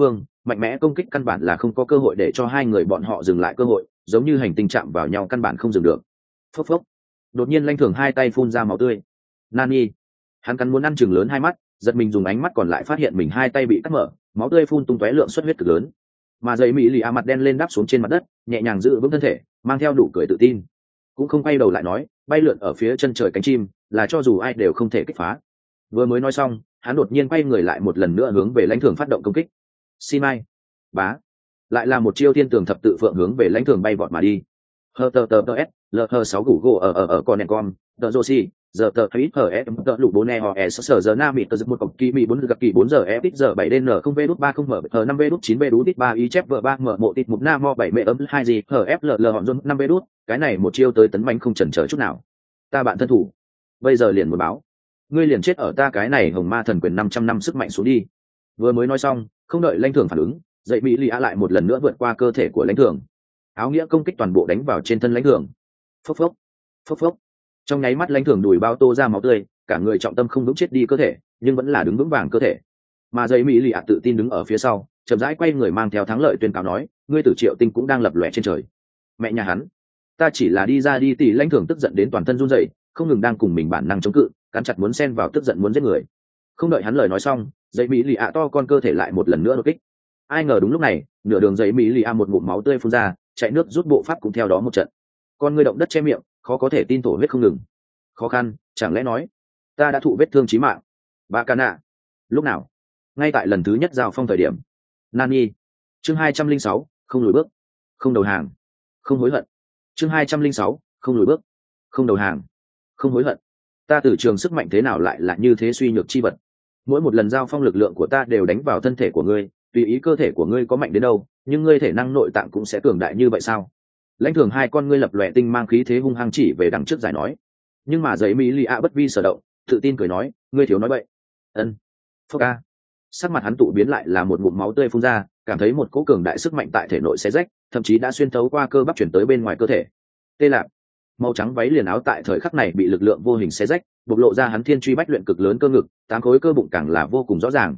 S1: mạnh mẽ công kích căn bản là không có cơ hội để cho hai người bọn họ dừng lại cơ hội, giống như hành tinh chạm vào nhau căn bản không dừng được. Phốc phốc. Đột nhiên Lãnh Thường hai tay phun ra máu tươi. Nani. Hắn cắn muốn ăn chừng lớn hai mắt, giật mình dùng ánh mắt còn lại phát hiện mình hai tay bị cắt mở, máu tươi phun tung tóe, lượng xuất huyết cực lớn. Mà dậy mỹ lì a mặt đen lên đáp xuống trên mặt đất, nhẹ nhàng giữ vững thân thể, mang theo đủ cười tự tin, cũng không quay đầu lại nói, bay lượn ở phía chân trời cánh chim là cho dù ai đều không thể kích phá. Vừa mới nói xong, hắn đột nhiên quay người lại một lần nữa hướng về Lãnh Thường phát động công kích. Xin mai. Bá. Lại là một chiêu thiên tường thập tự phượng hướng về Lãnh Thường bay vọt mà đi. Hờ tờ tờ tờ s lờ 6 gủ gỗ ở con đèn con tờ Joshi giờ tờ thấy hờ em tờ lụ bố nè họ s sở giờ na mịt tờ một cọc kỳ mị 4 gặp kỳ 4 giờ f ít giờ 7 dn không v đút 3 không mở hờ 5 v đút 9 v đút ít 3 y chép vợ 3 mở mộ tịt một na mo 7 mẹ ấm 2 gì hờ fll hòn rôn 5 v đút, cái này một chiêu tới tấn bánh không chần chờ chút nào. Ta bạn thân thủ, bây giờ liền muốn báo, ngươi liền chết ở ta cái này hồng ma thần quyền 500 năm sức mạnh xuống đi. Vừa mới nói xong, không đợi Lãnh Thường phản ứng, dậy mỹ lì a lại một lần nữa vượt qua cơ thể của Lãnh Thường, áo nghĩa công kích toàn bộ đánh vào trên thân Lãnh Thường. Phốc phốc phốc phốc. Trong nháy mắt Lãnh Thường đùi bao tô ra máu tươi, cả người trọng tâm không vững chết đi cơ thể, nhưng vẫn là đứng vững vàng cơ thể. Mà dậy mỹ lì a tự tin đứng ở phía sau, chậm rãi quay người mang theo thắng lợi tuyên cáo nói, ngươi Tử Triệu Tinh cũng đang lập lòe trên trời. Mẹ nhà hắn, ta chỉ là đi ra đi tỉ. Lãnh Thường tức giận đến toàn thân run rẩy, không ngừng đang cùng mình bản năng chống cự, cắn chặt muốn xen vào tức giận muốn giết người. Không đợi hắn lời nói xong, dậy mỹ lì a to con cơ thể lại một lần nữa đột kích. Ai ngờ đúng lúc này, nửa đường dậy mỹ lì a một ngụm máu tươi phun ra, chạy nước rút bộ pháp cũng theo đó một trận. Con ngươi động đất che miệng, khó có thể tin thổ huyết không ngừng. Khó khăn, chẳng lẽ nói ta đã thụ vết thương chí mạng? Bà Cana. Lúc nào? Ngay tại lần thứ nhất giao phong thời điểm. Nani. Chương 206, không lùi bước, không đầu hàng, không hối hận. Chương 206, không lùi bước, không đầu hàng, không hối hận. Ta từ trường sức mạnh thế nào lại là như thế suy nhược chi vật? Mỗi một lần giao phong lực lượng của ta đều đánh vào thân thể của ngươi, tùy ý cơ thể của ngươi có mạnh đến đâu, nhưng ngươi thể năng nội tạng cũng sẽ cường đại như vậy sao? Lãnh Thường hai con ngươi lập lòe tinh mang khí thế hung hăng chỉ về đằng trước giải nói. Nhưng mà giấy mỹ lì a bất vi sở động, tự tin cười nói, ngươi thiếu nói bậy. Ân. Phốc a. Sắc mặt hắn tụ biến lại là một ngụm máu tươi phun ra, cảm thấy một cỗ cường đại sức mạnh tại thể nội xé rách, thậm chí đã xuyên thấu qua cơ bắp chuyển tới bên ngoài cơ thể. Tê Lạp. Màu trắng váy liền áo tại thời khắc này bị lực lượng vô hình xé rách, bộc lộ ra hắn thiên truy bách luyện cực lớn cơ ngực, 8 khối cơ bụng càng là vô cùng rõ ràng.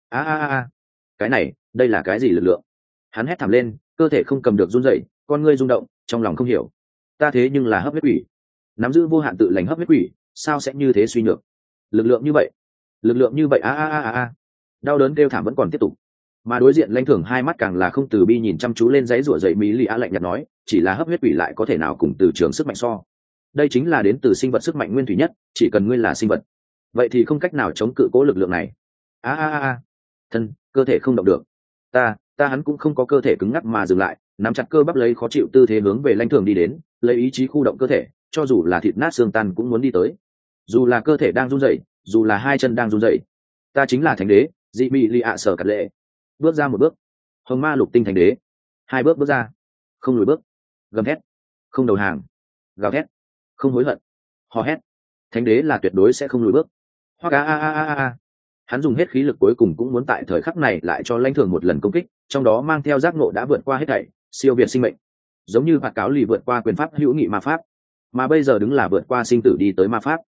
S1: A. Cái này, đây là cái gì lực lượng? Hắn hét thảm lên, cơ thể không cầm được run rẩy, con ngươi rung động, trong lòng không hiểu. Ta thế nhưng là hấp huyết quỷ, nắm giữ vô hạn tự lành hấp huyết quỷ, sao sẽ như thế suy nhược? Lực lượng như vậy a. Đau đớn kêu thảm vẫn còn tiếp tục. Mà đối diện Lãnh Thường hai mắt càng là không từ bi nhìn chăm chú lên giấy rủa dậy mỹ lì a lạnh nhạt nói, chỉ là hấp huyết quỷ lại có thể nào cùng từ trường sức mạnh so? Đây chính là đến từ sinh vật sức mạnh nguyên thủy nhất, chỉ cần ngươi là sinh vật, vậy thì không cách nào chống cự cố lực lượng này. A. Thân, cơ thể không động được. Ta hắn cũng không có cơ thể cứng ngắc mà dừng lại, nắm chặt cơ bắp lấy khó chịu tư thế hướng về Lãnh Thường đi đến, lấy ý chí khu động cơ thể, cho dù là thịt nát xương tan cũng muốn đi tới. Dù là cơ thể đang run rẩy, dù là hai chân đang run rẩy. Ta chính là thánh đế, dị bị lì ạ sở cật lệ. Bước ra một bước, hồng ma lục tinh thánh đế. Hai bước bước ra, không lùi bước, gầm thét, không đầu hàng, gào thét, không hối hận, hò hét. Thánh đế là tuyệt đối sẽ không lùi bước. Hoặc a. Hắn dùng hết khí lực cuối cùng cũng muốn tại thời khắc này lại cho Lãnh Thường một lần công kích, trong đó mang theo giác ngộ đã vượt qua hết thảy, siêu việt sinh mệnh, giống như phạt cáo lì vượt qua quyền pháp hữu nghị ma pháp, mà bây giờ đứng là vượt qua sinh tử đi tới ma pháp.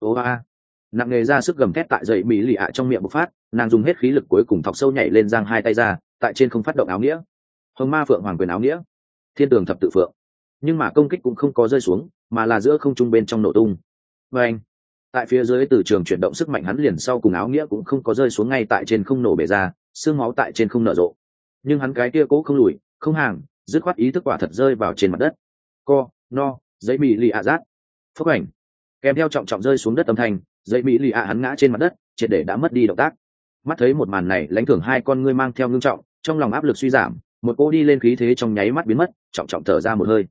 S1: Nặng nề ra sức gầm thét tại dậy mỹ lì ạ trong miệng bộc phát, nàng dùng hết khí lực cuối cùng thọc sâu nhảy lên, giang hai tay ra, tại trên không phát động áo nghĩa, hồng ma phượng hoàng quyền áo nghĩa, thiên tường thập tự phượng. Nhưng mà công kích cũng không có rơi xuống, mà là giữa không trung bên trong nổ tung. Anh, tại phía dưới từ trường chuyển động sức mạnh hắn liền sau cùng áo nghĩa cũng không có rơi xuống ngay tại trên không nổ bể ra, xương máu tại trên không nở rộ. Nhưng hắn cái kia cố không lùi, không hàng, dứt khoát ý thức quả thật rơi vào trên mặt đất. Giấy mỹ lì ạ rát. Phốc ảnh. Kèm theo trọng trọng rơi xuống đất âm thanh, giấy mỹ lì ạ hắn ngã trên mặt đất, triệt để đã mất đi động tác. Mắt thấy một màn này, Lãnh Thường hai con ngươi mang theo ngưng trọng, trong lòng áp lực suy giảm, một cô đi lên khí thế trong nháy mắt biến mất, trọng trọng thở ra một hơi.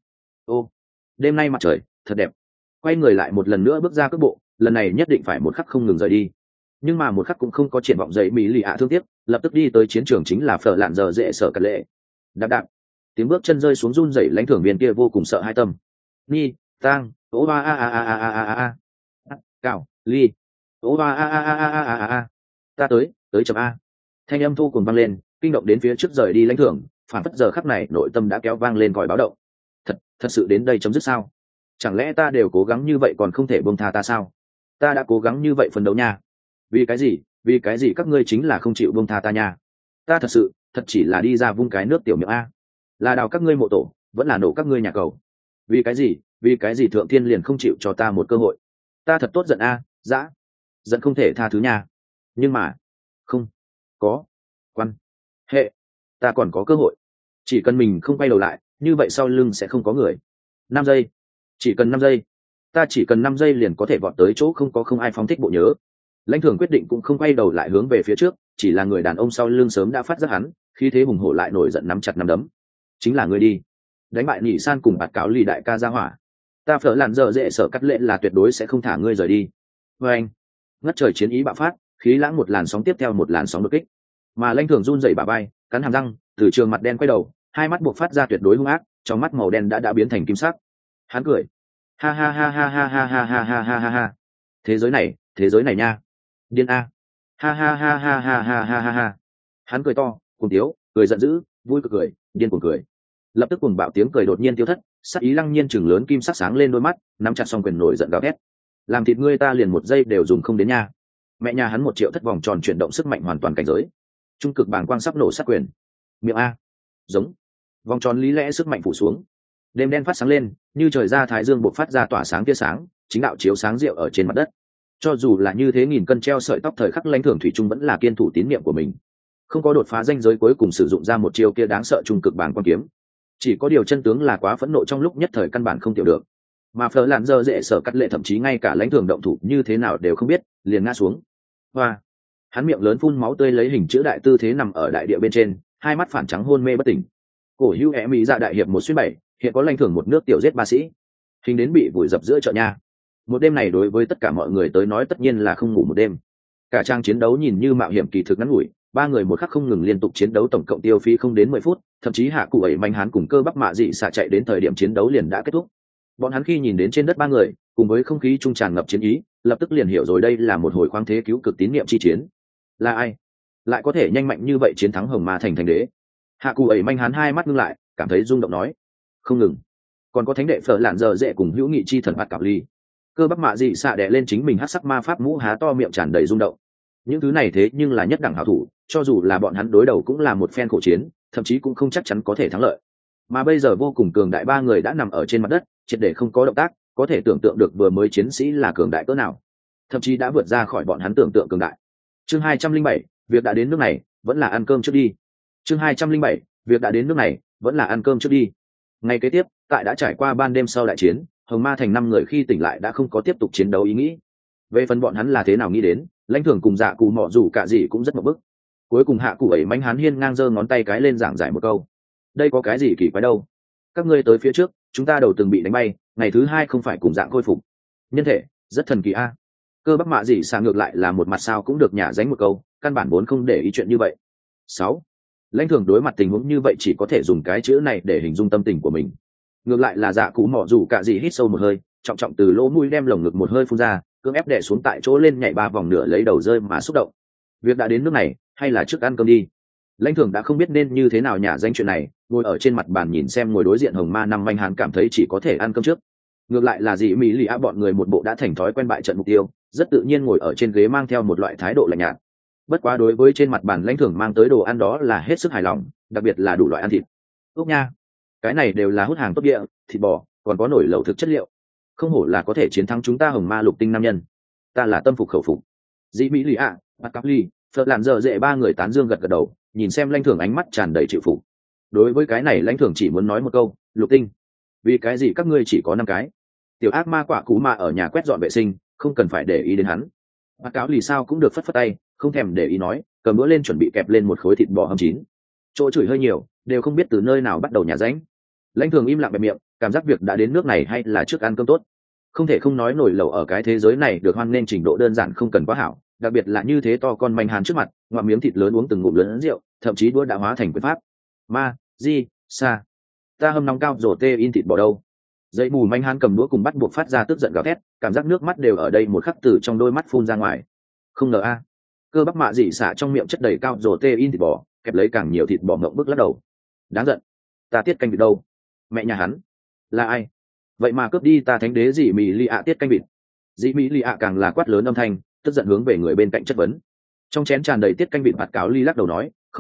S1: Đêm nay mặt trời thật đẹp. Quay người lại một lần nữa bước ra cước bộ, lần này nhất định phải một khắc không ngừng rời đi. Nhưng mà một khắc cũng không có triển vọng, dậy mỹ lì ạ thương tiếc, lập tức đi tới chiến trường chính là phở lạn giờ dễ sợ cật lệ. Đạp, tiếng bước chân rơi xuống run rẩy, Lãnh Thường viên kia vô cùng sợ hai tâm. Ni, tang, ố a. Cào, ly, ố a. Ta tới chấm a. Thanh âm thu cùng vang lên, kinh động đến phía trước rời đi Lãnh Thường, phản phất giờ khắc này nội tâm đã kéo vang lên còi báo động. Thật sự đến đây chấm dứt sao? Chẳng lẽ ta đều cố gắng như vậy còn không thể buông tha ta sao? Ta đã cố gắng như vậy phấn đấu nha. Vì cái gì các ngươi chính là không chịu buông tha ta nha? Ta thật thật chỉ là đi ra vung cái nước tiểu miệng a. Là đào các ngươi mộ tổ vẫn là nổ các ngươi nhà cầu? Vì cái gì thượng thiên liền không chịu cho ta một cơ hội? Ta thật tốt giận a, dã giận không thể tha thứ nha. Nhưng mà không có quan hệ, ta còn có cơ hội. Chỉ cần mình không quay đầu lại, như vậy sau lưng sẽ không có người. 5 giây, chỉ cần 5 giây, ta chỉ cần 5 giây liền có thể vọt tới chỗ không ai phóng thích bộ nhớ. Lãnh Thường quyết định cũng không quay đầu lại hướng về phía trước, chỉ là người đàn ông sau lưng sớm đã phát giác hắn, khi thế hùng hổ lại nổi giận nắm chặt nắm đấm. Chính là người đi đánh bại Nhị San cùng bạt cáo lì đại ca ra hỏa, ta phở lạn dở dễ sợ cắt lệ là tuyệt đối sẽ không thả ngươi rời đi. Vê anh, ngất trời chiến ý bạo phát, khí lãng một làn sóng tiếp theo một làn sóng đột kích, mà Lãnh Thường run rẩy bả vai, cắn hàm răng, từ trường mặt đen quay đầu, hai mắt buộc phát ra tuyệt đối hung ác, trong mắt màu đen đã biến thành kim sắc. Hắn cười, ha ha ha ha ha ha ha ha ha ha ha. Thế giới này nha, điên a, ha ha ha ha ha ha ha ha ha. Hắn cười to, cuồng tiếu, cười giận dữ, vui cười, điên cuồng cười. Lập tức cuồng bạo tiếng cười đột nhiên tiêu thất, sắc ý lăng nhiên chừng lớn kim sắc sáng lên đôi mắt, nắm chặt song quyền nổi giận gào thét. Làm thịt ngươi ta liền 1 giây đều dùng không đến nha. Mẹ nhà hắn 1 triệu thất vòng tròn chuyển động sức mạnh hoàn toàn cảnh giới. Trung cực bàng quang sắp nổ sát quyền. Miệng a, giống. Vòng tròn lý lẽ sức mạnh phủ xuống. Đêm đen phát sáng lên, như trời ra thái dương bộc phát ra tỏa sáng tia sáng, chính đạo chiếu sáng rượu ở trên mặt đất. Cho dù là như thế nghìn cân treo sợi tóc thời khắc Lãnh Thường thủy chung vẫn là kiên thủ tín niệm của mình, không có đột phá ranh giới cuối cùng sử dụng ra một chiêu kia đáng sợ trung cực bàng quang kiếm. Chỉ có điều chân tướng là quá phẫn nộ trong lúc nhất thời căn bản không tiểu được, mà phở lạn dơ dễ sở cắt lệ thậm chí ngay cả Lãnh Thường động thủ như thế nào đều không biết, liền ngã xuống. Hoa, hắn miệng lớn phun máu tươi lấy hình chữ đại tư thế nằm ở đại địa bên trên, hai mắt phản trắng hôn mê bất tỉnh. Cổ hữu é mỹ dạ đại hiệp 1/7, hiện có Lãnh Thường một nước tiểu giết ba sĩ, hình đến bị vùi dập giữa chợ nha. Một đêm này đối với tất cả mọi người tới nói tất nhiên là không ngủ một đêm. Cả trang chiến đấu nhìn như mạo hiểm kỳ thực ngắn ngủi, ba người một khắc không ngừng liên tục chiến đấu, tổng cộng tiêu phí không đến 10 phút, thậm chí hạ cụ ấy manh hán cùng cơ bắp mạ dị xạ chạy đến thời điểm chiến đấu liền đã kết thúc. Bọn hắn khi nhìn đến trên đất ba người cùng với không khí trung tràn ngập chiến ý, lập tức liền hiểu rồi đây là một hồi khoáng thế cứu cực tín niệm chi chiến. Là ai lại có thể nhanh mạnh như vậy chiến thắng hồng ma thành đế? Hạ cụ ấy manh hán hai mắt ngưng lại, cảm thấy rung động nói, không ngừng, còn có thánh đệ phở lạn dở dễ cùng hữu nghị chi thần bạt cảo ly. Cơ bắp mạ dị xạ đè lên chính mình hắc sắc ma pháp mũ, há to miệng tràn đầy rung động. Những thứ này thế nhưng là nhất đẳng hảo thủ, cho dù là bọn hắn đối đầu cũng là một phen khổ chiến, thậm chí cũng không chắc chắn có thể thắng lợi. Mà bây giờ vô cùng cường đại ba người đã nằm ở trên mặt đất, triệt để không có động tác, có thể tưởng tượng được vừa mới chiến sĩ là cường đại cỡ nào, thậm chí đã vượt ra khỏi bọn hắn tưởng tượng cường đại. Chương 207, việc đã đến nước này, vẫn là ăn cơm trước đi. Chương 207, việc đã đến nước này, vẫn là ăn cơm trước đi. Ngày kế tiếp, tại đã trải qua ban đêm sau đại chiến, hồng ma thành 5 người khi tỉnh lại đã không có tiếp tục chiến đấu ý nghĩ. Về phần bọn hắn là thế nào nghĩ đến, Lãnh Thường cùng dạ cụ mọ dù cả gì cũng rất mập bức. Cuối cùng hạ cụ ấy mánh hán hiên ngang giơ ngón tay cái lên giảng giải một câu, đây có cái gì kỳ quái đâu, các ngươi tới phía trước chúng ta đầu từng bị đánh bay, ngày thứ 2 không phải cùng dạng khôi phục nhân thể, rất thần kỳ a. Cơ bắp mạ dị xạ ngược lại là một mặt sao cũng được nhả dánh một câu, căn bản vốn không để ý chuyện như vậy. 6. Lãnh Thường đối mặt tình huống như vậy chỉ có thể dùng cái chữ này để hình dung tâm tình của mình. Ngược lại là dạ cụ mọ dù cả gì hít sâu một hơi, trọng trọng từ lỗ mũi đem lồng ngực một hơi phun ra, cưỡng ép đè xuống tại chỗ lên nhảy 3 vòng nửa lấy đầu rơi mà xúc động. Việc đã đến nước này, hay là trước ăn cơm đi. Lãnh Thường đã không biết nên như thế nào nhả danh chuyện này, ngồi ở trên mặt bàn nhìn xem ngồi đối diện hồng ma năm manh hán, cảm thấy chỉ có thể ăn cơm trước. Ngược lại là dị mỹ lì á bọn người một bộ đã thành thói quen bại trận mục tiêu, rất tự nhiên ngồi ở trên ghế mang theo một loại thái độ lạnh nhạt. Bất quá đối với trên mặt bàn Lãnh Thường mang tới đồ ăn đó là hết sức hài lòng, đặc biệt là đủ loại ăn thịt. Úc nha, cái này đều là hút hàng tốt địa, thịt bò, còn có nổi lẩu thực chất liệu. Không hổ là có thể chiến thắng chúng ta hồng ma lục tinh nam nhân. Ta là tâm phục khẩu phục. Dị mỹ lì ạ, bắt cắp ly, phật lạn dở dễ ba người tán dương gật gật đầu, nhìn xem Lãnh Thường ánh mắt tràn đầy chịu phục. Đối với cái này Lãnh Thường chỉ muốn nói một câu, lục tinh, vì cái gì các ngươi chỉ có 5 cái? Tiểu ác ma quả cú mà ở nhà quét dọn vệ sinh, không cần phải để ý đến hắn. Bắt cáo lì sao cũng được phất phất tay, không thèm để ý nói, cầm đũa lên chuẩn bị kẹp lên một khối thịt bò hầm chín. Chỗ chửi hơi nhiều, đều không biết từ nơi nào bắt đầu nhà ránh. Lãnh Thường im lặng bẹp miệng, cảm giác việc đã đến nước này hay là trước ăn cơm tốt. Không thể không nói nổi lẩu ở cái thế giới này được hoan nên trình độ đơn giản không cần quá hảo, đặc biệt là như thế to con manh hán trước mặt, ngoạm miếng thịt lớn uống từng ngụm lớn rượu, thậm chí đũa đã hóa thành quyền pháp. Ma, di, sa, ta hâm nóng cao rổ tê in thịt bò đâu. Dây mù manh hán cầm đũa cùng bắt buộc phát ra tức giận gào thét, cảm giác nước mắt đều ở đây một khắc từ trong đôi mắt phun ra ngoài. Không ngờ a. Cơ bắp mạ dị xả trong miệng chất đầy cao rổ tê in thịt bò, kẹp lấy càng nhiều thịt bò ngậm bức lắc đầu. Đáng giận, ta tiết canh vịt đâu? Mẹ nhà hắn là ai vậy mà cướp đi ta thánh đế dị mỹ lì ạ tiết canh vịt? Dị mỹ lì ạ càng là quát lớn âm thanh, tức giận hướng về người bên cạnh chất vấn. Trong chén tràn đầy tiết canh vịt, bạt cáo ly lắc đầu nói, không biết,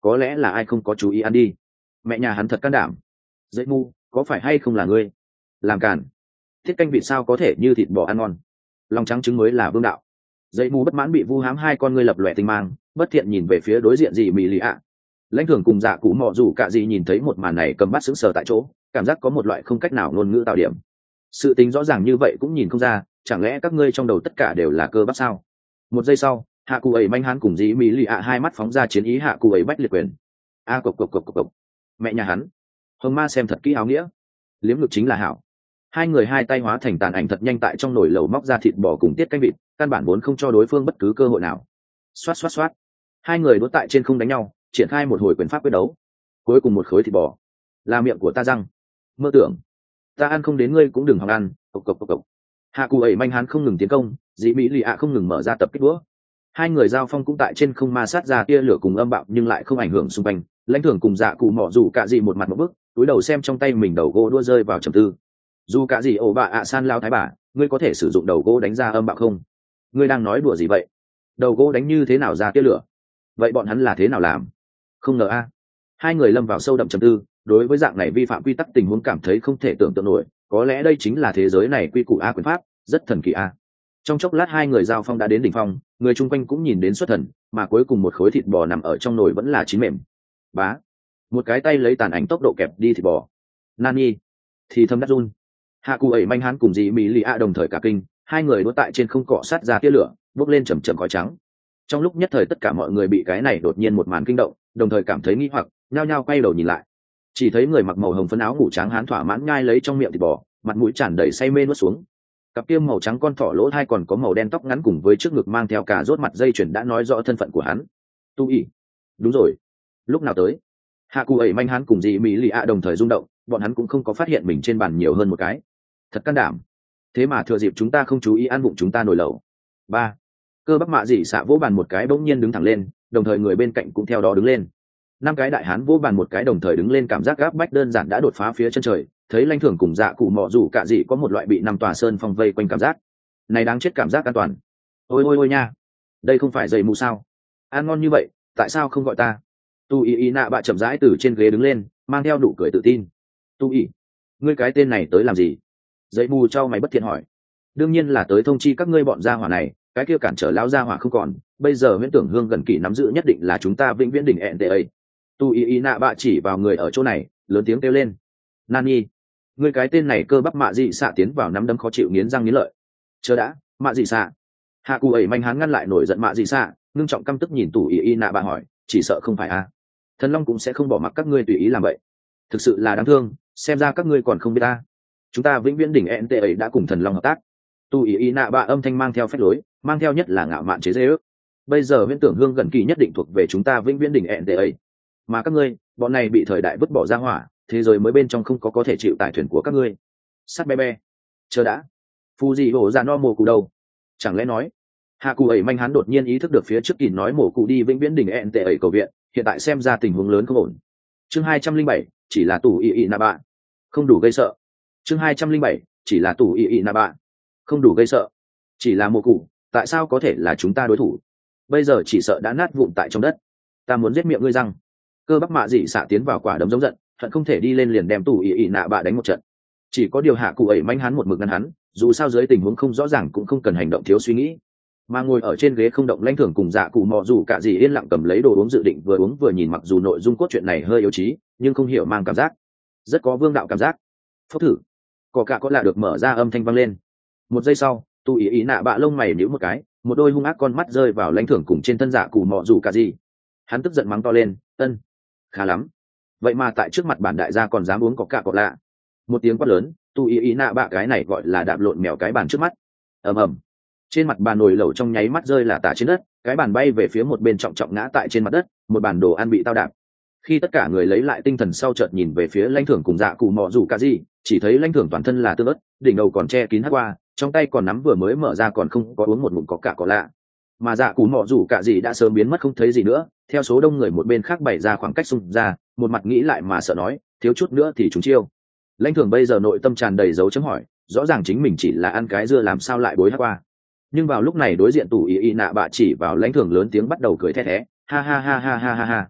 S1: có lẽ là ai không có chú ý ăn đi. Mẹ nhà hắn thật can đảm. Dậy mu, có phải hay không là ngươi làm cản? Thiết canh vịt sao có thể như thịt bò ăn ngon? Lòng trắng trứng mới là vương đạo. Dậy mu bất mãn bị vu hãm, hai con ngươi lập lòe tinh mang, bất thiện nhìn về phía đối diện dị mỹ lì ạ. Lãnh Thường cùng Dạ Cụ Mọ Dù cả gì nhìn thấy một màn này cầm bắt sững sờ tại chỗ, cảm giác có một loại không cách nào ngôn ngữ tạo điểm. Sự tính rõ ràng như vậy cũng nhìn không ra, chẳng lẽ các ngươi trong đầu tất cả đều là cơ bắp sao? Một giây sau, hạ cụ ấy manh hắn cùng dĩ mỹ lì ạ hai mắt phóng ra chiến ý, hạ cụ ấy bách liệt quyền. Cộc cộc cộc cộc cộc. Mẹ nhà hắn. Hồng Ma xem thật kỹ áo nghĩa. Liếm ngực chính là hảo. Hai người hai tay hóa thành tàn ảnh thật nhanh tại trong nồi lẩu móc ra thịt bò cùng tiết canh vịt, căn bản vốn không cho đối phương bất cứ cơ hội nào. Xoát xoát xoát. Hai người đốt tại trên không đánh nhau, triển khai một hồi quyền pháp quyết đấu. Cuối cùng một khối thịt bò là miệng của ta răng. Mơ tưởng ta ăn không đến, ngươi cũng đừng hòng ăn. Cộc cộc cộc cộc. Hạ cụ ấy manh hắn không ngừng tiến công, dĩ mỹ lì ạ không ngừng mở ra tập kích đũa. Hai người giao phong cũng tại trên không ma sát ra tia lửa cùng âm bạo, nhưng lại không ảnh hưởng xung quanh. Lãnh Thường cùng Dạ Cụ Mọ Dù cả gì một mặt một bức, túi đầu xem trong tay mình đầu gỗ đua rơi vào trầm tư. Dù cả gì ổ bạ ạ san lao thái bà, ngươi có thể sử dụng đầu gỗ đánh ra âm bạo không? Ngươi đang nói đùa gì vậy? Đầu gỗ đánh như thế nào ra tia lửa? Vậy bọn hắn là thế nào làm? Không ngờ a. Hai người lâm vào sâu đậm trầm tư, đối với dạng này vi phạm quy tắc tình huống cảm thấy không thể tưởng tượng nổi, có lẽ đây chính là thế giới này quy củ a quyền pháp, rất thần kỳ a. Trong chốc lát hai người giao phong đã đến đỉnh phong, người chung quanh cũng nhìn đến xuất thần, mà cuối cùng một khối thịt bò nằm ở trong nồi vẫn là chín mềm. Bá, một cái tay lấy tàn ảnh tốc độ kẹp đi thịt bò. Nani, thì thâm đắt run. Hạ cụ ấy manh hán cùng dì mỹ lì a đồng thời cả kinh, hai người đốt tại trên không cọ sát ra tia lửa, bốc lên chầm chậm khói trắng. Trong lúc nhất thời tất cả mọi người bị cái này đột nhiên một màn kinh động, đồng thời cảm thấy nghi hoặc, nhao nhao quay đầu nhìn lại. Chỉ thấy người mặc màu hồng phấn áo ngủ trắng hán thỏa mãn nhai lấy trong miệng thịt bò, mặt mũi tràn đầy say mê nuốt xuống. Cặp kia màu trắng con thỏ lỗ thai còn có màu đen tóc ngắn cùng với trước ngực mang theo cả rốt mặt dây chuyền đã nói rõ thân phận của hắn. Tu ỉ, đúng rồi, lúc nào tới? Hạ cụ ấy manh hắn cùng dì mỹ lì ạ đồng thời rung động, bọn hắn cũng không có phát hiện mình trên bàn nhiều hơn một cái. Thật can đảm, thế mà thừa dịp chúng ta không chú ý ăn bụng chúng ta nổi lẩu. Ba, cơ bắp mạ dị xạ vỗ bàn một cái bỗng nhiên đứng thẳng lên, đồng thời người bên cạnh cũng theo đó đứng lên. Năm cái đại hán vỗ bàn một cái đồng thời đứng lên, cảm giác gáp bách đơn giản đã đột phá phía chân trời. Thấy Lãnh Thường cùng Dạ Cụ Mọ Dù cả gì có một loại bị năm tòa sơn phong vây quanh cảm giác này, đáng chết cảm giác an toàn. Ôi ôi ôi nha, đây không phải dày mù sao? Ăn ngon như vậy tại sao không gọi ta? Tu y nạ bạ chậm rãi từ trên ghế đứng lên, mang theo nụ cười tự tin. Tu y, ngươi cái tên này tới làm gì? Dày mù trao mày bất thiện hỏi. Đương nhiên là tới thông chi các ngươi bọn gia hỏa này, cái kia cản trở lão gia hỏa không còn, bây giờ Huyễn Tưởng Hương gần kỷ nắm giữ nhất định là chúng ta vĩnh viễn đỉnh NTA. Tu y nạ bạ chỉ vào người ở chỗ này, lớn tiếng kêu lên. Nani, ngươi cái tên này cơ bắp mạ dị xạ tiến vào nắm đấm khó chịu, nghiến răng nghiến lợi. Chờ đã, mạ dị xạ. Hạ cụ ấy manh hán ngăn lại nổi giận mạ dị xạ, ngưng trọng căm tức nhìn tủ y nạ bạ hỏi, chỉ sợ không phải a? Thần Long cũng sẽ không bỏ mặc các ngươi tùy ý làm vậy. Thực sự là đáng thương, xem ra các ngươi còn không biết ta. Chúng ta vĩnh viễn đỉnh NTA đã cùng Thần Long hợp tác. Tu y nạ bạ âm thanh mang theo phách lối, mang theo nhất là ngạo mạn chế giễu. Bây giờ Huyễn Tưởng Hương gần kỳ nhất định thuộc về chúng ta vĩnh viễn đỉnh NTA, mà các ngươi, bọn này bị thời đại vứt bỏ ra hỏa, thế giới mới bên trong không có thể chịu tải thuyền của các ngươi. Sắt be be, chờ đã, phu gì hổ ra no mồ cụ đâu? Chẳng lẽ nói hạ cụ ấy manh hắn đột nhiên ý thức được phía trước kỳ nói mổ cụ đi vĩnh viễn đỉnh ẹn tệ ấy cầu viện, hiện tại xem ra tình huống lớn không ổn. Chương 207, chỉ là tủ y nạ bạ, không đủ gây sợ. Chương 207, chỉ là tủ y nạ bạ, không đủ gây sợ. Chỉ là mổ cụ, tại sao có thể là chúng ta đối thủ? Bây giờ chỉ sợ đã nát vụn tại trong đất. Ta muốn giết miệng ngươi răng. Cơ bắp mạ dị xạ tiến vào quả đấm giống giận, hận không thể đi lên liền đem tủ y nạ bạ đánh một trận. Chỉ có điều hạ cụ ấy manh hắn một mực ngăn hắn, dù sao dưới tình huống không rõ ràng cũng không cần hành động thiếu suy nghĩ. Mà ngồi ở trên ghế không động Lãnh Thường cùng Dạ Cụ Mọ Dù cả gì yên lặng cầm lấy đồ uống, dự định vừa uống vừa nhìn, mặc dù nội dung cốt truyện này hơi yếu trí, nhưng không hiểu mang cảm giác rất có vương đạo cảm giác. Phốc thử, có cả có lạ được mở ra, âm thanh vang lên. Một giây sau, tu ý nạ bạ lông mày nhíu một cái, một đôi hung ác con mắt rơi vào Lãnh Thường cùng trên thân Dạ Cụ Mọ Dù cả gì. Hắn tức giận mắng to lên, ân, khá lắm, vậy mà tại trước mặt bản đại gia còn dám uống có cả có lạ. Một tiếng quát lớn, tu ý nạ bạ cái này gọi là đạp lộn mèo cái bàn trước mắt. Ầm ầm, trên mặt bàn nồi lẩu trong nháy mắt rơi là tả trên đất, cái bàn bay về phía một bên, trọng trọng ngã tại trên mặt đất, một bàn đồ ăn bị tao đạp. Khi tất cả người lấy lại tinh thần sau, chợt nhìn về phía Lãnh Thường cùng Dạ Cụ Mọ Dù cả gì, chỉ thấy Lãnh Thường toàn thân là tương ớt, đỉnh đầu còn che kín hắc qua, trong tay còn nắm vừa mới mở ra còn không có uống một ngụm có cả có lạ. Mà Dạ Cụ Mọ Dù cả gì đã sớm biến mất không thấy gì nữa, theo số đông người một bên khác bày ra khoảng cách xung ra, một mặt nghĩ lại mà sợ nói, thiếu chút nữa thì chúng chiêu. Lãnh Thường bây giờ nội tâm tràn đầy dấu chấm hỏi, rõ ràng chính mình chỉ là ăn cái dưa làm sao lại bối hắc qua. Nhưng vào lúc này đối diện tủ y nạ bạ chỉ vào Lãnh Thường lớn tiếng bắt đầu cười the thé, ha ha ha ha ha ha ha.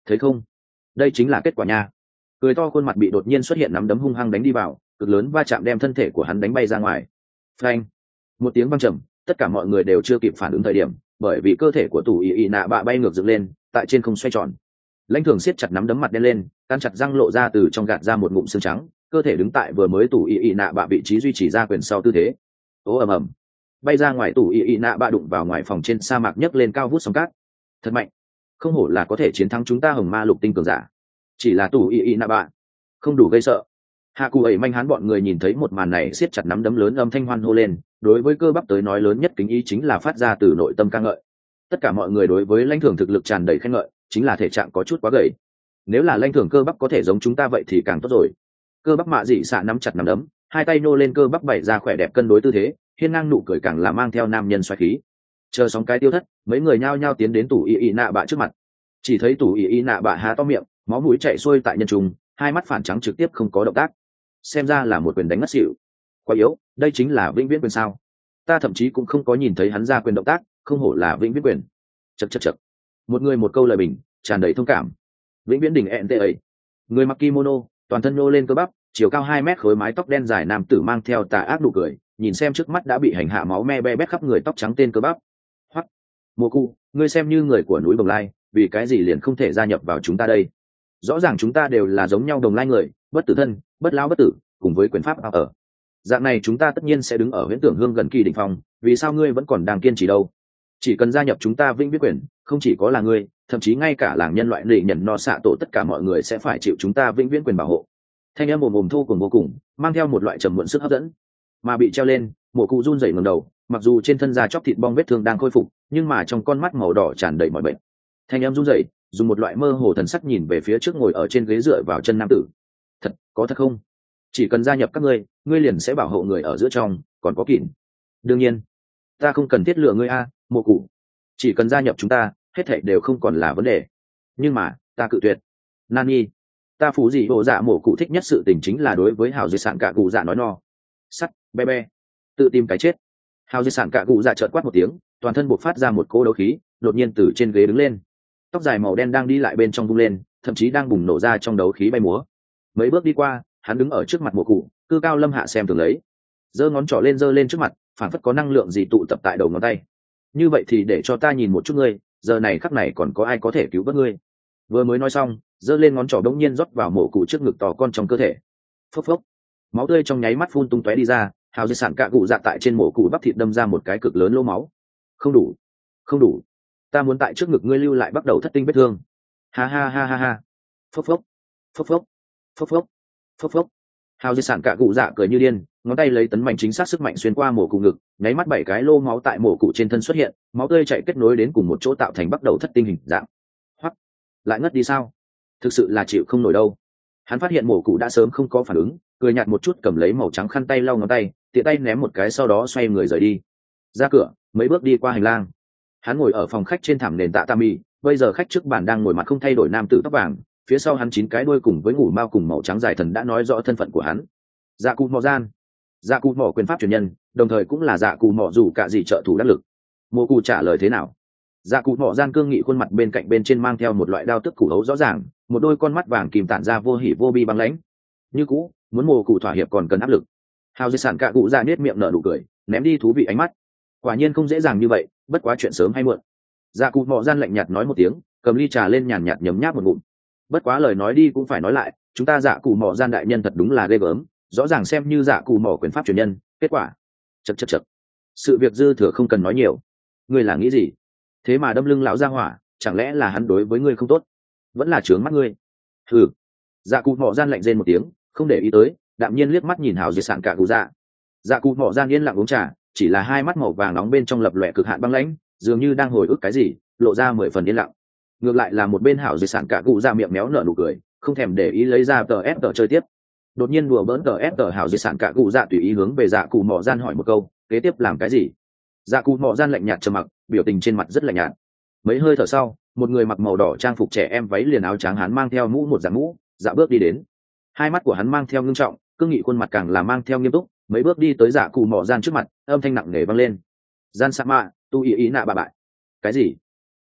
S1: thấy không, đây chính là kết quả nha. Cười to khuôn mặt bị đột nhiên xuất hiện nắm đấm hung hăng đánh đi vào, cực lớn va chạm đem thân thể của hắn đánh bay ra ngoài. Phanh, một tiếng vang trầm, tất cả mọi người đều chưa kịp phản ứng thời điểm, bởi vì cơ thể của tù y nạ bạ bay ngược dựng lên tại trên không xoay tròn. Lãnh Thường siết chặt nắm đấm mặt đen lên, căn chặt răng lộ ra từ trong gạt ra một ngụm xương trắng, cơ thể đứng tại vừa mới tù y nạ bạ vị trí duy trì ra quyền sau tư thế. Ố ầm ầm, bay ra ngoài tù y nạ bạ đụng vào ngoài phòng trên sa mạc nhấc lên cao vút sóng cát. Thật mạnh, không hổ là có thể chiến thắng chúng ta Hồng Ma Lục Tinh cường giả. Chỉ là tù y nạ bạ không đủ gây sợ. Hạ cụ ấy manh hán bọn người nhìn thấy một màn này siết chặt nắm đấm lớn âm thanh hoan hô lên, đối với cơ bắp tới nói lớn nhất kính ý chính là phát ra từ nội tâm ca ngợi. Tất cả mọi người đối với Lãnh Thường thực lực tràn đầy khen ngợi, chính là thể trạng có chút quá gầy. Nếu là Lãnh Thường cơ bắp có thể giống chúng ta vậy thì càng tốt rồi. Cơ bắp mạ dị xạ nắm chặt nắm đấm, hai tay nô lên cơ bắp bày ra khỏe đẹp cân đối tư thế, hiên ngang nụ cười càng là mang theo nam nhân xoáy khí. Chờ sóng cái tiêu thất, mấy người nhao nhao tiến đến tủ y nạ bạ trước mặt. Chỉ thấy tủ y nạ bạ há to miệng, máu mũi chảy xuôi tại nhân trung, hai mắt phản trắng trực tiếp không có động tác, xem ra là một quyền đánh ngất xỉu. Quá yếu, đây chính là vĩnh viễn quyền sao? Ta thậm chí cũng không có nhìn thấy hắn ra quyền động tác, không hổ là vĩnh viễn quyền. Chậc chậc chậc, một người một câu lời bình, tràn đầy thông cảm. Vĩnh viễn đỉnh ẹn tê ấy. Người mặc kimono, toàn thân nô lên cơ bắp, chiều cao 2 mét, khối mái tóc đen dài nam tử mang theo tà ác nụ cười, nhìn xem trước mắt đã bị hành hạ máu me be bét khắp người tóc trắng tên cơ bắp. Hoắc, Mộ Cụ, ngươi xem như người của núi Bồng Lai, vì cái gì liền không thể gia nhập vào chúng ta đây? Rõ ràng chúng ta đều là giống nhau đồng lai người, bất tử thân, bất lão bất tử, cùng với quyền pháp ở dạng này chúng ta tất nhiên sẽ đứng ở huyễn tưởng hương gần kỳ đỉnh phong, vì sao ngươi vẫn còn đang kiên trì đâu? Chỉ cần gia nhập chúng ta vĩnh viễn quyền, không chỉ có là ngươi, thậm chí ngay cả làng nhân loại lệ nhận no xạ tổ tất cả mọi người sẽ phải chịu chúng ta vĩnh viễn quyền bảo hộ. Thanh em ồm thu cùng vô cùng, mang theo một loại trầm muộn sức hấp dẫn. Mà bị treo lên, Mộ Cụ run rẩy ngẩng đầu, mặc dù trên thân da chóc thịt bong vết thương đang khôi phục, nhưng mà trong con mắt màu đỏ tràn đầy mọi bệnh. Thanh em run rẩy, dùng một loại mơ hồ thần sắc nhìn về phía trước ngồi ở trên ghế dựa vào chân nam tử. Thật, có thật không? Chỉ cần gia nhập các ngươi, ngươi liền sẽ bảo hộ người ở giữa trong, còn có kỉn. Đương nhiên, ta không cần thiết lựa ngươi a, Mộ Cụ. Chỉ cần gia nhập chúng ta, hết thảy đều không còn là vấn đề. Nhưng mà, ta cự tuyệt. Nani, ta phú gì bộ dạ Mộ Cụ thích nhất sự tình chính là đối với hào di sản cả cụ dạ nói no. Sắt, be be, tự tìm cái chết. Hào di sản cả cụ dạ trợn quát một tiếng, toàn thân bộc phát ra một cỗ đấu khí, đột nhiên từ trên ghế đứng lên. Tóc dài màu đen đang đi lại bên trong vung lên, thậm chí đang bùng nổ ra trong đấu khí bay múa. Mấy bước đi qua, hắn đứng ở trước mặt Mộ Cụ, cư cao lâm hạ xem thường lấy, giơ ngón trỏ lên giơ lên trước mặt, phản phất có năng lượng gì tụ tập tại đầu ngón tay. Như vậy thì để cho ta nhìn một chút ngươi, giờ này khắc này còn có ai có thể cứu vớt ngươi? Vừa mới nói xong, giơ lên ngón trỏ đống nhiên rót vào Mộ Cụ trước ngực to con trong cơ thể. Phốc phốc, máu tươi trong nháy mắt phun tung tóe đi ra, hào di sản cạ cụ dạ tại trên Mộ Cụ bắp thịt đâm ra một cái cực lớn lỗ máu. Không đủ, không đủ, ta muốn tại trước ngực ngươi lưu lại bắt đầu thất tinh vết thương. Ha ha ha ha ha. Phốc phốc, phốc phốc, phốc phốc, phốc phốc. Hào di sản cạ cụ dạ cười như điên, ngón tay lấy tấn mạnh chính xác sức mạnh xuyên qua Mộ Cụ ngực, nháy mắt 7 cái lô máu tại Mộ Cụ trên thân xuất hiện, máu tươi chảy kết nối đến cùng một chỗ tạo thành bắt đầu thất tinh hình dạng. Hoặc lại ngất đi sao? Thực sự là chịu không nổi đâu. Hắn phát hiện Mộ Cụ đã sớm không có phản ứng, cười nhạt một chút cầm lấy màu trắng khăn tay lau ngón tay, tiện tay ném một cái sau đó xoay người rời đi. Ra cửa, mấy bước đi qua hành lang. Hắn ngồi ở phòng khách trên thảm nền tatami, bây giờ khách trước bàn đang ngồi mặt không thay đổi nam tử tóc vàng, phía sau hắn 9 cái đuôi cùng với ngủ mao cùng màu trắng dài thần đã nói rõ thân phận của hắn. Dạ Cụ Mọ Gian, Dạ Cụ Mọ quyền pháp truyền nhân, đồng thời cũng là Dạ Cụ Mọ dù cả gì trợ thủ đắc lực. Mộ Cụ trả lời thế nào? Dạ Cụ Mọ Gian cương nghị khuôn mặt bên cạnh bên trên mang theo một loại đao tức củ hấu rõ ràng, một đôi con mắt vàng kìm tản ra vô hỉ vô bi băng lãnh. Như cũ, muốn Mộ Cụ thỏa hiệp còn cần áp lực. Hào di sản cạ cụ ra nết miệng nở nụ cười, ném đi thú vị ánh mắt. Quả nhiên không dễ dàng như vậy, bất quá chuyện sớm hay muộn. Dạ Cụ Mọ Gian lạnh nhạt nói một tiếng, cầm ly trà lên nhàn nhạt nhấm nháp một ngụm. Bất quá lời nói đi cũng phải nói lại, chúng ta Dạ Cụ Mọ Gian đại nhân thật đúng là ghê gớm, rõ ràng xem như Dạ Cụ Mọ quyền pháp truyền nhân, kết quả chật chật chật, sự việc dư thừa không cần nói nhiều. Ngươi là nghĩ gì? Thế mà đâm lưng lão gia hỏa, chẳng lẽ là hắn đối với ngươi không tốt, vẫn là trướng mắt ngươi? Hừ. Dạ Cụ Mọ Gian lạnh rên một tiếng, không để ý tới, đạm nhiên liếc mắt nhìn hào di sản cả cụ dạ. Dạ Cụ Mọ Gian yên lặng uống trà, chỉ là hai mắt màu vàng nóng bên trong lập lòe cực hạn băng lãnh, dường như đang hồi ức cái gì, lộ ra 10 phần yên lặng. Ngược lại là một bên hảo di sản cả cụ dạ miệng méo nở nụ cười, không thèm để ý lấy ra tờ ép tờ chơi tiếp. Đột nhiên đùa bỡn tờ ép tờ hảo di sản cả cụ dạ tùy ý hướng về Dạ Cụ Mọ Gian hỏi một câu, kế tiếp làm cái gì? Dạ Cụ Mọ Gian lạnh nhạt trầm mặc, biểu tình trên mặt rất lạnh nhạt. Mấy hơi thở sau, một người mặc màu đỏ trang phục trẻ em váy liền áo trắng hắn mang theo mũ một dạng mũ, dạ bước đi đến. Hai mắt của hắn mang theo ngưng trọng, cương nghị khuôn mặt càng là mang theo nghiêm túc, mấy bước đi tới Dạ Cụ Mọ Gian trước mặt, âm thanh nặng nề vang lên. Gian sa mạ, tu ý ý nạ bà bại. Cái gì?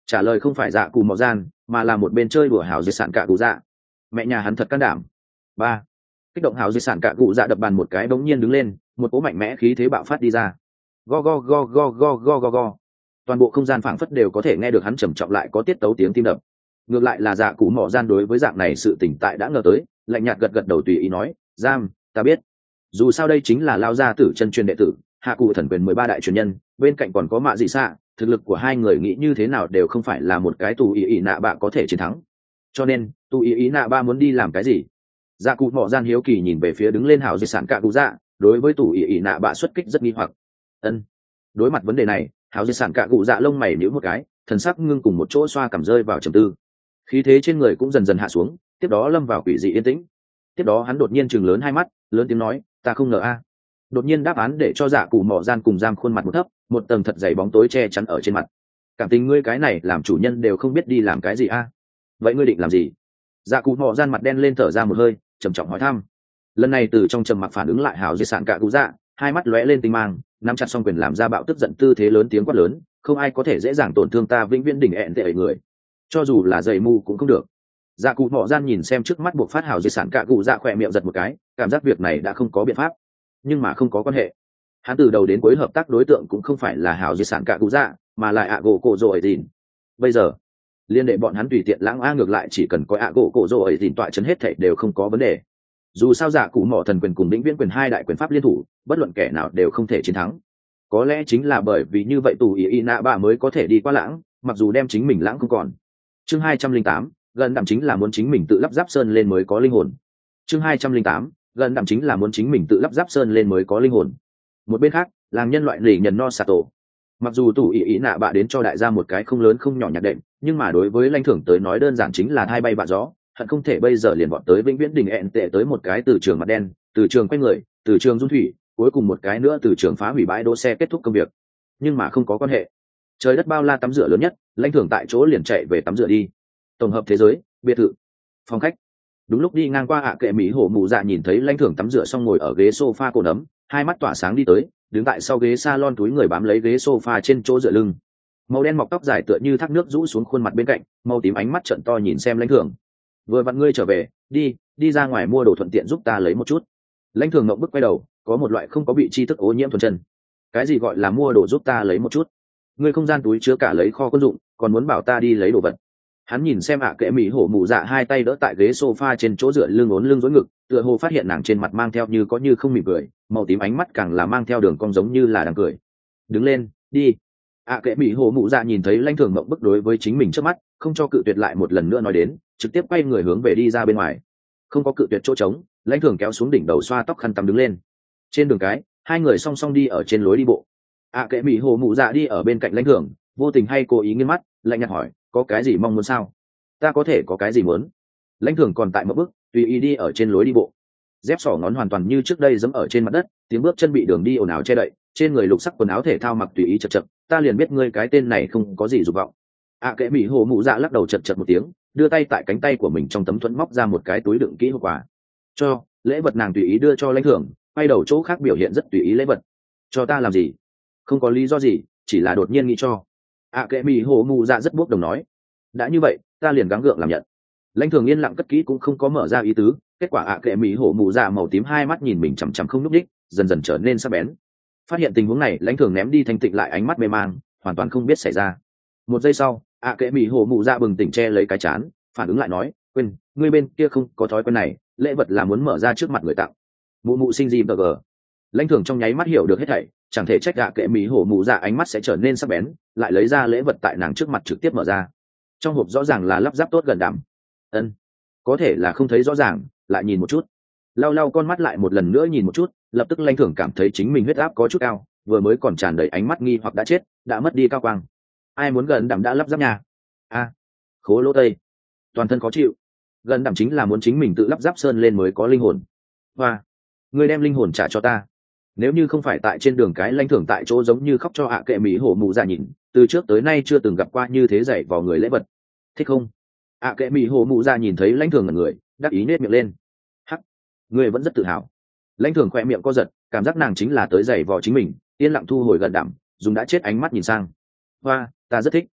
S1: Trả lời không phải dạ cù mò gian mà là một bên chơi đùa hào di sản cả cụ dạ. Mẹ nhà hắn thật can đảm. Ba, kích động hào di sản cả cụ dạ đập bàn một cái bỗng nhiên đứng lên, một cỗ mạnh mẽ khí thế bạo phát đi ra. Go go go go go go go go. Toàn bộ không gian phảng phất đều có thể nghe được hắn trầm trọng lại có tiết tấu tiếng tim đập. Ngược lại là dạ cụ mò gian đối với dạng này sự tỉnh tại đã ngờ tới, lạnh nhạt gật gật đầu tùy ý nói, giam, ta biết. Dù sao đây chính là lao gia tử chân truyền đệ tử, hạ cụ thần quyền 13 đại truyền nhân, bên cạnh còn có mạ dị xạ, thực lực của hai người nghĩ như thế nào đều không phải là một cái tù ý ý nạ bạ có thể chiến thắng. Cho nên tù ý ý nạ bạ muốn đi làm cái gì? Dạ cụ mỏ gian hiếu kỳ nhìn về phía đứng lên hảo di sản cạ cụ dạ, đối với tù ý ý nạ bạ xuất kích rất nghi hoặc. Ân. Đối mặt vấn đề này, hảo di sản cạ cụ dạ lông mày nhíu một cái, thần sắc ngưng cùng một chỗ xoa cảm rơi vào trầm tư. Khí thế trên người cũng dần dần hạ xuống, tiếp đó lâm vào quỷ dị yên tĩnh. Tiếp đó hắn đột nhiên chừng lớn hai mắt, lớn tiếng nói, ta không ngờ a. Đột nhiên đáp án để cho dạ cụ mỏ gian cùng giam khuôn mặt một thấp, một tầng thật dày bóng tối che chắn ở trên mặt. Cảm tình ngươi cái này làm chủ nhân đều không biết đi làm cái gì a. Vậy ngươi định làm gì? Dạ cụ mỏ gian mặt đen lên thở ra một hơi, trầm trọng hỏi thăm. Lần này từ trong trầm mặc phản ứng lại hào di sản cả cụ dạ, hai mắt lóe lên tinh mang, nắm chặt song quyền làm ra bạo tức giận tư thế lớn tiếng quát lớn, không ai có thể dễ dàng tổn thương ta vĩnh viễn đỉnh ẹn tệ người, cho dù là dày mù cũng không được. Dạ cụ mỏ gian nhìn xem trước mắt buộc phát hào di sản cả cụ dạ khỏe miệng giật một cái, cảm giác việc này đã không có biện pháp, nhưng mà không có quan hệ. Hắn từ đầu đến cuối hợp tác đối tượng cũng không phải là hào di sản cả cụ dạ, mà là ạ gỗ cổ rồ ấy dìn. Bây giờ liên đệ bọn hắn tùy tiện lãng a, ngược lại chỉ cần có ạ gỗ cổ rồ ấy dìn tọa chấn hết thảy đều không có vấn đề. Dù sao dạ cụ mỏ thần quyền cùng lĩnh viễn quyền hai đại quyền pháp liên thủ, bất luận kẻ nào đều không thể chiến thắng. Có lẽ chính là bởi vì như vậy tù ý nạ bạ mới có thể đi qua lãng, mặc dù đem chính mình lãng không còn. Chương 208, gần đạm chính là muốn chính mình tự lắp ráp sơn lên mới có linh hồn. Chương 208, gần đạm chính là muốn chính mình tự lắp ráp sơn lên mới có linh hồn. Một bên khác, làng nhân loại lì nhần no sato, mặc dù tù ý nạ bạ đến cho đại gia một cái không lớn không nhỏ nhạc đệm, nhưng mà đối với lãnh thưởng tới nói đơn giản chính là thay bay bạ gió, hận không thể bây giờ liền bọn tới vĩnh viễn đình ẹn tệ tới một cái từ trường mặt đen, từ trường quay người, từ trường dung thủy, cuối cùng một cái nữa từ trường phá hủy bãi đỗ xe kết thúc công việc. Nhưng mà không có quan hệ, trời đất bao la tắm rửa lớn nhất, lãnh thưởng tại chỗ liền chạy về tắm rửa đi. Tổng hợp thế giới, biệt thự, phòng khách. Đúng lúc đi ngang qua ạ kệ mỹ hổ mù dạ nhìn thấy lãnh thưởng tắm rửa xong ngồi ở ghế sofa cổ nấm, hai mắt tỏa sáng đi tới, đứng tại sau ghế salon túi người bám lấy ghế sofa trên chỗ dựa lưng. Màu đen mọc tóc dài tựa như thác nước rũ xuống khuôn mặt bên cạnh, màu tím ánh mắt trợn to nhìn xem lãnh thưởng. Vừa vặn ngươi trở về, đi ra ngoài mua đồ thuận tiện giúp ta lấy một chút. Lãnh thưởng ngậm bức quay đầu, có một loại không có bị tri thức ô nhiễm thuần chân. Cái gì gọi là mua đồ giúp ta lấy một chút? Ngươi không gian túi chứa cả lấy kho quân dụng, còn muốn bảo ta đi lấy đồ vật? Hắn nhìn xem ạ kệ mỹ hổ mụ dạ hai tay đỡ tại ghế sofa trên chỗ dựa lưng ốn lưng dối ngực, tựa hồ phát hiện nàng trên mặt mang theo như có như không mỉm cười, màu tím ánh mắt càng là mang theo đường cong giống như là đang cười. Đứng lên, đi. ạ kệ mỹ hổ mụ dạ nhìn thấy lãnh thưởng mộng bức đối với chính mình trước mắt, không cho cự tuyệt lại một lần nữa nói đến, trực tiếp quay người hướng về đi ra bên ngoài. Không có cự tuyệt chỗ trống, lãnh thưởng kéo xuống đỉnh đầu xoa tóc khăn tắm đứng lên. Trên đường cái, hai người song song đi ở trên lối đi bộ. ạ kệ mỹ hổ mụ dạ đi ở bên cạnh lãnh thưởng, vô tình hay cố ý nghiêng mắt, lạnh nhạt hỏi, có cái gì mong muốn sao? Ta có thể có cái gì muốn? Lãnh thưởng còn tại một bước, tùy ý đi ở trên lối đi bộ. Dép sỏ ngón hoàn toàn như trước đây giẫm ở trên mặt đất, tiếng bước chân bị đường đi ồn ào che đậy, trên người lục sắc quần áo thể thao mặc tùy ý chật chật, ta liền biết ngươi cái tên này không có gì dục vọng. ạ kệ mỹ hồ mụ dạ lắc đầu chật chật một tiếng, đưa tay tại cánh tay của mình trong tấm thuẫn móc ra một cái túi đựng kỹ hộp quà. Cho lễ vật nàng tùy ý đưa cho lãnh thưởng, quay đầu chỗ khác biểu hiện rất tùy ý lễ vật. Cho ta làm gì? Không có lý do gì, chỉ là đột nhiên nghĩ cho. ạ kệ mỹ hồ mụ dạ rất bốc đồng nói. Đã như vậy, ta liền gắng gượng làm nhận. Lãnh thưởng yên lặng cất kỹ cũng không có mở ra ý tứ, kết quả ạ kệ mỹ hổ mù dạ màu tím hai mắt nhìn mình chằm chằm không nhúc đích, dần dần trở nên sắc bén. Phát hiện tình huống này, lãnh thưởng ném đi thanh tịnh lại ánh mắt mê mang, hoàn toàn không biết xảy ra. Một giây sau, ạ kệ mỹ hổ mù dạ bừng tỉnh che lấy cái chán, phản ứng lại nói, quên, ngươi bên kia không có thói quen này, lễ vật là muốn mở ra trước mặt người tặng. Mụ mụ sinh gì bờ gờ. Lãnh thưởng trong nháy mắt hiểu được hết thảy, chẳng thể trách ạ kệ mỹ hổ mù dạ ánh mắt sẽ trở nên sắc bén, lại lấy ra lễ vật tại nàng trước mặt trực tiếp mở ra. Trong hộp rõ ràng là lắp ráp tốt gần đảm. Ân, có thể là không thấy rõ ràng, lại nhìn một chút. Lau lau con mắt lại một lần nữa nhìn một chút, lập tức lãnh thưởng cảm thấy chính mình huyết áp có chút cao, vừa mới còn tràn đầy ánh mắt nghi hoặc đã chết, đã mất đi cao quang. Ai muốn gần đảm đã lắp ráp nhà? A, khố lỗ tây, toàn thân khó chịu. Gần đảm chính là muốn chính mình tự lắp ráp sơn lên mới có linh hồn. Và người đem linh hồn trả cho ta. Nếu như không phải tại trên đường cái, lãnh thưởng tại chỗ giống như khóc cho ạ kệ mỹ hổ mù dạ nhìn, từ trước tới nay chưa từng gặp qua như thế dạy vào người lễ vật. Thích không? ạ kệ mỹ hổ mù dạ nhìn thấy lãnh thưởng ngẩn người, đắc ý nết miệng lên. Hắc, người vẫn rất tự hào. Lãnh thưởng khỏe miệng co giật, cảm giác nàng chính là tới giày vò chính mình, yên lặng thu hồi gần đảm, dùng đã chết ánh mắt nhìn sang. Hoa, ta rất thích.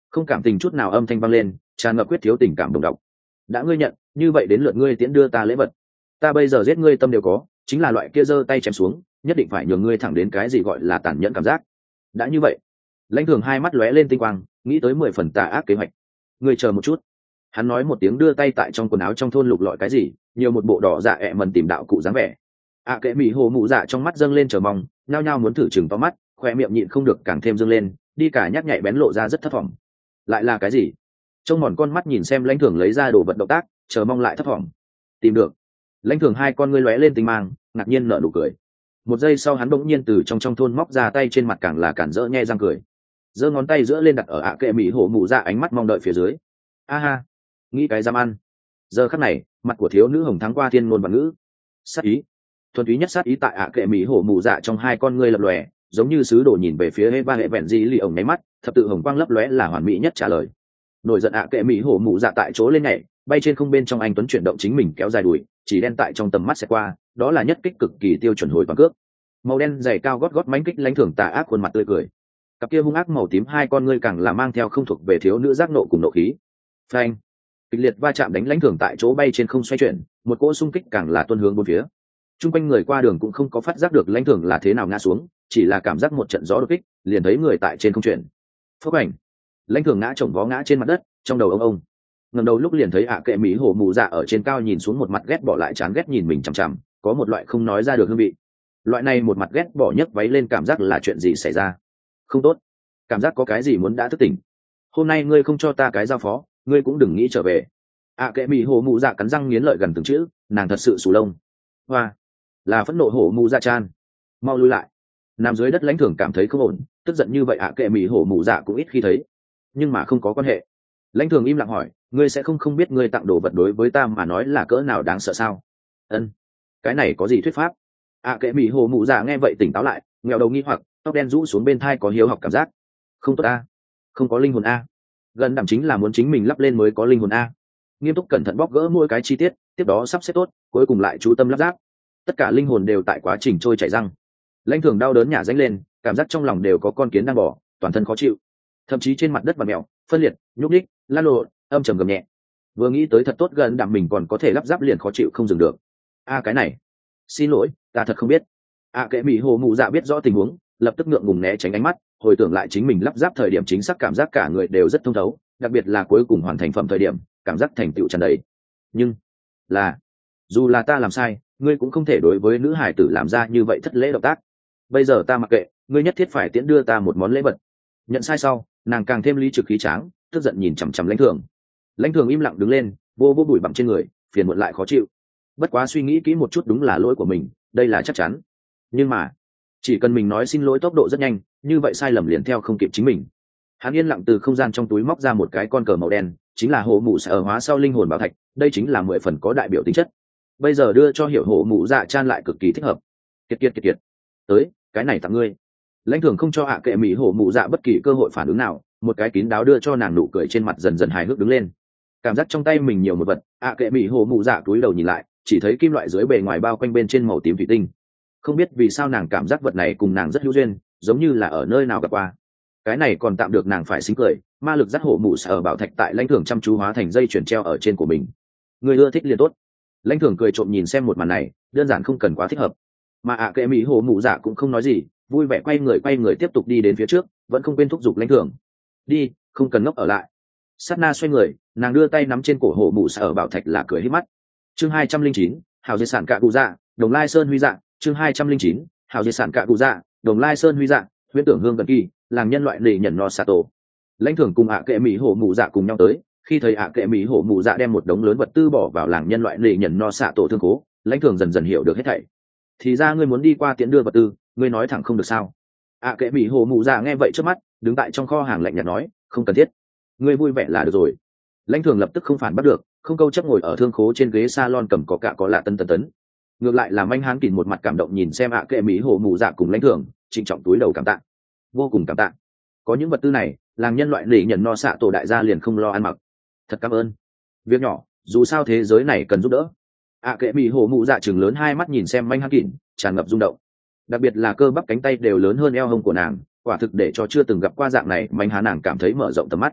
S1: không cảm tình chút nào âm thanh vang lên, tràn ngập quyết thiếu tình cảm đồng độc. Đã ngươi nhận, như vậy đến lượt ngươi tiễn đưa ta lễ vật. Ta bây giờ giết ngươi tâm đều có, chính là loại kia giơ tay chém xuống, nhất định phải nhường ngươi thẳng đến cái gì gọi là tàn nhẫn cảm giác. Đã như vậy, Lãnh Thường hai mắt lóe lên tinh quang, nghĩ tới 10 phần tà ác kế hoạch. Ngươi chờ một chút. Hắn nói một tiếng, đưa tay tại trong quần áo trong thôn lục lọi cái gì, nhiều một bộ đỏ dạ ẹ mần tìm đạo cụ dáng vẻ. Kệ mỹ hồ mụ dạ trong mắt dâng lên chờ mong, nhao nhao muốn thử chừng to mắt, khoe miệng nhịn không được càng thêm dâng lên, đi cả nhắc nhạy bén lộ ra rất thất vọng. Lại là cái gì? Trông mòn con mắt nhìn xem Lãnh Thường lấy ra đồ vật động tác, chờ mong lại thất vọng. Tìm được. Lãnh Thường hai con ngươi lóe lên tinh mang, ngạc nhiên nở nụ cười. Một giây sau hắn bỗng nhiên từ trong thôn móc ra tay, trên mặt càng là cản rỡ nhe răng cười, giơ ngón tay giữa lên đặt ở kệ mỹ hồ mụ dạ, ánh mắt mong đợi phía dưới. A ha, nghĩ cái dám ăn. Giờ khắc này, mặt của thiếu nữ hồng thắng qua thiên ngôn và ngữ. Sát ý, thuần túy nhất sát ý tại kệ mỹ hồ mụ dạ trong hai con ngươi lập lòe, giống như sứ đồ nhìn về phía ba hệ vẹn gì lì ổng nháy mắt, thập tự hồng quang lấp lóe là hoàn mỹ nhất trả lời. Nổi giận kệ mỹ hồ mụ dạ tại chỗ lên nhảy, bay trên không, bên trong anh tuấn chuyển động chính mình kéo dài đuổi, chỉ đen tại trong tầm mắt sẽ qua, đó là nhất kích cực kỳ tiêu chuẩn hồi toàn cước. Màu đen dày cao gót gót mánh kích Lãnh Thường tà ác khuôn mặt tươi cười, cặp kia hung ác màu tím hai con ngươi càng là mang theo không thuộc về thiếu nữ giác nộ cùng nộ khí. Phanh, kịch liệt va chạm đánh Lãnh Thường tại chỗ bay trên không xoay chuyển, một cỗ xung kích càng là tuôn hướng bốn phía. Trung quanh người qua đường cũng không có phát giác được Lãnh Thường là thế nào ngã xuống, chỉ là cảm giác một trận gió đột kích, liền thấy người tại trên không chuyển. Phốc ảnh, Lãnh Thường ngã chồng vó ngã trên mặt đất, trong đầu ông ngẩng đầu lúc liền thấy kệ mỹ hồ mù dạ ở trên cao nhìn xuống, một mặt ghét bỏ lại chán ghét nhìn mình chằm chằm, có một loại không nói ra được hương vị. Loại này một mặt ghét bỏ nhấc váy lên, cảm giác là chuyện gì xảy ra? Không tốt, cảm giác có cái gì muốn đã thức tỉnh. Hôm nay ngươi không cho ta cái giao phó, ngươi cũng đừng nghĩ trở về. Kệ mỹ hồ mù dạ cắn răng nghiến lợi gần từng chữ, nàng thật sự sù lông. Hoa, là phẫn nộ hổ mù dạ chan, mau lui lại. Nằm dưới đất Lãnh Thường cảm thấy không ổn, tức giận như vậy kệ mỹ hổ mù dạ cũng ít khi thấy, nhưng mà không có quan hệ. Lãnh Thường im lặng hỏi, ngươi sẽ không biết ngươi tặng đồ vật đối với ta mà nói là cỡ nào đáng sợ sao? Ân, cái này có gì thuyết pháp? Kệ mỹ hổ mù dạ nghe vậy tỉnh táo lại, nghèo đầu nghi hoặc, tóc đen rũ xuống bên thai có hiếu học cảm giác. Không tốt a, không có linh hồn a. Gần đảm chính là muốn chính mình lắp lên mới có linh hồn a. Nghiêm túc cẩn thận bóc gỡ mỗi cái chi tiết, tiếp đó sắp xếp tốt, cuối cùng lại chú tâm lắp ráp. Tất cả linh hồn đều tại quá trình trôi chảy răng. Lãnh Thường đau đớn nhả dánh lên, cảm giác trong lòng đều có con kiến đang bò, toàn thân khó chịu, thậm chí trên mặt đất vặn mèo, phân liệt, nhúc nhích, lăn lộn, âm trầm gầm nhẹ. Vừa nghĩ tới thật tốt gần đảm mình còn có thể lắp ráp liền khó chịu không dừng được. Cái này, xin lỗi, ta thật không biết. Kệ mỹ hồ mụ dạ biết rõ tình huống, lập tức ngượng ngùng né tránh ánh mắt, hồi tưởng lại chính mình lắp ráp thời điểm chính xác, cảm giác cả người đều rất thông thấu, đặc biệt là cuối cùng hoàn thành phẩm thời điểm, cảm giác thành tựu tràn đầy. Nhưng là, dù là ta làm sai, ngươi cũng không thể đối với nữ hải tử làm ra như vậy thất lễ động tác. Bây giờ ta mặc kệ, ngươi nhất thiết phải tiễn đưa ta một món lễ vật. Nhận sai sau, nàng càng thêm lý trực khí tráng, tức giận nhìn chằm chằm Lãnh Thường. Lãnh Thường im lặng đứng lên, vô bụi bặm trên người, phiền muộn lại khó chịu. Bất quá suy nghĩ kỹ một chút, đúng là lỗi của mình, đây là chắc chắn. Nhưng mà chỉ cần mình nói xin lỗi tốc độ rất nhanh, như vậy sai lầm liền theo không kịp chính mình. Hắn yên lặng từ không gian trong túi móc ra một cái con cờ màu đen, chính là hổ mụ sẽ ở hóa sau linh hồn bảo thạch, đây chính là 10 phần có đại biểu tính chất. Bây giờ đưa cho hiểu hổ mụ dạ chan lại cực kỳ thích hợp. Kiệt tới, cái này tặng ngươi. Lãnh Thường không cho kệ mỹ hổ mụ dạ bất kỳ cơ hội phản ứng nào, một cái kín đáo đưa cho nàng, nụ cười trên mặt dần dần hài hước đứng lên. Cảm giác trong tay mình nhiều một vật, kệ mỹ hổ mụ dạ túi đầu nhìn lại, chỉ thấy kim loại dưới bề ngoài bao quanh bên trên màu tím thủy tinh. Không biết vì sao nàng cảm giác vật này cùng nàng rất hữu duyên, giống như là ở nơi nào gặp qua. Cái này còn tạm được, nàng phải xính cười, ma lực dắt hổ mụ sẽ ở bảo thạch tại Lãnh Thường chăm chú hóa thành dây chuyển treo ở trên của mình. Người ưa thích liền tốt. Lãnh Thường cười trộm nhìn xem một màn này, đơn giản không cần quá thích hợp. Mà kệ mỹ hổ mụ dạ cũng không nói gì, vui vẻ quay người tiếp tục đi đến phía trước, vẫn không quên thúc giục Lãnh Thường đi, không cần ngốc ở lại. Sát na xoay người, nàng đưa tay nắm trên cổ hổ mụ sẽ ở bảo thạch là cười hít mắt. Chương 209, hào di sản cạ cụ dạ, Đồng Lai Sơn huy dạ. Chương 209, hào di sản cạ cụ dạ, Đồng Lai Sơn huy dạ. Huyễn tưởng hương gần kỳ, làng nhân loại lì nhận no sato. Lãnh Thường cùng kệ mỹ hổ mụ dạ cùng nhau tới, khi thấy kệ mỹ hổ mụ dạ đem một đống lớn vật tư bỏ vào làng nhân loại lì nhận no sato thương cố, Lãnh Thường dần dần hiểu được hết thảy. Thì ra ngươi muốn đi qua tiễn đưa vật tư, ngươi nói thẳng không được sao? Kệ mỹ hổ mụ dạ nghe vậy trước mắt, đứng tại trong kho hàng lạnh nhạt nói, không cần thiết, ngươi vui vẻ là được rồi. Lãnh Thường lập tức không phản bắt được, không câu chấp ngồi ở thương khố trên ghế salon cầm có cả có lạ tấn. Ngược lại là Manh Hán Kình một mặt cảm động nhìn xem kệ mỹ hổ mụ dạ cùng Lãnh Thường, trịnh trọng túi đầu cảm tạ, vô cùng cảm tạ. Có những vật tư này, làng nhân loại lì nhận no xạ tổ đại gia liền không lo ăn mặc. Thật cảm ơn. Việc nhỏ, dù sao thế giới này cần giúp đỡ. Kệ mỹ hổ mụ dạ trừng lớn hai mắt nhìn xem Manh Hán Kình, tràn ngập rung động. Đặc biệt là cơ bắp cánh tay đều lớn hơn eo hông của nàng, quả thực để cho chưa từng gặp qua dạng này Manh Hán nàng cảm thấy mở rộng tầm mắt.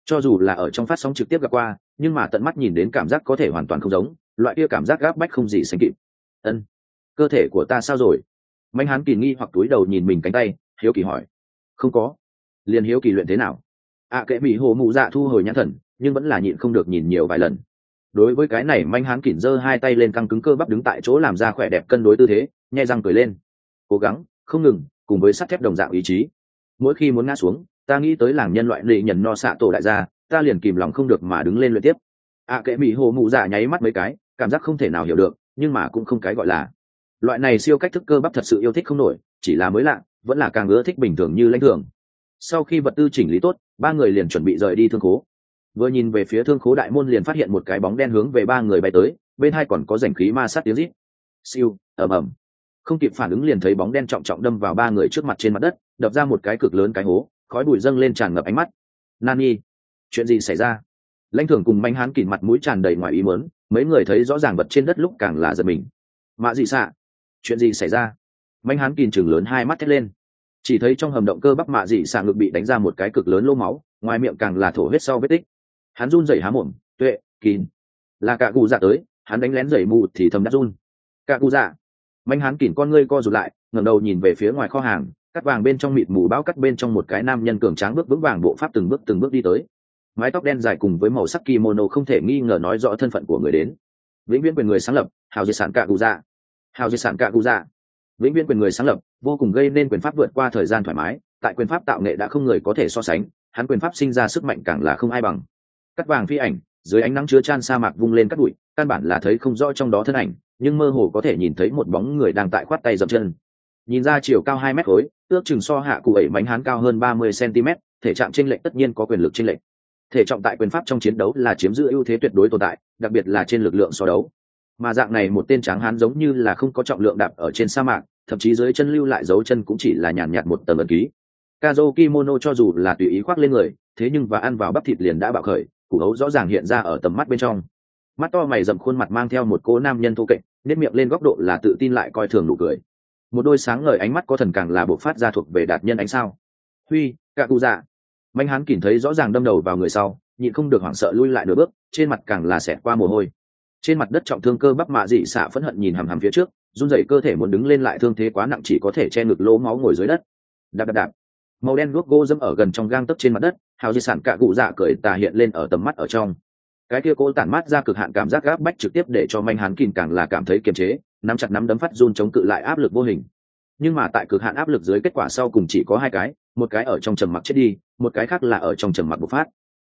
S1: cho dù là ở trong phát sóng trực tiếp gặp qua, nhưng mà tận mắt nhìn đến cảm giác có thể hoàn toàn không giống, loại kia cảm giác gáp bách không gì sánh kịp. Ân, cơ thể của ta sao rồi? Mạnh Hán Kỳ nghi hoặc túi đầu nhìn mình cánh tay, hiếu kỳ hỏi. Không có. Liền hiếu kỳ luyện thế nào? Kệ bị hồ mụ dạ thu hồi nhãn thần, nhưng vẫn là nhịn không được nhìn nhiều vài lần. Đối với cái này Mạnh Hán Kỷ giơ hai tay lên căng cứng cơ bắp đứng tại chỗ làm ra khỏe đẹp cân đối tư thế, nhẹ răng cười lên. Cố gắng, không ngừng, cùng với sắt thép đồng dạng ý chí. Mỗi khi muốn ngã xuống, ta nghĩ tới làng nhân loại lệ nhận no xạ tổ đại gia, ta liền kìm lòng không được mà đứng lên luyện tiếp. Kệ bị hồ mụ dạ nháy mắt mấy cái, cảm giác không thể nào hiểu được, nhưng mà cũng không cái gọi là loại này siêu cách thức cơ bắp thật sự yêu thích không nổi, chỉ là mới lạ, vẫn là càng ưa thích bình thường như lãnh thường. Sau khi vật tư chỉnh lý tốt, ba người liền chuẩn bị rời đi thương khố. Vừa nhìn về phía thương khố đại môn liền phát hiện một cái bóng đen hướng về ba người bay tới, bên hai còn có rảnh khí ma sát tiếng rít. Siêu, ầm ầm. Không kịp phản ứng liền thấy bóng đen trọng trọng đâm vào ba người trước mặt trên mặt đất, đập ra một cái cực lớn cái hố, khói bụi dâng lên tràn ngập ánh mắt. Nani, chuyện gì xảy ra? Lãnh Thường cùng Mạnh Hán Kỷ mặt mũi tràn đầy ngoài ý muốn, mấy người thấy rõ ràng vật trên đất lúc càng là giật mình. Mạ Dị Xạ, chuyện gì xảy ra? Mạnh Hán Kỷ trừng lớn hai mắt thét lên. Chỉ thấy trong hầm động cơ bắp Mạ Dị Xạ ngực bị đánh ra một cái cực lớn lỗ máu, ngoài miệng càng là thổ huyết sau vết tích. Hắn run rẩy há mồm, tuệ, kín. Là cả cụ dạ tới, hắn đánh lén rẩy mù thì thầm đắc run. Cả cụ dạ. Mạnh Hán Kỷ con ngươi co rụt lại, ngẩng đầu nhìn về phía ngoài kho hàng, cắt vàng bên trong mịt mù bão cắt bên trong một cái nam nhân cường tráng bước vững vàng bộ pháp từng bước đi tới. Mái tóc đen dài cùng với màu sắc kimono không thể nghi ngờ nói rõ thân phận của người đến. Vĩnh viễn quyền người sáng lập, hào di sản cả cụ dạ. Hào di sản cả cụ dạ. Vĩnh viễn quyền người sáng lập, vô cùng gây nên quyền pháp vượt qua thời gian thoải mái, tại quyền pháp tạo nghệ đã không người có thể so sánh, hắn quyền pháp sinh ra sức mạnh càng là không ai bằng. Cắt vàng phi ảnh, dưới ánh nắng chứa chan sa mạc vung lên cắt bụi, căn bản là thấy không rõ trong đó thân ảnh, nhưng mơ hồ có thể nhìn thấy một bóng người đang tại khoát tay dậm chân. Nhìn ra chiều cao 2 mét khối, ước chừng so hạ cụ ẩy Mạnh Hán cao hơn 30 cm, thể trạng chênh lệch tất nhiên có quyền lực chênh lệch. Thể trọng tại quyền pháp trong chiến đấu là chiếm giữ ưu thế tuyệt đối tồn tại, đặc biệt là trên lực lượng so đấu. Mà dạng này một tên tráng hán giống như là không có trọng lượng đạp ở trên sa mạc, thậm chí dưới chân lưu lại dấu chân cũng chỉ là nhàn nhạt một tầng ẩn ký. Kazo kimono cho dù là tùy ý khoác lên người, thế nhưng và ăn vào bắp thịt liền đã bạo khởi, củ hấu rõ ràng hiện ra ở tầm mắt bên trong. Mắt to mày rậm khuôn mặt mang theo một cỗ nam nhân thô kệch, nét miệng lên góc độ là tự tin lại coi thường nụ cười. Một đôi sáng ngời ánh mắt có thần càng là bộc phát ra thuộc về đạt nhân ánh sao. Huy, cả cụ dạ. Mạnh Hán Kỷ thấy rõ ràng đâm đầu vào người sau, nhịn không được hoảng sợ lui lại nửa bước, trên mặt càng là xẹt qua mồ hôi. Trên mặt đất trọng thương cơ bắp Mạ Dị Xạ phẫn hận nhìn hằm hằm phía trước, run rẩy cơ thể muốn đứng lên lại thương thế quá nặng chỉ có thể che ngực lỗ máu ngồi dưới đất. Đạp đạp đạp. Màu đen guốc gỗ dẫm ở gần trong gang tấc trên mặt đất, hào di sản cả cụ dạ cười tà hiện lên ở tầm mắt ở trong. Cái kia cố tản mát ra cực hạn cảm giác gáp bách trực tiếp để cho Mạnh Hán Kỷ càng là cảm thấy kiềm chế, nắm chặt nắm đấm phát run chống cự lại áp lực vô hình. Nhưng mà tại cực hạn áp lực dưới kết quả sau cùng chỉ có hai cái, một cái ở trong trầm mặc chết đi, một cái khác là ở trong trầm mặc bộc phát.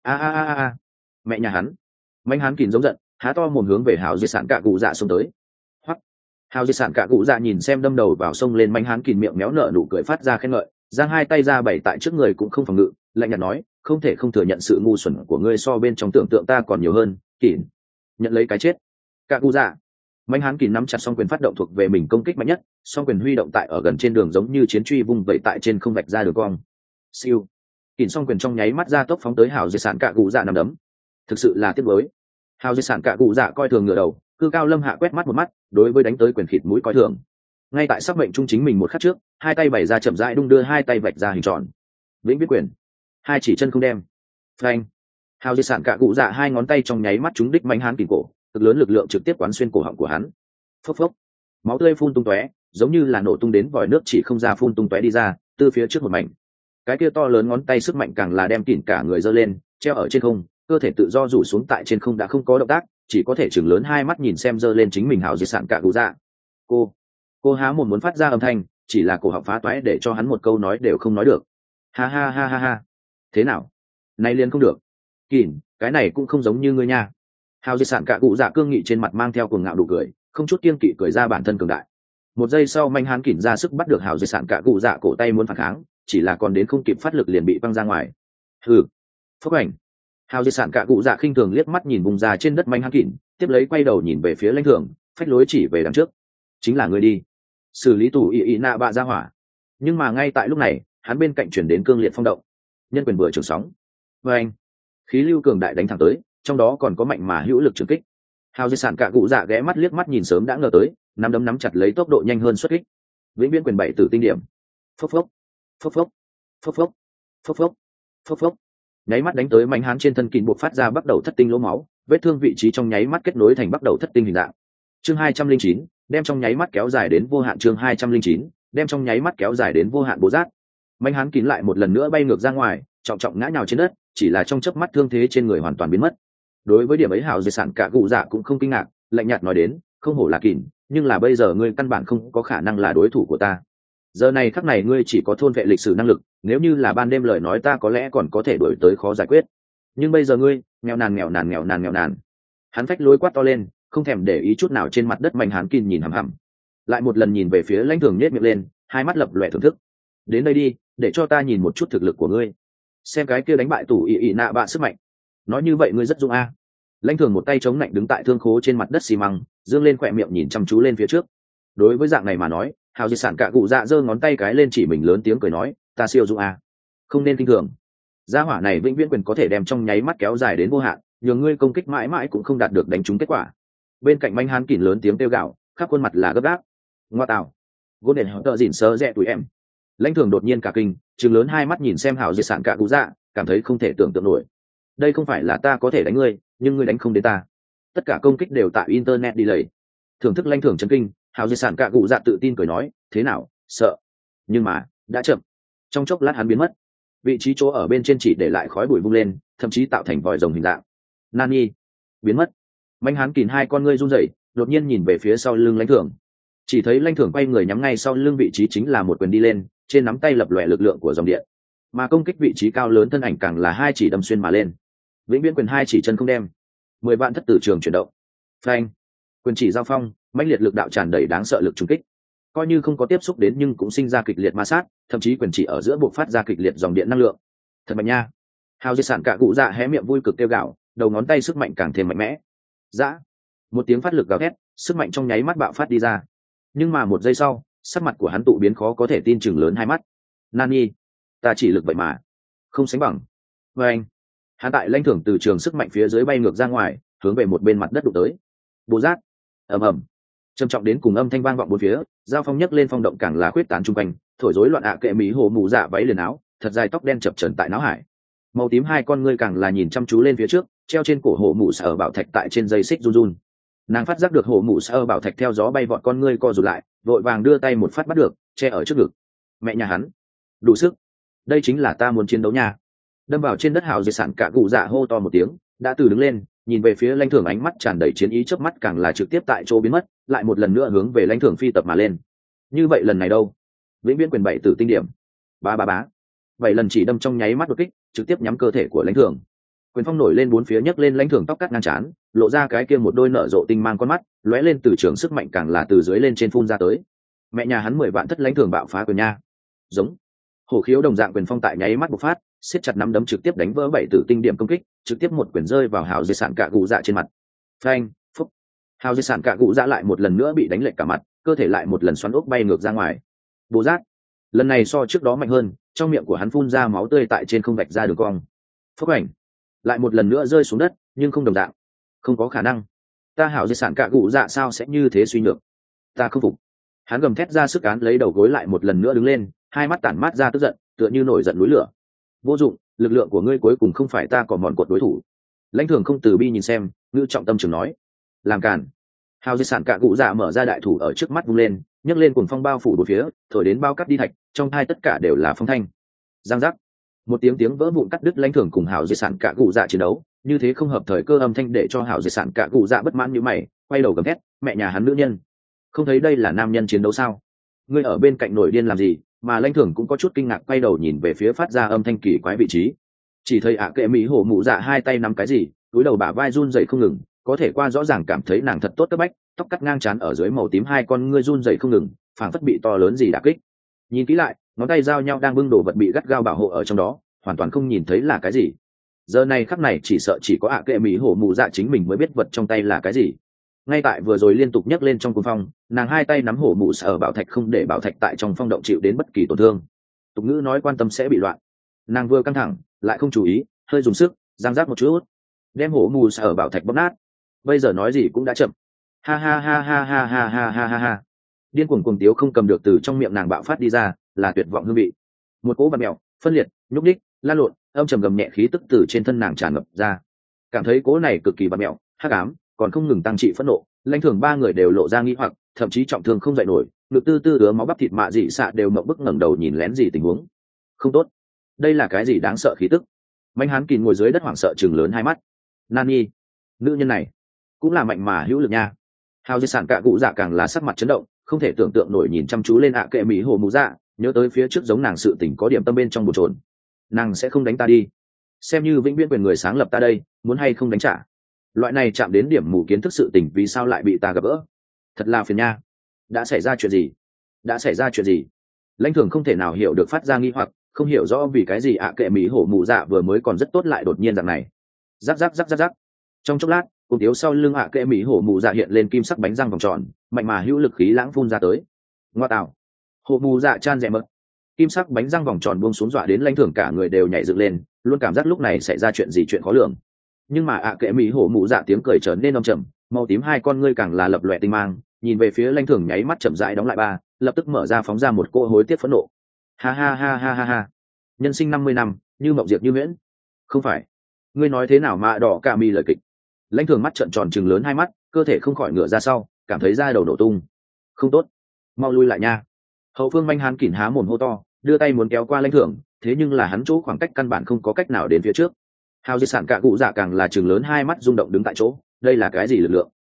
S1: A, mẹ nhà hắn. Mạnh Hán Kỷ giống giận, há to mồm hướng về hào di sản cả cụ dạ xông tới. Hoắc. Hào di sản cả cụ dạ nhìn xem đâm đầu vào sông lên Mạnh Hán Kỷ miệng méo nở nụ cười phát ra khen ngợi, giang hai tay ra bày tại trước người cũng không phòng ngự, lạnh nhạt nói, không thể không thừa nhận sự ngu xuẩn của ngươi so bên trong tưởng tượng ta còn nhiều hơn. Kỷ, nhận lấy cái chết. Cả cụ dạ. Mạnh Hán Kỷ nắm chặt song quyền phát động thuộc về mình công kích mạnh nhất, song quyền huy động tại ở gần trên đường giống như chiến truy vung vẩy tại trên không vạch ra đường cong. Siêu. Kỷ song quyền trong nháy mắt ra tốc phóng tới hào di sản cả cụ dạ nằm đấm. Thực sự là tiếc nuối. Hào di sản cả cụ dạ coi thường ngửa đầu, cư cao lâm hạ quét mắt một mắt, đối với đánh tới quyền khịt mũi coi thường. Ngay tại sắc mệnh trung chính mình một khắc trước, hai tay bày ra chậm rãi đung đưa hai tay vạch ra hình tròn. Vĩnh viễn quyền. Hai chỉ chân không đem. Phanh. Hào di sản cả cụ dạ hai ngón tay trong nháy mắt trúng đích Mạnh Hán Kỷ cổ, cực lớn lực lượng trực tiếp quán xuyên cổ họng của hắn. Phốc phốc. Máu tươi phun tung tóe, giống như là nổ tung đến vòi nước chỉ không ra phun tung tóe đi ra, từ phía trước một mảnh. Cái kia to lớn ngón tay sức mạnh càng là đem Kỷ cả người giơ lên, treo ở trên không, cơ thể tự do rủ xuống tại trên không đã không có động tác, chỉ có thể chừng lớn hai mắt nhìn xem giơ lên chính mình hào di sản cả cụ dạ. Cô há mồm muốn phát ra âm thanh, chỉ là cổ họng phá toái để cho hắn một câu nói đều không nói được. Ha. Thế nào? Nay liền không được. Kỷ, cái này cũng không giống như ngươi nha. Hào di sản cả cụ dạ cương nghị trên mặt mang theo cuồng ngạo đủ cười, không chút kiêng kỵ cười ra bản thân cường đại. Một giây sau Mạnh Hán Kỷ ra sức bắt được hào di sản cả cụ dạ cổ tay muốn phản kháng, chỉ là còn đến không kịp phát lực liền bị văng ra ngoài. Hừ. Phốc ảnh. Hào di sản cả cụ dạ khinh thường liếc mắt nhìn vùng ra trên đất Mạnh Hán Kỷ, tiếp lấy quay đầu nhìn về phía Lãnh Thường, phách lối chỉ về đằng trước. Chính là ngươi đi xử lý tù ị nạ bạ ra hỏa. Nhưng mà ngay tại lúc này, hắn bên cạnh chuyển đến cương liệt phong động, nhân quyền vừa trường sóng. Và anh, khí lưu cường đại đánh thẳng tới, trong đó còn có mạnh mà hữu lực trường kích. Hào di sản cả cụ dạ ghé mắt liếc mắt nhìn sớm đã ngờ tới, nắm đấm nắm chặt lấy tốc độ nhanh hơn xuất kích. Vĩnh viễn quyền bảy tử tinh điểm. Phốc phốc. nháy mắt đánh tới mạnh hán trên thân kín buộc phát ra bắt đầu thất tinh lỗ máu, vết thương vị trí trong nháy mắt kết nối thành bắt đầu thất tinh hình dạng. Chương 209, đem trong nháy mắt kéo dài đến vô hạn. Chương 209, đem trong nháy mắt kéo dài đến vô hạn. Bố giác, mạnh hán kín lại một lần nữa bay ngược ra ngoài, trọng trọng ngã nhào trên đất, chỉ là trong chớp mắt thương thế trên người hoàn toàn biến mất. Đối với điểm ấy hào di sản cả cụ dạ cũng không kinh ngạc, lạnh nhạt nói đến, không hổ là kín, nhưng là bây giờ ngươi căn bản không có khả năng là đối thủ của ta. Giờ này khắc này ngươi chỉ có thôn vệ lịch sử năng lực, nếu như là ban đêm lời nói ta có lẽ còn có thể đuổi tới khó giải quyết, nhưng bây giờ ngươi nghèo nàn. Hắn phách lối quát to lên, không thèm để ý chút nào trên mặt đất. Mạnh hán kín nhìn hằm hằm, lại một lần nhìn về phía Lãnh Thường, nhếch miệng lên, hai mắt lập lòe thưởng thức. Đến đây đi, để cho ta nhìn một chút thực lực của ngươi, xem cái kia đánh bại tủ ỵ nạ bạ sức mạnh. Nói như vậy ngươi rất dũng a. Lãnh Thường một tay chống lạnh đứng tại thương khố trên mặt đất xi măng, dương lên khỏe miệng nhìn chăm chú lên phía trước. Đối với dạng này mà nói, hào di sản cả cụ dạ giơ ngón tay cái lên chỉ mình, lớn tiếng cười nói, ta siêu dũng a, không nên kinh thường. Gia hỏa này vĩnh viễn quyền có thể đem trong nháy mắt kéo dài đến vô hạn, nhường ngươi công kích mãi mãi cũng không đạt được đánh trúng kết quả. Bên cạnh Mạnh hán kín lớn tiếng kêu gào, khắp khuôn mặt là gấp gáp. Ngoa tạo, gỗ đền họ tợ dỉn sớ rẽ tụi em. Lãnh Thường đột nhiên cả kinh, trừng lớn hai mắt nhìn xem hào di sản cả cụ dạ, cảm thấy không thể tưởng tượng nổi. Đây không phải là ta có thể đánh ngươi, nhưng ngươi đánh không đến ta. Tất cả công kích đều tại internet đi lầy. Thưởng thức Lãnh Thường chấn kinh, hào di sản cả cụ dạ tự tin cười nói, thế nào, sợ? Nhưng mà đã chậm. Trong chốc lát hắn biến mất, vị trí chỗ ở bên trên chỉ để lại khói bụi vung lên, thậm chí tạo thành vòi rồng hình dạng. Nani, biến mất. Mạnh hán kín hai con ngươi run rẩy, đột nhiên nhìn về phía sau lưng Lãnh Thường, chỉ thấy Lãnh Thường quay người nhắm ngay sau lưng vị trí chính là một quyền đi lên, trên nắm tay lập lòe lực lượng của dòng điện, mà công kích vị trí cao lớn thân ảnh càng là hai chỉ đâm xuyên mà lên. Vĩnh viễn quyền, hai chỉ chân không đem. 10 vạn thất tử trường chuyển động. Phanh, quyền chỉ giao phong, mãnh liệt lực đạo tràn đầy đáng sợ lực trùng kích, coi như không có tiếp xúc đến nhưng cũng sinh ra kịch liệt ma sát, thậm chí quyền chỉ ở giữa buộc phát ra kịch liệt dòng điện năng lượng. Thật mạnh nha. Hào di sản cả cụ dạ hé miệng vui cực kêu gạo, đầu ngón tay sức mạnh càng thêm mạnh mẽ. Dã, một tiếng phát lực gào thét, sức mạnh trong nháy mắt bạo phát đi ra. Nhưng mà một giây sau, sắc mặt của hắn tụ biến, khó có thể tin, chừng lớn hai mắt. Nani, ta chỉ lực vậy mà không sánh bằng. Và anh, hắn tại Lãnh Thường từ trường sức mạnh phía dưới bay ngược ra ngoài, hướng về một bên mặt đất đụng tới. Bố giác, ầm ầm, trầm trọng đến cùng âm thanh vang vọng bốn phía, giao phong nhấc lên phong động càng là khuyết tán chung quanh, thổi rối loạn ạ kệ mỹ hồ mù dạ váy liền áo, thật dài tóc đen chập chờn tại não hải. Màu tím hai con ngươi càng là nhìn chăm chú lên phía trước, treo trên cổ hổ mù sở bảo thạch tại trên dây xích run run. Nàng phát giác được hổ mù sở bảo thạch theo gió bay vọt, con ngươi co rụt lại, vội vàng đưa tay một phát bắt được, che ở trước ngực. Mẹ nhà hắn, đủ sức, đây chính là ta muốn chiến đấu nha. Đâm vào trên đất hào di sản cả cụ dạ hô to một tiếng, đã từ đứng lên, nhìn về phía Lãnh Thường, ánh mắt tràn đầy chiến ý, chớp mắt càng là trực tiếp tại chỗ biến mất, lại một lần nữa hướng về Lãnh Thường phi tập mà lên. Như vậy lần này đâu? Vĩnh viễn quyền 7 tử tinh điểm. Ba ba bá. 7 lần chỉ đâm trong nháy mắt đột kích, trực tiếp nhắm cơ thể của Lãnh Thường. Quyền phong nổi lên bốn phía, nhấc lên Lãnh Thường tóc cắt ngang trán, lộ ra cái kia một đôi nở rộ tinh mang con mắt, lóe lên từ trường sức mạnh càng là từ dưới lên trên phun ra tới. Mẹ nhà hắn 10 vạn thất Lãnh Thường bạo phá quyền nha. Giống. Hổ khiếu đồng dạng quyền phong tại nháy mắt bộc phát, siết chặt nắm đấm trực tiếp đánh vỡ 7 tử tinh điểm công kích, trực tiếp một quyền rơi vào hào di sản cả cụ dạ trên mặt. Phanh, phúc. Hào di sản cả cụ dạ lại một lần nữa bị đánh lệch cả mặt, cơ thể lại một lần xoắn ốc bay ngược ra ngoài. Bố giác, lần này so trước đó mạnh hơn, trong miệng của hắn phun ra máu tươi tại trên không vạch ra đường cong. Phúc ảnh, lại một lần nữa rơi xuống đất, nhưng không đồng dạng. Không có khả năng, ta hảo di sản cả cụ dạ sao sẽ như thế suy nhược? Ta không phục. Hắn gầm thét ra sức án lấy đầu gối, lại một lần nữa đứng lên, hai mắt tản mát ra tức giận, tựa như nổi giận núi lửa. Vô dụng, lực lượng của ngươi cuối cùng không phải ta còn mòn cột đối thủ. Lãnh Thường không từ bi nhìn xem, ngữ trọng tâm trường nói, làm cản. Hào di sản cả cụ dạ mở ra đại thủ ở trước mắt vung lên, nhấc lên cuồng phong bao phủ bốn phía, thổi đến bao cắt đi thạch, trong hai tất cả đều là phong thanh. Giang giác, một tiếng vỡ vụn cắt đứt Lãnh Thường cùng hào di sản cả cụ dạ chiến đấu. Như thế không hợp thời cơ âm thanh để cho hào di sản cả cụ dạ bất mãn như mày, quay đầu gầm thét, mẹ nhà hắn nữ nhân, không thấy đây là nam nhân chiến đấu sao? Ngươi ở bên cạnh nổi điên làm gì? Mà Lãnh Thường cũng có chút kinh ngạc, quay đầu nhìn về phía phát ra âm thanh kỳ quái vị trí, chỉ thấy ạ kệ mỹ hổ mụ dạ hai tay nắm cái gì, túi đầu bả vai run rẩy không ngừng, có thể qua rõ ràng cảm thấy nàng thật tốt cấp bách, tóc cắt ngang trán ở dưới màu tím, hai con ngươi run rẩy không ngừng, phảng phất bị to lớn gì đả kích. Nhìn kỹ lại, ngón tay giao nhau đang bưng đồ vật bị gắt gao bảo hộ ở trong đó, hoàn toàn không nhìn thấy là cái gì. Giờ này khắc này chỉ sợ chỉ có ạ kệ mỹ hổ mụ dạ chính mình mới biết vật trong tay là cái gì. Ngay tại vừa rồi liên tục nhấc lên trong cuồng phong, nàng hai tay nắm hổ mụ sở bảo thạch, không để bảo thạch tại trong phong động chịu đến bất kỳ tổn thương. Tục ngữ nói quan tâm sẽ bị loạn, nàng vừa căng thẳng lại không chú ý, hơi dùng sức, giang giác một chút, đem hổ mù sở bảo thạch bóp nát. Bây giờ nói gì cũng đã chậm. Ha ha ha ha ha ha ha ha ha ha. Điên cuồng cuồng tiếu không cầm được từ trong miệng nàng bạo phát đi ra, là tuyệt vọng hương vị. Một cỗ bạt mèo, phân liệt, nhúc đích, lan lộn, âm trầm gầm nhẹ khí tức từ trên thân nàng tràn ngập ra, cảm thấy cố này cực kỳ bạt mẹo hắc ám còn không ngừng tăng trị phẫn nộ. Lãnh Thường ba người đều lộ ra nghi hoặc, thậm chí trọng thương không dậy nổi, ngực tư tư ứa máu bắp thịt mạ dị xạ đều mộng bức ngẩng đầu nhìn lén gì tình huống. Không tốt, đây là cái gì đáng sợ khí tức? Mạnh Hán Kình ngồi dưới đất hoảng sợ chừng lớn hai mắt. Nani, nữ nhân này cũng là mạnh mà hữu lực nha. Hào di sản cạ cụ dạ càng là sắc mặt chấn động, không thể tưởng tượng nổi nhìn chăm chú lên ạ kệ mỹ hồ mù dạ, nhớ tới phía trước giống nàng sự tình có điểm tâm bên trong bồn trồn. Nàng sẽ không đánh ta đi, xem như vĩnh viễn quyền người sáng lập ta đây, muốn hay không đánh trả. Loại này chạm đến điểm mù kiến thức sự tình vì sao lại bị ta gặp gỡ, thật là phiền nha. Đã xảy ra chuyện gì? Đã xảy ra chuyện gì? Lãnh Thường không thể nào hiểu được phát ra nghi hoặc, không hiểu rõ vì cái gì ạ kệ mỹ hổ mù dạ vừa mới còn rất tốt lại đột nhiên dạng này. Rắc rắc rắc rắc rắc. Trong chốc lát, cùng tiếu sau lưng ạ kệ mỹ hổ mù dạ hiện lên kim sắc bánh răng vòng tròn, mạnh mà hữu lực khí lãng phun ra tới. Ngoa tạo, hổ mù dạ chan rẻ mật. Kim sắc bánh răng vòng tròn buông xuống dọa đến Lãnh Thường cả người đều nhảy dựng lên, luôn cảm giác lúc này xảy ra chuyện gì chuyện khó lường. Nhưng mà ạ kệ mỹ hổ mù dạ tiếng cười trở nên âm trầm, màu tím hai con ngươi càng là lập lòe tinh mang, nhìn về phía Lãnh Thường nháy mắt chậm rãi đóng lại ba, lập tức mở ra phóng ra một cô hối tiếc phẫn nộ. Ha ha ha ha ha ha. Nhân sinh 50 năm, như mộng diệp như miễn. Không phải, ngươi nói thế nào mà đỏ cả mi lời kịch. Lãnh Thường mắt trợn tròn trừng lớn hai mắt, cơ thể không khỏi ngửa ra sau, cảm thấy da đầu nổ tung. Không tốt, mau lui lại nha. Hậu phương Manh Hán Kỉnh há mồm hô to, đưa tay muốn kéo qua Lãnh Thường, thế nhưng là hắn chỗ khoảng cách căn bản không có cách nào đến phía trước. Hào di sản cạ cụ dạ càng là trừng lớn hai mắt rung động đứng tại chỗ, đây là cái gì lực lượng?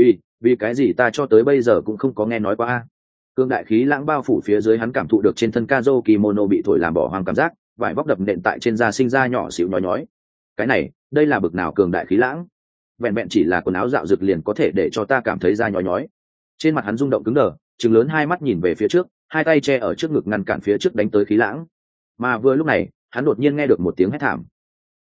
S1: Vì cái gì ta cho tới bây giờ cũng không có nghe nói qua a. Cương đại khí lãng bao phủ phía dưới, hắn cảm thụ được trên thân Kazo kimono bị thổi làm bỏ hoang cảm giác, vải vóc đập nện tại trên da sinh ra nhỏ xíu nhói nhói. Cái này, đây là bực nào cường đại khí lãng? Vẹn vẹn chỉ là quần áo dạo dực liền có thể để cho ta cảm thấy da nhói nhói. Trên mặt hắn rung động cứng đờ, trừng lớn hai mắt nhìn về phía trước, hai tay che ở trước ngực ngăn cản phía trước đánh tới khí lãng. Mà vừa lúc này, hắn đột nhiên nghe được một tiếng hét thảm,